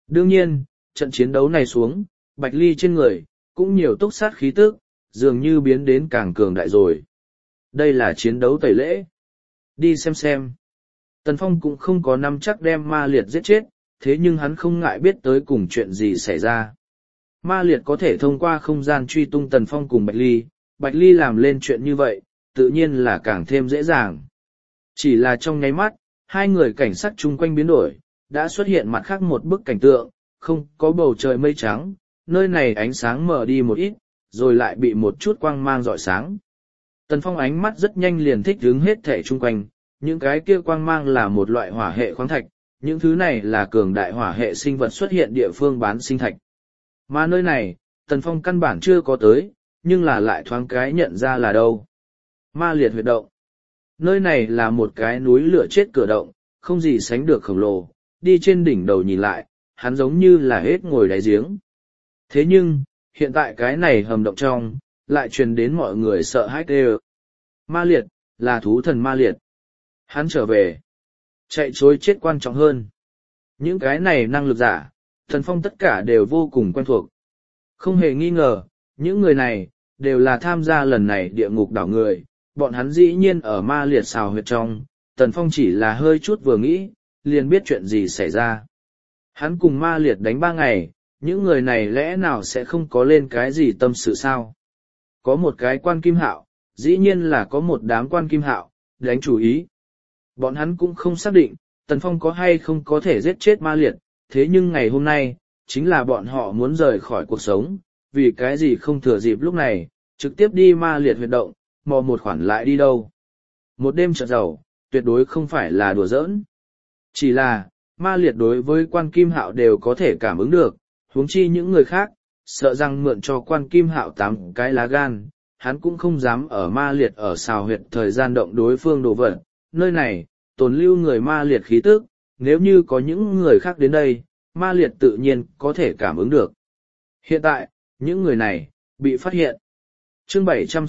Đương nhiên, trận chiến đấu này xuống, Bạch Ly trên người, cũng nhiều túc sát khí tức, dường như biến đến càng cường đại rồi. Đây là chiến đấu tẩy lễ. Đi xem. Tần Phong cũng không có nắm chắc đem ma liệt giết chết, thế nhưng hắn không ngại biết tới cùng chuyện gì xảy ra. Ma liệt có thể thông qua không gian truy tung Tần Phong cùng Bạch Ly làm lên chuyện như vậy, tự nhiên là càng thêm dễ dàng. Chỉ là trong nháy mắt, hai người cảnh sát chung quanh biến đổi, đã xuất hiện mặt khác một bức cảnh tượng, không có bầu trời mây trắng, nơi này ánh sáng mờ đi một ít, rồi lại bị một chút quang mang rọi sáng. Tần Phong ánh mắt rất nhanh liền thích ứng hết thể chung quanh, những cái kia quang mang là một loại hỏa hệ khoáng thạch, những thứ này là cường đại hỏa hệ sinh vật xuất hiện địa phương bán sinh thạch. Mà nơi này, Tần Phong căn bản chưa có tới, nhưng là lại thoáng cái nhận ra là đâu. Ma liệt huyệt động. Nơi này là một cái núi lửa chết cửa động, không gì sánh được khổng lồ, đi trên đỉnh đầu nhìn lại, hắn giống như là hết ngồi đáy giếng. Thế nhưng, hiện tại cái này hầm động trong, lại truyền đến mọi người sợ hãi kêu. Ma liệt, là thú thần ma liệt. Hắn trở về. Chạy trối chết quan trọng hơn. Những cái này năng lực giả, Tần Phong tất cả đều vô cùng quen thuộc. Không hề nghi ngờ, những người này, đều là tham gia lần này địa ngục đảo người, bọn hắn dĩ nhiên ở ma liệt xào huyệt trong, Tần Phong chỉ là hơi chút vừa nghĩ, liền biết chuyện gì xảy ra. Hắn cùng ma liệt đánh 3 ngày, những người này lẽ nào sẽ không có lên cái gì tâm sự sao? Có một cái quan kim hạo, dĩ nhiên là có một đám quan kim hạo, đánh chủ ý. Bọn hắn cũng không xác định, Tần Phong có hay không có thể giết chết ma liệt, thế nhưng ngày hôm nay, chính là bọn họ muốn rời khỏi cuộc sống, vì cái gì không thừa dịp lúc này, trực tiếp đi ma liệt huyệt động, mò một khoản lại đi đâu. Một đêm chợ giàu, tuyệt đối không phải là đùa giỡn. Chỉ là, ma liệt đối với quan kim hạo đều có thể cảm ứng được, huống chi những người khác, sợ rằng mượn cho quan kim hạo 8 cái lá gan, hắn cũng không dám ở ma liệt ở xào huyệt thời gian động đối phương đồ vật. Nơi này, tồn lưu người ma liệt khí tức, nếu như có những người khác đến đây, ma liệt tự nhiên có thể cảm ứng được. Hiện tại, những người này, bị phát hiện. Chương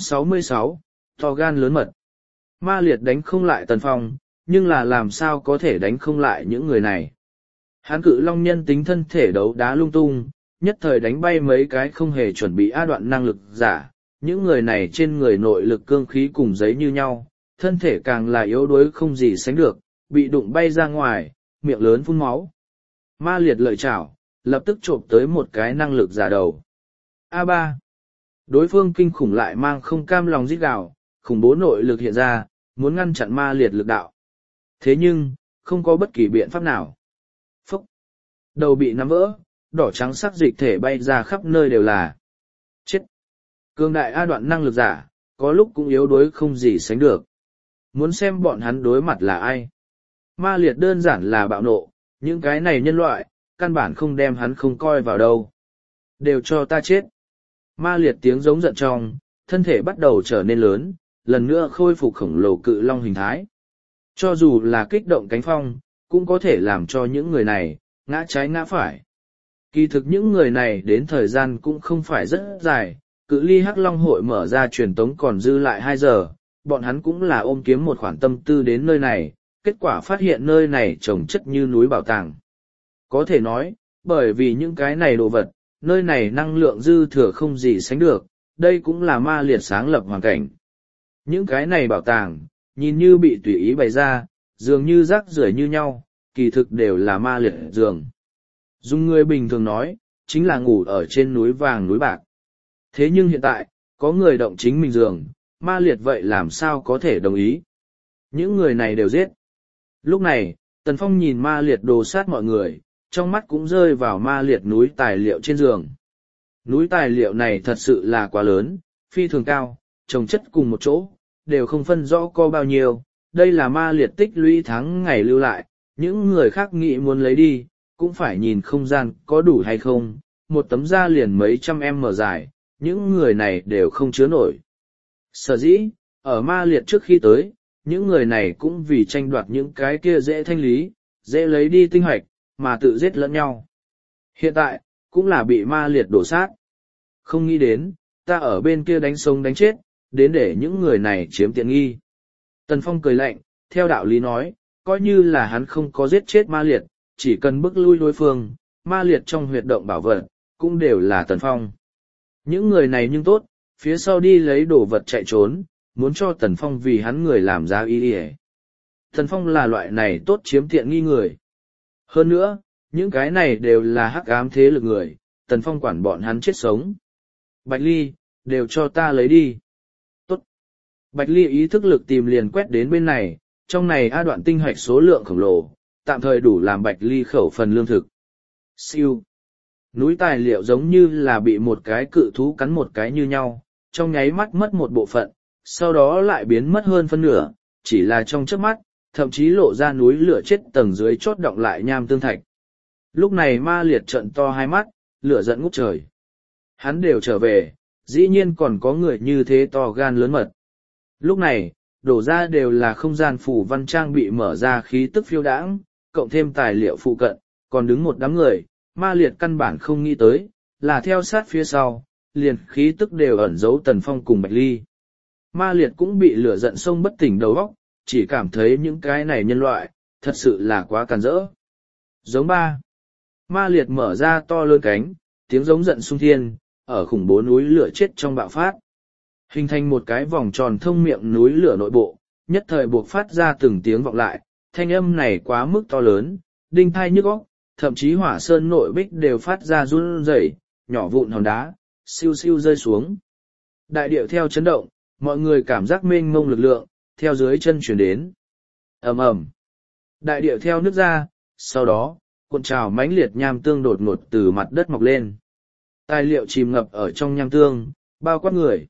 766, to gan lớn mật. Ma liệt đánh không lại Tần Phong, nhưng là làm sao có thể đánh không lại những người này. Hán cự long nhân tính thân thể đấu đá lung tung, nhất thời đánh bay mấy cái không hề chuẩn bị đoạn năng lực giả. Những người này trên người nội lực cương khí cùng giấy như nhau, thân thể càng là yếu đuối không gì sánh được, bị đụng bay ra ngoài, miệng lớn phun máu. Ma liệt lợi chảo, lập tức chộp tới một cái năng lực giả đầu. A3. Đối phương kinh khủng lại mang không cam lòng rít gào, khủng bố nội lực hiện ra, muốn ngăn chặn ma liệt lực đạo. Thế nhưng, không có bất kỳ biện pháp nào. Phốc. Đầu bị nắm vỡ, đỏ trắng sắc dịch thể bay ra khắp nơi đều là. Chết. Cường đại đoạn năng lực giả, có lúc cũng yếu đuối không gì sánh được. Muốn xem bọn hắn đối mặt là ai. Ma liệt đơn giản là bạo nộ, những cái này nhân loại, căn bản không đem hắn không coi vào đâu. Đều cho ta chết. Ma liệt tiếng giống giận trong, thân thể bắt đầu trở nên lớn, lần nữa khôi phục khổng lồ cự long hình thái. Cho dù là kích động cánh phong, cũng có thể làm cho những người này, ngã trái ngã phải. Kỳ thực những người này đến thời gian cũng không phải rất dài, cự ly Hắc Long hội mở ra truyền tống còn dư lại 2 giờ, bọn hắn cũng là ôm kiếm một khoản tâm tư đến nơi này, kết quả phát hiện nơi này trồng chất như núi bảo tàng. Có thể nói, bởi vì những cái này đồ vật, nơi này năng lượng dư thừa không gì sánh được, đây cũng là ma liệt sáng lập hoàn cảnh. Những cái này bảo tàng, nhìn như bị tùy ý bày ra, dường như rác rưởi như nhau, kỳ thực đều là ma liệt giường. Dùng người bình thường nói, chính là ngủ ở trên núi vàng núi bạc. Thế nhưng hiện tại, có người động chính mình giường, ma liệt vậy làm sao có thể đồng ý. Những người này đều giết. Lúc này, Tần Phong nhìn ma liệt đồ sát mọi người, trong mắt cũng rơi vào ma liệt núi tài liệu trên giường. Núi tài liệu này thật sự là quá lớn, phi thường cao, chồng chất cùng một chỗ, đều không phân rõ có bao nhiêu. Đây là ma liệt tích lũy tháng ngày lưu lại, những người khác nghĩ muốn lấy đi, cũng phải nhìn không gian có đủ hay không, một tấm da liền mấy trăm em mở dài, những người này đều không chứa nổi. Sở dĩ, ở ma liệt trước khi tới, những người này cũng vì tranh đoạt những cái kia dễ thanh lý, dễ lấy đi tinh hoạch, mà tự giết lẫn nhau. Hiện tại, cũng là bị ma liệt đổ sát. Không nghĩ đến, ta ở bên kia đánh sống đánh chết, đến để những người này chiếm tiện nghi. Tần Phong cười lạnh, theo đạo lý nói, coi như là hắn không có giết chết ma liệt, chỉ cần bức lui đối phương, ma liệt trong huyệt động bảo vật, cũng đều là Tần Phong. Những người này nhưng tốt, phía sau đi lấy đồ vật chạy trốn, muốn cho Tần Phong vì hắn người làm ra y y. Tần Phong là loại này tốt chiếm tiện nghi người. Hơn nữa, những cái này đều là hắc ám thế lực người, Tần Phong quản bọn hắn chết sống. Bạch Ly, đều cho ta lấy đi. Tốt. Bạch Ly ý thức lực tìm liền quét đến bên này, trong này A đoạn tinh hoạch số lượng khổng lồ, tạm thời đủ làm Bạch Ly khẩu phần lương thực. Siêu. Núi tài liệu giống như là bị một cái cự thú cắn một cái như nhau, trong nháy mắt mất một bộ phận, sau đó lại biến mất hơn phân nửa, chỉ là trong chớp mắt, thậm chí lộ ra núi lửa chết tầng dưới chốt động lại nham tương thạch. Lúc này ma liệt trận to hai mắt, lửa giận ngút trời. Hắn đều trở về, dĩ nhiên còn có người như thế to gan lớn mật. Lúc này, đổ ra đều là không gian phủ văn trang bị mở ra khí tức phiêu đãng, cộng thêm tài liệu phụ cận, còn đứng một đám người, ma liệt căn bản không nghĩ tới, là theo sát phía sau, liền khí tức đều ẩn giấu Tần Phong cùng Bạch Ly. Ma liệt cũng bị lửa giận sông bất tỉnh đầu óc, chỉ cảm thấy những cái này nhân loại, thật sự là quá càn rỡ. Giống ba. Ma liệt mở ra to lớn cánh, tiếng giống giận sung thiên, ở khủng bố núi lửa chết trong bạo phát. Hình thành một cái vòng tròn thông miệng núi lửa nội bộ, nhất thời buộc phát ra từng tiếng vọng lại, thanh âm này quá mức to lớn, đinh thai nhức óc, thậm chí hỏa sơn nội bích đều phát ra run rẩy, nhỏ vụn hòn đá, siêu siêu rơi xuống. Đại điệu theo chấn động, mọi người cảm giác mênh mông lực lượng, theo dưới chân chuyển đến. Ầm ầm. Đại điệu theo nước ra, sau đó, cuộn trào mãnh liệt nham tương đột ngột từ mặt đất mọc lên. Tài liệu chìm ngập ở trong nham tương, bao quát người.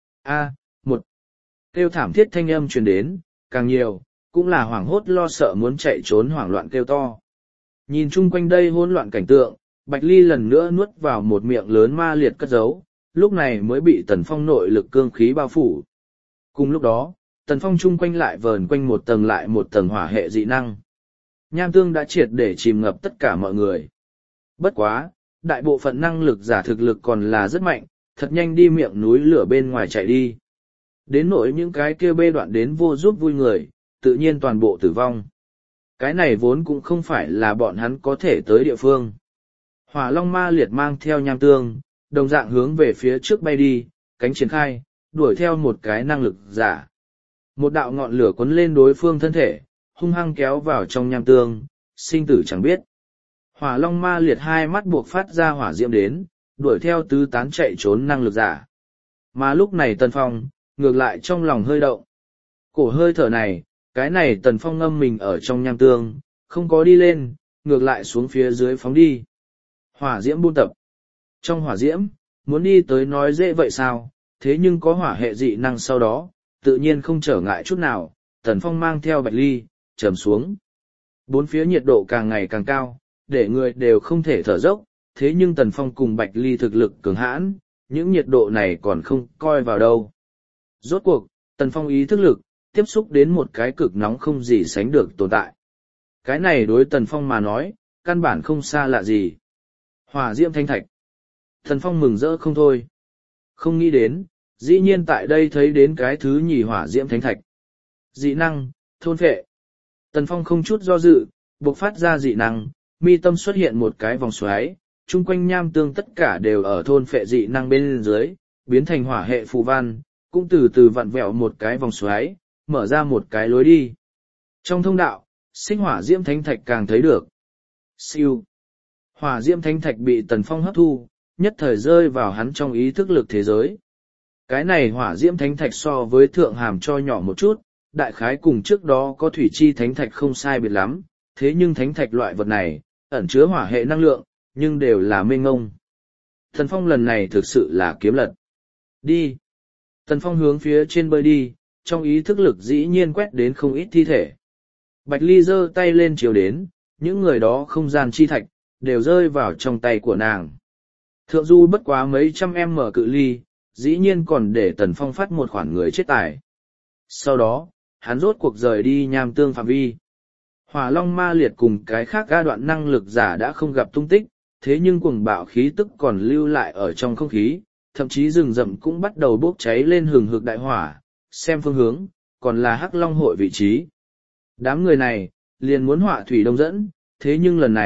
Một. Kêu thảm thiết thanh âm truyền đến, càng nhiều, cũng là hoảng hốt lo sợ muốn chạy trốn hoảng loạn kêu to. Nhìn chung quanh đây hỗn loạn cảnh tượng, Bạch Ly lần nữa nuốt vào một miệng lớn ma liệt cất giấu, lúc này mới bị Tần Phong nội lực cương khí bao phủ. Cùng lúc đó, Tần Phong chung quanh lại vờn quanh một tầng lại một tầng hỏa hệ dị năng. Nham tương đã triệt để chìm ngập tất cả mọi người. Bất quá, đại bộ phận năng lực giả thực lực còn là rất mạnh, thật nhanh đi miệng núi lửa bên ngoài chạy đi. Đến nỗi những cái kia bê đoạn đến vô giúp vui người, tự nhiên toàn bộ tử vong. Cái này vốn cũng không phải là bọn hắn có thể tới địa phương. Hỏa Long ma liệt mang theo nham tương, đồng dạng hướng về phía trước bay đi, cánh triển khai, đuổi theo một cái năng lực giả. Một đạo ngọn lửa cuốn lên đối phương thân thể, hung hăng kéo vào trong nham tương, sinh tử chẳng biết. Hỏa Long ma liệt hai mắt buộc phát ra hỏa diễm đến, đuổi theo tứ tán chạy trốn năng lực giả. Mà lúc này Tần Phong, ngược lại trong lòng hơi động. Cổ hơi thở này, cái này Tần Phong ngâm mình ở trong nham tương, không có đi lên, ngược lại xuống phía dưới phóng đi. Hỏa diễm buôn tập. Trong hỏa diễm, muốn đi tới nói dễ vậy sao, thế nhưng có hỏa hệ dị năng sau đó, tự nhiên không trở ngại chút nào, Tần Phong mang theo Bạch Ly, trầm xuống. Bốn phía nhiệt độ càng ngày càng cao, để người đều không thể thở dốc, thế nhưng Tần Phong cùng Bạch Ly thực lực cường hãn, những nhiệt độ này còn không coi vào đâu. Rốt cuộc, Tần Phong ý thức lực, tiếp xúc đến một cái cực nóng không gì sánh được tồn tại. Cái này đối Tần Phong mà nói, căn bản không xa lạ gì. Hỏa diễm thanh thạch. Tần Phong mừng rỡ không thôi. Không nghĩ đến, dĩ nhiên tại đây thấy đến cái thứ nhì hỏa diễm thánh thạch. Dị năng, thôn phệ. Tần Phong không chút do dự, bộc phát ra dị năng, mi tâm xuất hiện một cái vòng xoáy, chung quanh nham tương tất cả đều ở thôn phệ dị năng bên dưới, biến thành hỏa hệ phù văn, cũng từ từ vặn vẹo một cái vòng xoáy, mở ra một cái lối đi. Trong thông đạo, sinh hỏa diễm thánh thạch càng thấy được. Siêu. Hỏa diễm thánh thạch bị Tần Phong hấp thu, nhất thời rơi vào hắn trong ý thức lực thế giới. Cái này hỏa diễm thánh thạch so với thượng hàm cho nhỏ một chút, đại khái cùng trước đó có thủy chi thánh thạch không sai biệt lắm, thế nhưng thánh thạch loại vật này, ẩn chứa hỏa hệ năng lượng, nhưng đều là mênh ngông. Tần Phong lần này thực sự là kiếm lật. Đi. Tần Phong hướng phía trên bơi đi, trong ý thức lực dĩ nhiên quét đến không ít thi thể. Bạch Ly giơ tay lên chiếu đến, những người đó không gian chi thạch, đều rơi vào trong tay của nàng. Thượng du bất quá mấy trăm em mở cự ly, dĩ nhiên còn để Tần Phong phát một khoản người chết tài. Sau đó, hắn rốt cuộc rời đi nham tương phạm vi. Hỏa Long ma liệt cùng cái khác ga đoạn năng lực giả đã không gặp tung tích, thế nhưng cuồng bạo khí tức còn lưu lại ở trong không khí, thậm chí rừng rậm cũng bắt đầu bốc cháy lên hừng hực đại hỏa, xem phương hướng, còn là Hắc Long hội vị trí. Đám người này, liền muốn hỏa thủy đông dẫn, thế nhưng lần này,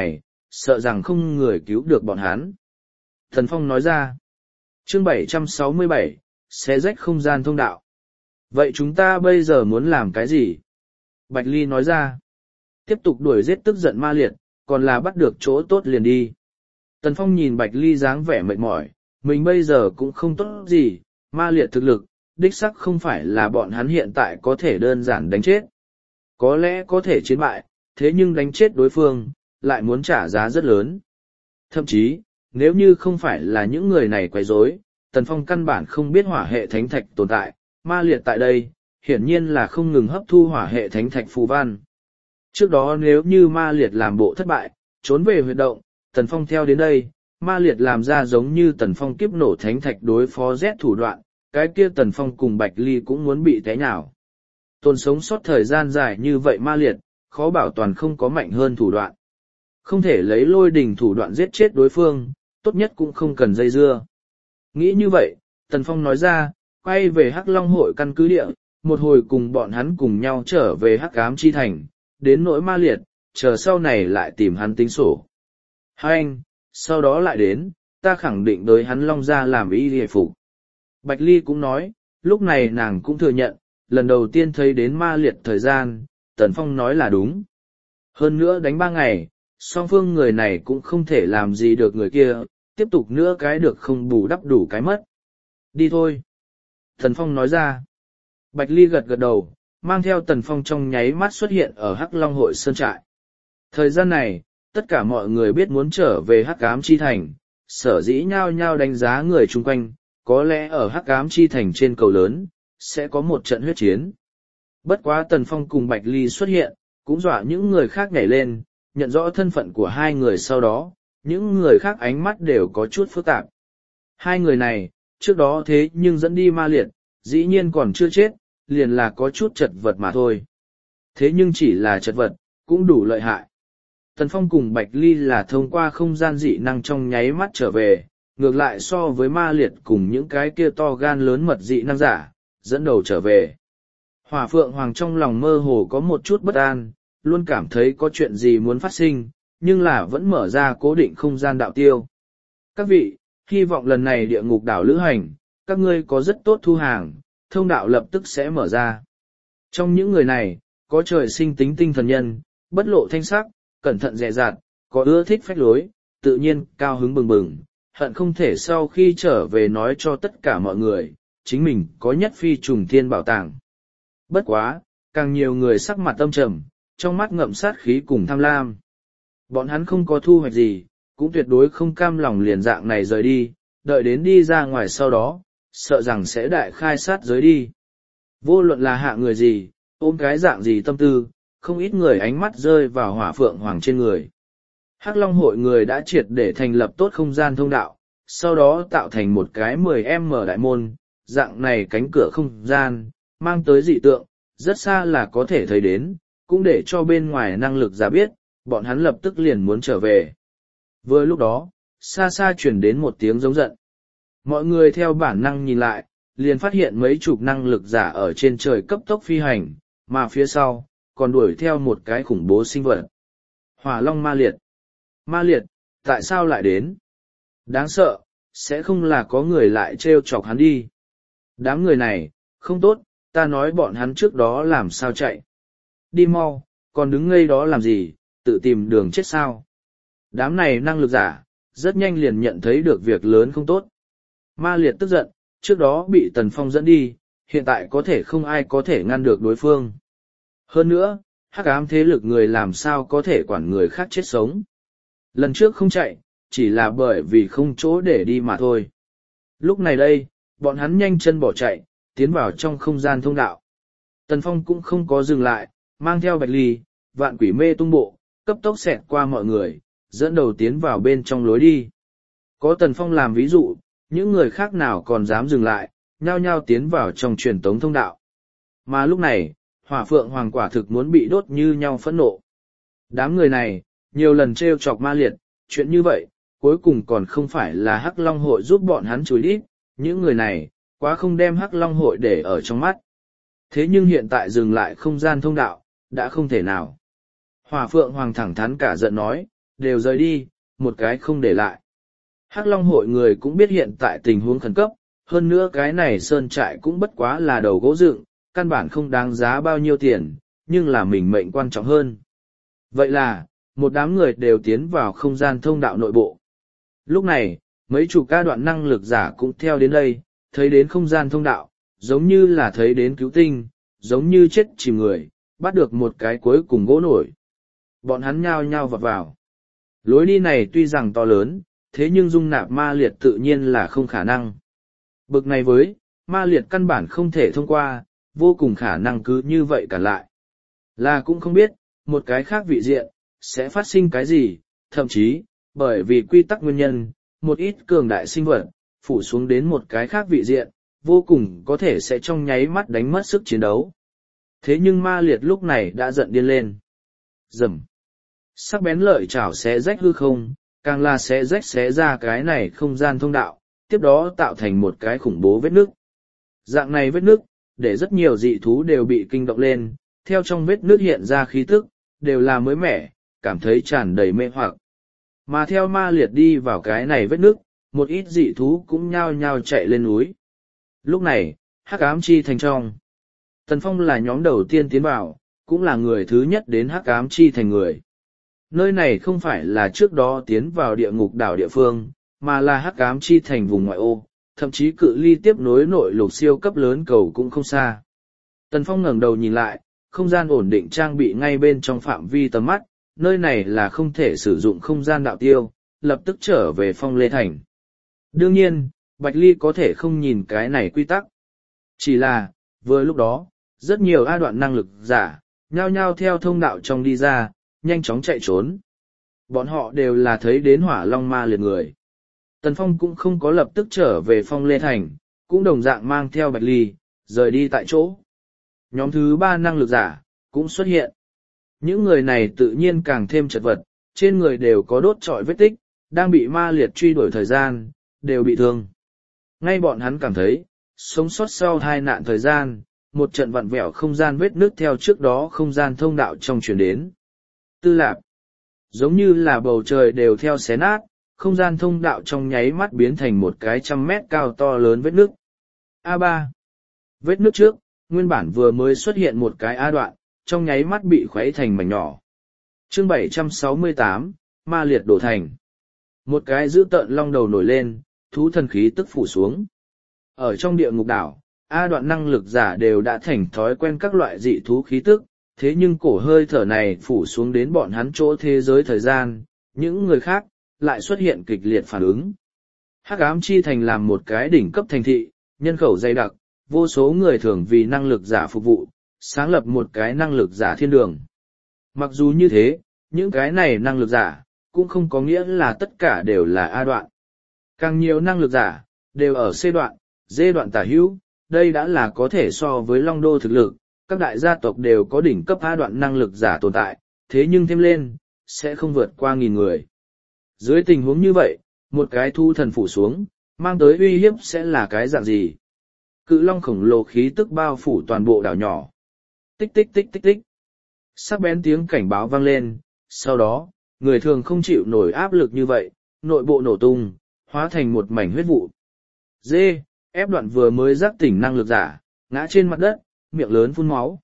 sợ rằng không người cứu được bọn hắn. Tần Phong nói ra. Chương 767, xé rách không gian thông đạo. Vậy chúng ta bây giờ muốn làm cái gì? Bạch Ly nói ra. Tiếp tục đuổi giết tức giận ma liệt, còn là bắt được chỗ tốt liền đi. Tần Phong nhìn Bạch Ly dáng vẻ mệt mỏi, mình bây giờ cũng không tốt gì, ma liệt thực lực, đích sắc không phải là bọn hắn hiện tại có thể đơn giản đánh chết. Có lẽ có thể chiến bại, thế nhưng đánh chết đối phương, lại muốn trả giá rất lớn. Thậm chí, nếu như không phải là những người này quấy rối, Tần Phong căn bản không biết hỏa hệ thánh thạch tồn tại, ma liệt tại đây, hiển nhiên là không ngừng hấp thu hỏa hệ thánh thạch phù văn. Trước đó nếu như ma liệt làm bộ thất bại, trốn về huyệt động, Tần Phong theo đến đây, ma liệt làm ra giống như Tần Phong kiếp nổ thánh thạch đối phó Z thủ đoạn, cái kia Tần Phong cùng Bạch Ly cũng muốn bị té nhào. Tồn sống sót thời gian dài như vậy ma liệt, khó bảo toàn không có mạnh hơn thủ đoạn. Không thể lấy lôi đình thủ đoạn giết chết đối phương, tốt nhất cũng không cần dây dưa. Nghĩ như vậy, Tần Phong nói ra, quay về Hắc Long hội căn cứ địa, một hồi cùng bọn hắn cùng nhau trở về Hắc Ám Chi Thành, đến nỗi ma liệt, chờ sau này lại tìm hắn tính sổ. Hai anh, sau đó lại đến, ta khẳng định đối hắn Long ra làm y hề phục. Bạch Ly cũng nói, lúc này nàng cũng thừa nhận, lần đầu tiên thấy đến ma liệt thời gian, Tần Phong nói là đúng. Hơn nữa đánh 3 ngày, song phương người này cũng không thể làm gì được người kia, tiếp tục nữa cái được không bù đắp đủ cái mất. Đi thôi. Tần Phong nói ra. Bạch Ly gật gật đầu, mang theo Tần Phong trong nháy mắt xuất hiện ở Hắc Long hội Sơn Trại. Thời gian này, tất cả mọi người biết muốn trở về Hắc Ám Chi Thành, sở dĩ nhao nhao đánh giá người chung quanh, có lẽ ở Hắc Ám Chi Thành trên cầu lớn, sẽ có một trận huyết chiến. Bất quá Tần Phong cùng Bạch Ly xuất hiện, cũng dọa những người khác nhảy lên, nhận rõ thân phận của hai người sau đó, những người khác ánh mắt đều có chút phức tạp. Hai người này, trước đó thế nhưng dẫn đi ma liệt, dĩ nhiên còn chưa chết, liền là có chút chật vật mà thôi. Thế nhưng chỉ là chật vật, cũng đủ lợi hại. Tần Phong cùng Bạch Ly là thông qua không gian dị năng trong nháy mắt trở về, ngược lại so với ma liệt cùng những cái kia to gan lớn mật dị năng giả, dẫn đầu trở về. Hỏa Phượng Hoàng trong lòng mơ hồ có một chút bất an, luôn cảm thấy có chuyện gì muốn phát sinh, nhưng là vẫn mở ra cố định không gian đạo tiêu. Các vị, hy vọng lần này địa ngục đảo lữ hành, các ngươi có rất tốt thu hàng, thông đạo lập tức sẽ mở ra. Trong những người này, có trời sinh tính tinh thần nhân, bất lộ thanh sắc, cẩn thận dè dặt, có ưa thích phách lối, tự nhiên cao hứng bừng bừng, hận không thể sau khi trở về nói cho tất cả mọi người, chính mình có nhất phi trùng thiên bảo tàng. Bất quá, càng nhiều người sắc mặt âm trầm, trong mắt ngậm sát khí cùng tham lam. Bọn hắn không có thu hoạch gì, cũng tuyệt đối không cam lòng liền dạng này rời đi, đợi đến đi ra ngoài sau đó, sợ rằng sẽ đại khai sát giới đi. Vô luận là hạ người gì, ôm cái dạng gì tâm tư, không ít người ánh mắt rơi vào Hỏa Phượng Hoàng trên người. Hắc Long hội người đã triệt để thành lập tốt không gian thông đạo, sau đó tạo thành một cái 10m đại môn, dạng này cánh cửa không gian, mang tới dị tượng, rất xa là có thể thấy đến, cũng để cho bên ngoài năng lực giả biết, bọn hắn lập tức liền muốn trở về. Vừa lúc đó, xa xa chuyển đến một tiếng giống giận. Mọi người theo bản năng nhìn lại, liền phát hiện mấy chục năng lực giả ở trên trời cấp tốc phi hành, mà phía sau, còn đuổi theo một cái khủng bố sinh vật. Hỏa Long ma liệt. Ma liệt, tại sao lại đến? Đáng sợ, sẽ không là có người lại trêu chọc hắn đi. Đám người này, không tốt, ta nói bọn hắn trước đó làm sao chạy. Đi mau, còn đứng ngây đó làm gì, tự tìm đường chết sao. Đám này năng lực giả, rất nhanh liền nhận thấy được việc lớn không tốt. Ma liệt tức giận, trước đó bị Tần Phong dẫn đi, hiện tại có thể không ai có thể ngăn được đối phương. Hơn nữa, hắc ám thế lực người làm sao có thể quản người khác chết sống. Lần trước không chạy, chỉ là bởi vì không chỗ để đi mà thôi. Lúc này đây, bọn hắn nhanh chân bỏ chạy, tiến vào trong không gian thông đạo. Tần Phong cũng không có dừng lại, mang theo Bạch Ly, Vạn Quỷ Mê tung bộ, cấp tốc xẹt qua mọi người, dẫn đầu tiến vào bên trong lối đi. Có Tần Phong làm ví dụ, những người khác nào còn dám dừng lại, nhao nhao tiến vào trong truyền tống thông đạo. Mà lúc này, Hỏa Phượng Hoàng quả thực muốn bị đốt như nhau phẫn nộ. Đám người này, nhiều lần trêu chọc ma liệt, chuyện như vậy, cuối cùng còn không phải là Hắc Long hội giúp bọn hắn chối đít, những người này, quá không đem Hắc Long hội để ở trong mắt. Thế nhưng hiện tại dừng lại không gian thông đạo, đã không thể nào. Hỏa Phượng Hoàng thẳng thắn cả giận nói, đều rời đi, một cái không để lại. Hắc Long hội người cũng biết hiện tại tình huống khẩn cấp, hơn nữa cái này sơn trại cũng bất quá là đầu gỗ dựng, căn bản không đáng giá bao nhiêu tiền, nhưng là mình mệnh quan trọng hơn. Vậy là, một đám người đều tiến vào không gian thông đạo nội bộ. Lúc này, mấy chủ ca đoạn năng lực giả cũng theo đến đây, thấy đến không gian thông đạo, giống như là thấy đến cứu tinh, giống như chết chìm người, bắt được một cái cuối cùng gỗ nổi. Bọn hắn nhao nhao vọt vào. Lối đi này tuy rằng to lớn, thế nhưng dung nạp ma liệt tự nhiên là không khả năng. Bực này với, ma liệt căn bản không thể thông qua, vô cùng khả năng cứ như vậy cả lại. Là cũng không biết, một cái khác vị diện, sẽ phát sinh cái gì, thậm chí, bởi vì quy tắc nguyên nhân, một ít cường đại sinh vật, phủ xuống đến một cái khác vị diện, vô cùng có thể sẽ trong nháy mắt đánh mất sức chiến đấu. Thế nhưng ma liệt lúc này đã giận điên lên. Rầm. Sắc bén lợi chảo xé rách hư không, càng là xé ra cái này không gian thông đạo, tiếp đó tạo thành một cái khủng bố vết nước. Dạng này vết nước, để rất nhiều dị thú đều bị kinh động lên, theo trong vết nước hiện ra khí tức, đều là mới mẻ, cảm thấy tràn đầy mê hoặc. Mà theo ma liệt đi vào cái này vết nước, một ít dị thú cũng nhao nhao chạy lên núi. Lúc này, hắc ám chi thành trong. Tần Phong là nhóm đầu tiên tiến vào, cũng là người thứ nhất đến hắc ám chi thành người. Nơi này không phải là trước đó tiến vào địa ngục đảo địa phương, mà là hắc ám chi thành vùng ngoại ô, thậm chí cự ly tiếp nối nội lục siêu cấp lớn cầu cũng không xa. Tần Phong ngẩng đầu nhìn lại, không gian ổn định trang bị ngay bên trong phạm vi tầm mắt, nơi này là không thể sử dụng không gian đạo tiêu, lập tức trở về Phong Lê Thành. Đương nhiên, Bạch Ly có thể không nhìn cái này quy tắc. Chỉ là, vừa lúc đó, rất nhiều A đoạn năng lực giả, nhao nhao theo thông đạo trong đi ra, nhanh chóng chạy trốn. Bọn họ đều là thấy đến hỏa long ma liệt người. Tần Phong cũng không có lập tức trở về Phong Lê Thành, cũng đồng dạng mang theo Bạch Ly, rời đi tại chỗ. Nhóm thứ 3 năng lực giả, cũng xuất hiện. Những người này tự nhiên càng thêm chật vật, trên người đều có đốt trọi vết tích, đang bị ma liệt truy đuổi thời gian, đều bị thương. Ngay bọn hắn cảm thấy, sống sót sau tai nạn thời gian, một trận vặn vẹo không gian vết nước theo trước đó không gian thông đạo trong chuyển đến. Tư lạp, giống như là bầu trời đều theo xé nát, không gian thông đạo trong nháy mắt biến thành một cái 100 mét cao to lớn vết nước. A3. Vết nước trước, nguyên bản vừa mới xuất hiện một cái A đoạn, trong nháy mắt bị khuấy thành mảnh nhỏ. Chương 768, ma liệt đổ thành. Một cái dữ tợn long đầu nổi lên, thú thần khí tức phủ xuống. Ở trong địa ngục đảo, A đoạn năng lực giả đều đã thành thói quen các loại dị thú khí tức, thế nhưng cổ hơi thở này phủ xuống đến bọn hắn chỗ thế giới thời gian, những người khác, lại xuất hiện kịch liệt phản ứng. Hắc ám chi thành làm một cái đỉnh cấp thành thị, nhân khẩu dày đặc, vô số người thường vì năng lực giả phục vụ, sáng lập một cái năng lực giả thiên đường. Mặc dù như thế, những cái này năng lực giả, cũng không có nghĩa là tất cả đều là A đoạn. Càng nhiều năng lực giả, đều ở C đoạn, D đoạn tả hữu, đây đã là có thể so với Long Đô thực lực, các đại gia tộc đều có đỉnh cấp A đoạn năng lực giả tồn tại, thế nhưng thêm lên, sẽ không vượt qua 1000 người. Dưới tình huống như vậy, một cái thu thần phủ xuống, mang tới uy hiếp sẽ là cái dạng gì? Cự long khổng lồ khí tức bao phủ toàn bộ đảo nhỏ. Tích tích tích tích tích. Sắc bén tiếng cảnh báo vang lên, sau đó, người thường không chịu nổi áp lực như vậy, nội bộ nổ tung, hóa thành một mảnh huyết vụ. Dê, ép đoạn vừa mới giác tỉnh năng lực giả, ngã trên mặt đất, miệng lớn phun máu.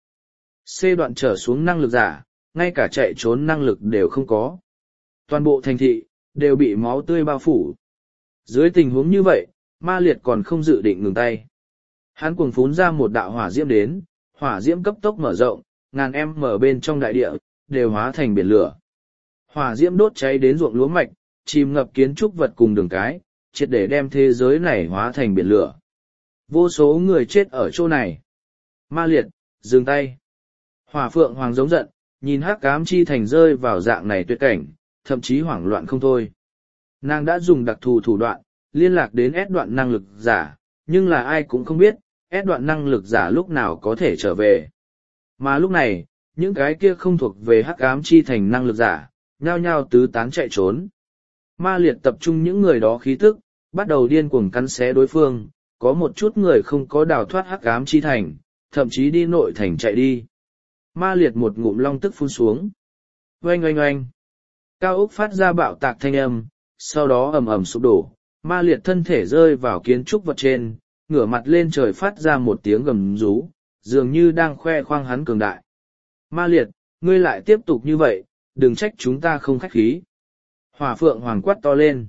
C đoạn trở xuống năng lực giả, ngay cả chạy trốn năng lực đều không có. Toàn bộ thành thị, đều bị máu tươi bao phủ. Dưới tình huống như vậy, ma liệt còn không dự định ngừng tay. Hắn cuồng phún ra một đạo hỏa diễm đến, hỏa diễm cấp tốc mở rộng, ngàn em mở bên trong đại địa, đều hóa thành biển lửa. Hỏa diễm đốt cháy đến ruộng lúa mạch, chìm ngập kiến trúc vật cùng đường cái, triệt để đem thế giới này hóa thành biển lửa. Vô số người chết ở chỗ này. Ma liệt, dừng tay. Hỏa phượng hoàng giống giận, nhìn hắc ám chi thành rơi vào dạng này tuyệt cảnh, thậm chí hoảng loạn không thôi. Nàng đã dùng đặc thù thủ đoạn, liên lạc đến S đoạn năng lực giả, nhưng là ai cũng không biết, S đoạn năng lực giả lúc nào có thể trở về. Mà lúc này, những cái kia không thuộc về hắc ám chi thành năng lực giả, nhao nhao tứ tán chạy trốn. Ma liệt tập trung những người đó khí tức, bắt đầu điên cuồng cắn xé đối phương, có một chút người không có đào thoát hắc ám chi thành, thậm chí đi nội thành chạy đi. Ma liệt một ngụm long tức phun xuống. Oanh oanh oanh. Cao ốc phát ra bạo tạc thanh âm, sau đó ầm ầm sụp đổ, ma liệt thân thể rơi vào kiến trúc vật trên, ngửa mặt lên trời phát ra một tiếng gầm rú, dường như đang khoe khoang hắn cường đại. Ma liệt, ngươi lại tiếp tục như vậy, đừng trách chúng ta không khách khí. Hỏa phượng hoàng quát to lên.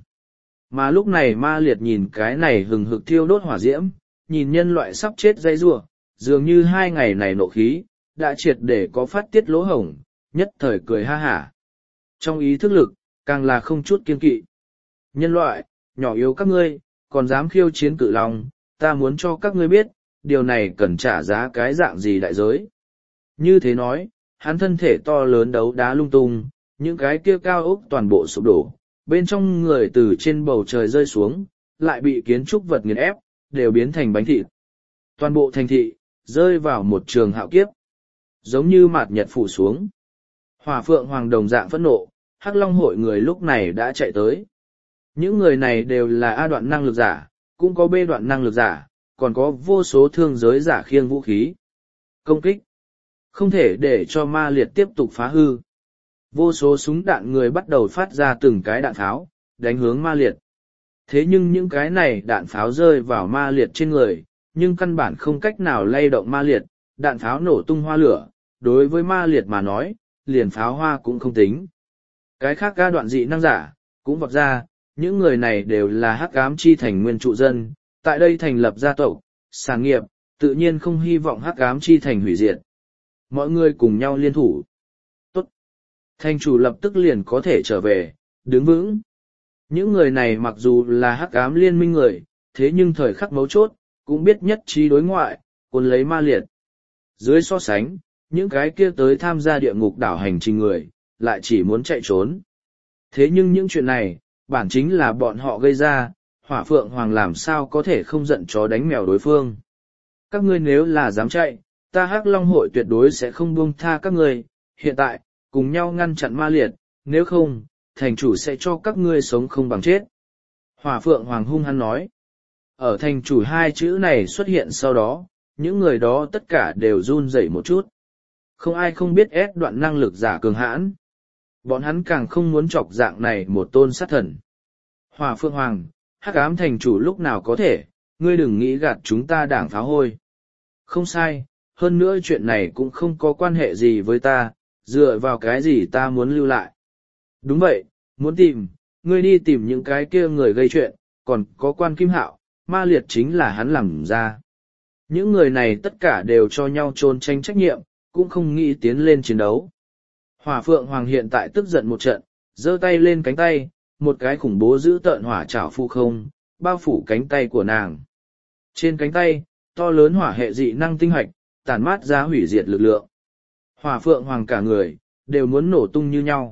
Mà lúc này ma liệt nhìn cái này hừng hực thiêu đốt hỏa diễm, nhìn nhân loại sắp chết dây rủa, dường như 2 ngày này nộ khí, đã triệt để có phát tiết lỗ hổng, nhất thời cười ha hả. Trong ý thức lực, càng là không chút kiên kỵ. Nhân loại, nhỏ yếu các ngươi, còn dám khiêu chiến cự long, ta muốn cho các ngươi biết, điều này cần trả giá cái dạng gì đại giới. Như thế nói, hắn thân thể to lớn đấu đá lung tung, những cái kia cao ốc toàn bộ sụp đổ, bên trong người từ trên bầu trời rơi xuống, lại bị kiến trúc vật nghiền ép, đều biến thành bánh thịt. Toàn bộ thành thị, rơi vào một trường hạo kiếp. Giống như mạt nhật phủ xuống. Hỏa phượng hoàng đồng dạng phẫn nộ, Hắc Long hội người lúc này đã chạy tới. Những người này đều là A đoạn năng lực giả, cũng có B đoạn năng lực giả, còn có vô số thương giới giả khiêng vũ khí. Công kích. Không thể để cho ma liệt tiếp tục phá hư. Vô số súng đạn người bắt đầu phát ra từng cái đạn pháo, đánh hướng ma liệt. Thế nhưng những cái này đạn pháo rơi vào ma liệt trên người, nhưng căn bản không cách nào lay động ma liệt, đạn pháo nổ tung hoa lửa, đối với ma liệt mà nói, liền pháo hoa cũng không tính. Cái khác ca đoạn dị năng giả, cũng vọt ra, những người này đều là hắc ám chi thành nguyên trụ dân, tại đây thành lập gia tộc, sản nghiệp, tự nhiên không hy vọng hắc ám chi thành hủy diệt. Mọi người cùng nhau liên thủ. Tốt. Thành chủ lập tức liền có thể trở về, đứng vững. Những người này mặc dù là hắc ám liên minh người, thế nhưng thời khắc mấu chốt, cũng biết nhất trí đối ngoại, cuốn lấy ma liệt. Dưới so sánh, những cái kia tới tham gia địa ngục đảo hành trình người, lại chỉ muốn chạy trốn. Thế nhưng những chuyện này, bản chính là bọn họ gây ra, Hỏa phượng hoàng làm sao có thể không giận chó đánh mèo đối phương. Các ngươi nếu là dám chạy, ta Hắc Long hội tuyệt đối sẽ không buông tha các ngươi, hiện tại, cùng nhau ngăn chặn ma liệt, nếu không, thành chủ sẽ cho các ngươi sống không bằng chết. Hỏa phượng hoàng hung hăng nói. Ở thành chủ 2 chữ này xuất hiện sau đó, những người đó tất cả đều run rẩy một chút. Không ai không biết ép đoạn năng lực giả cường hãn. Bọn hắn càng không muốn chọc dạng này một tôn sát thần. Hỏa phượng hoàng, Hắc ám thành chủ lúc nào có thể, ngươi đừng nghĩ gạt chúng ta đảng pháo hôi. Không sai, hơn nữa chuyện này cũng không có quan hệ gì với ta, dựa vào cái gì ta muốn lưu lại. Đúng vậy, muốn tìm, ngươi đi tìm những cái kia người gây chuyện, còn có quan Kim Hạo, ma liệt chính là hắn làm ra. Những người này tất cả đều cho nhau trốn tranh trách nhiệm, cũng không nghĩ tiến lên chiến đấu. Hỏa phượng hoàng hiện tại tức giận một trận, giơ tay lên cánh tay, một cái khủng bố giữ tợn hỏa trảo phu không, bao phủ cánh tay của nàng. Trên cánh tay, to lớn hỏa hệ dị năng tinh hoạch, tản mát ra hủy diệt lực lượng. Hỏa phượng hoàng cả người, đều muốn nổ tung như nhau.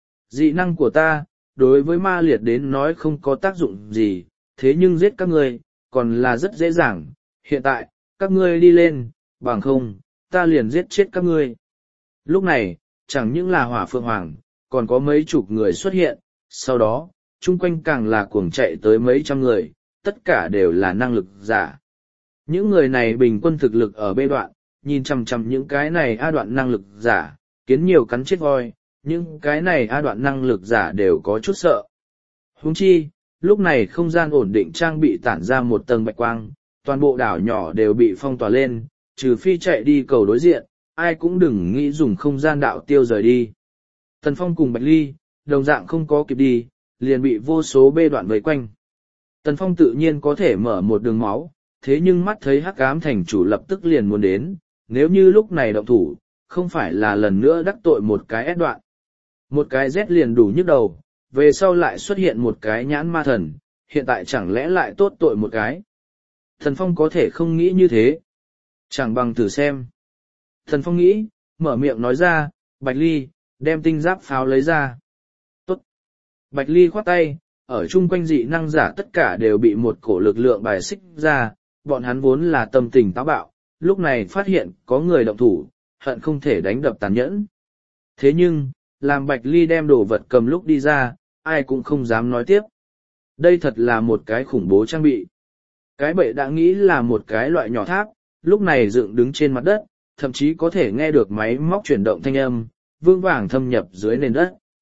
Dị năng của ta, đối với ma liệt đến nói không có tác dụng gì, thế nhưng giết các ngươi, còn là rất dễ dàng. Hiện tại, các ngươi đi lên, bằng không, ta liền giết chết các ngươi. Lúc này, chẳng những là hỏa phượng hoàng, còn có mấy chục người xuất hiện, sau đó, chung quanh càng là cuồng chạy tới mấy trăm người, tất cả đều là năng lực giả. Những người này bình quân thực lực ở B đoạn, nhìn chằm chằm những cái này A đoạn năng lực giả, kiến nhiều cắn chết voi, những cái này A đoạn năng lực giả đều có chút sợ. Huống chi, lúc này không gian ổn định trang bị tản ra một tầng bạch quang, toàn bộ đảo nhỏ đều bị phong tỏa lên, trừ phi chạy đi cầu đối diện, ai cũng đừng nghĩ dùng không gian đạo tiêu rời đi. Tần Phong cùng Bạch Ly, đồng dạng không có kịp đi, liền bị vô số bê đoạn vây quanh. Tần Phong tự nhiên có thể mở một đường máu, thế nhưng mắt thấy Hắc Ám thành chủ lập tức liền muốn đến, nếu như lúc này động thủ, không phải là lần nữa đắc tội một cái ép đoạn. Một cái rét liền đủ nhức đầu, về sau lại xuất hiện một cái nhãn ma thần, hiện tại chẳng lẽ lại tốt tội một cái. Tần Phong có thể không nghĩ như thế. Chẳng bằng thử xem. Tần Phong nghĩ, mở miệng nói ra, Bạch Ly, đem tinh giáp pháo lấy ra. Tốt. Bạch Ly khoát tay, ở chung quanh dị năng giả tất cả đều bị một cổ lực lượng bài xích ra, bọn hắn vốn là tâm tình táo bạo, lúc này phát hiện có người động thủ, hận không thể đánh đập tàn nhẫn. Thế nhưng, làm Bạch Ly đem đồ vật cầm lúc đi ra, ai cũng không dám nói tiếp. Đây thật là một cái khủng bố trang bị. Cái bệ đã nghĩ là một cái loại nhỏ tháp, lúc này dựng đứng trên mặt đất, thậm chí có thể nghe được máy móc chuyển động thanh âm, vương vàng thâm nhập dưới nền đất.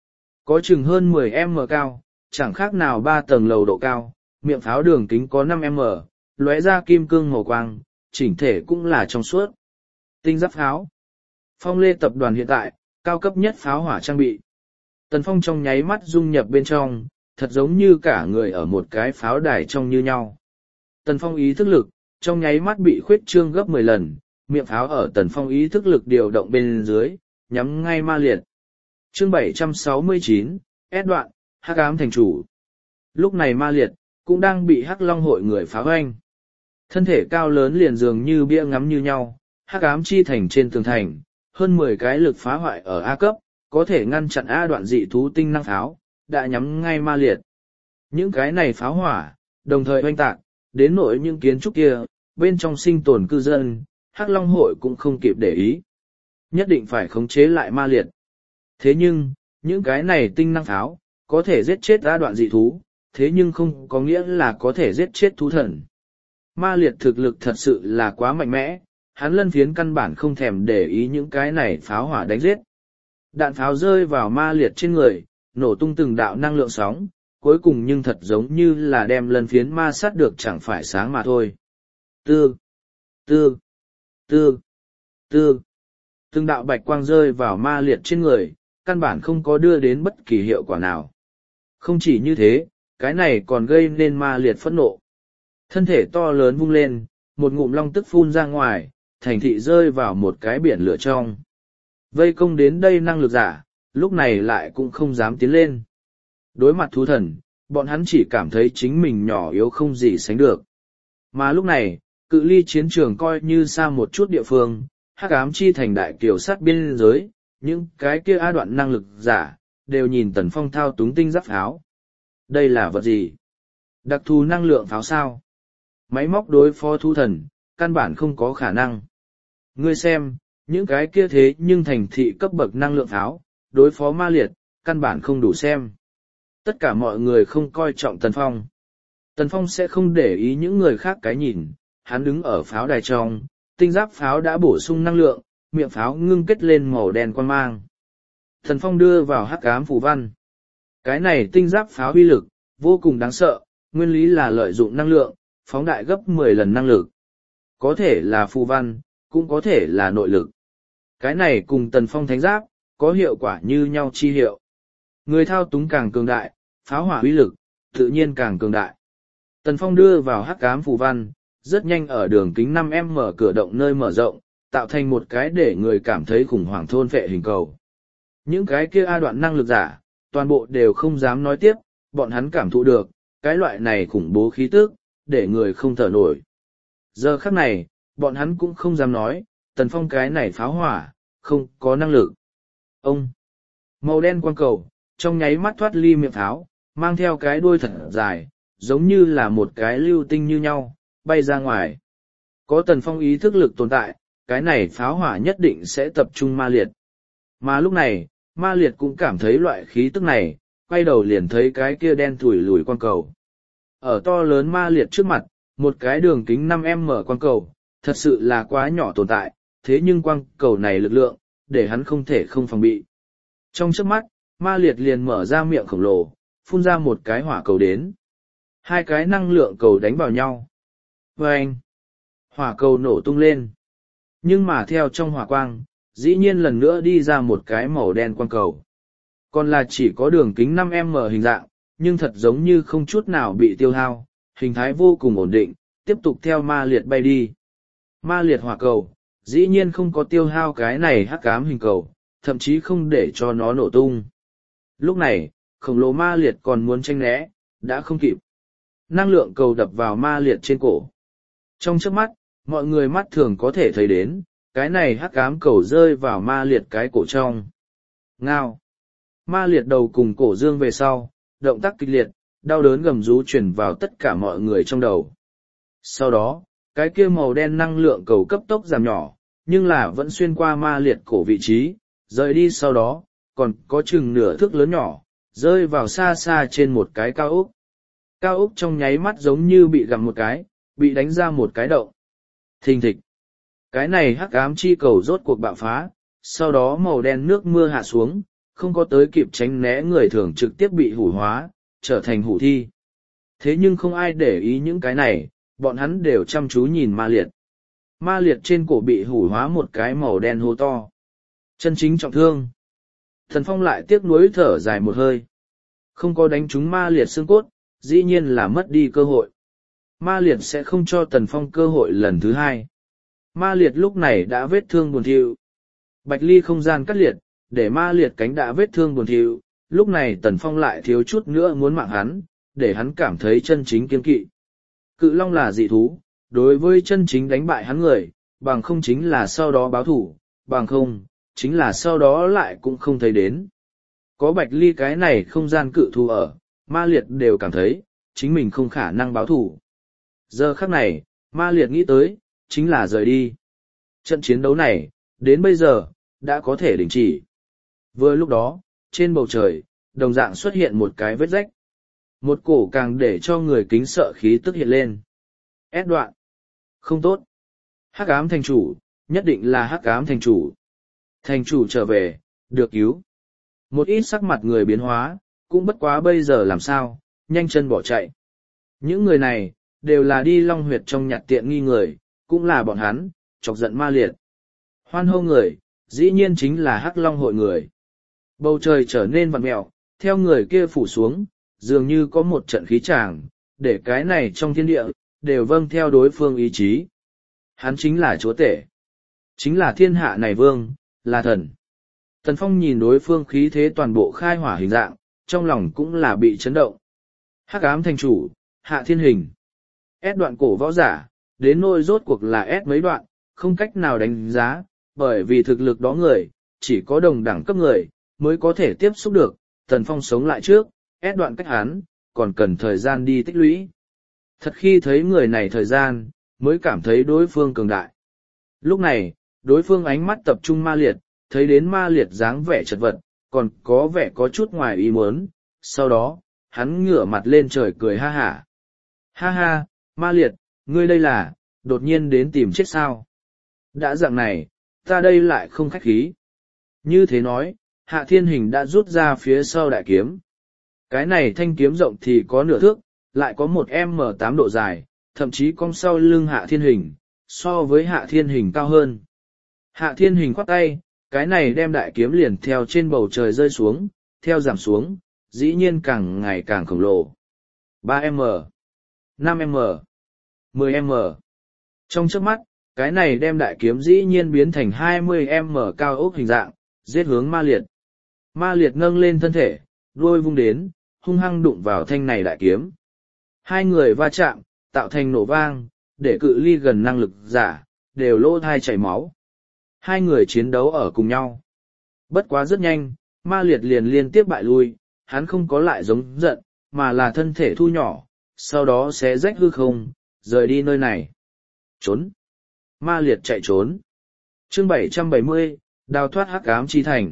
có chừng hơn 10m cao, chẳng khác nào 3 tầng lầu độ cao, miệng pháo đường kính có 5m, lóe ra kim cương màu quang, chỉnh thể cũng là trong suốt. Tinh giáp pháo. Phong Lê tập đoàn hiện tại, cao cấp nhất pháo hỏa trang bị. Tần Phong trong nháy mắt dung nhập bên trong, thật giống như cả người ở một cái pháo đài trong như nhau. Tần Phong ý thức lực, trong nháy mắt bị khuyết trương gấp 10 lần, miệng pháo ở Tần Phong ý thức lực điều động bên dưới, nhắm ngay ma liệt. Chương 769, S đoạn, Hắc ám thành chủ. Lúc này ma liệt, cũng đang bị Hắc Long hội người phá hoanh. Thân thể cao lớn liền dường như bia ngắm như nhau, Hắc ám chi thành trên tường thành, hơn 10 cái lực phá hoại ở A cấp, có thể ngăn chặn A đoạn dị thú tinh năng pháo, đã nhắm ngay ma liệt. Những cái này pháo hỏa, đồng thời oanh tạc, đến nỗi những kiến trúc kia, bên trong sinh tồn cư dân, Hắc Long hội cũng không kịp để ý. Nhất định phải khống chế lại ma liệt. Thế nhưng, những cái này tinh năng pháo, có thể giết chết A đoạn dị thú, thế nhưng không có nghĩa là có thể giết chết thú thần. Ma liệt thực lực thật sự là quá mạnh mẽ, hắn lân phiến căn bản không thèm để ý những cái này pháo hỏa đánh giết. Đạn pháo rơi vào ma liệt trên người, nổ tung từng đạo năng lượng sóng, cuối cùng nhưng thật giống như là đem lân phiến ma sát được chẳng phải sáng mà thôi. Tư, tư, tư, tư. Từng đạo bạch quang rơi vào ma liệt trên người, căn bản không có đưa đến bất kỳ hiệu quả nào. Không chỉ như thế, cái này còn gây nên ma liệt phẫn nộ. Thân thể to lớn vung lên, một ngụm long tức phun ra ngoài, thành thị rơi vào một cái biển lửa trong. Vây công đến đây năng lực giả, lúc này lại cũng không dám tiến lên. Đối mặt thú thần, bọn hắn chỉ cảm thấy chính mình nhỏ yếu không gì sánh được. Mà lúc này, cự ly chiến trường coi như xa một chút địa phương, Hắc ám chi thành đại kiều sát biên giới, những cái kia A đoạn năng lực giả, đều nhìn Tần Phong thao túng tinh giáp pháo. Đây là vật gì? Đặc thù năng lượng pháo sao? Máy móc đối phó thú thần, căn bản không có khả năng. Ngươi xem, những cái kia thế nhưng thành thị cấp bậc năng lượng pháo, đối phó ma liệt, căn bản không đủ xem. Tất cả mọi người không coi trọng Tần Phong. Tần Phong sẽ không để ý những người khác cái nhìn, hắn đứng ở pháo đài trong, tinh giáp pháo đã bổ sung năng lượng, miệng pháo ngưng kết lên màu đen quang mang. Tần Phong đưa vào hắc ám phù văn. Cái này tinh giáp pháo uy lực, vô cùng đáng sợ, nguyên lý là lợi dụng năng lượng, phóng đại gấp 10 lần năng lực. Có thể là phù văn, cũng có thể là nội lực. Cái này cùng Tần Phong thánh giáp, có hiệu quả như nhau chi hiệu. Người thao túng càng cường đại, pháo hỏa uy lực, tự nhiên càng cường đại. Tần Phong đưa vào hắc ám phù văn, rất nhanh ở đường kính 5m mở cửa động nơi mở rộng, tạo thành một cái để người cảm thấy khủng hoảng thôn phệ hình cầu. Những cái kia A đoạn năng lực giả, toàn bộ đều không dám nói tiếp, bọn hắn cảm thụ được, cái loại này khủng bố khí tức, để người không thở nổi. Giờ khắc này, bọn hắn cũng không dám nói, Tần Phong cái này pháo hỏa, không có năng lực. Ông, màu đen quang cầu, trong nháy mắt thoát ly miệng pháo, mang theo cái đuôi thật dài, giống như là một cái lưu tinh như nhau, bay ra ngoài. Có Tần Phong ý thức lực tồn tại, cái này pháo hỏa nhất định sẽ tập trung ma liệt. Mà lúc này, ma liệt cũng cảm thấy loại khí tức này, quay đầu liền thấy cái kia đen thủi lùi quang cầu. Ở to lớn ma liệt trước mặt, một cái đường kính 5m quang cầu, thật sự là quá nhỏ tồn tại, thế nhưng quang cầu này lực lượng, để hắn không thể không phòng bị. Trong chớp mắt, ma liệt liền mở ra miệng khổng lồ, phun ra một cái hỏa cầu đến. Hai cái năng lượng cầu đánh vào nhau. Vâng! Hỏa cầu nổ tung lên. Nhưng mà theo trong hỏa quang, dĩ nhiên lần nữa đi ra một cái màu đen quang cầu. Còn là chỉ có đường kính 5m hình dạng, nhưng thật giống như không chút nào bị tiêu hao, hình thái vô cùng ổn định, tiếp tục theo ma liệt bay đi. Ma liệt hỏa cầu, dĩ nhiên không có tiêu hao cái này hắc ám hình cầu, thậm chí không để cho nó nổ tung. Lúc này, khổng lồ ma liệt còn muốn tranh né, đã không kịp. Năng lượng cầu đập vào ma liệt trên cổ. Trong chớp mắt, mọi người mắt thường có thể thấy đến, cái này hắc ám cầu rơi vào ma liệt cái cổ trong. Ngao! Ma liệt đầu cùng cổ dương về sau, động tác kịch liệt, đau đớn gầm rú truyền vào tất cả mọi người trong đầu. Sau đó, cái kia màu đen năng lượng cầu cấp tốc giảm nhỏ, nhưng là vẫn xuyên qua ma liệt cổ vị trí, rời đi sau đó, còn có chừng nửa thước lớn nhỏ, rơi vào xa xa trên một cái cao ốc. Cao ốc trong nháy mắt giống như bị gặm một cái, bị đánh ra một cái động. Thình thịch. Cái này hắc ám chi cầu rốt cuộc bạo phá, sau đó màu đen nước mưa hạ xuống, không có tới kịp tránh né người thường trực tiếp bị hủ hóa, trở thành hủ thi. Thế nhưng không ai để ý những cái này, bọn hắn đều chăm chú nhìn ma liệt. Ma liệt trên cổ bị hủ hóa một cái màu đen hố to. Chân chính trọng thương. Thần Phong lại tiếc nuối thở dài một hơi. Không có đánh trúng ma liệt xương cốt, dĩ nhiên là mất đi cơ hội. Ma liệt sẽ không cho Tần Phong cơ hội lần thứ hai. Ma liệt lúc này đã vết thương buồn thiu. Bạch ly không gian cắt liệt, để ma liệt cánh đã vết thương buồn thiu. Lúc này Tần Phong lại thiếu chút nữa muốn mạng hắn, để hắn cảm thấy chân chính kiên kỵ. Cự long là dị thú, đối với chân chính đánh bại hắn người, bằng không chính là sau đó báo thủ, bằng không, chính là sau đó lại cũng không thấy đến. Có bạch ly cái này không gian cự thú ở, ma liệt đều cảm thấy, chính mình không khả năng báo thủ. Giờ khắc này, ma liệt nghĩ tới, chính là rời đi. Trận chiến đấu này, đến bây giờ, đã có thể đình chỉ. Vừa lúc đó, trên bầu trời, đồng dạng xuất hiện một cái vết rách. Một cổ càng để cho người kính sợ khí tức hiện lên. Ép đoạn. Không tốt. Hắc ám thành chủ, nhất định là hắc ám thành chủ. Thành chủ trở về, được cứu. Một ít sắc mặt người biến hóa, cũng bất quá bây giờ làm sao, nhanh chân bỏ chạy. Những người này, đều là đi long huyệt trong nhặt tiện nghi người, cũng là bọn hắn, chọc giận ma liệt. Hoan hô người, dĩ nhiên chính là hắc long hội người. Bầu trời trở nên vặn mẹo, theo người kia phủ xuống, dường như có một trận khí tràng, để cái này trong thiên địa, đều vâng theo đối phương ý chí. Hắn chính là chúa tể. Chính là thiên hạ này vương, là thần. Tần Phong nhìn đối phương khí thế toàn bộ khai hỏa hình dạng, trong lòng cũng là bị chấn động. Hắc ám thành chủ, hạ thiên hình. Ép đoạn cổ võ giả, đến nôi rốt cuộc là ép mấy đoạn, không cách nào đánh giá, bởi vì thực lực đó người, chỉ có đồng đẳng cấp người, mới có thể tiếp xúc được. Tần Phong sống lại trước, ép đoạn cách hắn, còn cần thời gian đi tích lũy. Thật khi thấy người này thời gian, mới cảm thấy đối phương cường đại. Lúc này, đối phương ánh mắt tập trung ma liệt, thấy đến ma liệt dáng vẻ chật vật, còn có vẻ có chút ngoài ý muốn. Sau đó, hắn ngửa mặt lên trời cười ha hả. Ha ha, ma liệt, ngươi đây là, đột nhiên đến tìm chết sao. Đã dạng này, ta đây lại không khách khí. Như thế nói, hạ thiên hình đã rút ra phía sau đại kiếm. Cái này thanh kiếm rộng thì có nửa thước, lại có một m8 độ dài, thậm chí cong sau lưng hạ thiên hình, so với hạ thiên hình cao hơn. Hạ thiên hình khoát tay, cái này đem đại kiếm liền theo trên bầu trời rơi xuống, theo giảm xuống, dĩ nhiên càng ngày càng khổng lồ. 3m, 5m, 10m. Trong chớp mắt, cái này đem đại kiếm dĩ nhiên biến thành 20m cao ốc hình dạng, giết hướng ma liệt. Ma liệt nâng lên thân thể, đuôi vung đến, hung hăng đụng vào thanh này đại kiếm. Hai người va chạm, tạo thành nổ vang, để cự ly gần năng lực giả, đều lỗ thai chảy máu. Hai người chiến đấu ở cùng nhau. Bất quá rất nhanh, ma liệt liền liên tiếp bại lui, hắn không có lại giống giận, mà là thân thể thu nhỏ, sau đó xé rách hư không, rời đi nơi này. Trốn. Ma liệt chạy trốn. Chương 770, đào thoát hắc ám chi thành.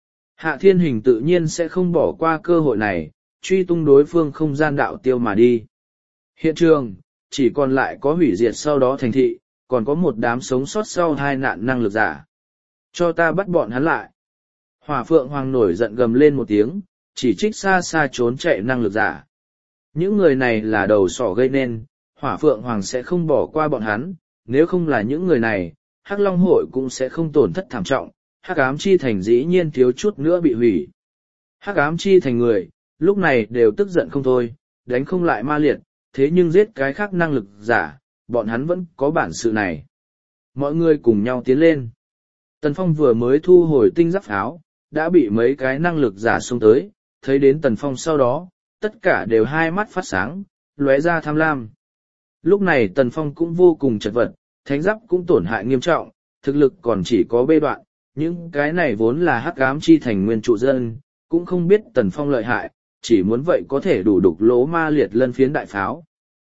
Hạ thiên hình tự nhiên sẽ không bỏ qua cơ hội này, truy tung đối phương không gian đạo tiêu mà đi. Hiện trường, chỉ còn lại có hủy diệt sau đó thành thị, còn có một đám sống sót sau hai nạn năng lực giả. Cho ta bắt bọn hắn lại. Hỏa Phượng Hoàng nổi giận gầm lên một tiếng, chỉ trích xa xa trốn chạy năng lực giả. Những người này là đầu sỏ gây nên, Hỏa Phượng Hoàng sẽ không bỏ qua bọn hắn, nếu không là những người này, Hắc Long hội cũng sẽ không tổn thất thảm trọng, Hắc ám chi thành dĩ nhiên thiếu chút nữa bị hủy. Hắc ám chi thành người, lúc này đều tức giận không thôi, đánh không lại ma liệt, thế nhưng giết cái khác năng lực giả, bọn hắn vẫn có bản sự này. Mọi người cùng nhau tiến lên. Tần Phong vừa mới thu hồi tinh giáp pháo, đã bị mấy cái năng lực giả xông tới, thấy đến Tần Phong sau đó, tất cả đều hai mắt phát sáng, lóe ra tham lam. Lúc này Tần Phong cũng vô cùng chật vật, thánh giáp cũng tổn hại nghiêm trọng, thực lực còn chỉ có bê đoạn, những cái này vốn là hắc ám chi thành nguyên trụ dân, cũng không biết Tần Phong lợi hại, chỉ muốn vậy có thể đủ đục lỗ ma liệt lân phiến đại pháo.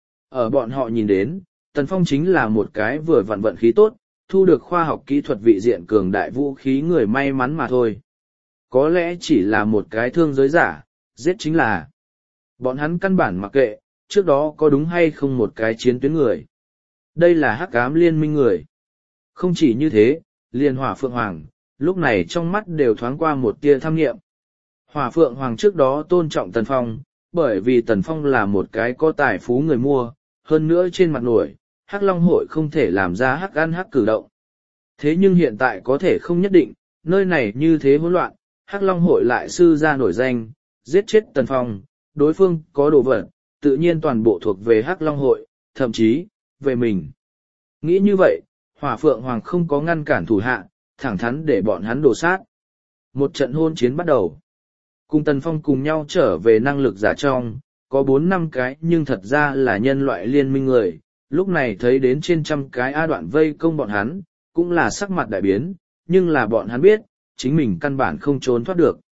Ở bọn họ nhìn đến, Tần Phong chính là một cái vừa vặn vận khí tốt, thu được khoa học kỹ thuật vị diện cường đại vũ khí người may mắn mà thôi. Có lẽ chỉ là một cái thương giới giả, giết chính là. Bọn hắn căn bản mặc kệ, trước đó có đúng hay không một cái chiến tuyến người. Đây là hắc ám liên minh người. Không chỉ như thế, liên Hỏa Phượng Hoàng, lúc này trong mắt đều thoáng qua một tia tham nghiệm. Hỏa Phượng Hoàng trước đó tôn trọng Tần Phong, bởi vì Tần Phong là một cái có tài phú người mua, hơn nữa trên mặt nổi, Hắc Long hội không thể làm ra hắc ăn hắc cử động. Thế nhưng hiện tại có thể không nhất định, nơi này như thế hỗn loạn, Hắc Long hội lại sư ra nổi danh, giết chết Tần Phong, đối phương có đồ vật, tự nhiên toàn bộ thuộc về Hắc Long hội, thậm chí, về mình. Nghĩ như vậy, Hỏa Phượng Hoàng không có ngăn cản thủ hạ, thẳng thắn để bọn hắn đổ sát. Một trận hôn chiến bắt đầu. Cùng Tần Phong cùng nhau trở về năng lực giả trong, có 4-5 cái nhưng thật ra là nhân loại liên minh người, lúc này thấy đến trên trăm cái A Đoạn vây công bọn hắn, cũng là sắc mặt đại biến, nhưng là bọn hắn biết, chính mình căn bản không trốn thoát được.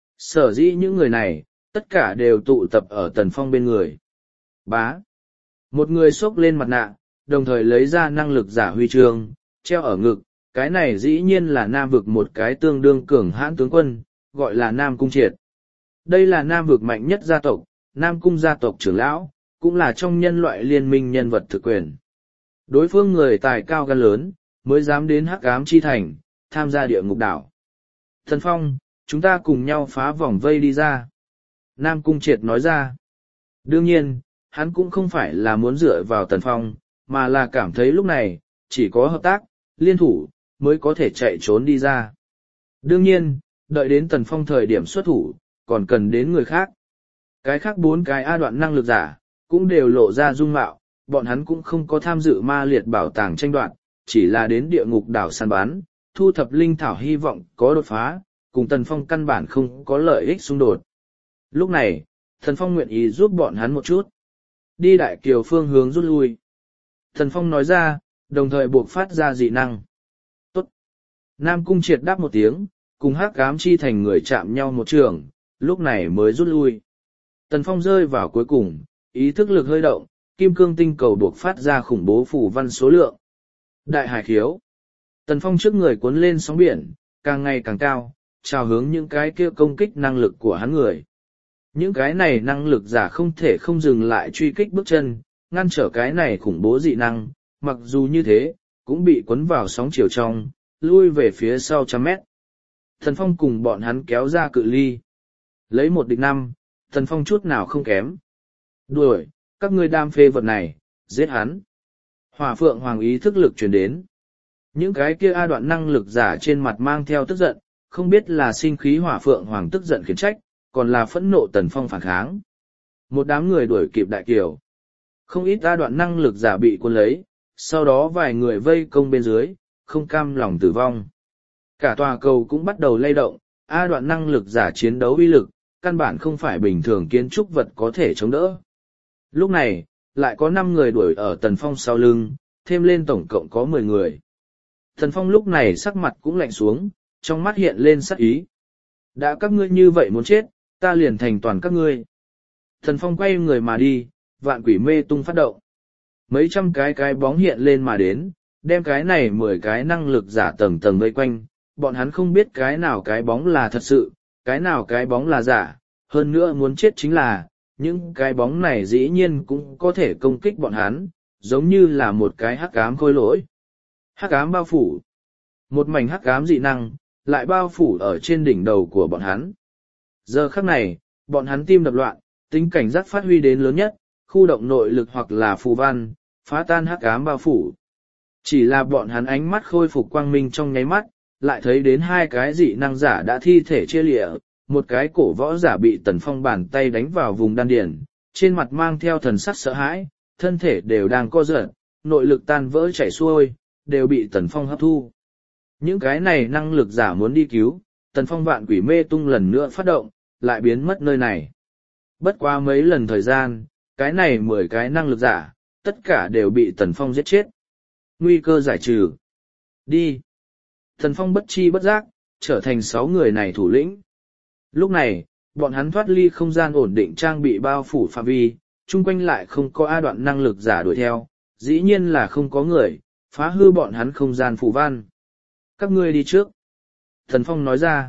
Sở dĩ những người này, tất cả đều tụ tập ở Tần Phong bên người. Bá. Một người xốc lên mặt nạ, đồng thời lấy ra năng lực giả huy chương, treo ở ngực, cái này dĩ nhiên là Nam vực một cái tương đương cường hãn tướng quân, gọi là Nam Cung Triệt. Đây là Nam vực mạnh nhất gia tộc, Nam Cung gia tộc trưởng lão, cũng là trong nhân loại liên minh nhân vật thực quyền. Đối phương người tài cao gan lớn, mới dám đến Hắc Ám Chi Thành, tham gia địa ngục đảo. Thần Phong, chúng ta cùng nhau phá vòng vây đi ra. Nam Cung Triệt nói ra. Đương nhiên, hắn cũng không phải là muốn dựa vào Tần Phong, mà là cảm thấy lúc này, chỉ có hợp tác, liên thủ, mới có thể chạy trốn đi ra. Đương nhiên, đợi đến Tần Phong thời điểm xuất thủ, còn cần đến người khác. Cái khác 4 cái A Đoạn năng lực giả, cũng đều lộ ra dung mạo, bọn hắn cũng không có tham dự ma liệt bảo tàng tranh đoạt, chỉ là đến địa ngục đảo săn bán, thu thập linh thảo hy vọng có đột phá, cùng Tần Phong căn bản không có lợi ích xung đột. Lúc này, Tần Phong nguyện ý giúp bọn hắn một chút. Đi Đại Kiều phương hướng rút lui. Tần Phong nói ra, đồng thời buộc phát ra dị năng. Tốt. Nam Cung Triệt đáp một tiếng, cùng Hắc Ám Chi Thành người chạm nhau một trường, lúc này mới rút lui. Tần Phong rơi vào cuối cùng, ý thức lực hơi động, kim cương tinh cầu buộc phát ra khủng bố phù văn số lượng. Đại hải khiếu. Tần Phong trước người cuốn lên sóng biển, càng ngày càng cao, chào hướng những cái kia công kích năng lực của hắn người. Những cái này năng lực giả không thể không dừng lại truy kích bước chân, ngăn trở cái này khủng bố dị năng, mặc dù như thế, cũng bị cuốn vào sóng chiều trong, lui về phía sau trăm mét. Tần Phong cùng bọn hắn kéo ra cự ly. Lấy 1 địch 5, Tần Phong chút nào không kém. Đuổi, các ngươi đam phê vật này, giết hắn. Hỏa Phượng Hoàng ý thức lực truyền đến. Những cái kia A Đoạn năng lực giả trên mặt mang theo tức giận, không biết là sinh khí Hỏa Phượng Hoàng tức giận khiển trách, còn là phẫn nộ Tần Phong phản kháng. Một đám người đuổi kịp Đại Kiều. Không ít A Đoạn năng lực giả bị quân lấy, sau đó vài người vây công bên dưới, không cam lòng tử vong. Cả tòa cầu cũng bắt đầu lay động, A Đoạn năng lực giả chiến đấu uy lực, căn bản không phải bình thường kiến trúc vật có thể chống đỡ. Lúc này, lại có 5 người đuổi ở Tần Phong sau lưng, thêm lên tổng cộng có 10 người. Tần Phong lúc này sắc mặt cũng lạnh xuống, trong mắt hiện lên sắc ý. Đã các ngươi như vậy muốn chết, ta liền thành toàn các ngươi. Tần Phong quay người mà đi, vạn quỷ mê tung phát động. Mấy trăm cái bóng hiện lên mà đến, đem cái này 10 cái năng lực giả tầng tầng vây quanh, bọn hắn không biết cái nào cái bóng là thật sự, cái nào cái bóng là giả, hơn nữa muốn chết chính là, những cái bóng này dĩ nhiên cũng có thể công kích bọn hắn, giống như là một cái hắc ám khôi lỗi. Hắc ám bao phủ. Một mảnh hắc ám dị năng, lại bao phủ ở trên đỉnh đầu của bọn hắn. Giờ khắc này, bọn hắn tim đập loạn, tính cảnh giác phát huy đến lớn nhất, khu động nội lực hoặc là phù văn, phá tan hắc ám bao phủ. Chỉ là bọn hắn ánh mắt khôi phục quang minh trong nháy mắt, lại thấy đến 2 cái dị năng giả đã thi thể chia lịa, một cái cổ võ giả bị Tần Phong bàn tay đánh vào vùng đan điền, trên mặt mang theo thần sắc sợ hãi, thân thể đều đang co giật, nội lực tan vỡ chảy xuôi, đều bị Tần Phong hấp thu. Những cái này năng lực giả muốn đi cứu, Tần Phong vạn quỷ mê tung lần nữa phát động, lại biến mất nơi này. Bất quá mấy lần thời gian, cái này 10 cái năng lực giả, tất cả đều bị Tần Phong giết chết. Nguy cơ giải trừ. Đi. Tần Phong bất chi bất giác, trở thành 6 người này thủ lĩnh. Lúc này, bọn hắn thoát ly không gian ổn định trang bị bao phủ phạm vi, chung quanh lại không có A Đoạn năng lực giả đuổi theo, dĩ nhiên là không có người, phá hư bọn hắn không gian phù văn. Các ngươi đi trước. Tần Phong nói ra.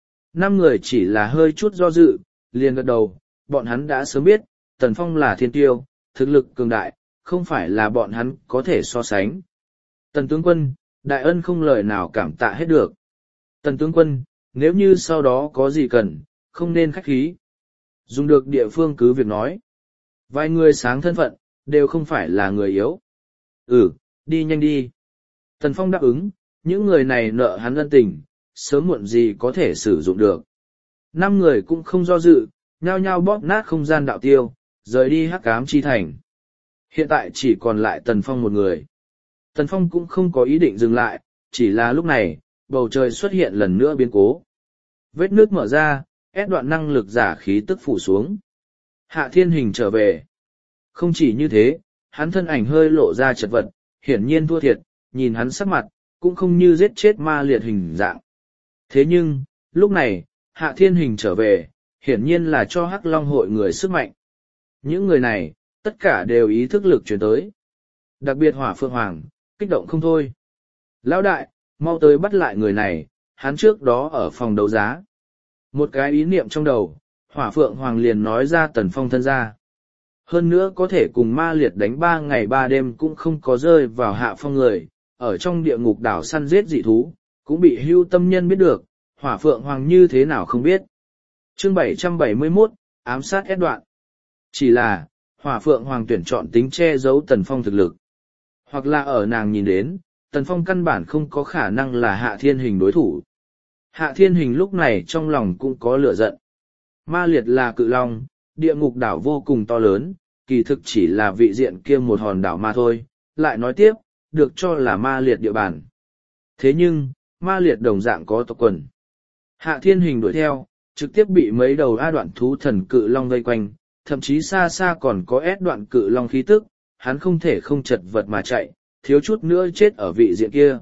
5 người chỉ là hơi chút do dự, liền gật đầu, bọn hắn đã sớm biết, Tần Phong là thiên tiêu, thực lực cường đại, không phải là bọn hắn có thể so sánh. Tần tướng quân, đại ân không lời nào cảm tạ hết được. Tần tướng quân, nếu như sau đó có gì cần, không nên khách khí. Dùng được địa phương cứ việc nói. Vài người sáng thân phận, đều không phải là người yếu. Đi nhanh đi. Tần Phong đáp ứng, những người này nợ hắn ân tình, sớm muộn gì có thể sử dụng được. 5 người cũng không do dự, nhao nhao bóp nát không gian đạo tiêu, rời đi Hắc Ám Chi Thành. Hiện tại chỉ còn lại Tần Phong một người. Tần Phong cũng không có ý định dừng lại, chỉ là lúc này, bầu trời xuất hiện lần nữa biến cố. Vết nước mở ra, ép đoạn năng lực giả khí tức phủ xuống. Hạ Thiên Hình trở về. Không chỉ như thế, hắn thân ảnh hơi lộ ra chật vật, hiển nhiên thua thiệt, nhìn hắn sắc mặt, cũng không như giết chết ma liệt hình dạng. Thế nhưng, lúc này, Hạ Thiên Hình trở về, hiển nhiên là cho Hắc Long hội người sức mạnh. Những người này, tất cả đều ý thức lực chuyển tới. Đặc biệt Hỏa Phượng Hoàng, kích động không thôi. Lão đại, mau tới bắt lại người này, hắn trước đó ở phòng đấu giá. Một cái ý niệm trong đầu, Hỏa Phượng Hoàng liền nói ra Tần Phong thân ra. Hơn nữa có thể cùng ma liệt đánh 3 ngày 3 đêm cũng không có rơi vào hạ phong người, ở trong địa ngục đảo săn giết dị thú, cũng bị Hưu Tâm Nhân biết được, Hỏa Phượng Hoàng như thế nào không biết. Chương 771, ám sát ép đoạn. Chỉ là, Hỏa Phượng Hoàng tuyển chọn tính che giấu Tần Phong thực lực. Hoặc là ở nàng nhìn đến, Tần Phong căn bản không có khả năng là Hạ Thiên Hình đối thủ. Hạ Thiên Hình lúc này trong lòng cũng có lửa giận. Ma liệt là cự long, địa ngục đảo vô cùng to lớn, kỳ thực chỉ là vị diện kia một hòn đảo mà thôi. Lại nói tiếp, được cho là ma liệt địa bàn. Thế nhưng, ma liệt đồng dạng có tộc quần. Hạ Thiên Hình đuổi theo, trực tiếp bị mấy đầu A đoạn thú thần cự long vây quanh, thậm chí xa xa còn có ép đoạn cự long khí tức, hắn không thể không chật vật mà chạy, thiếu chút nữa chết ở vị diện kia.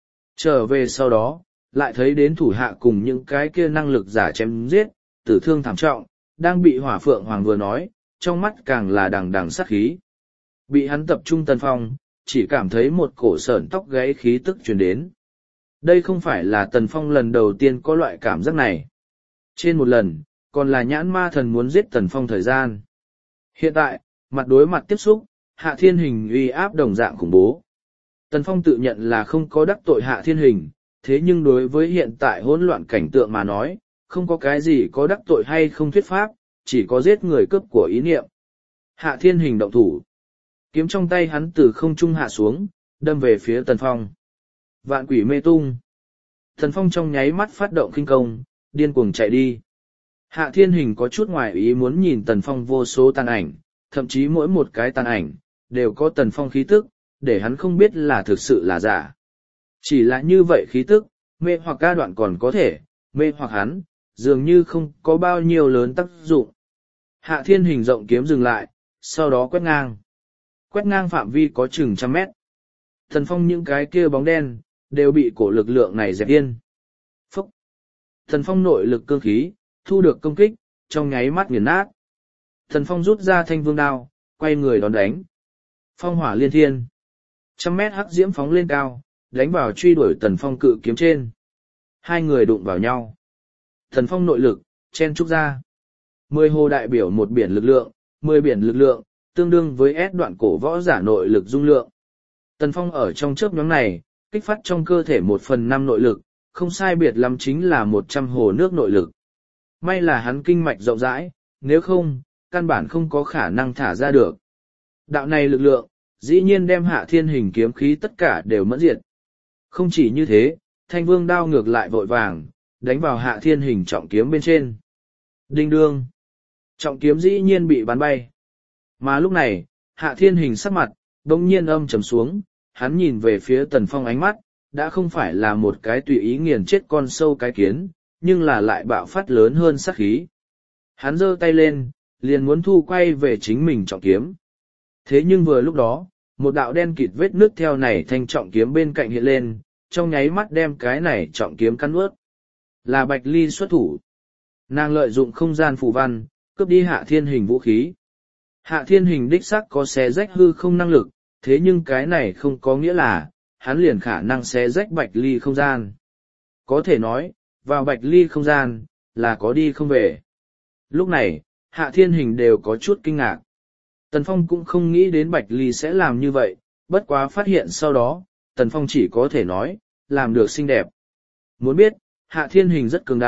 Trở về sau đó, lại thấy đến thủ hạ cùng những cái kia năng lực giả chém giết, tử thương thảm trọng, đang bị Hỏa Phượng Hoàng vừa nói, trong mắt càng là đằng đằng sát khí. Bị hắn tập trung Tần Phong, chỉ cảm thấy một cổ sởn tóc gáy khí tức truyền đến. Đây không phải là Tần Phong lần đầu tiên có loại cảm giác này. Trên một lần, còn là nhãn ma thần muốn giết Tần Phong thời gian. Hiện tại, mặt đối mặt tiếp xúc, Hạ Thiên Hình uy áp đồng dạng khủng bố. Tần Phong tự nhận là không có đắc tội Hạ Thiên Hình, thế nhưng đối với hiện tại hỗn loạn cảnh tượng mà nói, không có cái gì có đắc tội hay không thuyết pháp, chỉ có giết người cướp của ý niệm. Hạ Thiên Hình động thủ. Kiếm trong tay hắn từ không trung hạ xuống, đâm về phía Tần Phong. Vạn quỷ mê tung. Tần Phong trong nháy mắt phát động kinh công, điên cuồng chạy đi. Hạ Thiên Hình có chút ngoài ý muốn nhìn Tần Phong vô số tàn ảnh, thậm chí mỗi một cái tàn ảnh, đều có Tần Phong khí tức, để hắn không biết là thực sự là giả. Chỉ là như vậy khí tức, mê hoặc ca đoạn còn có thể, mê hoặc hắn, dường như không có bao nhiêu lớn tác dụng. Hạ Thiên Hình rộng kiếm dừng lại, sau đó quét ngang. Quét ngang phạm vi có chừng 100 mét. Tần Phong những cái kia bóng đen, đều bị cổ lực lượng này dẹp yên. Phúc! Tần Phong nội lực cương khí, thu được công kích, trong nháy mắt nghiền nát. Tần Phong rút ra thanh vương đao, quay người đón đánh. Phong hỏa liên thiên. 100 mét hắc diễm phóng lên cao, đánh vào truy đuổi Tần Phong cự kiếm trên. Hai người đụng vào nhau. Tần Phong nội lực, chen trúc ra. 10 hồ đại biểu một biển lực lượng, 10 biển lực lượng, tương đương với S đoạn cổ võ giả nội lực dung lượng. Tần Phong ở trong chớp nhoáng này, kích phát trong cơ thể 1/5 nội lực, không sai biệt lắm chính là 100 hồ nước nội lực. May là hắn kinh mạch rộng rãi, nếu không, căn bản không có khả năng thả ra được. Đạo này lực lượng, dĩ nhiên đem Hạ Thiên Hình kiếm khí tất cả đều mẫn diệt. Không chỉ như thế, thanh vương đao ngược lại vội vàng, đánh vào Hạ Thiên Hình trọng kiếm bên trên. Đinh đương. Trọng kiếm dĩ nhiên bị bắn bay. Mà lúc này, Hạ Thiên Hình sắc mặt, bỗng nhiên âm trầm xuống, hắn nhìn về phía Tần Phong ánh mắt, đã không phải là một cái tùy ý nghiền chết con sâu cái kiến, nhưng là lại bạo phát lớn hơn sát khí. Hắn giơ tay lên, liền muốn thu quay về chính mình trọng kiếm. Thế nhưng vừa lúc đó, một đạo đen kịt vết nước theo này thanh trọng kiếm bên cạnh hiện lên, trong nháy mắt đem cái này trọng kiếm cắn ướt. Là Bạch Ly xuất thủ. Nàng lợi dụng không gian phù văn, cướp đi Hạ Thiên Hình vũ khí. Hạ Thiên Hình đích xác có xé rách hư không năng lực, thế nhưng cái này không có nghĩa là, hắn liền khả năng xé rách Bạch Ly không gian. Có thể nói, vào Bạch Ly không gian, là có đi không về. Lúc này, Hạ Thiên Hình đều có chút kinh ngạc. Tần Phong cũng không nghĩ đến Bạch Ly sẽ làm như vậy, bất quá phát hiện sau đó, Tần Phong chỉ có thể nói, làm được xinh đẹp. Muốn biết, Hạ Thiên Hình rất cường đại,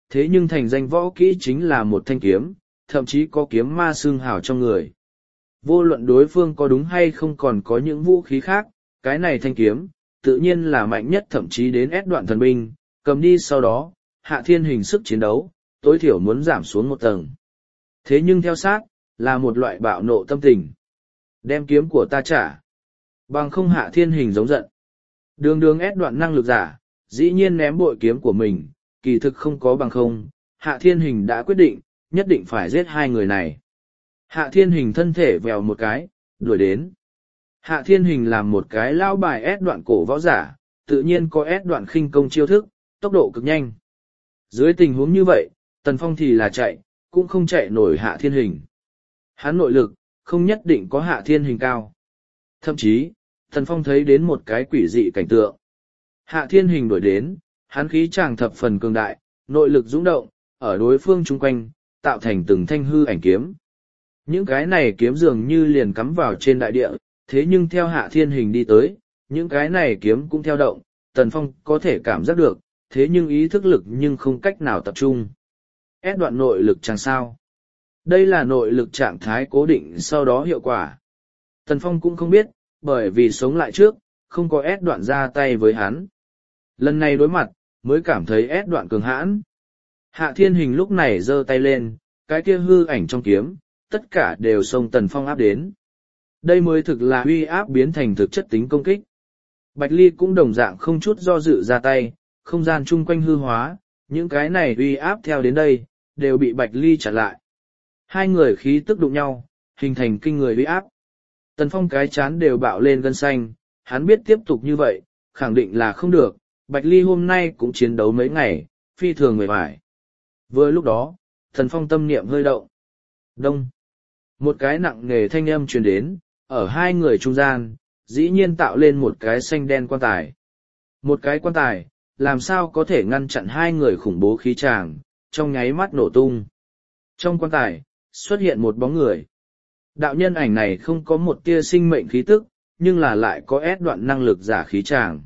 thế nhưng thành danh võ kỹ chính là một thanh kiếm, thậm chí có kiếm ma xương hào trong người. Vô luận đối phương có đúng hay không còn có những vũ khí khác, cái này thanh kiếm, tự nhiên là mạnh nhất thậm chí đến ép đoạn thần binh, cầm đi sau đó, Hạ Thiên Hình sức chiến đấu, tối thiểu muốn giảm xuống một tầng. Thế nhưng theo sát, là một loại bạo nộ tâm tình. Đem kiếm của ta trả. Bằng không Hạ Thiên Hình giống giận. Đường đường ép đoạn năng lực giả, dĩ nhiên ném bội kiếm của mình, kỳ thực không có bằng không. Hạ Thiên Hình đã quyết định, nhất định phải giết hai người này. Hạ Thiên Hình thân thể vèo một cái, đuổi đến. Hạ Thiên Hình làm một cái lao bài ép đoạn cổ võ giả, tự nhiên có ép đoạn khinh công chiêu thức, tốc độ cực nhanh. Dưới tình huống như vậy, Tần Phong thì là chạy, cũng không chạy nổi Hạ Thiên Hình. Hắn nội lực, không nhất định có Hạ Thiên Hình cao. Thậm chí, Tần Phong thấy đến một cái quỷ dị cảnh tượng. Hạ Thiên Hình đuổi đến, hắn khí tràng thập phần cường đại, nội lực dũng động, ở đối phương chung quanh, tạo thành từng thanh hư ảnh kiếm. Những cái này kiếm dường như liền cắm vào trên đại địa, thế nhưng theo Hạ Thiên Hình đi tới, những cái này kiếm cũng theo động, Tần Phong có thể cảm giác được, thế nhưng ý thức lực nhưng không cách nào tập trung. Ép đoạn nội lực chẳng sao. Đây là nội lực trạng thái cố định sau đó hiệu quả. Tần Phong cũng không biết, bởi vì sống lại trước, không có ép đoạn ra tay với hắn. Lần này đối mặt, mới cảm thấy ép đoạn cường hãn. Hạ Thiên Hình lúc này giơ tay lên, cái kia hư ảnh trong kiếm, tất cả đều xông Tần Phong áp đến. Đây mới thực là uy áp biến thành thực chất tính công kích. Bạch Ly cũng đồng dạng không chút do dự ra tay, không gian chung quanh hư hóa, những cái này uy áp theo đến đây, đều bị Bạch Ly chặn lại. Hai người khí tức đụng nhau, hình thành kinh người uy áp. Tần Phong cái chán đều bạo lên gân xanh, hắn biết tiếp tục như vậy, khẳng định là không được, Bạch Ly hôm nay cũng chiến đấu mấy ngày, phi thường mệt mỏi. Vừa lúc đó, Tần Phong tâm niệm hơi động. Đông. Một cái nặng nề thanh âm truyền đến, ở hai người trung gian, dĩ nhiên tạo lên một cái xanh đen quan tài. Một cái quan tài, làm sao có thể ngăn chặn hai người khủng bố khí tràng, trong nháy mắt nổ tung. Trong quan tài, xuất hiện một bóng người. Đạo nhân ảnh này không có một tia sinh mệnh khí tức, nhưng là lại có ép đoạn năng lực giả khí tràng.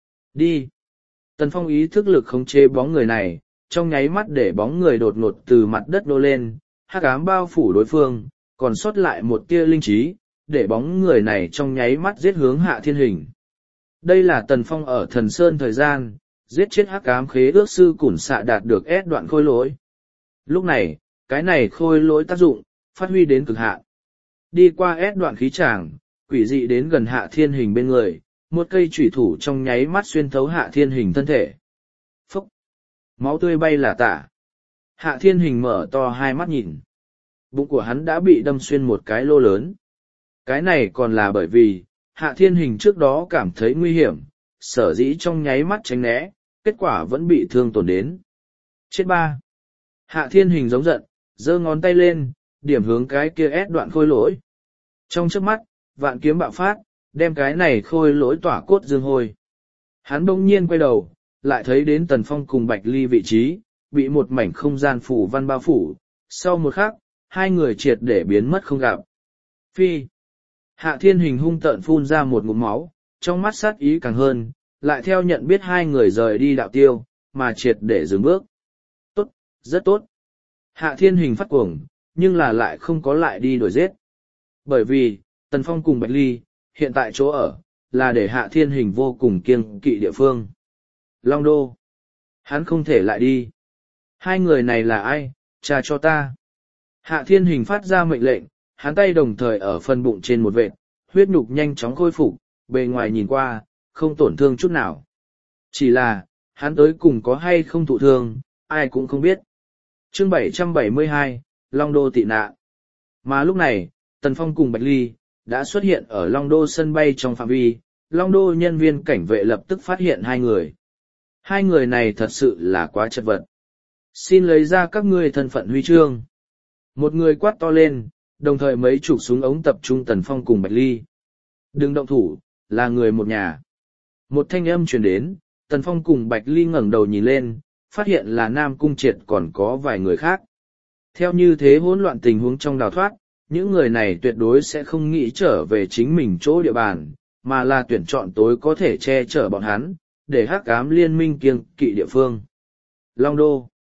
Đi! Tần Phong ý thức lực khống chế bóng người này, trong nháy mắt để bóng người đột ngột từ mặt đất nô lên, hắc ám bao phủ đối phương, còn sót lại một tia linh trí, để bóng người này trong nháy mắt giết hướng Hạ Thiên Hình. Đây là Tần Phong ở Thần Sơn thời gian, giết chết hắc ám khế ước sư Củn Xạ đạt được ép đoạn khôi lỗi. Lúc này, cái này khôi lỗi tác dụng, phát huy đến cực hạn. Đi qua ép đoạn khí tràng, quỷ dị đến gần Hạ Thiên Hình bên người, một cây chủy thủ trong nháy mắt xuyên thấu Hạ Thiên Hình thân thể. Phốc! Máu tươi bay là tả. Hạ Thiên Hình mở to hai mắt nhìn. Bụng của hắn đã bị đâm xuyên một cái lô lớn. Cái này còn là bởi vì, Hạ Thiên Hình trước đó cảm thấy nguy hiểm, sở dĩ trong nháy mắt tránh né, kết quả vẫn bị thương tổn đến. Chết ba! Hạ Thiên Hình giống giận, giơ ngón tay lên, điểm hướng cái kia ép đoạn khôi lỗi. Trong chớp mắt, vạn kiếm bạo phát, đem cái này khôi lỗi tỏa cốt dương hôi. Hắn bỗng nhiên quay đầu, lại thấy đến Tần Phong cùng Bạch Ly vị trí, bị một mảnh không gian phủ văn bao phủ. Sau một khắc, hai người triệt để biến mất không gặp. Phi! Hạ Thiên Hình hung tợn phun ra một ngụm máu, trong mắt sát ý càng hơn, lại theo nhận biết hai người rời đi đạo tiêu, mà triệt để dừng bước. Tốt, rất tốt. Hạ Thiên Hình phát cuồng, nhưng là lại không có lại đi đuổi giết. Bởi vì, Tần Phong cùng Bạch Ly, hiện tại chỗ ở, là để Hạ Thiên Hình vô cùng kiêng kỵ địa phương. Long Đô. Hắn không thể lại đi. Hai người này là ai, trả cho ta. Hạ Thiên Hình phát ra mệnh lệnh, hắn tay đồng thời ở phần bụng trên một vệt, huyết nhục nhanh chóng khôi phục, bề ngoài nhìn qua, không tổn thương chút nào. Chỉ là, hắn tới cùng có hay không thụ thương, ai cũng không biết. Chương 772, Long Đô tị nạn. Mà lúc này, Tần Phong cùng Bạch Ly, đã xuất hiện ở Long Đô sân bay trong phạm vi, Long Đô nhân viên cảnh vệ lập tức phát hiện hai người. Hai người này thật sự là quá chật vật. Xin lấy ra các ngươi thân phận huy chương. Một người quát to lên, đồng thời mấy chục súng ống tập trung Tần Phong cùng Bạch Ly. Đừng động thủ, là người một nhà. Một thanh âm truyền đến, Tần Phong cùng Bạch Ly ngẩng đầu nhìn lên, phát hiện là Nam Cung Triệt còn có vài người khác. Theo như thế hỗn loạn tình huống trong đào thoát, những người này tuyệt đối sẽ không nghĩ trở về chính mình chỗ địa bàn, mà là tuyển chọn tối có thể che chở bọn hắn, để hắc ám liên minh kiêng kỵ địa phương. Long Đô.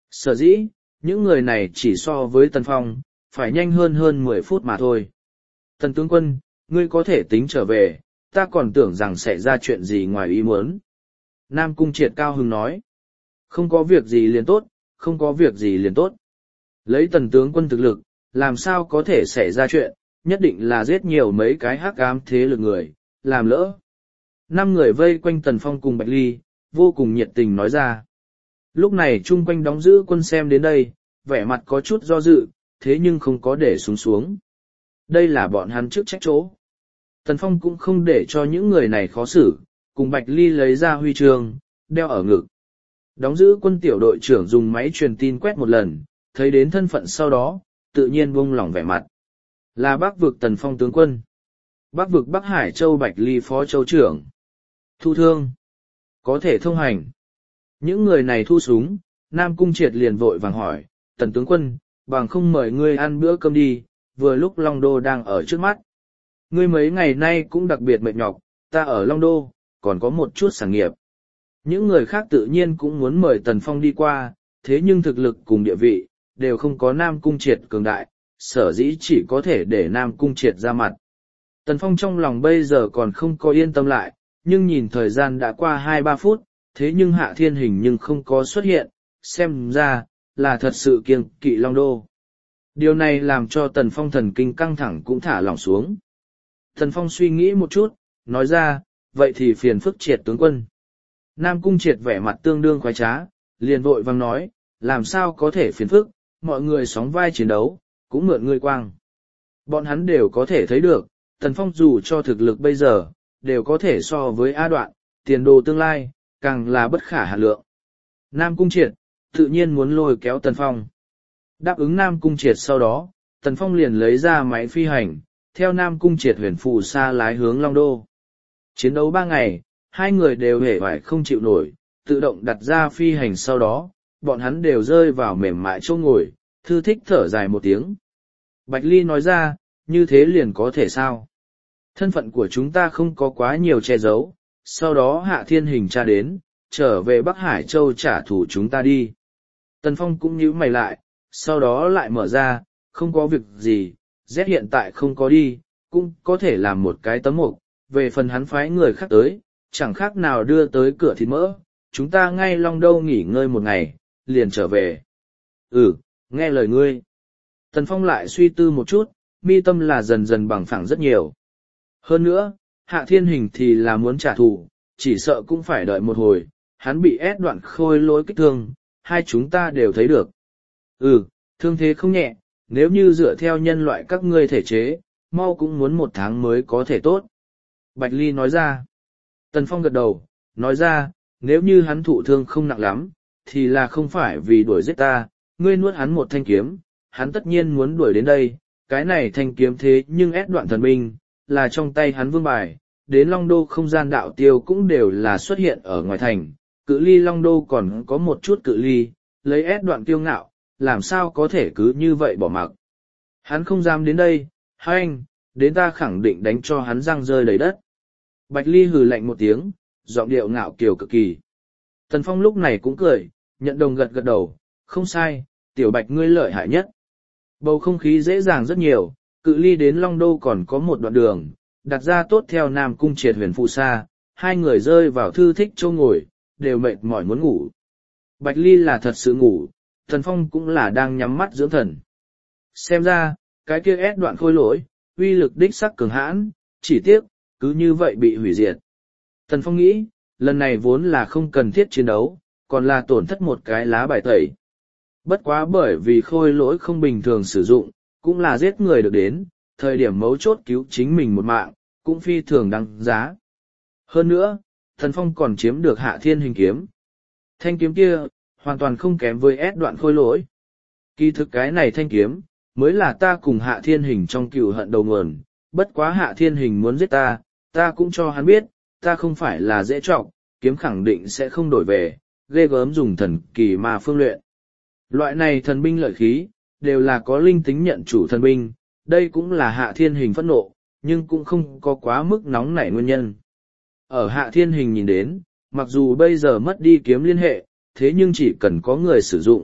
Sở dĩ, những người này chỉ so với Tần Phong, phải nhanh hơn 10 phút mà thôi. Tần tướng quân, ngươi có thể tính trở về, ta còn tưởng rằng sẽ ra chuyện gì ngoài ý muốn. Nam Cung Triệt cao hứng nói. Không có việc gì liền tốt, không có việc gì liền tốt. Lấy Tần tướng quân thực lực, làm sao có thể xảy ra chuyện, nhất định là giết nhiều mấy cái hắc ám thế lực người, làm lỡ. 5 người vây quanh Tần Phong cùng Bạch Ly, vô cùng nhiệt tình nói ra. Lúc này chung quanh đóng giữ quân xem đến đây, vẻ mặt có chút do dự, thế nhưng không có để xuống. Đây là bọn hắn trước trách chỗ. Tần Phong cũng không để cho những người này khó xử, cùng Bạch Ly lấy ra huy chương, đeo ở ngực. Đóng giữ quân tiểu đội trưởng dùng máy truyền tin quét một lần, thấy đến thân phận sau đó, tự nhiên buông lỏng vẻ mặt. Là Bắc vực Tần Phong tướng quân. Bắc vực Bắc Hải Châu Bạch Ly phó châu trưởng. Thu thương. Có thể thông hành. Những người này thu súng, Nam Cung Triệt liền vội vàng hỏi, Tần tướng quân, bằng không mời ngươi ăn bữa cơm đi, vừa lúc Long Đô đang ở trước mắt. Ngươi mấy ngày nay cũng đặc biệt mệt nhọc, ta ở Long Đô, còn có một chút sản nghiệp. Những người khác tự nhiên cũng muốn mời Tần Phong đi qua, thế nhưng thực lực cùng địa vị, đều không có Nam Cung Triệt cường đại, sở dĩ chỉ có thể để Nam Cung Triệt ra mặt. Tần Phong trong lòng bây giờ còn không có yên tâm lại, nhưng nhìn thời gian đã qua 2-3 phút, thế nhưng Hạ Thiên Hình nhưng không có xuất hiện, xem ra, là thật sự kiêng kỵ Long Đô. Điều này làm cho Tần Phong thần kinh căng thẳng cũng thả lỏng xuống. Tần Phong suy nghĩ một chút, nói ra, vậy thì phiền phức Triệt tướng quân. Nam Cung Triệt vẻ mặt tương đương khoái trá, liền vội vang nói, làm sao có thể phiền phức, mọi người sóng vai chiến đấu, cũng mượn ngươi quang. Bọn hắn đều có thể thấy được, Tần Phong dù cho thực lực bây giờ, đều có thể so với A Đoạn, tiền đồ tương lai, càng là bất khả hạn lượng. Nam Cung Triệt, tự nhiên muốn lôi kéo Tần Phong. Đáp ứng Nam Cung Triệt sau đó, Tần Phong liền lấy ra máy phi hành, theo Nam Cung Triệt huyền phù xa lái hướng Long Đô. Chiến đấu 3 ngày, hai người đều hề phải không chịu nổi, tự động đặt ra phi hành sau đó, bọn hắn đều rơi vào mềm mại chỗ ngồi, thư thích thở dài một tiếng. Bạch Ly nói ra, như thế liền có thể sao? Thân phận của chúng ta không có quá nhiều che giấu, sau đó Hạ Thiên Hình tra đến, trở về Bắc Hải Châu trả thù chúng ta đi. Tần Phong cũng nhíu mày lại, sau đó lại mở ra, không có việc gì, Z hiện tại không có đi, cũng có thể làm một cái tấm mục, về phần hắn phái người khác tới, chẳng khác nào đưa tới cửa thịt mỡ, chúng ta ngay Long Đô nghỉ ngơi một ngày, liền trở về. Nghe lời ngươi. Tần Phong lại suy tư một chút, mi tâm là dần dần bằng phẳng rất nhiều. Hơn nữa, Hạ Thiên Hình thì là muốn trả thù, chỉ sợ cũng phải đợi một hồi, hắn bị ép đoạn khôi lỗi kích thương, hai chúng ta đều thấy được. Thương thế không nhẹ, nếu như dựa theo nhân loại các ngươi thể chế, mau cũng muốn 1 tháng mới có thể tốt. Bạch Ly nói ra. Tần Phong gật đầu, nói ra, nếu như hắn thụ thương không nặng lắm, thì là không phải vì đuổi giết ta, ngươi nuốt hắn một thanh kiếm, hắn tất nhiên muốn đuổi đến đây, cái này thanh kiếm thế nhưng ép đoạn thần binh, là trong tay hắn vương bài, đến Long Đô không gian đạo tiêu cũng đều là xuất hiện ở ngoài thành, cự ly Long Đô còn có một chút cự ly, lấy ép đoạn tiêu ngạo, làm sao có thể cứ như vậy bỏ mặc. Hắn không dám đến đây, anh, đến ta khẳng định đánh cho hắn răng rơi đầy đất. Bạch Ly hừ lạnh một tiếng, giọng điệu ngạo kiều cực kỳ. Tần Phong lúc này cũng cười, nhận đồng gật gật đầu, không sai, tiểu Bạch ngươi lợi hại nhất. Bầu không khí dễ dàng rất nhiều, cự ly đến Long Đô còn có một đoạn đường, đặt ra tốt theo Nam Cung Triệt huyền phụ xa, hai người rơi vào thư thích châu ngồi, đều mệt mỏi muốn ngủ. Bạch Ly là thật sự ngủ, Tần Phong cũng là đang nhắm mắt dưỡng thần. Xem ra, cái kia ép đoạn khôi lỗi, uy lực đích sắc cường hãn, chỉ tiếc, cứ như vậy bị hủy diệt. Tần Phong nghĩ, lần này vốn là không cần thiết chiến đấu, còn là tổn thất một cái lá bài tẩy. Bất quá bởi vì khôi lỗi không bình thường sử dụng, cũng là giết người được đến, thời điểm mấu chốt cứu chính mình một mạng, cũng phi thường đăng giá. Hơn nữa, Tần Phong còn chiếm được Hạ Thiên Hình kiếm. Thanh kiếm kia, hoàn toàn không kém với ép đoạn khôi lỗi. Kỳ thực cái này thanh kiếm, mới là ta cùng Hạ Thiên Hình trong cựu hận đầu nguồn, bất quá Hạ Thiên Hình muốn giết ta, ta cũng cho hắn biết, ta không phải là dễ trọng, kiếm khẳng định sẽ không đổi về, ghê gớm dùng thần kỳ mà phương luyện. Loại này thần binh lợi khí, đều là có linh tính nhận chủ thần binh, đây cũng là Hạ Thiên Hình phẫn nộ, nhưng cũng không có quá mức nóng nảy nguyên nhân. Ở Hạ Thiên Hình nhìn đến, mặc dù bây giờ mất đi kiếm liên hệ, thế nhưng chỉ cần có người sử dụng,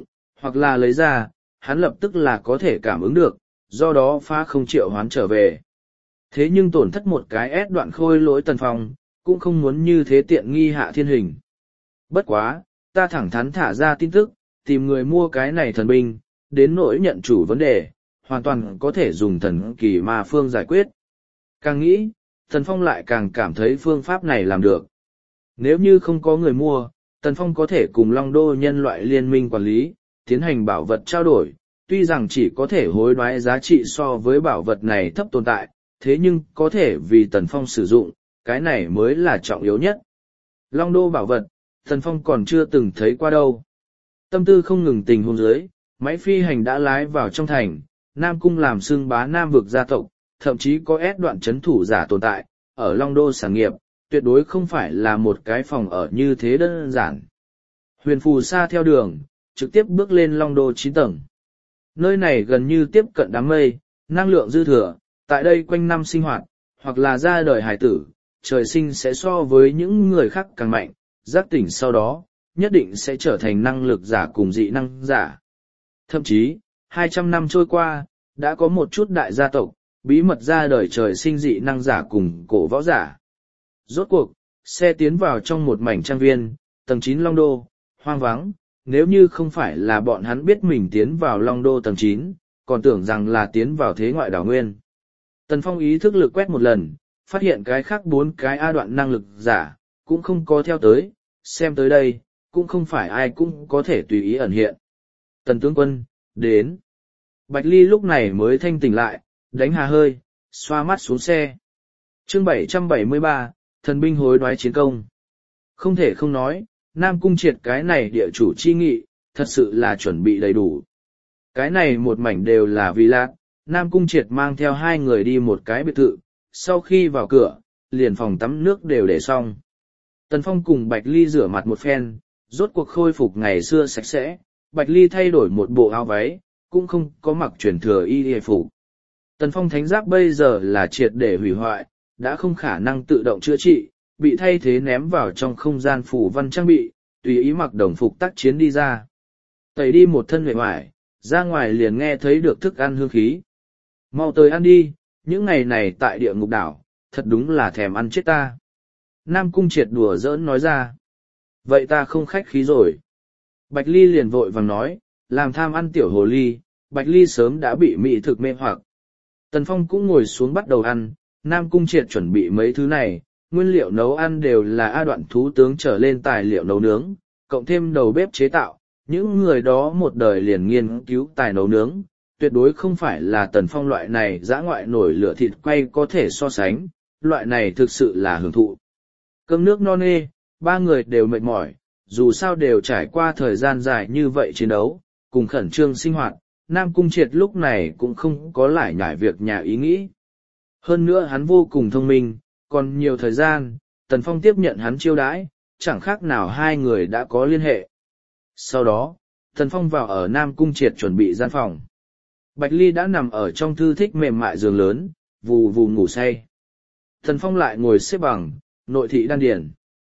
hoặc là lấy ra, hắn lập tức là có thể cảm ứng được, do đó phá không triệu hoán trở về. Thế nhưng tổn thất một cái ép đoạn khôi lỗi Tần Phong, cũng không muốn như thế tiện nghi Hạ Thiên Hình. Bất quá, ta thẳng thắn thả ra tin tức, tìm người mua cái này thần binh, đến nỗi nhận chủ vấn đề, hoàn toàn có thể dùng thần kỳ ma phương giải quyết. Càng nghĩ, Tần Phong lại càng cảm thấy phương pháp này làm được. Nếu như không có người mua, Tần Phong có thể cùng Long Đô nhân loại liên minh quản lý, tiến hành bảo vật trao đổi, tuy rằng chỉ có thể hối đoái giá trị so với bảo vật này thấp tồn tại, thế nhưng có thể vì Tần Phong sử dụng, cái này mới là trọng yếu nhất. Long Đô bảo vật, Tần Phong còn chưa từng thấy qua đâu. Tâm tư không ngừng tình huống dưới, máy phi hành đã lái vào trong thành, Nam Cung làm xưng bá Nam vực gia tộc, thậm chí có ép đoạn chấn thủ giả tồn tại, ở Long Đô sản nghiệp, tuyệt đối không phải là một cái phòng ở như thế đơn giản. Huyền phù xa theo đường, trực tiếp bước lên Long Đô 9 tầng. Nơi này gần như tiếp cận đám mây, năng lượng dư thừa, tại đây quanh năm sinh hoạt, hoặc là ra đời hải tử, trời sinh sẽ so với những người khác càng mạnh, giác tỉnh sau đó, nhất định sẽ trở thành năng lực giả cùng dị năng giả. Thậm chí, 200 năm trôi qua, đã có một chút đại gia tộc, bí mật ra đời trời sinh dị năng giả cùng cổ võ giả. Rốt cuộc, xe tiến vào trong một mảnh trang viên, tầng 9 Long Đô, hoang vắng, nếu như không phải là bọn hắn biết mình tiến vào Long Đô tầng 9, còn tưởng rằng là tiến vào thế ngoại đảo nguyên. Tần Phong ý thức lực quét một lần, phát hiện cái khác 4 cái A đoạn năng lực giả, cũng không có theo tới, xem tới đây, cũng không phải ai cũng có thể tùy ý ẩn hiện. Tần tướng quân, đến. Bạch Ly lúc này mới thanh tỉnh lại, đánh hà hơi, xoa mắt xuống xe. Chương 773, thần binh hối đoái chiến công. Không thể không nói, Nam Cung Triệt cái này địa chủ chi nghị, thật sự là chuẩn bị đầy đủ. Cái này một mảnh đều là vì lạc, Nam Cung Triệt mang theo 2 người đi một cái biệt thự, sau khi vào cửa, liền phòng tắm nước đều để xong. Tần Phong cùng Bạch Ly rửa mặt một phen, rốt cuộc khôi phục ngày xưa sạch sẽ, Bạch Ly thay đổi một bộ áo váy, cũng không có mặc truyền thừa y hề phục. Tần Phong thánh giáp bây giờ là triệt để hủy hoại, đã không khả năng tự động chữa trị, bị thay thế ném vào trong không gian phủ văn trang bị, tùy ý mặc đồng phục tác chiến đi ra. Tẩy đi một thân vệ hoài, ra ngoài liền nghe thấy được thức ăn hương khí. Mau tới ăn đi, những ngày này tại địa ngục đảo, thật đúng là thèm ăn chết ta. Nam Cung Triệt đùa giỡn nói ra. Vậy ta không khách khí rồi. Bạch Ly liền vội vàng nói, làm tham ăn tiểu hồ ly, Bạch Ly sớm đã bị mỹ thực mê hoặc. Tần Phong cũng ngồi xuống bắt đầu ăn, Nam Cung Triệt chuẩn bị mấy thứ này, nguyên liệu nấu ăn đều là A đoạn thú tướng trở lên tài liệu nấu nướng, cộng thêm đầu bếp chế tạo, những người đó một đời liền nghiên cứu tài nấu nướng, tuyệt đối không phải là Tần Phong loại này dã ngoại nổi lửa thịt quay có thể so sánh, loại này thực sự là hưởng thụ. Cơm nước no nê, 3 người đều mệt mỏi, dù sao đều trải qua thời gian dài như vậy chiến đấu, cùng khẩn trương sinh hoạt, Nam Cung Triệt lúc này cũng không có lải nhải việc nhà ý nghĩ. Hơn nữa hắn vô cùng thông minh, còn nhiều thời gian, Tần Phong tiếp nhận hắn chiêu đãi, chẳng khác nào 2 người đã có liên hệ. Sau đó, Tần Phong vào ở Nam Cung Triệt chuẩn bị gian phòng. Bạch Ly đã nằm ở trong thư thích mềm mại giường lớn, vù vù ngủ say. Tần Phong lại ngồi xếp bằng, nội thị đan điển.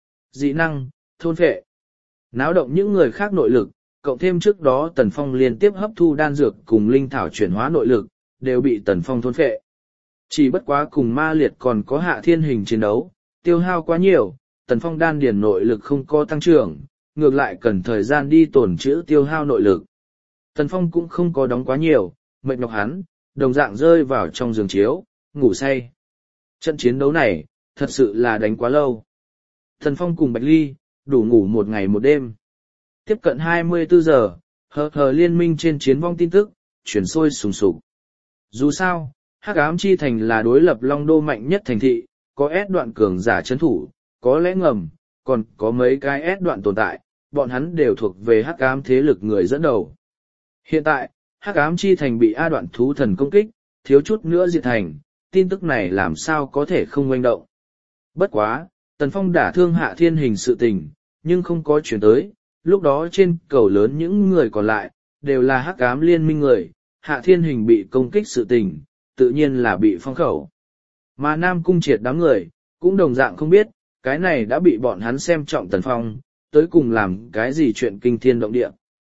Dị năng, thôn phệ. Náo động những người khác nội lực, cộng thêm trước đó Tần Phong liên tiếp hấp thu đan dược cùng linh thảo chuyển hóa nội lực, đều bị Tần Phong thôn phệ. Chỉ bất quá cùng ma liệt còn có Hạ Thiên Hình chiến đấu, tiêu hao quá nhiều, Tần Phong đan điển nội lực không có tăng trưởng, ngược lại cần thời gian đi tổn trữ tiêu hao nội lực. Tần Phong cũng không có đóng quá nhiều, mệt nhọc hắn, đồng dạng rơi vào trong giường chiếu, ngủ say. Trận chiến đấu này, thật sự là đánh quá lâu. Tần Phong cùng Bạch Ly, đủ ngủ một ngày một đêm. Tiếp cận 24 giờ, hờ liên minh trên chiến vong tin tức, chuyển sôi sùng sục. Dù sao, Hắc Ám Chi Thành là đối lập Long Đô mạnh nhất thành thị, có ép đoạn cường giả chấn thủ, có lẽ ngầm, còn có mấy cái ép đoạn tồn tại, bọn hắn đều thuộc về Hắc Ám thế lực người dẫn đầu. Hiện tại, Hắc Ám Chi Thành bị A đoạn thú thần công kích, thiếu chút nữa diệt thành, tin tức này làm sao có thể không oanh động. Bất quá, Tần Phong đả thương Hạ Thiên Hình sự tình, nhưng không có chuyển tới, lúc đó trên cầu lớn những người còn lại, đều là Hắc Ám liên minh người, Hạ Thiên Hình bị công kích sự tình, tự nhiên là bị phong khẩu. Mà Nam Cung Triệt đám người, cũng đồng dạng không biết, cái này đã bị bọn hắn xem trọng Tần Phong, tới cùng làm cái gì chuyện kinh thiên động địa.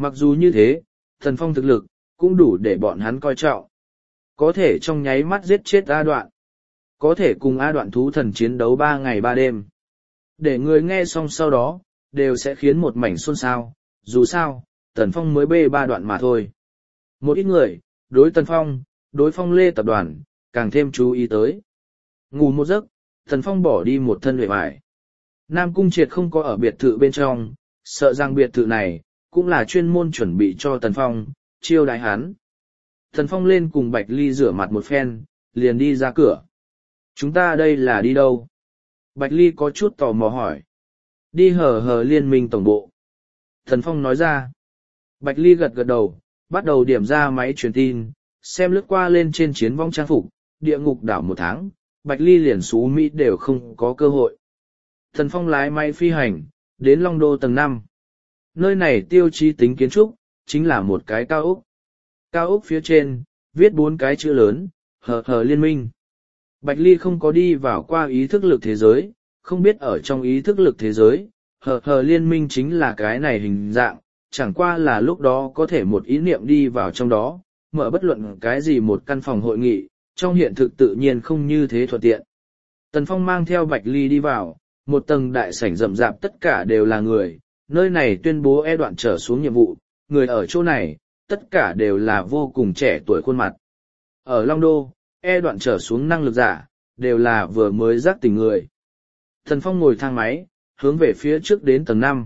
Mặc dù như thế, Tần Phong thực lực, cũng đủ để bọn hắn coi trọng. Có thể trong nháy mắt giết chết A Đoạn. Có thể cùng A Đoạn thú thần chiến đấu 3 ngày 3 đêm. Để người nghe xong sau đó, đều sẽ khiến một mảnh xôn xao. Dù sao, Tần Phong mới bê 3 đoạn mà thôi. Một ít người, đối Tần Phong, đối Phong Lê tập đoàn, càng thêm chú ý tới. Ngủ một giấc, Tần Phong bỏ đi một thân uể oải. Nam Cung Triệt không có ở biệt thự bên trong, sợ rằng biệt thự này, cũng là chuyên môn chuẩn bị cho Tần Phong, chiêu đãi hắn. Tần Phong lên cùng Bạch Ly rửa mặt một phen, liền đi ra cửa. Chúng ta đây là đi đâu? Bạch Ly có chút tò mò hỏi. Đi hờ hờ liên minh tổng bộ. Tần Phong nói ra. Bạch Ly gật gật đầu, bắt đầu điểm ra máy truyền tin, xem lướt qua lên trên chiến vong trang phục, địa ngục đảo 1 tháng, Bạch Ly liền xú Mỹ đều không có cơ hội. Tần Phong lái máy phi hành, đến Long Đô tầng 5. Nơi này tiêu chí tính kiến trúc, chính là một cái cao ốc. Cao ốc phía trên, viết 4 cái chữ lớn, hờ hờ liên minh. Bạch Ly không có đi vào qua ý thức lực thế giới, không biết ở trong ý thức lực thế giới, hờ hờ liên minh chính là cái này hình dạng, chẳng qua là lúc đó có thể một ý niệm đi vào trong đó, mở bất luận cái gì một căn phòng hội nghị, trong hiện thực tự nhiên không như thế thuận tiện. Tần Phong mang theo Bạch Ly đi vào, một tầng đại sảnh rậm rạp tất cả đều là người, nơi này tuyên bố E đoạn trở xuống nhiệm vụ, người ở chỗ này, tất cả đều là vô cùng trẻ tuổi khuôn mặt. Ở Long Đô, E đoạn trở xuống năng lực giả, đều là vừa mới giác tỉnh người. Tần Phong ngồi thang máy, hướng về phía trước đến tầng 5.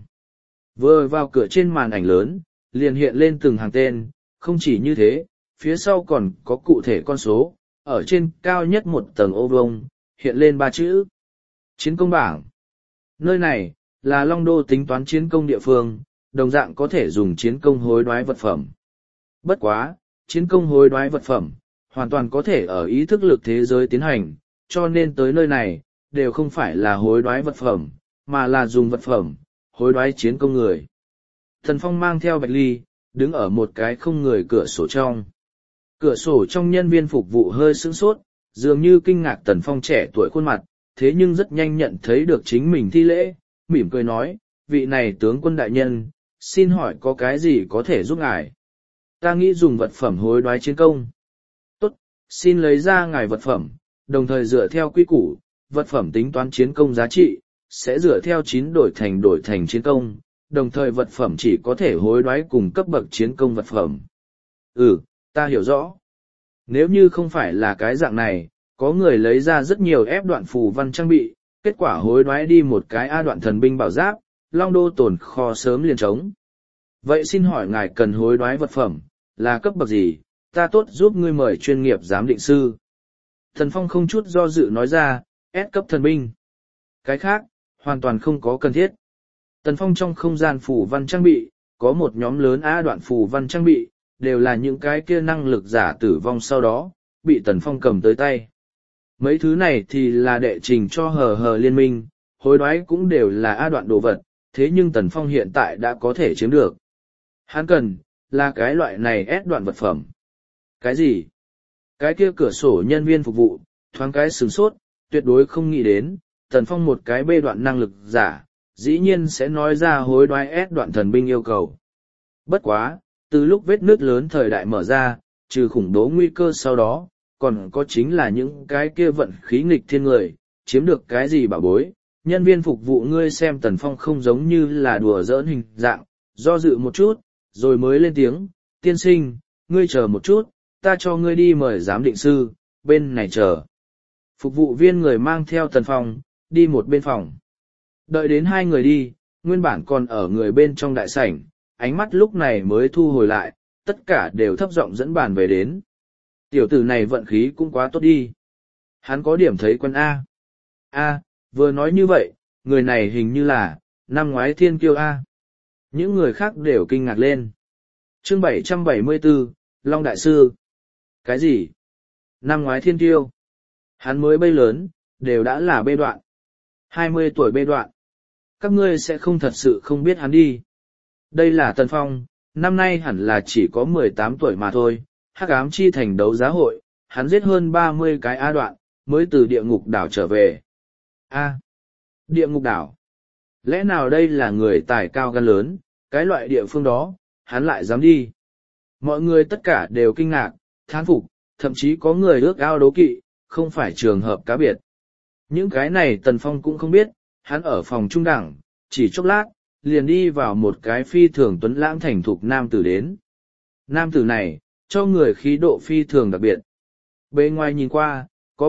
Vừa vào cửa trên màn ảnh lớn, liền hiện lên từng hàng tên, không chỉ như thế, phía sau còn có cụ thể con số, ở trên cao nhất một tầng ô vuông, hiện lên 3 chữ. Chiến công bảng. Nơi này, là Long Đô tính toán chiến công địa phương, đồng dạng có thể dùng chiến công hối đoái vật phẩm. Bất quá, chiến công hối đoái vật phẩm, hoàn toàn có thể ở ý thức lực thế giới tiến hành, cho nên tới nơi này, đều không phải là hối đoái vật phẩm, mà là dùng vật phẩm, hối đoái chiến công người. Thần Phong mang theo Bạch Ly, đứng ở một cái không người cửa sổ trong. Cửa sổ trong nhân viên phục vụ hơi sững sốt, dường như kinh ngạc Tần Phong trẻ tuổi khuôn mặt, thế nhưng rất nhanh nhận thấy được chính mình thi lễ, mỉm cười nói, vị này tướng quân đại nhân, xin hỏi có cái gì có thể giúp ngài? Ta nghĩ dùng vật phẩm hối đoái chiến công. Tốt, xin lấy ra ngài vật phẩm, đồng thời dựa theo quy củ, vật phẩm tính toán chiến công giá trị, sẽ dựa theo 9 đổi thành chiến công, đồng thời vật phẩm chỉ có thể hối đoái cùng cấp bậc chiến công vật phẩm. Ta hiểu rõ. Nếu như không phải là cái dạng này, có người lấy ra rất nhiều ép đoạn phù văn trang bị, kết quả hối đoái đi một cái A đoạn thần binh bảo giáp, Long Đô tồn kho sớm liền trống. Vậy xin hỏi ngài cần hối đoái vật phẩm, là cấp bậc gì, ta tốt giúp ngươi mời chuyên nghiệp giám định sư. Thần Phong không chút do dự nói ra, S cấp thần binh. Cái khác, hoàn toàn không có cần thiết. Tần Phong trong không gian phù văn trang bị, có một nhóm lớn A đoạn phù văn trang bị, đều là những cái kia năng lực giả tử vong sau đó, bị Tần Phong cầm tới tay. Mấy thứ này thì là đệ trình cho hờ hờ liên minh, hối đoái cũng đều là A đoạn đồ vật, thế nhưng Tần Phong hiện tại đã có thể chiếm được. Hắn cần, là cái loại này S đoạn vật phẩm. Cái gì? Cái kia cửa sổ nhân viên phục vụ, thoáng cái sửng sốt, tuyệt đối không nghĩ đến, Tần Phong một cái B đoạn năng lực giả, dĩ nhiên sẽ nói ra hối đoái S đoạn thần binh yêu cầu. Bất quá, từ lúc vết nứt lớn thời đại mở ra, trừ khủng bố nguy cơ sau đó, còn có chính là những cái kia vận khí nghịch thiên người, chiếm được cái gì bảo bối. Nhân viên phục vụ ngươi xem Tần Phong không giống như là đùa giỡn hình dạng, do dự một chút, rồi mới lên tiếng, tiên sinh, ngươi chờ một chút, ta cho ngươi đi mời giám định sư, bên này chờ. Phục vụ viên người mang theo Tần Phong, đi một bên phòng. Đợi đến 2 người đi, nguyên bản còn ở người bên trong đại sảnh, ánh mắt lúc này mới thu hồi lại, tất cả đều thấp giọng dẫn bàn về đến. Tiểu tử này vận khí cũng quá tốt đi. Hắn có điểm thấy quân A. Vừa nói như vậy, người này hình như là, năm ngoái thiên kiêu A. Những người khác đều kinh ngạc lên. Chương 774, Long Đại Sư. Cái gì? Năm ngoái thiên kiêu. Hắn mới bay lớn, đều đã là bê đoạn. 20 tuổi bê đoạn. Các ngươi sẽ không thật sự không biết hắn đi. Đây là Tần Phong, năm nay hẳn là chỉ có 18 tuổi mà thôi. Hắc ám chi thành đấu giá hội, hắn giết hơn 30 cái A đoạn, mới từ địa ngục đảo trở về. Địa ngục đảo. Lẽ nào đây là người tài cao gan lớn, cái loại địa phương đó, hắn lại dám đi. Mọi người tất cả đều kinh ngạc, thán phục, thậm chí có người ước ao đố kỵ, không phải trường hợp cá biệt. Những cái này Tần Phong cũng không biết, hắn ở phòng trung đẳng, chỉ chốc lát, liền đi vào một cái phi thường tuấn lãng thành thục nam tử đến. Nam tử này, cho người khí độ phi thường đặc biệt. Bề ngoài nhìn qua, có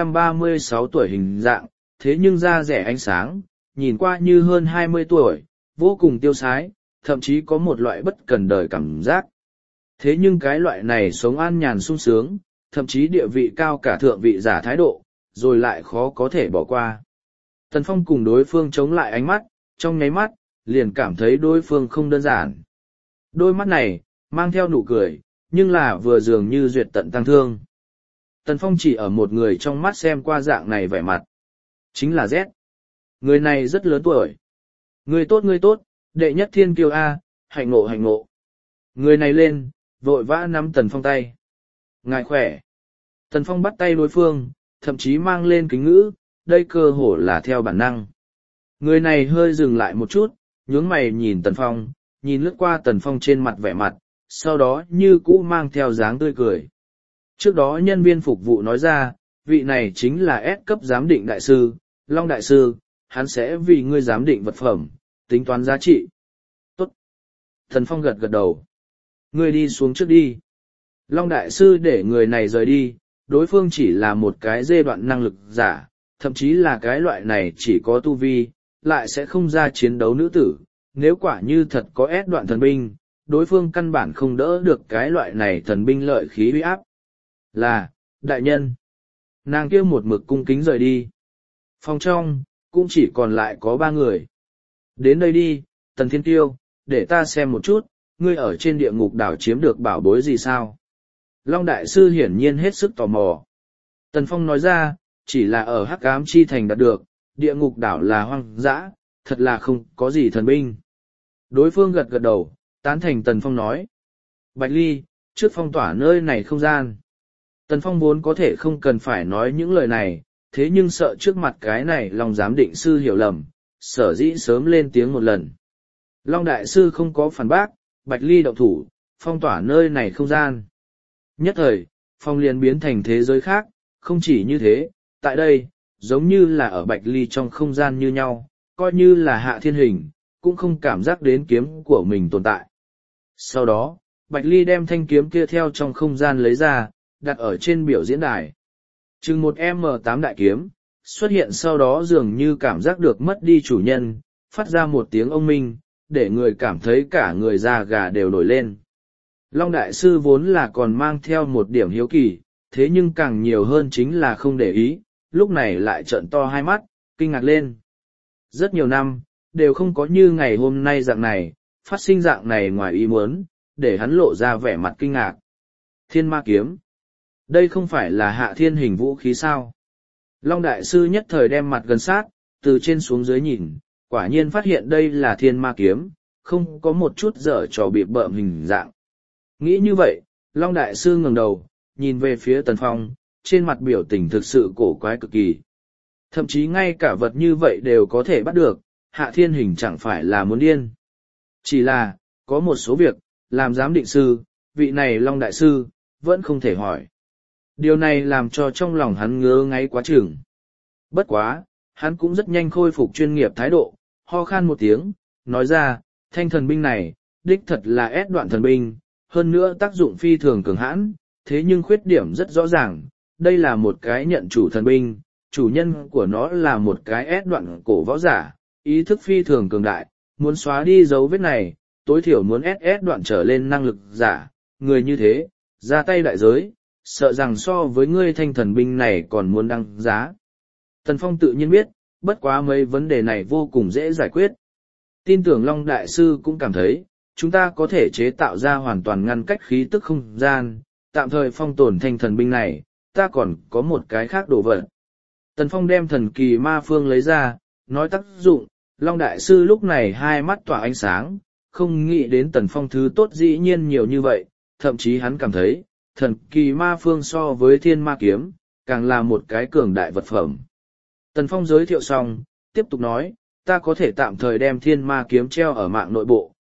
35-36 tuổi hình dạng, thế nhưng da rẻ ánh sáng, nhìn qua như hơn 20 tuổi, vô cùng tiêu sái, thậm chí có một loại bất cần đời cảm giác. Thế nhưng cái loại này sống an nhàn sung sướng, thậm chí địa vị cao cả thượng vị giả thái độ, rồi lại khó có thể bỏ qua. Tần Phong cùng đối phương chống lại ánh mắt, trong nháy mắt, liền cảm thấy đối phương không đơn giản. Đôi mắt này, mang theo nụ cười, nhưng là vừa dường như duyệt tận tăng thương. Tần Phong chỉ ở một người trong mắt xem qua dạng này vẻ mặt. Chính là Z. Người này rất lớn tuổi. Người tốt, đệ nhất thiên kiêu A, hạnh ngộ hạnh ngộ. Người này lên, vội vã nắm Tần Phong tay. Ngài khỏe. Tần Phong bắt tay đối phương, thậm chí mang lên kính ngữ, đây cơ hồ là theo bản năng. Người này hơi dừng lại một chút, nhướng mày nhìn Tần Phong, nhìn lướt qua Tần Phong trên mặt vẻ mặt, sau đó như cũ mang theo dáng tươi cười. Trước đó nhân viên phục vụ nói ra, vị này chính là S cấp giám định đại sư, Long đại sư, hắn sẽ vì ngươi giám định vật phẩm, tính toán giá trị. Tốt. Tần Phong gật gật đầu. Ngươi đi xuống trước đi. Long đại sư để người này rời đi, đối phương chỉ là một cái giai đoạn năng lực giả, thậm chí là cái loại này chỉ có tu vi, lại sẽ không ra chiến đấu nữ tử. Nếu quả như thật có S đoạn thần binh, đối phương căn bản không đỡ được cái loại này thần binh lợi khí uy áp. Là, đại nhân. Nàng kia một mực cung kính rời đi. Phòng trong, cũng chỉ còn lại có 3 người. Đến đây đi, Tần Thiên Tiêu, để ta xem một chút, ngươi ở trên địa ngục đảo chiếm được bảo bối gì sao? Long đại sư hiển nhiên hết sức tò mò. Tần Phong nói ra, chỉ là ở Hắc Ám Chi Thành đạt được, địa ngục đảo là hoang dã, thật là không có gì thần binh. Đối phương gật gật đầu, tán thành Tần Phong nói. Bạch Ly, trước phong tỏa nơi này không gian. Tần Phong vốn có thể không cần phải nói những lời này, thế nhưng sợ trước mặt cái này Long giám định sư hiểu lầm, sở dĩ sớm lên tiếng một lần. Long đại sư không có phản bác, Bạch Ly động thủ, phong tỏa nơi này không gian. Nhất thời, phong liền biến thành thế giới khác, không chỉ như thế, tại đây, giống như là ở Bạch Ly trong không gian như nhau, coi như là Hạ Thiên Hình, cũng không cảm giác đến kiếm của mình tồn tại. Sau đó, Bạch Ly đem thanh kiếm kia theo trong không gian lấy ra, đặt ở trên biểu diễn đài. Chừng một M8 đại kiếm, xuất hiện sau đó dường như cảm giác được mất đi chủ nhân, phát ra một tiếng ông minh, để người cảm thấy cả người da gà đều nổi lên. Long đại sư vốn là còn mang theo một điểm hiếu kỳ, thế nhưng càng nhiều hơn chính là không để ý, lúc này lại trợn to hai mắt, kinh ngạc lên. Rất nhiều năm, đều không có như ngày hôm nay dạng này, phát sinh dạng này ngoài ý muốn, để hắn lộ ra vẻ mặt kinh ngạc. Thiên ma kiếm. Đây không phải là Hạ Thiên Hình vũ khí sao? Long đại sư nhất thời đem mặt gần sát, từ trên xuống dưới nhìn, quả nhiên phát hiện đây là thiên ma kiếm, không có một chút dở trò bị bợm hình dạng. Nghĩ như vậy, Long đại sư ngẩng đầu, nhìn về phía Tần Phong, trên mặt biểu tình thực sự cổ quái cực kỳ. Thậm chí ngay cả vật như vậy đều có thể bắt được, Hạ Thiên Hình chẳng phải là muốn điên. Chỉ là, có một số việc, làm giám định sư, vị này Long đại sư, vẫn không thể hỏi. Điều này làm cho trong lòng hắn ngứa ngáy quá chừng. Bất quá, hắn cũng rất nhanh khôi phục chuyên nghiệp thái độ, ho khan một tiếng, nói ra, thanh thần binh này, đích thật là S đoạn thần binh, hơn nữa tác dụng phi thường cường hãn, thế nhưng khuyết điểm rất rõ ràng, đây là một cái nhận chủ thần binh, chủ nhân của nó là một cái S đoạn cổ võ giả, ý thức phi thường cường đại, muốn xóa đi dấu vết này, tối thiểu muốn SS đoạn trở lên năng lực giả, người như thế, ra tay đại giới, sợ rằng so với ngươi thanh thần binh này còn muốn đăng giá. Tần Phong tự nhiên biết, bất quá mấy vấn đề này vô cùng dễ giải quyết. Tin tưởng Long Đại Sư cũng cảm thấy, chúng ta có thể chế tạo ra hoàn toàn ngăn cách khí tức không gian, tạm thời phong tồn thanh thần binh này, ta còn có một cái khác đồ vật. Tần Phong đem thần kỳ ma phương lấy ra, nói tác dụng, Long Đại Sư lúc này hai mắt tỏa ánh sáng, không nghĩ đến Tần Phong thứ tốt dĩ nhiên nhiều như vậy, thậm chí hắn cảm thấy, thần kỳ ma phương so với thiên ma kiếm, càng là một cái cường đại vật phẩm. Tần Phong giới thiệu xong, tiếp tục nói, ta có thể tạm thời đem thiên ma kiếm treo ở mạng nội bộ,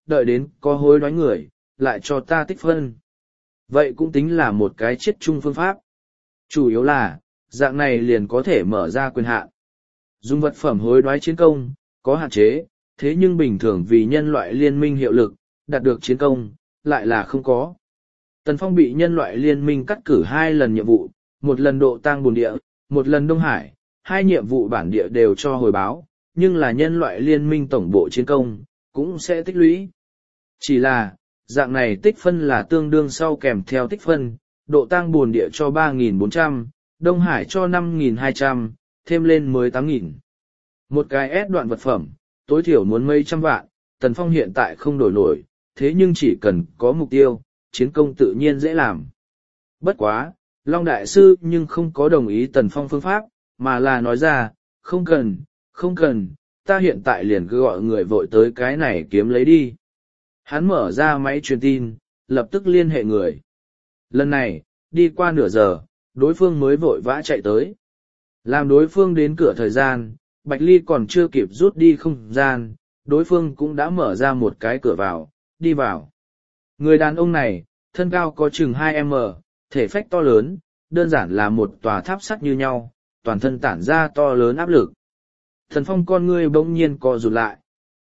đợi đến có hối đoái người, lại cho ta tích phân. Vậy cũng tính là một cái chiết chung phương pháp. Chủ yếu là, dạng này liền có thể mở ra quyền hạn. Dùng vật phẩm hối đoái chiến công, có hạn chế, thế nhưng bình thường vì nhân loại liên minh hiệu lực, đạt được chiến công, lại là không có. Tần Phong bị nhân loại liên minh cắt cử 2 lần nhiệm vụ, một lần độ tang bồn địa, một lần Đông Hải, 2 nhiệm vụ bản địa đều cho hồi báo, nhưng là nhân loại liên minh tổng bộ chiến công, cũng sẽ tích lũy. Chỉ là, dạng này tích phân là tương đương sau kèm theo tích phân, độ tang bồn địa cho 3.400, Đông Hải cho 5.200, thêm lên mới 8.000. Một cái S đoạn vật phẩm, tối thiểu muốn mấy trăm vạn, Tần Phong hiện tại không đổi nổi, thế nhưng chỉ cần có mục tiêu, chiến công tự nhiên dễ làm. Bất quá, Long Đại Sư nhưng không có đồng ý Tần Phong phương pháp, mà là nói ra, không cần, ta hiện tại liền cứ gọi người vội tới cái này kiếm lấy đi. Hắn mở ra máy truyền tin, lập tức liên hệ người. Lần này, đi qua nửa giờ, đối phương mới vội vã chạy tới. Làm đối phương đến cửa thời gian, Bạch Ly còn chưa kịp rút đi không gian, đối phương cũng đã mở ra một cái cửa vào, đi vào. Người đàn ông này, thân cao có chừng 2m, thể phách to lớn, đơn giản là một tòa tháp sắt như nhau, toàn thân tản ra to lớn áp lực. Thần Phong con ngươi bỗng nhiên co rụt lại.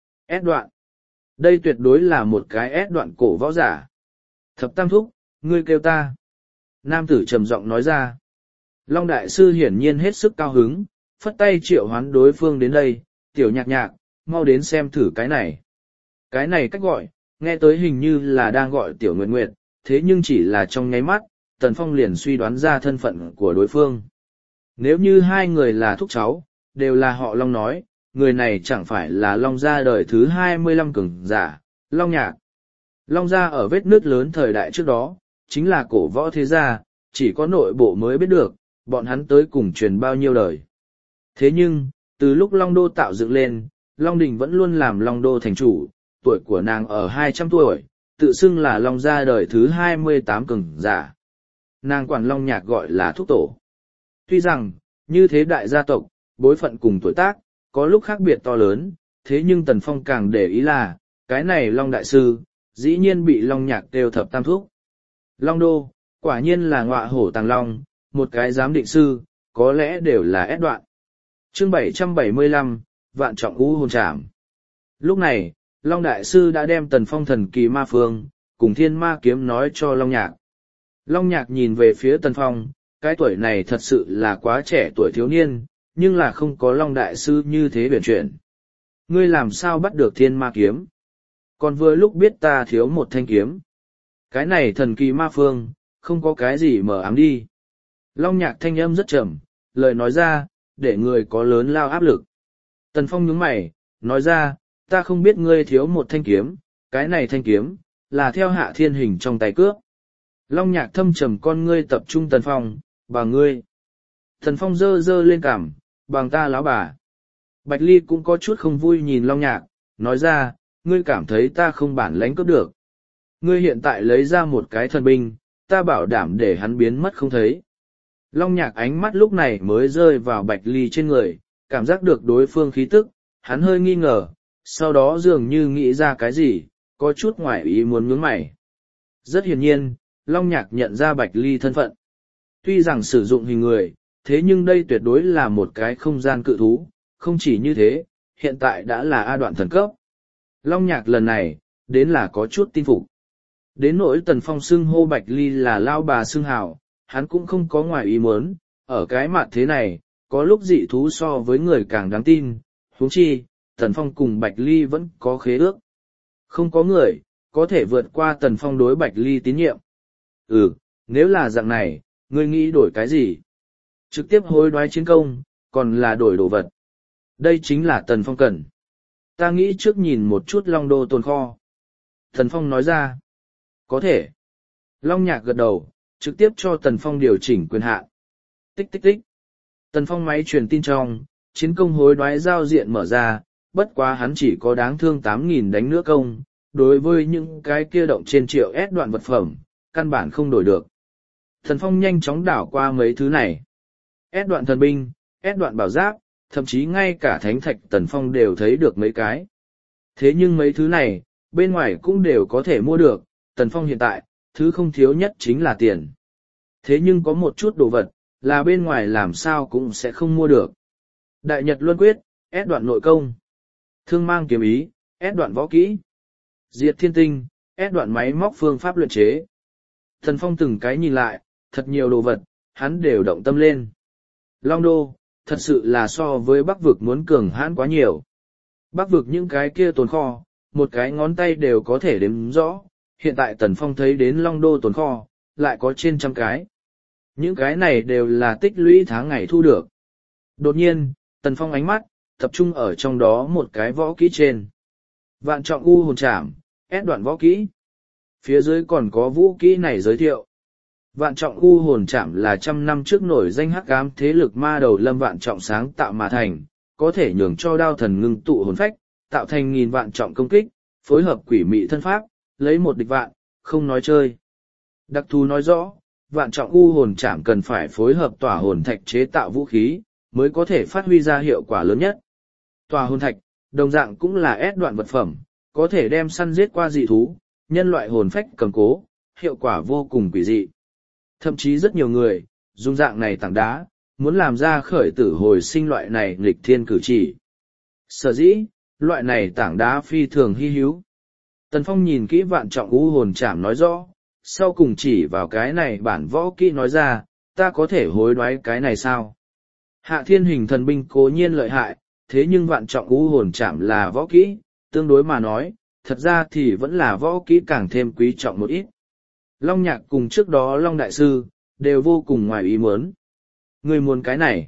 S đoạn. Đây tuyệt đối là một cái S đoạn cổ võ giả. Thập Tam Thúc, ngươi kêu ta. Nam tử trầm giọng nói ra. Long Đại Sư hiển nhiên hết sức cao hứng, phất tay triệu hoán đối phương đến đây, tiểu nhạc nhạc, mau đến xem thử cái này. Cái này cách gọi, nghe tới hình như là đang gọi tiểu nguyệt nguyệt, thế nhưng chỉ là trong nháy mắt, Tần Phong liền suy đoán ra thân phận của đối phương. Nếu như 2 người là thúc cháu, đều là họ Long nói, người này chẳng phải là Long gia đời thứ 25 cường giả, Long Nhạc. Long gia ở vết nứt lớn thời đại trước đó, chính là cổ võ thế gia, chỉ có nội bộ mới biết được, bọn hắn tới cùng truyền bao nhiêu đời. Thế nhưng, từ lúc Long Đô tạo dựng lên, Long Đình vẫn luôn làm Long Đô thành chủ, tuổi của nàng ở 200 tuổi, tự xưng là Long gia đời thứ 28 cường giả. Nàng quản Long Nhạc gọi là thúc tổ. Tuy rằng, như thế đại gia tộc, bối phận cùng tuổi tác, có lúc khác biệt to lớn, thế nhưng Tần Phong càng để ý là, cái này Long Đại Sư, dĩ nhiên bị Long Nhạc đều thập tam thúc. Long Đô, quả nhiên là ngọa hổ tàng long, một cái giám định sư, có lẽ đều là S đoạn. Chương 775, Vạn Trọng Ngũ Hồn Trảm. Lúc này, Long Đại Sư đã đem Tần Phong thần kỳ ma phương, cùng thiên ma kiếm nói cho Long Nhạc. Long Nhạc nhìn về phía Tần Phong, cái tuổi này thật sự là quá trẻ tuổi thiếu niên, nhưng là không có Long Đại Sư như thế huyền chuyển. Ngươi làm sao bắt được thiên ma kiếm? Còn vừa lúc biết ta thiếu một thanh kiếm. Cái này thần kỳ ma phương, không có cái gì mở ám đi. Long Nhạc thanh âm rất trầm, lời nói ra, để người có lớn lao áp lực. Tần Phong nhướng mày, nói ra, ta không biết ngươi thiếu một thanh kiếm, cái này thanh kiếm, là theo Hạ Thiên Hình trong tay cướp. Long Nhạc thâm trầm con ngươi tập trung Tần Phong, bà ngươi. Tần Phong giơ giơ lên cằm, bằng ta láo bà. Bạch Ly cũng có chút không vui nhìn Long Nhạc, nói ra, ngươi cảm thấy ta không bản lãnh cướp được. Ngươi hiện tại lấy ra một cái thần binh, ta bảo đảm để hắn biến mất không thấy. Long Nhạc ánh mắt lúc này mới rơi vào Bạch Ly trên người, cảm giác được đối phương khí tức, hắn hơi nghi ngờ, sau đó dường như nghĩ ra cái gì, có chút ngoài ý muốn nhướng mày. Rất hiển nhiên, Long Nhạc nhận ra Bạch Ly thân phận. Tuy rằng sử dụng hình người, thế nhưng đây tuyệt đối là một cái không gian cự thú, không chỉ như thế, hiện tại đã là A đoạn thần cấp. Long Nhạc lần này, đến là có chút tin phục. Đến nỗi Tần Phong xưng hô Bạch Ly là lao bà xưng hào, hắn cũng không có ngoài ý muốn, ở cái mặt thế này, có lúc dị thú so với người càng đáng tin, huống chi, Tần Phong cùng Bạch Ly vẫn có khế ước. Không có người, có thể vượt qua Tần Phong đối Bạch Ly tín nhiệm. Nếu là dạng này, ngươi nghĩ đổi cái gì? Trực tiếp hối đoái chiến công, còn là đổi đồ vật. Đây chính là Tần Phong cần. Ta nghĩ trước nhìn một chút Long Đô tồn kho. Tần Phong nói ra. Có thể. Long Nhạc gật đầu, trực tiếp cho Tần Phong điều chỉnh quyền hạn. Tích tích tích. Tần Phong máy truyền tin trong, chiến công hối đoái giao diện mở ra, bất quá hắn chỉ có đáng thương 8.000 đánh nữa công, đối với những cái kia động trên triệu S đoạn vật phẩm, căn bản không đổi được. Tần Phong nhanh chóng đảo qua mấy thứ này. S đoạn thần binh, S đoạn bảo giáp, thậm chí ngay cả thánh thạch Tần Phong đều thấy được mấy cái. Thế nhưng mấy thứ này, bên ngoài cũng đều có thể mua được, Tần Phong hiện tại, thứ không thiếu nhất chính là tiền. Thế nhưng có một chút đồ vật, là bên ngoài làm sao cũng sẽ không mua được. Đại Nhật Luân Quyết, ép đoạn nội công. Thương mang kiếm ý, ép đoạn võ kỹ. Diệt thiên tinh, ép đoạn máy móc phương pháp luyện chế. Tần Phong từng cái nhìn lại, thật nhiều đồ vật, hắn đều động tâm lên. Long Đô, thật sự là so với Bắc vực muốn cường hãn quá nhiều. Bắc vực những cái kia tồn kho, một cái ngón tay đều có thể đếm rõ, hiện tại Tần Phong thấy đến Long Đô tồn kho, lại có trên trăm cái. Những cái này đều là tích lũy tháng ngày thu được. Đột nhiên, Tần Phong ánh mắt, tập trung ở trong đó một cái võ kỹ trên. Vạn trọng u hồn trảm, ép đoạn võ kỹ. Phía dưới còn có vũ kỹ này giới thiệu. Vạn trọng u hồn trảm là 100 năm trước nổi danh hắc ám thế lực ma đầu Lâm Vạn Trọng sáng tạo mà thành, có thể nhường cho đao thần ngưng tụ hồn phách, tạo thành nghìn vạn trọng công kích, phối hợp quỷ mị thân pháp, lấy một địch vạn, không nói chơi. Đặc thù nói rõ, vạn trọng u hồn trảm cần phải phối hợp tỏa hồn thạch chế tạo vũ khí, mới có thể phát huy ra hiệu quả lớn nhất. Tỏa hồn thạch, đồng dạng cũng là ép đoạn vật phẩm, có thể đem săn giết qua dị thú, nhân loại hồn phách cầm cố, hiệu quả vô cùng quỷ dị. Thậm chí rất nhiều người, dùng dạng này tảng đá, muốn làm ra khởi tử hồi sinh loại này nghịch thiên cử chỉ. Sở dĩ, loại này tảng đá phi thường hy hữu. Tần Phong nhìn kỹ vạn trọng u hồn trảm nói rõ, sau cùng chỉ vào cái này bản võ kỹ nói ra, ta có thể hối đoái cái này sao? Hạ thiên hình thần binh cố nhiên lợi hại, thế nhưng vạn trọng u hồn trảm là võ kỹ, tương đối mà nói, thật ra thì vẫn là võ kỹ càng thêm quý trọng một ít. Long Nhạc cùng trước đó Long Đại Sư, đều vô cùng ngoài ý muốn. Người muốn cái này?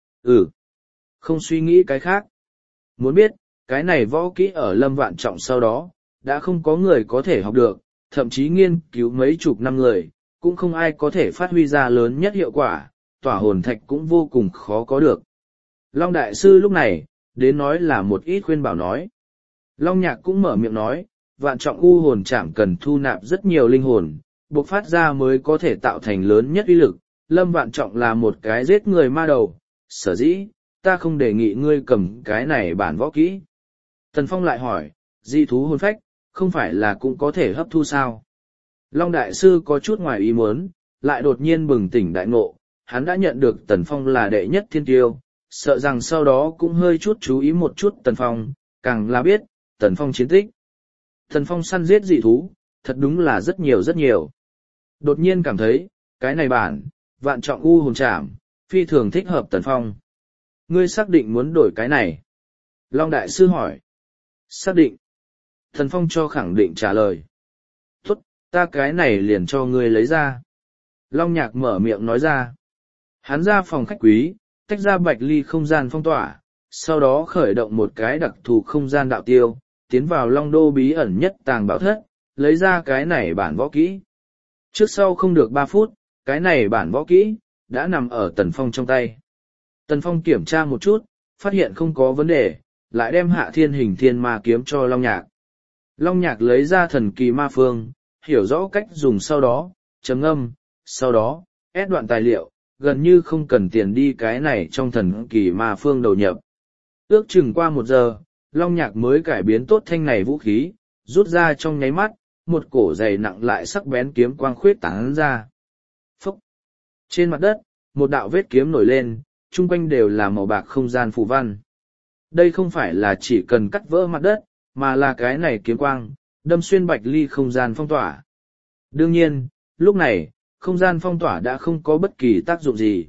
Không suy nghĩ cái khác. Muốn biết, cái này võ kỹ ở Lâm Vạn Trọng sau đó, đã không có người có thể học được, thậm chí nghiên cứu mấy chục năm người, cũng không ai có thể phát huy ra lớn nhất hiệu quả, tỏa hồn thạch cũng vô cùng khó có được. Long Đại Sư lúc này, đến nói là một ít khuyên bảo nói. Long Nhạc cũng mở miệng nói, Vạn Trọng u hồn trảm cần thu nạp rất nhiều linh hồn, bộc phát ra mới có thể tạo thành lớn nhất uy lực. Lâm Vạn Trọng là một cái giết người ma đầu, sở dĩ, ta không đề nghị ngươi cầm cái này bản võ kỹ. Tần Phong lại hỏi, dị thú hồn phách, không phải là cũng có thể hấp thu sao? Long Đại Sư có chút ngoài ý muốn, lại đột nhiên bừng tỉnh đại ngộ, hắn đã nhận được Tần Phong là đệ nhất thiên tiêu, sợ rằng sau đó cũng hơi chút chú ý một chút Tần Phong, càng là biết, Tần Phong chiến tích. Tần Phong săn giết dị thú, thật đúng là rất nhiều rất nhiều. Đột nhiên cảm thấy, cái này bản, Vạn Trọng u hồn trảm, phi thường thích hợp Tần Phong. Ngươi xác định muốn đổi cái này? Long Đại Sư hỏi. Xác định. Tần Phong cho khẳng định trả lời. Tốt, ta cái này liền cho ngươi lấy ra. Long Nhạc mở miệng nói ra. Hắn ra phòng khách quý, tách ra bạch ly không gian phong tỏa, sau đó khởi động một cái đặc thù không gian đạo tiêu, tiến vào Long Đô bí ẩn nhất tàng bảo thất, lấy ra cái này bản võ kỹ. Trước sau không được 3 phút, cái này bản võ kỹ, đã nằm ở Tần Phong trong tay. Tần Phong kiểm tra một chút, phát hiện không có vấn đề, lại đem Hạ Thiên Hình Thiên Ma kiếm cho Long Nhạc. Long Nhạc lấy ra thần kỳ ma phương, hiểu rõ cách dùng sau đó, chấm ngâm, sau đó, ép đoạn tài liệu, gần như không cần tiền đi cái này trong thần kỳ ma phương đầu nhập. Ước chừng qua 1 giờ, Long Nhạc mới cải biến tốt thanh này vũ khí, rút ra trong nháy mắt, một cổ dày nặng lại sắc bén kiếm quang khuyết tán ra. Phúc! Trên mặt đất, một đạo vết kiếm nổi lên, chung quanh đều là màu bạc không gian phù văn. Đây không phải là chỉ cần cắt vỡ mặt đất, mà là cái này kiếm quang, đâm xuyên bạch ly không gian phong tỏa. Đương nhiên, lúc này, không gian phong tỏa đã không có bất kỳ tác dụng gì.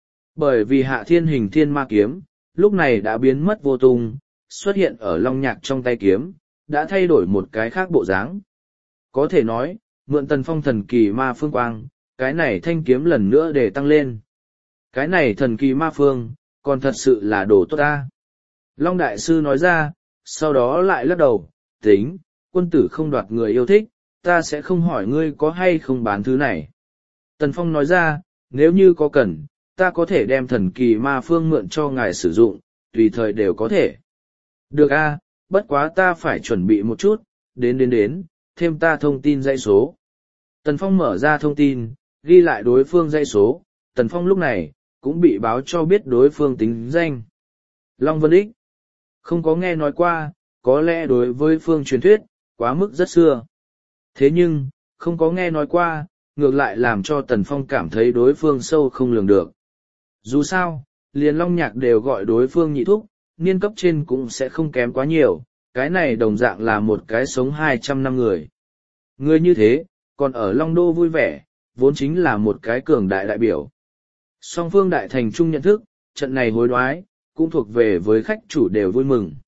Bởi vì Hạ Thiên Hình Thiên Ma kiếm, lúc này đã biến mất vô tung, xuất hiện ở Long Nhạc trong tay kiếm, đã thay đổi một cái khác bộ dáng. Có thể nói, mượn Tần Phong thần kỳ ma phương quang, cái này thanh kiếm lần nữa để tăng lên. Cái này thần kỳ ma phương, còn thật sự là đồ tốt ta. Long Đại Sư nói ra, sau đó lại lắc đầu, tính, quân tử không đoạt người yêu thích, ta sẽ không hỏi ngươi có hay không bán thứ này. Tần Phong nói ra, nếu như có cần, ta có thể đem thần kỳ ma phương mượn cho ngài sử dụng, tùy thời đều có thể. Được a, bất quá ta phải chuẩn bị một chút, đến, thêm ta thông tin dãy số. Tần Phong mở ra thông tin, ghi lại đối phương dãy số, Tần Phong lúc này, cũng bị báo cho biết đối phương tính danh. Long Vân Ích. Không có nghe nói qua, có lẽ đối với phương truyền thuyết, quá mức rất xưa. Thế nhưng, không có nghe nói qua, ngược lại làm cho Tần Phong cảm thấy đối phương sâu không lường được. Dù sao, liền Long Nhạc đều gọi đối phương nhị thúc, niên cấp trên cũng sẽ không kém quá nhiều, cái này đồng dạng là một cái sống 200 năm người. Người như thế, còn ở Long Đô vui vẻ, vốn chính là một cái cường đại đại biểu. Song phương đại thành chung nhận thức, trận này hối đoái, cũng thuộc về với khách chủ đều vui mừng.